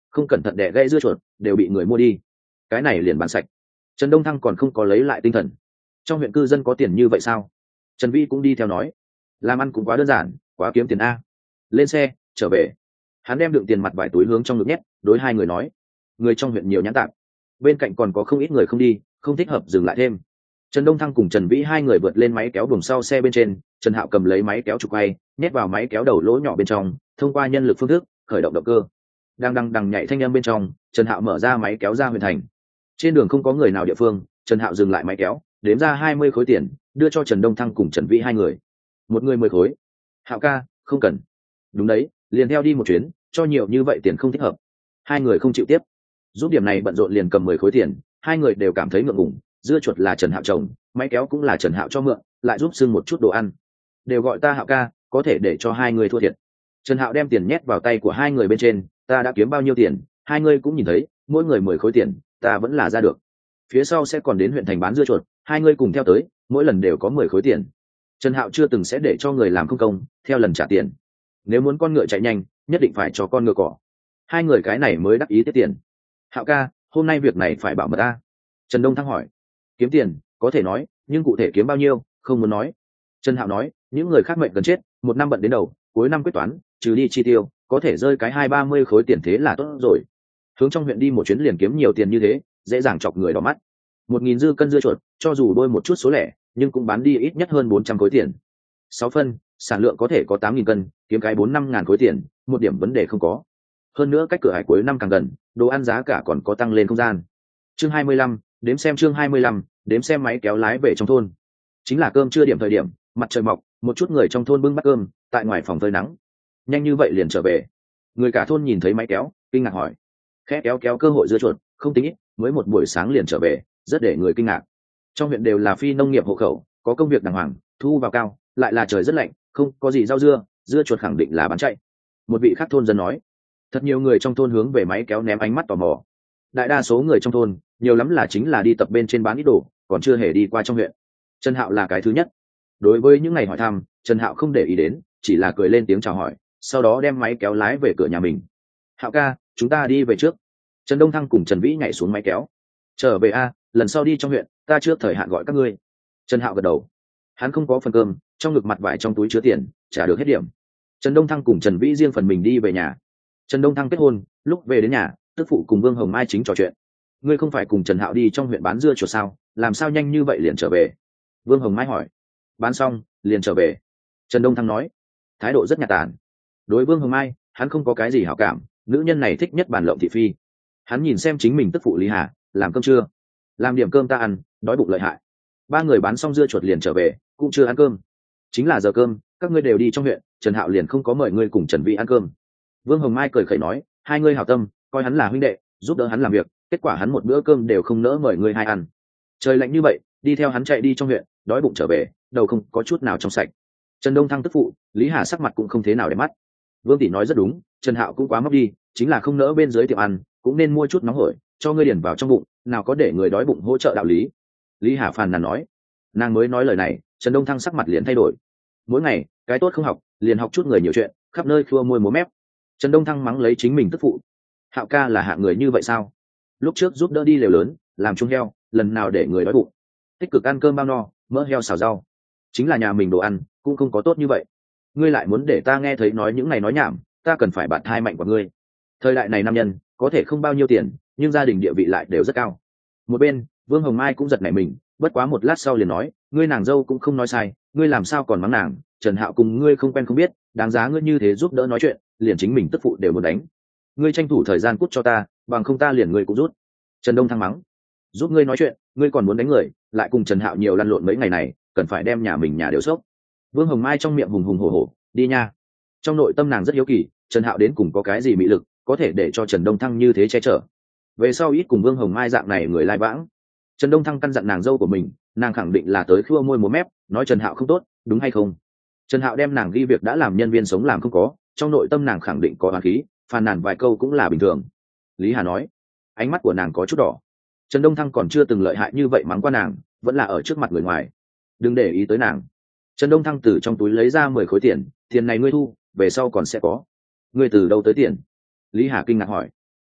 không cẩn thận đẻ gãy dưa chuột đều bị người mua đi, cái này liền bán sạch. Trần Đông Thăng còn không có lấy lại tinh thần. Trong huyện cư dân có tiền như vậy sao? Trần Vĩ cũng đi theo nói, làm ăn cũng quá đơn giản, quá kiếm tiền a. Lên xe trở về. Hắn đem đựng tiền mặt vài túi hướng trong ngực nhét, đối hai người nói, người trong huyện nhiều nhãn tạp, bên cạnh còn có không ít người không đi, không thích hợp dừng lại thêm. Trần Đông Thăng cùng Trần Vĩ hai người vượt lên máy kéo buồng sau xe bên trên, Trần Hạo cầm lấy máy kéo trục quay, nhét vào máy kéo đầu lỗ nhỏ bên trong, thông qua nhân lực phương thức khởi động động cơ. Đang đằng nhảy thanh âm bên trong, Trần Hạo mở ra máy kéo ra huyện thành. Trên đường không có người nào địa phương, Trần Hạo dừng lại máy kéo, đếm ra 20 khối tiền, đưa cho Trần Đông Thăng cùng Trần Vĩ hai người. Một người 10 khối. Hạo ca, không cần. Đúng đấy, liền theo đi một chuyến, cho nhiều như vậy tiền không thích hợp. Hai người không chịu tiếp. Giúp điểm này bận rộn liền cầm 10 khối tiền, hai người đều cảm thấy ngượng ngùng. Dưa chuột là Trần Hạo trồng, máy kéo cũng là Trần Hạo cho mượn, lại giúp xưng một chút đồ ăn. Đều gọi ta Hạo ca, có thể để cho hai người thua thiệt. Trần Hạo đem tiền nhét vào tay của hai người bên trên, ta đã kiếm bao nhiêu tiền, hai người cũng nhìn thấy, mỗi người 10 khối tiền, ta vẫn là ra được. Phía sau sẽ còn đến huyện thành bán dưa chuột, hai người cùng theo tới, mỗi lần đều có 10 khối tiền. Trần Hạo chưa từng sẽ để cho người làm không công, theo lần trả tiền. Nếu muốn con ngựa chạy nhanh, nhất định phải cho con ngựa cỏ. Hai người cái này mới đắc ý tiết tiền. Hạo ca, hôm nay việc này phải bảo mật ta. Trần Đông Thăng hỏi. Kiếm tiền, có thể nói, nhưng cụ thể kiếm bao nhiêu, không muốn nói. Trần Hạo nói, những người khác mệnh gần chết, một năm bận đến đầu, cuối năm quyết toán, trừ đi chi tiêu, có thể rơi cái 20-30 khối tiền thế là tốt rồi. Hướng trong huyện đi một chuyến liền kiếm nhiều tiền như thế, dễ dàng chọc người đỏ mắt. 1.000 dư cân dưa chuột, cho dù đôi một chút số lẻ, nhưng cũng bán đi ít nhất hơn 400 khối tiền. 6 phân, sản lượng có thể có 8.000 cân, kiếm cái 4-5 ngàn khối tiền, một điểm vấn đề không có. Hơn nữa cách cửa hải cuối năm càng gần, đồ ăn giá cả còn có tăng lên không gian. Chương 25, đếm xem chương 25, đếm xem máy kéo lái về trong thôn. Chính là cơm trưa điểm thời điểm, mặt trời mọc, một chút người trong thôn bưng bát cơm, tại ngoài phòng phơi nắng. Nhanh như vậy liền trở về. Người cả thôn nhìn thấy máy kéo, kinh ngạc hỏi. Khẽ kéo kéo cơ hội dưa chuột, không tính ít, mới một buổi sáng liền trở về, rất để người kinh ngạc. Trong huyện đều là phi nông nghiệp hộ khẩu, có công việc đàng hoàng, thu vào cao, lại là trời rất lạnh, không có gì rau dưa, dưa chuột khẳng định là bán chạy. Một vị khác thôn dân nói. Thật nhiều người trong thôn hướng về máy kéo ném ánh mắt tò mò. Đại đa số người trong thôn, nhiều lắm là chính là đi tập bên trên bán ít đồ, còn chưa hề đi qua trong huyện. Trần Hạo là cái thứ nhất. Đối với những ngày hỏi thăm, Trần Hạo không để ý đến, chỉ là cười lên tiếng chào hỏi, sau đó đem máy kéo lái về cửa nhà mình. Hạo ca, chúng ta đi về trước. Trần Đông Thăng cùng Trần Vĩ nhảy xuống máy kéo. Trở về a, lần sau đi trong huyện, ta trước thời hạn gọi các ngươi. Trần Hạo gật đầu. Hắn không có phần cơm, trong ngực mặt vải trong túi chứa tiền, trả được hết điểm. Trần Đông Thăng cùng Trần Vĩ riêng phần mình đi về nhà. Trần Đông Thăng kết hôn, lúc về đến nhà, tức phụ cùng Vương Hồng Mai chính trò chuyện. Ngươi không phải cùng Trần Hạo đi trong huyện bán dưa chuột sao, làm sao nhanh như vậy liền trở về? Vương Hồng Mai hỏi. Bán xong liền trở về. Trần Đông Thăng nói, thái độ rất nhạt tản. Đối Vương Hồng Mai, hắn không có cái gì hảo cảm, nữ nhân này thích nhất bàn lộng thị phi. Hắn nhìn xem chính mình tức phụ Lý Hà, làm cơm trưa, làm điểm cơm ta ăn, đói bụng lợi hại. Ba người bán xong dưa chuột liền trở về, cũng chưa ăn cơm. Chính là giờ cơm, các ngươi đều đi trong huyện, Trần Hạo liền không có mời ngươi cùng Trần Vĩ ăn cơm. Vương Hồng Mai cười khẩy nói, hai ngươi hảo tâm, coi hắn là huynh đệ, giúp đỡ hắn làm việc, kết quả hắn một bữa cơm đều không nỡ mời ngươi hai ăn. Trời lạnh như vậy, đi theo hắn chạy đi trong huyện, đói bụng trở về, đầu không có chút nào trong sạch. Trần Đông Thăng tức phụ, Lý Hà sắc mặt cũng không thế nào để mắt. Vương tỷ nói rất đúng, Trần Hạo cũng quá móc đi, chính là không nỡ bên dưới tiệm ăn, cũng nên mua chút nóng hổi, cho ngươi điền vào trong bụng, nào có để người đói bụng hỗ trợ đạo lý. Lý Hà phàn nàn nói. Nàng mới nói lời này, Trần Đông Thăng sắc mặt liền thay đổi. Mỗi ngày, cái tốt không học, liền học chút người nhiều chuyện, khắp nơi khua môi múa mép. Trần Đông Thăng mắng lấy chính mình tức phụ. Hạo ca là hạng người như vậy sao? Lúc trước giúp đỡ đi lều lớn, làm chung heo, lần nào để người đói bụng. Tích cực ăn cơm bao no, mỡ heo xào rau. Chính là nhà mình đồ ăn, cũng không có tốt như vậy. Ngươi lại muốn để ta nghe thấy nói những này nói nhảm, ta cần phải bạt thai mạnh của ngươi. Thời đại này nam nhân, có thể không bao nhiêu tiền, nhưng gia đình địa vị lại đều rất cao. Một bên, Vương Hồng Mai cũng giật nảy mình, bất quá một lát sau liền nói, ngươi nàng dâu cũng không nói sai, ngươi làm sao còn mắng nàng, Trần Hạo cùng ngươi không quen không biết, đáng giá ngươi như thế giúp đỡ nói chuyện, liền chính mình tức phụ đều muốn đánh. Ngươi tranh thủ thời gian cút cho ta, bằng không ta liền ngươi cũng rút. Trần Đông Thăng mắng, giúp ngươi nói chuyện, ngươi còn muốn đánh người, lại cùng Trần Hạo nhiều lăn lộn mấy ngày này, cần phải đem nhà mình nhà đều sốc. Vương Hồng Mai trong miệng hùng hùng hổ hổ, đi nha. Trong nội tâm nàng rất hiếu kỳ, Trần Hạo đến cùng có cái gì mị lực, có thể để cho Trần Đông Thăng như thế che chở. Về sau ít cùng Vương Hồng Mai dạng này người lai vãng. Trần Đông Thăng căn dặn nàng dâu của mình, nàng khẳng định là tới khua môi múa mép, nói Trần Hạo không tốt, đúng hay không? Trần Hạo đem nàng ghi việc đã làm nhân viên sống làm không có, trong nội tâm nàng khẳng định có oán khí, phàn nàn vài câu cũng là bình thường. Lý Hà nói, ánh mắt của nàng có chút đỏ. Trần Đông Thăng còn chưa từng lợi hại như vậy mắng qua nàng, vẫn là ở trước mặt người ngoài. Đừng để ý tới nàng. Trần Đông Thăng từ trong túi lấy ra 10 khối tiền, tiền này ngươi thu, về sau còn sẽ có. Ngươi từ đâu tới tiền? Lý Hà kinh ngạc hỏi.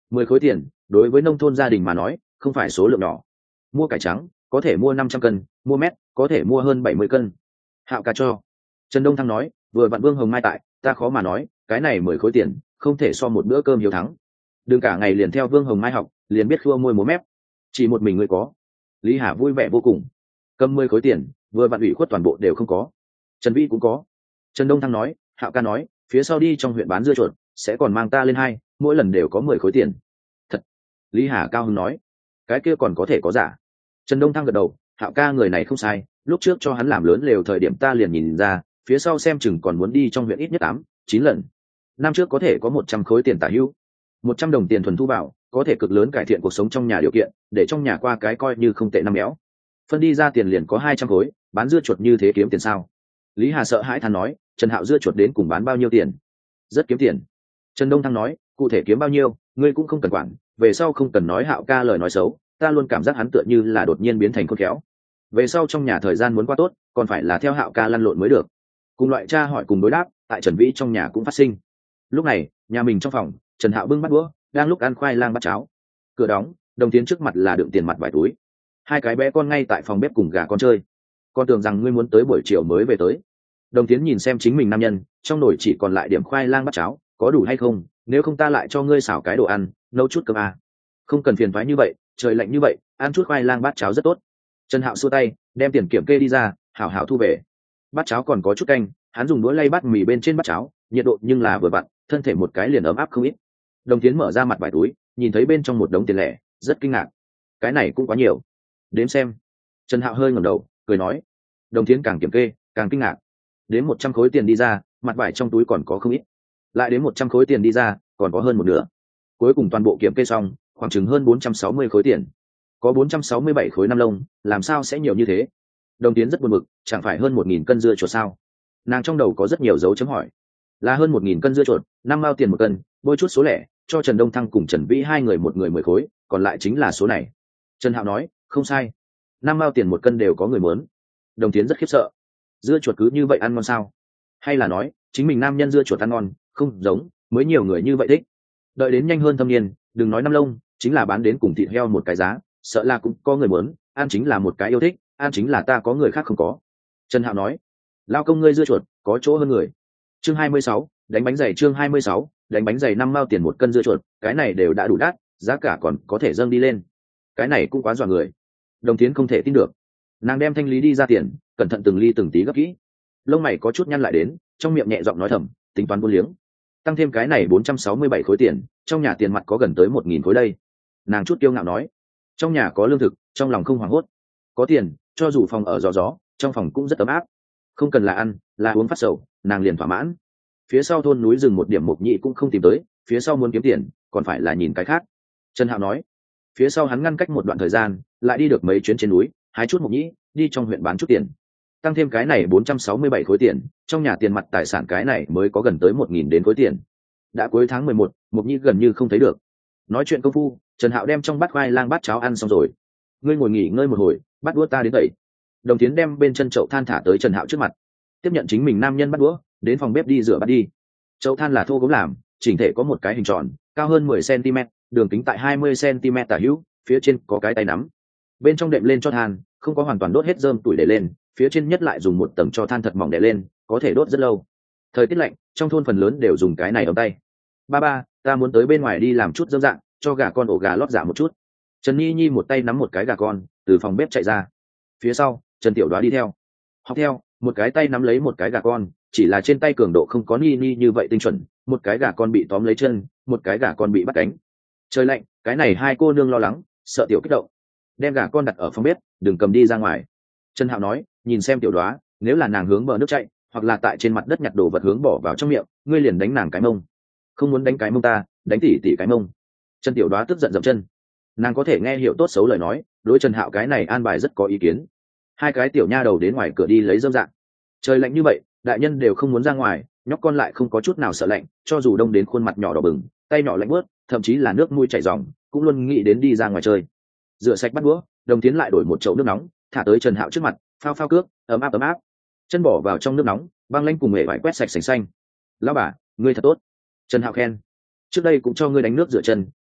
10 khối tiền đối với nông thôn gia đình mà nói không phải số lượng nhỏ. Mua cải trắng có thể mua 500 cân, mua mét có thể mua hơn 70 cân. Hạo ca cho. Trần Đông Thăng nói, vừa vặn Vương Hồng Mai tại, ta khó mà nói, cái này 10 khối tiền không thể so một bữa cơm hiếu thắng. Đừng cả ngày liền theo Vương Hồng Mai học, liền biết khua môi múa mép. Chỉ một mình ngươi có. Lý Hà vui vẻ vô cùng. Cầm 10 khối tiền, vừa vặn ủy khuất toàn bộ đều không có. Trần Vĩ cũng có. Trần Đông Thăng nói, Hạo ca nói, phía sau đi trong huyện bán dưa chuột, sẽ còn mang ta lên hai, mỗi lần đều có 10 khối tiền. Thật. Lý Hà cao hứng nói, cái kia còn có thể có giả. Trần Đông Thăng gật đầu, Hạo ca người này không sai, lúc trước cho hắn làm lớn lều thời điểm ta liền nhìn ra, phía sau xem chừng còn muốn đi trong huyện ít nhất 8, 9 lần. Năm trước có thể có 100 khối tiền tả hữu. 100 đồng tiền thuần thu vào, có thể cực lớn cải thiện cuộc sống trong nhà điều kiện, để trong nhà qua cái coi như không tệ năm béo. Phân đi ra tiền liền có 200 khối, bán dưa chuột như thế kiếm tiền sao? Lý Hà sợ hãi than nói, Trần Hạo dưa chuột đến cùng bán bao nhiêu tiền? Rất kiếm tiền. Trần Đông Thăng nói, cụ thể kiếm bao nhiêu, ngươi cũng không cần quản, về sau không cần nói Hạo ca lời nói xấu, ta luôn cảm giác hắn tựa như là đột nhiên biến thành khôn khéo. Về sau trong nhà thời gian muốn qua tốt, còn phải là theo Hạo ca lăn lộn mới được. Cùng loại tra hỏi cùng đối đáp, tại Trần Vĩ trong nhà cũng phát sinh. Lúc này, nhà mình trong phòng, Trần Hạo bưng bát đũa, đang lúc ăn khoai lang bát cháo. Cửa đóng, Đồng Tiến trước mặt là đựng tiền mặt vài túi. Hai cái bé con ngay tại phòng bếp cùng gà con chơi. Con tưởng rằng ngươi muốn tới buổi chiều mới về tới. Đồng Tiến nhìn xem chính mình nam nhân, trong nồi chỉ còn lại điểm khoai lang bát cháo, có đủ hay không? Nếu không ta lại cho ngươi xào cái đồ ăn, nấu chút cơm à. Không cần phiền toái như vậy, trời lạnh như vậy, ăn chút khoai lang bát cháo rất tốt. Trần Hạo xua tay, đem tiền kiểm kê đi ra, hảo hảo thu về. Bát cháo còn có chút canh, hắn dùng đũa lay bát mì bên trên bát cháo, nhiệt độ nhưng là vừa vặn, thân thể một cái liền ấm áp không ít. Đồng Tiến mở ra mặt vài túi, nhìn thấy bên trong một đống tiền lẻ, rất kinh ngạc. Cái này cũng quá nhiều. Đếm xem. Trần Hạo hơi ngẩng đầu, cười nói. Đồng Tiến càng kiểm kê, càng kinh ngạc. Đếm 100 khối tiền đi ra, mặt vải trong túi còn có không ít. Lại đến 100 khối tiền đi ra, còn có hơn một nửa. Cuối cùng toàn bộ kiểm kê xong, khoảng chừng hơn 460 khối tiền. Có 467 khối năm lông, làm sao sẽ nhiều như thế? Đồng Tiến rất buồn bực, chẳng phải hơn 1000 cân dưa chuột sao? Nàng trong đầu có rất nhiều dấu chấm hỏi. Là hơn 1000 cân dưa chuột, 5 mao tiền một cân, bôi chút số lẻ, cho Trần Đông Thăng cùng Trần Vĩ hai người một người 10 khối, còn lại chính là số này. Trần Hạo nói, không sai. 5 mao tiền một cân đều có người muốn. Đồng Tiến rất khiếp sợ. Dưa chuột cứ như vậy ăn ngon sao? Hay là nói, chính mình nam nhân dưa chuột ăn ngon, không giống, mới nhiều người như vậy thích. Đợi đến nhanh hơn thâm niên, đừng nói năm lông, chính là bán đến cùng thịt heo một cái giá, sợ là cũng có người muốn, ăn chính là một cái yêu thích, ăn chính là ta có người khác không có. Trần Hạo nói, lao công ngươi dưa chuột, có chỗ hơn người. Chương 26, đánh bánh dày. Chương 26, đánh bánh dày 5 mao tiền một cân dưa chuột, cái này đều đã đủ đắt, giá cả còn có thể dâng đi lên. Cái này cũng quá dọa người. Đồng Tiến không thể tin được. Nàng đem thanh lý đi ra tiền, cẩn thận từng ly từng tí gấp kỹ. Lông mày có chút nhăn lại đến, trong miệng nhẹ giọng nói thầm, tính toán vô liếng. Tăng thêm cái này 467 khối tiền, trong nhà tiền mặt có gần tới 1000 khối đây. Nàng chút kiêu ngạo nói, trong nhà có lương thực, trong lòng không hoảng hốt. Có tiền, cho dù phòng ở gió, trong phòng cũng rất ấm áp. Không cần là ăn, là uống phát sầu, nàng liền thỏa mãn. Phía sau thôn núi rừng một điểm mộc nhị cũng không tìm tới, phía sau muốn kiếm tiền, còn phải là nhìn cái khác. Trần Hạo nói, phía sau hắn ngăn cách một đoạn thời gian, lại đi được mấy chuyến trên núi, hái chút mộc nhị, đi trong huyện bán chút tiền. Tăng thêm cái này 467 khối tiền, trong nhà tiền mặt tài sản cái này mới có gần tới 1000 đến khối tiền. Đã cuối tháng 11, mộc nhị gần như không thấy được. Nói chuyện công phu, Trần Hạo đem trong bát khoai lang bát cháo ăn xong rồi. Ngươi ngồi nghỉ ngơi một hồi, bắt đũa ta đến tẩy. Đồng Tiến đem bên chân chậu than thả tới Trần Hạo trước mặt, tiếp nhận chính mình nam nhân bắt đũa, đến phòng bếp đi rửa bát đi. Chậu than là thô gốm làm, chỉnh thể có một cái hình tròn, cao hơn 10 cm, đường kính tại 20 cm tả hữu, phía trên có cái tay nắm. Bên trong đệm lên cho than, không có hoàn toàn đốt hết rơm tuổi để lên, phía trên nhất lại dùng một tầng cho than thật mỏng để lên, có thể đốt rất lâu. Thời tiết lạnh, trong thôn phần lớn đều dùng cái này ấm tay. Ba, ta muốn tới bên ngoài đi làm chút dâm dạng, cho gà con ổ gà lót dạ một chút. Trần Nhi Nhi một tay nắm một cái gà con, từ phòng bếp chạy ra. Phía sau, Trần Tiểu Đoá đi theo. Học theo, một cái tay nắm lấy một cái gà con, chỉ là trên tay cường độ không có Nhi Nhi như vậy tinh chuẩn, một cái gà con bị tóm lấy chân, một cái gà con bị bắt cánh. Trời lạnh, cái này hai cô nương lo lắng, sợ Tiểu kích động. Đem gà con đặt ở phòng bếp, đừng cầm đi ra ngoài. Trần Hạo nói, nhìn xem Tiểu Đoá, nếu là nàng hướng bờ nước chạy, hoặc là tại trên mặt đất nhặt đồ vật hướng bỏ vào trong miệng, ngươi liền đánh nàng cái mông. Không muốn đánh cái mông ta, đánh tỉ cái mông. Trần Tiểu Đoá tức giận dậm chân. Nàng có thể nghe hiểu tốt xấu lời nói, đối Trần Hạo cái này an bài rất có ý kiến. Hai cái tiểu nha đầu đến ngoài cửa đi lấy dâm dạng. Trời lạnh như vậy, đại nhân đều không muốn ra ngoài, nhóc con lại không có chút nào sợ lạnh, cho dù đông đến khuôn mặt nhỏ đỏ bừng, tay nhỏ lạnh bớt, thậm chí là nước mũi chảy ròng, cũng luôn nghĩ đến đi ra ngoài chơi. Rửa sạch bát đũa, Đồng Tiến lại đổi một chậu nước nóng, thả tới Trần Hạo trước mặt, phao phao cước, ấm áp. Chân bỏ vào trong nước nóng, băng lanh cùng mề vải quét sạch sành xanh. Lão bà, ngươi thật tốt. Trần Hạo khen. Trước đây cũng cho ngươi đánh nước rửa chân,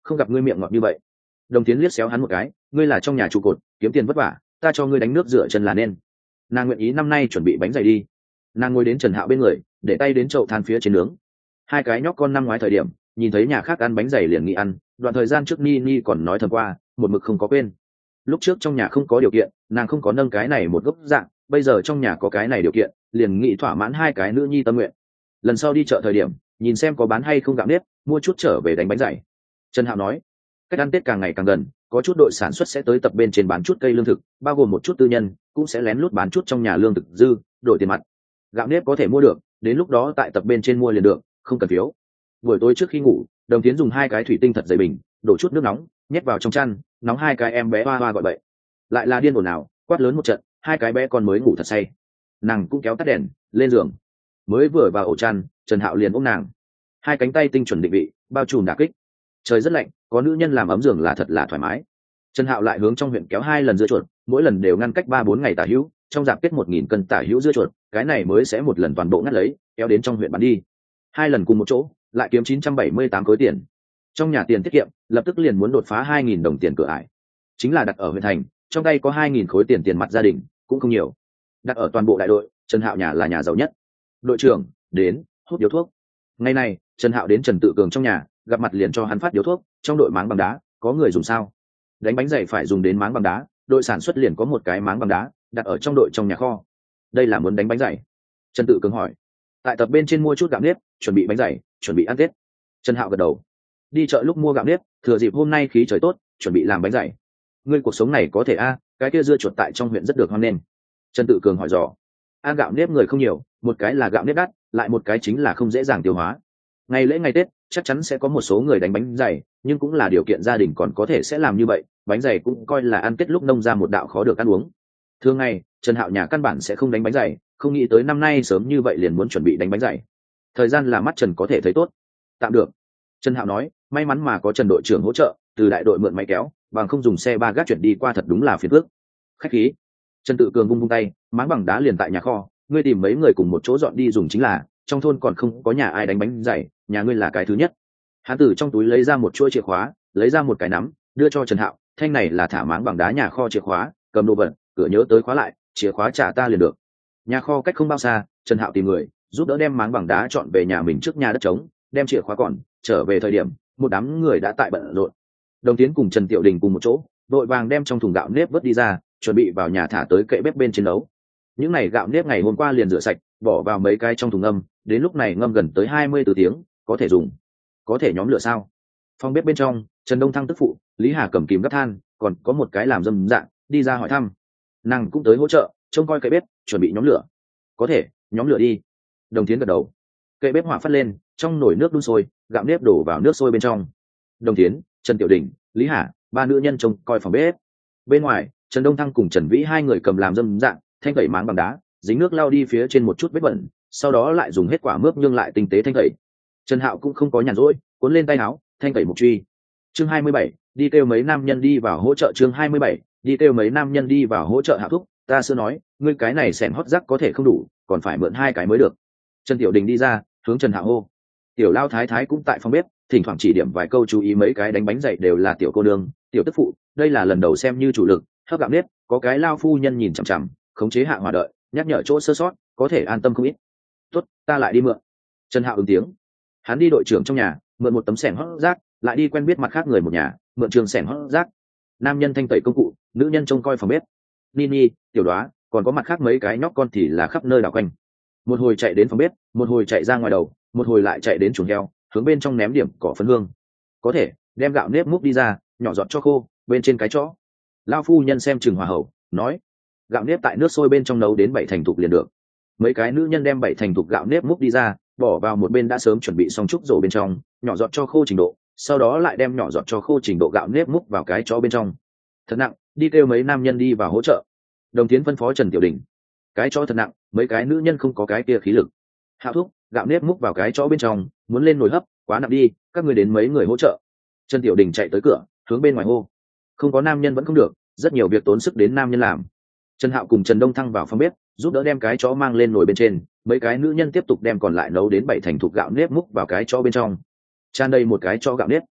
không gặp ngươi miệng ngọt như vậy. Đồng Tiến liếc xéo hắn một cái, ngươi là trong nhà trụ cột, kiếm tiền vất vả, ta cho ngươi đánh nước rửa chân là nên. Nàng nguyện ý năm nay chuẩn bị bánh dày đi. Nàng ngồi đến Trần Hạo bên người, để tay đến chậu than phía trên nướng. Hai cái nhóc con năm ngoái thời điểm nhìn thấy nhà khác ăn bánh dày liền nghĩ ăn, đoạn thời gian trước Ni còn nói thầm qua, một mực không có quên. Lúc trước trong nhà không có điều kiện, nàng không có nâng cái này một gốc dạng, bây giờ trong nhà có cái này điều kiện, liền nghĩ thỏa mãn hai cái nữ nhi tâm nguyện. Lần sau đi chợ thời điểm, nhìn xem có bán hay không gạo nếp, mua chút trở về đánh bánh dày. Trần Hạo nói, cách ăn Tết càng ngày càng gần, có chút đội sản xuất sẽ tới tập bên trên bán chút cây lương thực, bao gồm một chút tư nhân cũng sẽ lén lút bán chút trong nhà lương thực dư, đổi tiền mặt. Gạo nếp có thể mua được, đến lúc đó tại tập bên trên mua liền được, không cần phiếu. Buổi tối trước khi ngủ, Đồng Tiến dùng hai cái thủy tinh thật dày bình, đổ chút nước nóng, nhét vào trong chăn, nóng hai cái em bé hoa hoa gọi bậy. Lại là điên ồn nào, quát lớn một trận, hai cái bé con mới ngủ thật say. Nàng cũng kéo tắt đèn, lên giường. Mới vừa vào ổ chăn, Trần Hạo liền ôm nàng, hai cánh tay tinh chuẩn định vị, bao trùm đả kích. Trời rất lạnh, có nữ nhân làm ấm giường là thật là thoải mái. Trần Hạo lại hướng trong huyện kéo hai lần dưa chuột, mỗi lần đều ngăn cách 3-4 ngày tả hữu, trong dạp kết 1000 cân tả hữu dưa chuột, cái này mới sẽ một lần toàn bộ ngắt lấy, kéo đến trong huyện bán đi. Hai lần cùng một chỗ, lại kiếm 978 khối tiền. Trong nhà tiền tiết kiệm, lập tức liền muốn đột phá 2000 đồng tiền cửa ải. Chính là đặt ở huyện thành, trong tay có 2000 khối tiền tiền mặt gia đình, cũng không nhiều. Đặt ở toàn bộ đại đội, Trần Hạo nhà là nhà giàu nhất. Đội trưởng đến, hút điếu thuốc. Ngày này, Trần Hạo đến Trần Tự Cường trong nhà, gặp mặt liền cho hắn phát điếu thuốc. Trong đội máng bằng đá, có người dùng sao? Đánh bánh dày phải dùng đến máng bằng đá, đội sản xuất liền có một cái máng bằng đá, đặt ở trong đội trong nhà kho. Đây là muốn đánh bánh dày. Trần Tự Cường hỏi. Tại tập bên trên mua chút gạo nếp, chuẩn bị bánh dày, chuẩn bị ăn Tết. Trần Hạo gật đầu. Đi chợ lúc mua gạo nếp, thừa dịp hôm nay khí trời tốt, chuẩn bị làm bánh dày. Ngươi cuộc sống này có thể a, cái kia dưa chuột tại trong huyện rất được hoan nghênh. Trần Tự Cường hỏi dò. Ăn gạo nếp người không nhiều, một cái là gạo nếp đắt, lại một cái chính là không dễ dàng tiêu hóa. Ngày lễ ngày Tết chắc chắn sẽ có một số người đánh bánh dày, nhưng cũng là điều kiện gia đình còn có thể sẽ làm như vậy, bánh dày cũng coi là ăn Tết lúc nông ra một đạo khó được ăn uống. Thường ngày Trần Hạo nhà căn bản sẽ không đánh bánh dày, không nghĩ tới năm nay sớm như vậy liền muốn chuẩn bị đánh bánh dày. Thời gian là mắt Trần có thể thấy tốt. Tạm được. Trần Hạo nói, may mắn mà có Trần đội trưởng hỗ trợ, từ đại đội mượn máy kéo, bằng không dùng xe ba gác chuyển đi qua thật đúng là phiền phức. Khách khí. Trần Tự Cường vung tay, máng bằng đá liền tại nhà kho, ngươi tìm mấy người cùng một chỗ dọn đi dùng chính là, trong thôn còn không có nhà ai đánh bánh dày, nhà ngươi là cái thứ nhất. Hắn từ trong túi lấy ra một chuỗi chìa khóa, lấy ra một cái nắm, đưa cho Trần Hạo, thanh này là thả máng bằng đá nhà kho chìa khóa, cầm đồ vật, cửa nhớ tới khóa lại, chìa khóa trả ta liền được. Nhà kho cách không bao xa, Trần Hạo tìm người, giúp đỡ đem máng bằng đá chọn về nhà mình trước nhà đất trống, đem chìa khóa còn, trở về thời điểm, một đám người đã tại bận rộn. Đồng Tiến cùng Trần Tiểu Đình cùng một chỗ, đội vàng đem trong thùng gạo nếp vớt đi ra, chuẩn bị vào nhà thả tới kệ bếp bên trên nấu. Những này gạo nếp ngày hôm qua liền rửa sạch, bỏ vào mấy cái trong thùng ngâm, đến lúc này ngâm gần tới 24 tiếng, có thể dùng. Có thể nhóm lửa sao? Phòng bếp bên trong, Trần Đông Thăng tức phụ, Lý Hà cầm kìm gấp than, còn có một cái làm dâm dạng, đi ra hỏi thăm. Nàng cũng tới hỗ trợ, trông coi kệ bếp, chuẩn bị nhóm lửa. Có thể, nhóm lửa đi. Đồng Tiến gật đầu. Kệ bếp hỏa phát lên, trong nồi nước đun sôi, gạo nếp đổ vào nước sôi bên trong. Đồng Tiến, Trần Tiểu Đình, Lý Hà, ba nữ nhân trông coi phòng bếp. Bên ngoài, Trần Đông Thăng cùng Trần Vĩ hai người cầm làm dâm dạng, thanh tẩy máng bằng đá, dính nước lau đi phía trên một chút vết bẩn, sau đó lại dùng hết quả mướp nhưng lại tinh tế thanh tẩy. Trần Hạo cũng không có nhàn rỗi, cuốn lên tay áo, thanh tẩy mục truy. Chương 27, đi kêu mấy nam nhân đi vào hỗ trợ. Chương 27, đi kêu mấy nam nhân đi vào hỗ trợ. Hạo thúc, ta sơ nói, ngươi cái này xẻng hót rác có thể không đủ, còn phải mượn hai cái mới được. Trần Tiểu Đình đi ra, hướng Trần Hạo hô. Tiểu Lao Thái Thái cũng tại phòng bếp, thỉnh thoảng chỉ điểm vài câu, chú ý mấy cái đánh bánh dày đều là tiểu cô nương, tiểu tức phụ, đây là lần đầu xem như chủ lực, hấp gạo nếp, có cái lao phu nhân nhìn chằm chằm, khống chế hạ hòa đợi, nhắc nhở chỗ sơ sót, có thể an tâm không ít. Tốt, ta lại đi mượn. Trần Hạo ứng tiếng. Hắn đi đội trưởng trong nhà, mượn một tấm xẻng hót rác, lại đi quen biết mặt khác người một nhà, mượn trường xẻng hót rác. Nam nhân thanh tẩy công cụ, nữ nhân trông coi phòng bếp. Nini, Tiểu Đoá, còn có mặt khác mấy cái nhóc con thì là khắp nơi đảo quanh. Một hồi chạy đến phòng bếp, một hồi chạy ra ngoài đầu, một hồi lại chạy đến chuồng heo, hướng bên trong ném điểm cỏ phấn hương. Có thể, đem gạo nếp múc đi ra, nhỏ giọt cho khô, bên trên cái chõ. Lao phu nhân xem chừng hòa hậu, nói, gạo nếp tại nước sôi bên trong nấu đến 7 thành thục liền được. Mấy cái nữ nhân đem 7 thành thục gạo nếp múc đi ra, bỏ vào một bên đã sớm chuẩn bị xong trúc rổ bên trong, nhỏ giọt cho khô trình độ, sau đó lại đem nhỏ giọt cho khô trình độ gạo nếp múc vào cái chõ bên trong. Thật nặng, đi kêu mấy nam nhân đi vào hỗ trợ. Đồng Tiến phân phó Trần Tiểu Đình. Cái chõ thật nặng, mấy cái nữ nhân không có cái kia khí lực. Hạo thúc, gạo nếp múc vào cái chõ bên trong, muốn lên nồi hấp, quá nặng đi, các người đến mấy người hỗ trợ. Trần Tiểu Đình chạy tới cửa, hướng bên ngoài hô. Không có nam nhân vẫn không được, rất nhiều việc tốn sức đến nam nhân làm. Trần Hạo cùng Trần Đông Thăng vào phòng bếp, giúp đỡ đem cái chó mang lên nồi bên trên, mấy cái nữ nhân tiếp tục đem còn lại nấu đến 7 thành thục gạo nếp múc vào cái chó bên trong. Tràn đầy một cái chó gạo nếp.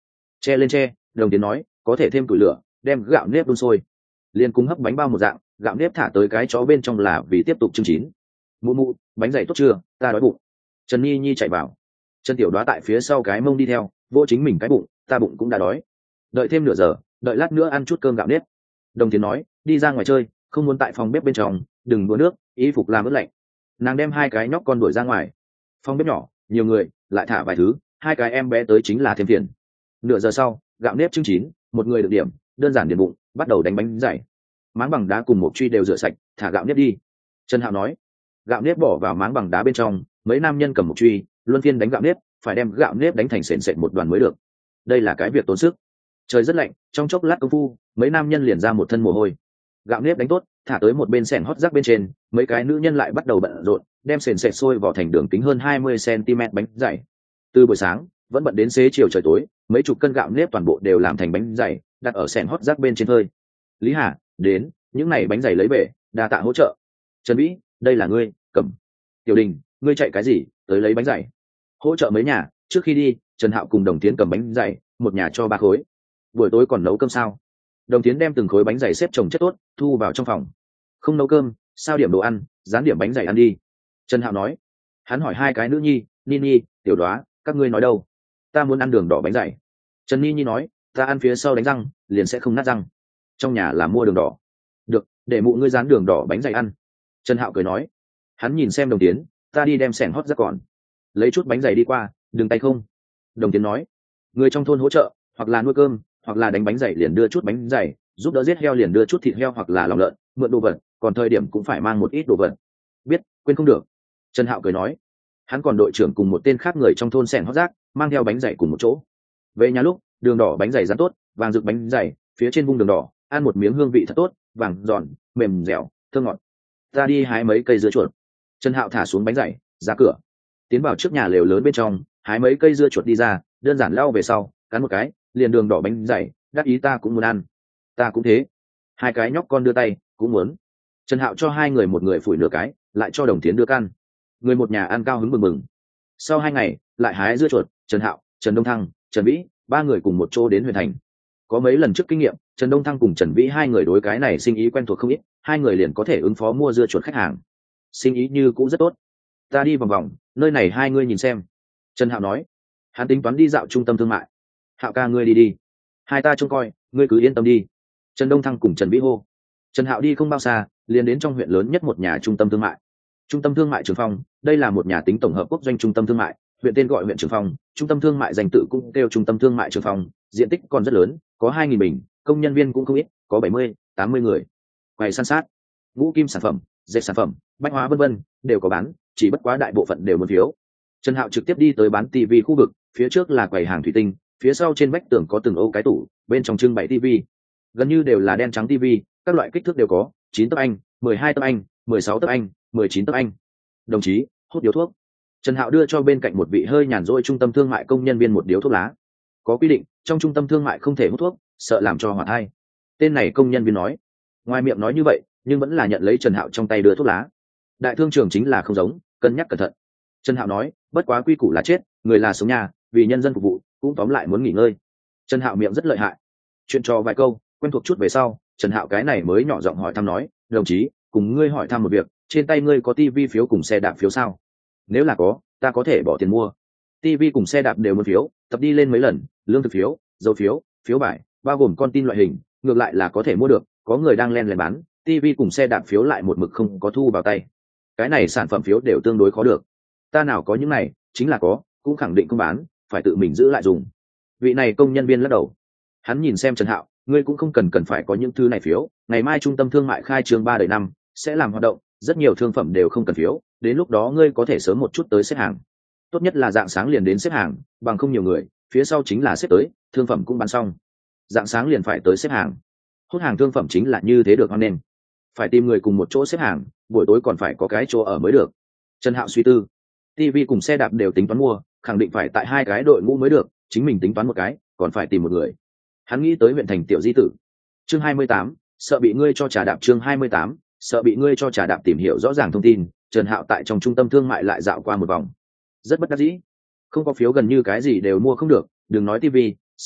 che lên tre. Đồng Tiến nói có thể thêm củi lửa, đem gạo nếp đun sôi, liền cùng hấp bánh bao một dạng, gạo nếp thả tới cái chó bên trong là vì tiếp tục chưng chín. Mụ mụ, bánh dày tốt chưa, ta đói bụng. Trần Nhi Nhi chạy vào. Trần Tiểu Đoá tại phía sau cái mông đi theo, vỗ chính mình cái bụng, ta bụng cũng đã đói. Đợi thêm nửa giờ, đợi lát nữa ăn chút cơm gạo nếp. Đồng Tiến nói đi ra ngoài chơi, không muốn tại phòng bếp bên trong, đừng đũa nước, y phục làm ướt lạnh. Nàng đem hai cái nhóc con đuổi ra ngoài. Phòng bếp nhỏ, nhiều người, lại thả vài thứ, hai cái em bé tới chính là thêm phiền. Nửa giờ sau, gạo nếp chưng chín, một người được điểm, đơn giản điền bụng, bắt đầu đánh bánh dày. Máng bằng đá cùng một truy đều rửa sạch, thả gạo nếp đi. Trần Hạo nói. Gạo nếp bỏ vào máng bằng đá bên trong, mấy nam nhân cầm một truy, luân phiên đánh gạo nếp, phải đem gạo nếp đánh thành sền sệt một đoàn mới được. Đây là cái việc tốn sức. Trời rất lạnh, trong chốc lát công phu, mấy nam nhân liền ra một thân mồ hôi. Gạo nếp đánh tốt, thả tới một bên sẻn hót rác bên trên, mấy cái nữ nhân lại bắt đầu bận rộn, đem sền sệt sôi vào thành đường kính hơn 20 cm bánh dày. Từ buổi sáng vẫn bận đến xế chiều trời tối, mấy chục cân gạo nếp toàn bộ đều làm thành bánh dày, đặt ở sẻn hót rác bên trên hơi. Lý Hà đến, những này bánh dày lấy về, đa tạ hỗ trợ. Trần Vĩ, đây là ngươi, cầm. Tiểu Đình, ngươi chạy cái gì, tới lấy bánh dày. Hỗ trợ mấy nhà, trước khi đi, Trần Hạo cùng Đồng Tiến cầm bánh dày, một nhà cho 3 khối. Buổi tối còn nấu cơm sao? Đồng Tiến đem từng khối bánh dày xếp chồng chất tốt, thu vào trong phòng. Không nấu cơm, sao điểm đồ ăn, dán điểm bánh dày ăn đi. Trần Hạo nói. Hắn hỏi hai cái nữ nhi, Nini, Tiểu Đoá, các ngươi nói đâu? Ta muốn ăn đường đỏ bánh dày. Trần Nini nói, ta ăn phía sau đánh răng, liền sẽ không nát răng. Trong nhà là mua đường đỏ. Được, để mụ ngươi dán đường đỏ bánh dày ăn. Trần Hạo cười nói. Hắn nhìn xem Đồng Tiến, ta đi đem sẻn hót ra còn. Lấy chút bánh dày đi qua, đừng tay không. Đồng Tiến nói. Người trong thôn hỗ trợ, hoặc là nuôi cơm, hoặc là đánh bánh dày liền đưa chút bánh dày, giúp đỡ giết heo liền đưa chút thịt heo hoặc là lòng lợn, mượn đồ vật, còn thời điểm cũng phải mang một ít đồ vật. Biết, quên không được. Trần Hạo cười nói. Hắn còn đội trưởng cùng một tên khác người trong thôn sẻn hót rác, mang theo bánh dày cùng một chỗ. Về nhà lúc, đường đỏ bánh dày rán tốt, vàng rực bánh dày, phía trên vung đường đỏ, ăn một miếng hương vị thật tốt, vàng giòn, mềm dẻo, thơm ngọt. Ta đi hái mấy cây dưa chuột. Trần Hạo thả xuống bánh dày, ra cửa, tiến vào trước nhà lều lớn bên trong, hái mấy cây dưa chuột đi ra, đơn giản lau về sau, cắn một cái, liền đường đỏ bánh dày, đắc ý ta cũng muốn ăn. Ta cũng thế. Hai cái nhóc con đưa tay, cũng muốn. Trần Hạo cho hai người một người phủi nửa cái, lại cho Đồng Tiến đưa căn. Người một nhà ăn cao hứng mừng mừng. Sau 2 ngày, lại hái dưa chuột, Trần Hạo, Trần Đông Thăng, Trần Vĩ, 3 người cùng một chỗ đến huyện thành. Có mấy lần trước kinh nghiệm, Trần Đông Thăng cùng Trần Vĩ hai người đối cái này sinh ý quen thuộc không ít, hai người liền có thể ứng phó mua dưa chuột khách hàng. Sinh ý như cũng rất tốt. Ta đi vòng vòng, nơi này hai ngươi nhìn xem. Trần Hạo nói. Hắn tính toán đi dạo trung tâm thương mại. Hạo ca ngươi đi đi. Hai ta trông coi, ngươi cứ yên tâm đi. Trần Đông Thăng cùng Trần Vĩ hô. Trần Hạo đi không bao xa, liền đến trong huyện lớn nhất một nhà trung tâm thương mại. Trung tâm thương mại Trường Phong, đây là một nhà tính tổng hợp quốc doanh trung tâm thương mại, huyện tên gọi huyện Trường Phong, trung tâm thương mại danh tự cũng kêu trung tâm thương mại Trường Phong, diện tích còn rất lớn, có 2.000 bình, công nhân viên cũng không ít, có 70, 80 người. Quầy san sát, ngũ kim sản phẩm, dệt sản phẩm, bách hóa vân vân, đều có bán, chỉ bất quá đại bộ phận đều muốn phiếu. Trần Hạo trực tiếp đi tới bán TV khu vực, phía trước là quầy hàng thủy tinh, phía sau trên vách tường có từng ô cái tủ, bên trong trưng bày TV. Gần như đều là đen trắng TV, các loại kích thước đều có, 9 tấc Anh, 12 tấc Anh, 16 tấc Anh, 19 tấc Anh. Đồng chí, hút điếu thuốc. Trần Hạo đưa cho bên cạnh một vị hơi nhàn rỗi trung tâm thương mại công nhân viên một điếu thuốc lá. Có quy định, trong trung tâm thương mại không thể hút thuốc, sợ làm cho hỏa thai. Tên này công nhân viên nói. Ngoài miệng nói như vậy, nhưng vẫn là nhận lấy Trần Hạo trong tay đưa thuốc lá. Đại thương trường chính là không giống, cân nhắc cẩn thận. Trần Hạo nói, bất quá quy củ là chết, người là sống nhà, vì nhân dân phục vụ, cũng tóm lại muốn nghỉ ngơi. Trần Hạo miệng rất lợi hại. Chuyện trò vài câu, quen thuộc chút về sau, Trần Hạo cái này mới nhỏ giọng hỏi thăm nói, đồng chí, cùng ngươi hỏi thăm một việc, trên tay ngươi có tivi phiếu cùng xe đạp phiếu sao? Nếu là có, ta có thể bỏ tiền mua. Tivi cùng xe đạp đều muốn phiếu, tập đi lên mấy lần, lương thực phiếu, dầu phiếu, phiếu bài, bao gồm con tin loại hình, ngược lại là có thể mua được, có người đang len lén bán, tivi cùng xe đạp phiếu lại một mực không có thu vào tay. Cái này sản phẩm phiếu đều tương đối khó được. Ta nào có những này, chính là có, cũng khẳng định không bán, phải tự mình giữ lại dùng. Vị này công nhân viên lắc đầu. Hắn nhìn xem Trần Hạo, ngươi cũng không cần phải có những thứ này phiếu, ngày mai trung tâm thương mại khai trương 3 đời năm sẽ làm hoạt động, rất nhiều thương phẩm đều không cần phiếu, đến lúc đó ngươi có thể sớm một chút tới xếp hàng. Tốt nhất là dạng sáng liền đến xếp hàng, bằng không nhiều người, phía sau chính là xếp tới, thương phẩm cũng bán xong. Dạng sáng liền phải tới xếp hàng. Hút hàng thương phẩm chính là như thế được hoan nên. Phải tìm người cùng một chỗ xếp hàng, buổi tối còn phải có cái chỗ ở mới được. Trần Hạo suy tư, TV cùng xe đạp đều tính toán mua, khẳng định phải tại 2 cái đội ngũ mới được, chính mình tính toán một cái, còn phải tìm một người. Hắn nghĩ tới huyện thành tiểu di tử. Chương 28, sợ bị ngươi cho trà đạp. Chương 28, sợ bị ngươi cho trà đạp. Tìm hiểu rõ ràng thông tin, Trần Hạo tại trong trung tâm thương mại lại dạo qua một vòng. Rất bất đắc dĩ, không có phiếu gần như cái gì đều mua không được, đừng nói TV, xe đạp,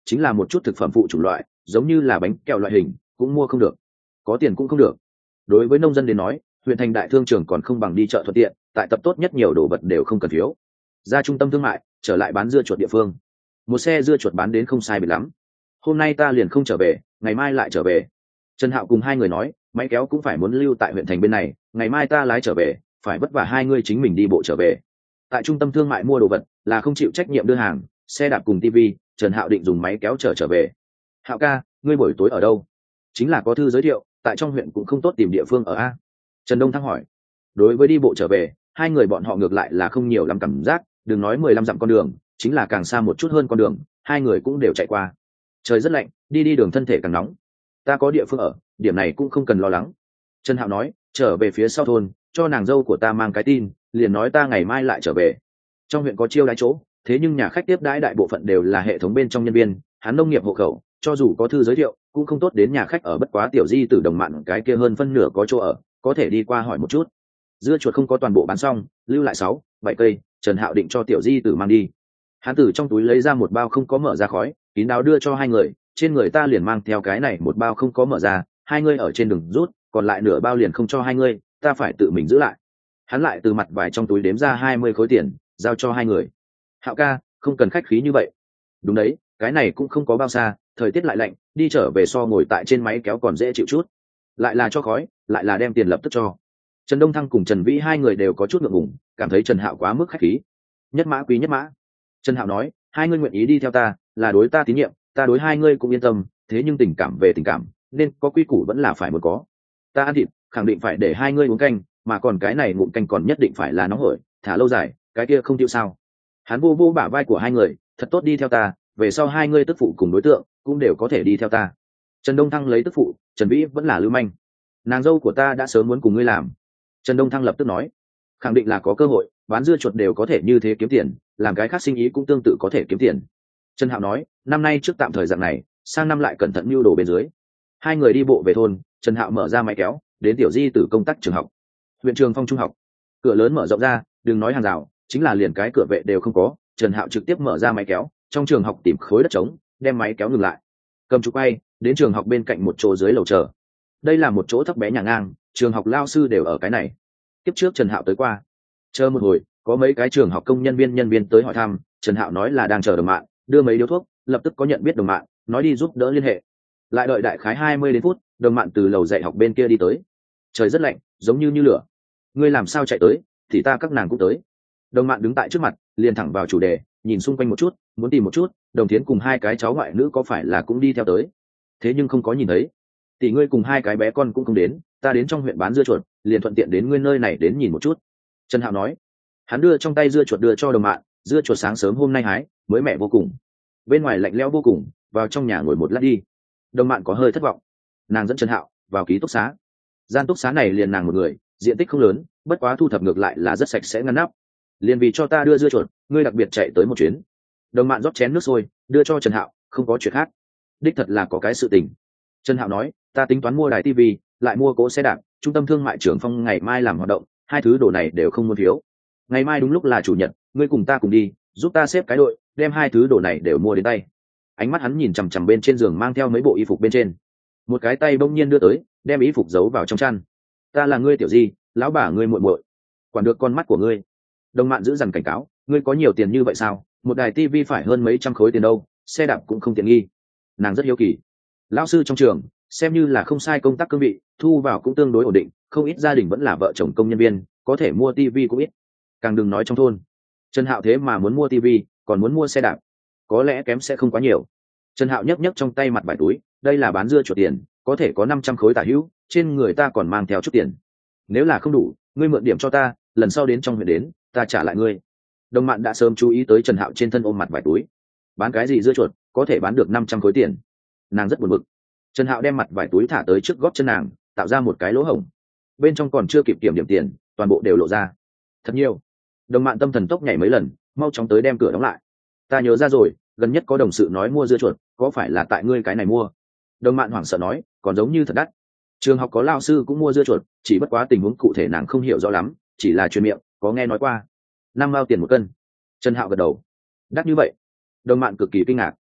chính là một chút thực phẩm phụ chủng loại, giống như là bánh kẹo loại hình cũng mua không được, có tiền cũng không được. Đối với nông dân đến nói, huyện thành đại thương trường còn không bằng đi chợ thuận tiện, tại tập tốt nhất nhiều đồ vật đều không cần phiếu. Ra trung tâm thương mại, trở lại bán dưa chuột địa phương, một xe dưa chuột bán đến không sai biệt lắm. Hôm nay ta liền không trở về, ngày mai lại trở về. Trần Hạo cùng hai người nói, máy kéo cũng phải muốn lưu tại huyện thành bên này, ngày mai ta lái trở về, phải vất vả hai người chính mình đi bộ trở về. Tại trung tâm thương mại mua đồ vật là không chịu trách nhiệm đưa hàng, xe đạp cùng tivi, Trần Hạo định dùng máy kéo trở về. Hạo ca, ngươi buổi tối ở đâu? Chính là có thư giới thiệu, tại trong huyện cũng không tốt tìm địa phương ở a. Trần Đông Thăng hỏi. Đối với đi bộ trở về, hai người bọn họ ngược lại là không nhiều lắm cảm giác, đừng nói 15 dặm con đường, chính là càng xa một chút hơn con đường, hai người cũng đều chạy qua. Trời rất lạnh, đi đường thân thể càng nóng. Ta có địa phương ở, điểm này cũng không cần lo lắng. Trần Hạo nói, trở về phía sau thôn, cho nàng dâu của ta mang cái tin, liền nói ta ngày mai lại trở về. Trong huyện có chiêu đãi chỗ, thế nhưng nhà khách tiếp đãi đại bộ phận đều là hệ thống bên trong nhân viên, hắn nông nghiệp hộ khẩu, cho dù có thư giới thiệu, cũng không tốt đến nhà khách ở, bất quá tiểu di từ đồng mạn cái kia hơn phân nửa có chỗ ở, có thể đi qua hỏi một chút. Dưa chuột không có toàn bộ bán xong, lưu lại 6-7 cây, Trần Hạo định cho tiểu di tử mang đi. Hắn từ trong túi lấy ra một bao không có mở ra khói, kín đáo đưa cho hai người, trên người ta liền mang theo cái này một bao không có mở ra, hai người ở trên đường rút, còn lại nửa bao liền không cho hai người, ta phải tự mình giữ lại. Hắn lại từ mặt vải trong túi đếm ra 20 khối tiền, giao cho hai người. Hạo ca, không cần khách khí như vậy. Đúng đấy, cái này cũng không có bao xa, thời tiết lại lạnh, đi trở về so ngồi tại trên máy kéo còn dễ chịu chút. Lại là cho khói, lại là đem tiền lập tức cho. Trần Đông Thăng cùng Trần Vĩ hai người đều có chút ngượng ngùng, cảm thấy Trần Hạo quá mức khách khí. Nhất mã quý nhất mã. Trần Hạo nói, hai ngươi nguyện ý đi theo ta, là đối ta tín nhiệm, ta đối hai ngươi cũng yên tâm, thế nhưng tình cảm về tình cảm, nên có quy củ vẫn là phải muốn có. Ta ăn thịt, khẳng định phải để hai ngươi uống canh, mà còn cái này ngụm canh còn nhất định phải là nóng hổi, thả lâu dài, cái kia không tiêu sao. Hắn vô vô bả vai của hai người, thật tốt đi theo ta, về sau hai ngươi tức phụ cùng đối tượng cũng đều có thể đi theo ta. Trần Đông Thăng lấy tức phụ, Trần Vĩ vẫn là lưu manh. Nàng dâu của ta đã sớm muốn cùng ngươi làm. Trần Đông Thăng lập tức nói, khẳng định là có cơ hội, bán dưa chuột đều có thể như thế kiếm tiền, làm cái khác sinh ý cũng tương tự có thể kiếm tiền. Trần Hạo nói, năm nay trước tạm thời dạng này, sang năm lại cẩn thận mưu đồ bên dưới. Hai người đi bộ về thôn, Trần Hạo mở ra máy kéo, đến tiểu di tử công tác trường học. Huyện Trường Phong trung học, cửa lớn mở rộng ra, đừng nói hàng rào, chính là liền cái cửa vệ đều không có. Trần Hạo trực tiếp mở ra máy kéo, trong trường học tìm khối đất trống, đem máy kéo ngừng lại, cầm trục quay đến trường học bên cạnh một chỗ dưới lầu chờ. Đây là một chỗ thấp bé nhà ngang, trường học lao sư đều ở cái này. Tiếp trước Trần Hạo tới qua, chờ một hồi, có mấy cái trường học công nhân viên tới hỏi thăm. Trần Hạo nói là đang chờ đồng mạng, đưa mấy điếu thuốc, lập tức có nhận biết đồng mạng, nói đi giúp đỡ liên hệ. Lại đợi đại khái 20 đến phút, đồng mạng từ lầu dạy học bên kia đi tới. Trời rất lạnh, giống như lửa. Ngươi làm sao chạy tới? Thì ta các nàng cũng tới. Đồng mạng đứng tại trước mặt, liền thẳng vào chủ đề, nhìn xung quanh một chút, muốn tìm một chút Đồng Thiến cùng hai cái cháu ngoại nữ có phải là cũng đi theo tới, thế nhưng không có nhìn thấy. Tỷ ngươi cùng hai cái bé con cũng không đến, ta đến trong huyện bán dưa chuột, liền thuận tiện đến ngươi nơi này đến nhìn một chút. Trần Hạo nói. Hắn đưa trong tay dưa chuột đưa cho đồng mạng, dưa chuột sáng sớm hôm nay hái, mới mẻ vô cùng. Bên ngoài lạnh lẽo vô cùng, vào trong nhà ngồi một lát đi. Đồng mạng có hơi thất vọng. Nàng dẫn Trần Hạo vào ký túc xá. Gian túc xá này liền nàng một người, diện tích không lớn, bất quá thu thập ngược lại là rất sạch sẽ ngăn nắp. Liền vì cho ta đưa dưa chuột, ngươi đặc biệt chạy tới một chuyến. Đồng mạng rót chén nước sôi, đưa cho Trần Hạo, không có chuyện khác. Đích thật là có cái sự tình. Trần Hạo nói, ta tính toán mua đài tivi, lại mua cỗ xe đạp, trung tâm thương mại Trường Phong ngày mai làm hoạt động, hai thứ đồ này đều không mua thiếu. Ngày mai đúng lúc là chủ nhật, ngươi cùng ta cùng đi, giúp ta xếp cái đội, đem hai thứ đồ này đều mua đến tay. Ánh mắt hắn nhìn chằm chằm bên trên giường mang theo mấy bộ y phục bên trên. Một cái tay bỗng nhiên đưa tới, đem y phục giấu vào trong chăn. Ta là ngươi tiểu di, lão bà ngươi muội muội, quản được con mắt của ngươi. Đồng Mạn giữ dằn cảnh cáo, ngươi có nhiều tiền như vậy sao? Một đài tivi phải hơn mấy trăm khối tiền đâu, xe đạp cũng không tiện nghi. Nàng rất hiếu kỳ. Lão sư trong trường, xem như là không sai công tác cương vị, thu vào cũng tương đối ổn định, không ít gia đình vẫn là vợ chồng công nhân viên, có thể mua tivi cũng ít. Càng đừng nói trong thôn. Trần Hạo thế mà muốn mua tivi, còn muốn mua xe đạp, có lẽ kém sẽ không quá nhiều. Trần Hạo nhấc trong tay mặt vải túi, đây là bán dưa chuột tiền, có thể có 500 khối tả hữu, trên người ta còn mang theo chút tiền. Nếu là không đủ, ngươi mượn điểm cho ta, lần sau đến trong huyện đến, ta trả lại ngươi. Đồng Mạn đã sớm chú ý tới Trần Hạo trên thân ôm mặt vải túi. Bán cái gì dưa chuột, có thể bán được 500 khối tiền. Nàng rất buồn bực. Trần Hạo đem mặt vải túi thả tới trước gót chân nàng, tạo ra một cái lỗ hổng. Bên trong còn chưa kịp kiểm điểm tiền, toàn bộ đều lộ ra. Thật nhiều. Đồng Mạn tâm thần tốc nhảy mấy lần, mau chóng tới đem cửa đóng lại. Ta nhớ ra rồi, gần nhất có đồng sự nói mua dưa chuột, có phải là tại ngươi cái này mua? Đồng Mạn hoảng sợ nói, còn giống như thật đắt. Trường học có lao sư cũng mua dưa chuột, chỉ bất quá tình huống cụ thể nàng không hiểu rõ lắm, chỉ là truyền miệng, có nghe nói qua. 5 mao tiền một cân. Trần Hạo gật đầu. Đắt như vậy? Đồng Mạn cực kỳ kinh ngạc.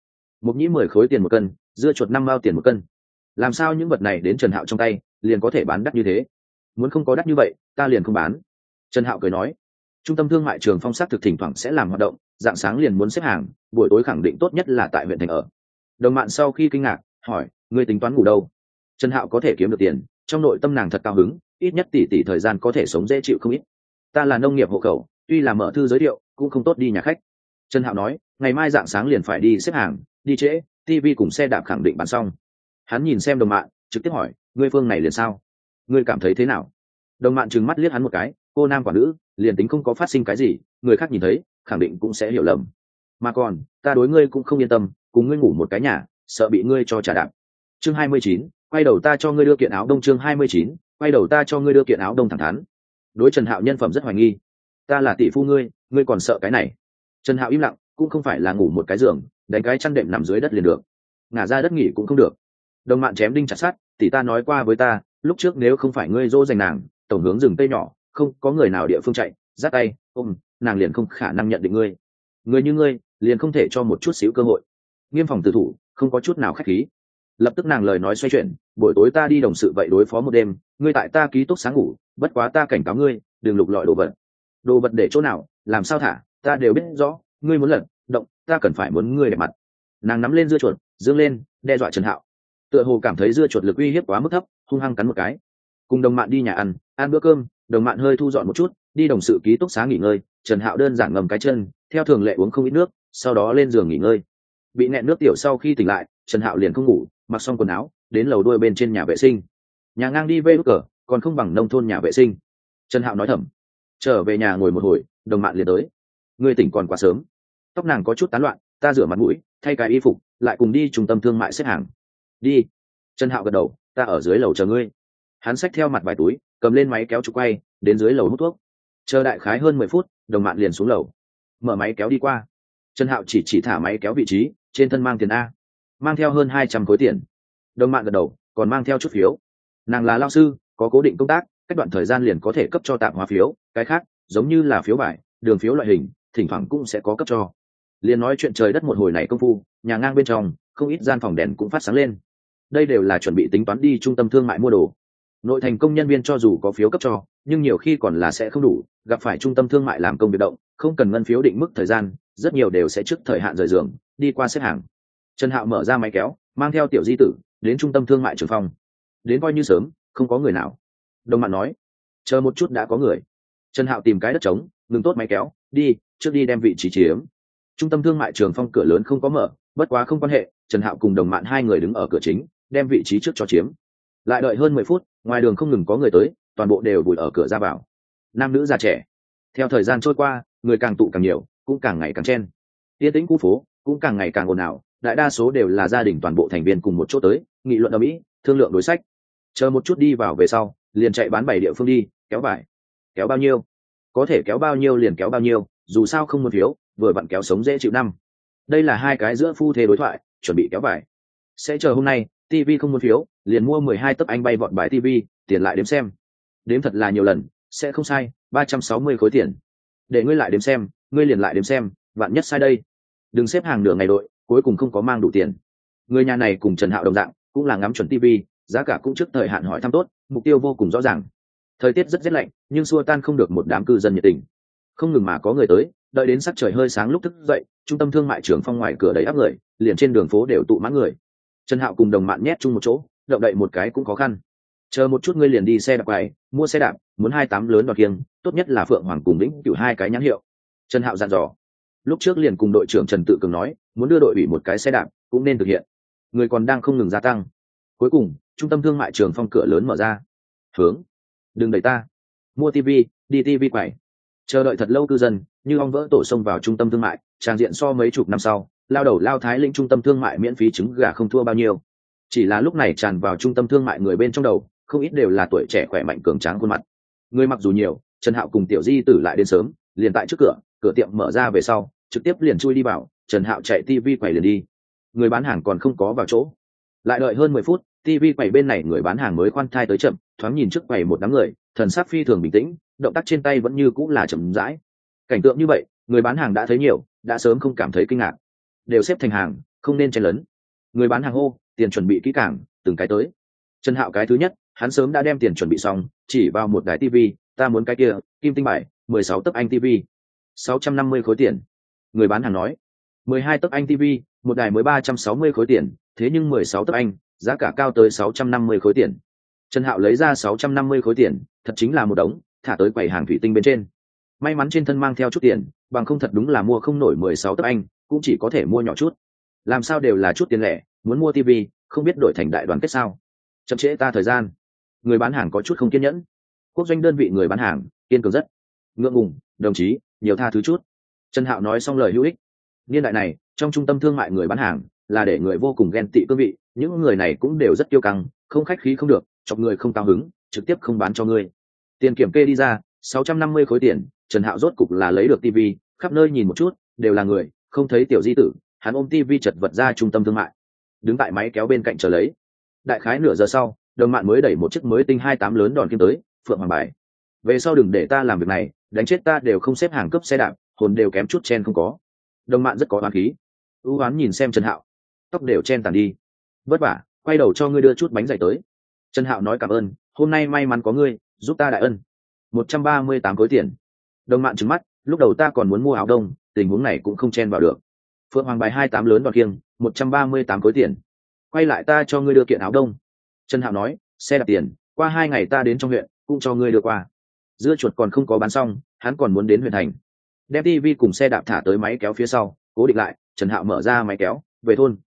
mộc nhĩ 10 khối tiền một cân, dưa chuột 5 mao tiền một cân. Làm sao những vật này đến Trần Hạo trong tay liền có thể bán đắt như thế? Muốn không có đắt như vậy ta liền không bán. Trần Hạo cười nói. Trung tâm thương mại Trường Phong xác thực thỉnh thoảng sẽ làm hoạt động, dạng sáng liền muốn xếp hàng, buổi tối khẳng định tốt nhất là tại huyện thành ở. Đồng Mạn sau khi kinh ngạc hỏi, ngươi tính toán ngủ đâu? Trần Hạo có thể kiếm được tiền, trong nội tâm nàng thật cao hứng, ít nhất tỷ thời gian có thể sống dễ chịu không ít. Ta là nông nghiệp hộ khẩu, tuy là mở thư giới thiệu cũng không tốt đi nhà khách. Trần Hạo nói, ngày mai dạng sáng liền phải đi xếp hàng, đi trễ TV cùng xe đạp khẳng định bán xong. Hắn nhìn xem Đồng Mạn, trực tiếp hỏi, ngươi phương này liền sao? Ngươi cảm thấy thế nào? Đồng Mạn trừng mắt liếc hắn một cái, cô nam quả nữ, liền tính không có phát sinh cái gì, người khác nhìn thấy khẳng định cũng sẽ hiểu lầm. Mà còn ta đối ngươi cũng không yên tâm, cùng ngươi ngủ một cái nhà, sợ bị ngươi cho trả đạp. Chương 29, quay đầu ta cho ngươi đưa kiện áo đông. Chương 29, quay đầu ta cho ngươi đưa kiện áo đông. Thẳng thắn đối Trần Hạo nhân phẩm rất hoài nghi. Ta là tỷ phu ngươi còn sợ cái này? Trần Hạo im lặng, cũng không phải là ngủ một cái giường, đánh cái chăn đệm nằm dưới đất liền được, ngả ra đất nghỉ cũng không được. Đồng Mạn chém đinh chặt sắt, tỷ ta nói qua với ta, lúc trước nếu không phải ngươi dỗ dành nàng, tổng hướng rừng tây nhỏ, không có người nào địa phương chạy giắt tay ôm nàng liền không khả năng nhận định ngươi. Người như ngươi liền không thể cho một chút xíu cơ hội. Nghiêm phòng tử thủ, không có chút nào khách khí. Lập tức nàng lời nói xoay chuyển, buổi tối ta đi đồng sự vậy đối phó một đêm, ngươi tại ta ký túc sáng ngủ, bất quá ta cảnh cáo ngươi đừng lục lọi đồ vật để chỗ nào làm sao thả ta đều biết rõ, ngươi muốn lật động ta cần phải muốn ngươi đẹp mặt. Nàng nắm lên dưa chuột dương lên đe dọa Trần Hạo, tựa hồ cảm thấy dưa chuột lực uy hiếp quá mức thấp, hung hăng cắn một cái. Cùng Đồng Mạn đi nhà ăn bữa cơm, Đồng Mạn hơi thu dọn một chút, đi đồng sự ký túc xá nghỉ ngơi. Trần Hạo đơn giản ngầm cái chân, theo thường lệ uống không ít nước, sau đó lên giường nghỉ ngơi. Bị nẹn nước tiểu sau khi tỉnh lại, Trần Hạo liền không ngủ, mặc xong quần áo đến lầu đuôi bên trên nhà vệ sinh. Nhà ngang đi về cờ còn không bằng nông thôn nhà vệ sinh. Trần Hạo nói thầm. Trở về nhà ngồi một hồi, Đồng Mạn liền tới. Ngươi tỉnh còn quá sớm. Tóc nàng có chút tán loạn, ta rửa mặt mũi thay cái y phục lại cùng đi trung tâm thương mại xếp hàng. Đi. Trần Hạo gật đầu, ta ở dưới lầu chờ ngươi. Hắn xách theo mặt vài túi, cầm lên máy kéo trục quay đến dưới lầu hút thuốc. Chờ đại khái hơn 10 phút, Đồng Mạn liền xuống lầu, mở máy kéo đi qua. Trần Hạo chỉ thả máy kéo vị trí, trên thân mang tiền A, mang theo hơn 200 khối tiền. Đồng Mạn gật đầu, còn mang theo chút phiếu. Nàng là lao sư, có cố định công tác, cách đoạn thời gian liền có thể cấp cho tạm hóa phiếu, cái khác giống như là phiếu vải, đường phiếu loại hình, thỉnh thoảng cũng sẽ có cấp cho. Liền nói chuyện trời đất một hồi này công phu, nhà ngang bên trong không ít gian phòng đèn cũng phát sáng lên. Đây đều là chuẩn bị tính toán đi trung tâm thương mại mua đồ. Nội thành công nhân viên cho dù có phiếu cấp cho, nhưng nhiều khi còn là sẽ không đủ, gặp phải trung tâm thương mại làm công việc động, không cần ngân phiếu định mức thời gian, rất nhiều đều sẽ trước thời hạn rời giường, đi qua xếp hàng. Trần Hạo mở ra máy kéo, mang theo tiểu di tử đến trung tâm thương mại Trường Phong. Đến coi như sớm, không có người nào. Đồng Mạn nói, chờ một chút đã có người. Trần Hạo tìm cái đất trống, ngừng tốt máy kéo, đi, trước đi đem vị trí chiếm. Trung tâm thương mại Trường Phong cửa lớn không có mở, bất quá không quan hệ, Trần Hạo cùng Đồng Mạn hai người đứng ở cửa chính, đem vị trí trước cho chiếm. Lại đợi hơn 10 phút, ngoài đường không ngừng có người tới, toàn bộ đều vùi ở cửa ra vào. Nam nữ già trẻ. Theo thời gian trôi qua, người càng tụ càng nhiều, cũng càng ngày càng chen. Yên tĩnh khu phố cũng càng ngày càng ồn ào, đại đa số đều là gia đình toàn bộ thành viên cùng một chỗ tới, nghị luận ầm ĩ, thương lượng đối sách. Chờ một chút đi vào về sau, liền chạy bán 7 địa phương đi, kéo vải. Kéo bao nhiêu? Có thể kéo bao nhiêu liền kéo bao nhiêu, dù sao không muốn phiếu, vừa vặn kéo sống dễ chịu năm. Đây là hai cái giữa phu thê đối thoại, chuẩn bị kéo vải. Sẽ chờ hôm nay, TV không muốn phiếu, liền mua 12 tấc anh bay vọt bài TV, tiền lại đếm xem. Đếm thật là nhiều lần, sẽ không sai, 360 khối tiền. Để ngươi lại đếm xem, ngươi liền lại đếm xem, vạn nhất sai đây. Đừng xếp hàng nửa ngày đội, cuối cùng không có mang đủ tiền. Người nhà này cùng Trần Hạo đồng dạng, cũng là ngắm chuẩn TV, giá cả cũng trước thời hạn hỏi thăm tốt, mục tiêu vô cùng rõ ràng. Thời tiết rất rét lạnh, nhưng xua tan không được một đám cư dân nhiệt tình. Không ngừng mà có người tới, đợi đến sắc trời hơi sáng lúc thức dậy, trung tâm thương mại Trường Phong ngoài cửa đầy áp người, liền trên đường phố đều tụ mãn người. Trần Hạo cùng Đồng Mạn nhét chung một chỗ, động đậy một cái cũng khó khăn. Chờ một chút ngươi liền đi xe đạp quầy, mua xe đạp, muốn 28 lớn đoạt kiêng, tốt nhất là Phượng Hoàng cùng Vĩnh Cửu hai cái nhãn hiệu. Trần Hạo dặn dò. Lúc trước liền cùng đội trưởng Trần Tự Cường nói, muốn đưa đội ủy một cái xe đạp, cũng nên thực hiện. Người còn đang không ngừng gia tăng. Cuối cùng, trung tâm thương mại Trường Phong cửa lớn mở ra. Hướng, đừng đẩy ta. Mua TV, đi TV quầy. Chờ đợi thật lâu cư dân, như ong vỡ tổ xông vào trung tâm thương mại, trang diện so mấy chục năm sau, lao đầu lao thái lĩnh trung tâm thương mại miễn phí trứng gà không thua bao nhiêu. Chỉ là lúc này tràn vào trung tâm thương mại người bên trong đầu, không ít đều là tuổi trẻ khỏe mạnh cường tráng khuôn mặt. Người mặc dù nhiều, Trần Hạo cùng tiểu di tử lại đến sớm, liền tại trước cửa, cửa tiệm mở ra về sau, trực tiếp liền chui đi vào. Trần Hạo chạy TV quầy liền đi. Người bán hàng còn không có vào chỗ. Lại đợi hơn 10 phút, TV quầy bên này người bán hàng mới khoan thai tới chậm, thoáng nhìn trước quầy một đám người, thần sắc phi thường bình tĩnh, động tác trên tay vẫn như cũng là chậm rãi. Cảnh tượng như vậy, người bán hàng đã thấy nhiều, đã sớm không cảm thấy kinh ngạc. Đều xếp thành hàng, không nên chen lấn. Người bán hàng hô, tiền chuẩn bị kỹ càng, từng cái tới. Trần Hạo cái thứ nhất, hắn sớm đã đem tiền chuẩn bị xong, chỉ vào một đài tivi, ta muốn cái kia, kim tinh bảy, 16 tấc anh tivi, 650 khối tiền. Người bán hàng nói, 12 tấc anh tivi, một đài mới 360 khối tiền, thế nhưng 16 tấc anh, giá cả cao tới 650 khối tiền. Trần Hạo lấy ra 650 khối tiền, thật chính là một đống, thả tới quầy hàng thủy tinh bên trên. May mắn trên thân mang theo chút tiền, bằng không thật đúng là mua không nổi 16 tấc anh, cũng chỉ có thể mua nhỏ chút. Làm sao đều là chút tiền lẻ, muốn mua tivi, không biết đổi thành đại đoàn kết sao? Chậm trễ ta thời gian. Người bán hàng có chút không kiên nhẫn. Quốc doanh đơn vị người bán hàng, kiên cường rất. Ngượng ngùng, đồng chí, nhiều tha thứ chút. Trần Hạo nói xong lời hữu ích. Niên đại này, trong trung tâm thương mại người bán hàng, là để người vô cùng ghen tị cương vị, những người này cũng đều rất kiêu căng, không khách khí không được, chọc người không cao hứng, trực tiếp không bán cho ngươi. Tiền kiểm kê đi ra, 650 khối tiền, Trần Hạo rốt cục là lấy được tivi, khắp nơi nhìn một chút, đều là người, không thấy tiểu di tử, hắn ôm tivi chật vật ra trung tâm thương mại, đứng tại máy kéo bên cạnh chờ lấy. Đại khái nửa giờ sau, Đồng Mạn mới đẩy một chiếc mới tinh 28 lớn đòn kim tới, Phượng Hoàng bài. Về sau đừng để ta làm việc này, đánh chết ta đều không xếp hàng cấp xe đạp, hồn đều kém chút chen không có. Đồng Mạn rất có oán khí, ưu oán nhìn xem Trần Hạo, tóc đều chen tàn đi. Vất vả, quay đầu cho ngươi đưa chút bánh dày tới. Trần Hạo nói cảm ơn, hôm nay may mắn có ngươi, giúp ta đại ân. 138 khối tiền. Đồng Mạn trừng mắt, lúc đầu ta còn muốn mua áo đông, tình huống này cũng không chen vào được. Phượng Hoàng bài 28 lớn đòn kiêng, 138 khối tiền. Quay lại ta cho ngươi đưa kiện áo đông. Trần Hạo nói, xe đạp tiền, qua 2 ngày ta đến trong huyện, cũng cho ngươi đưa qua. Dưa chuột còn không có bán xong, hắn còn muốn đến huyện thành. Đem TV cùng xe đạp thả tới máy kéo phía sau, cố định lại, Trần Hạo mở ra máy kéo, về thôn.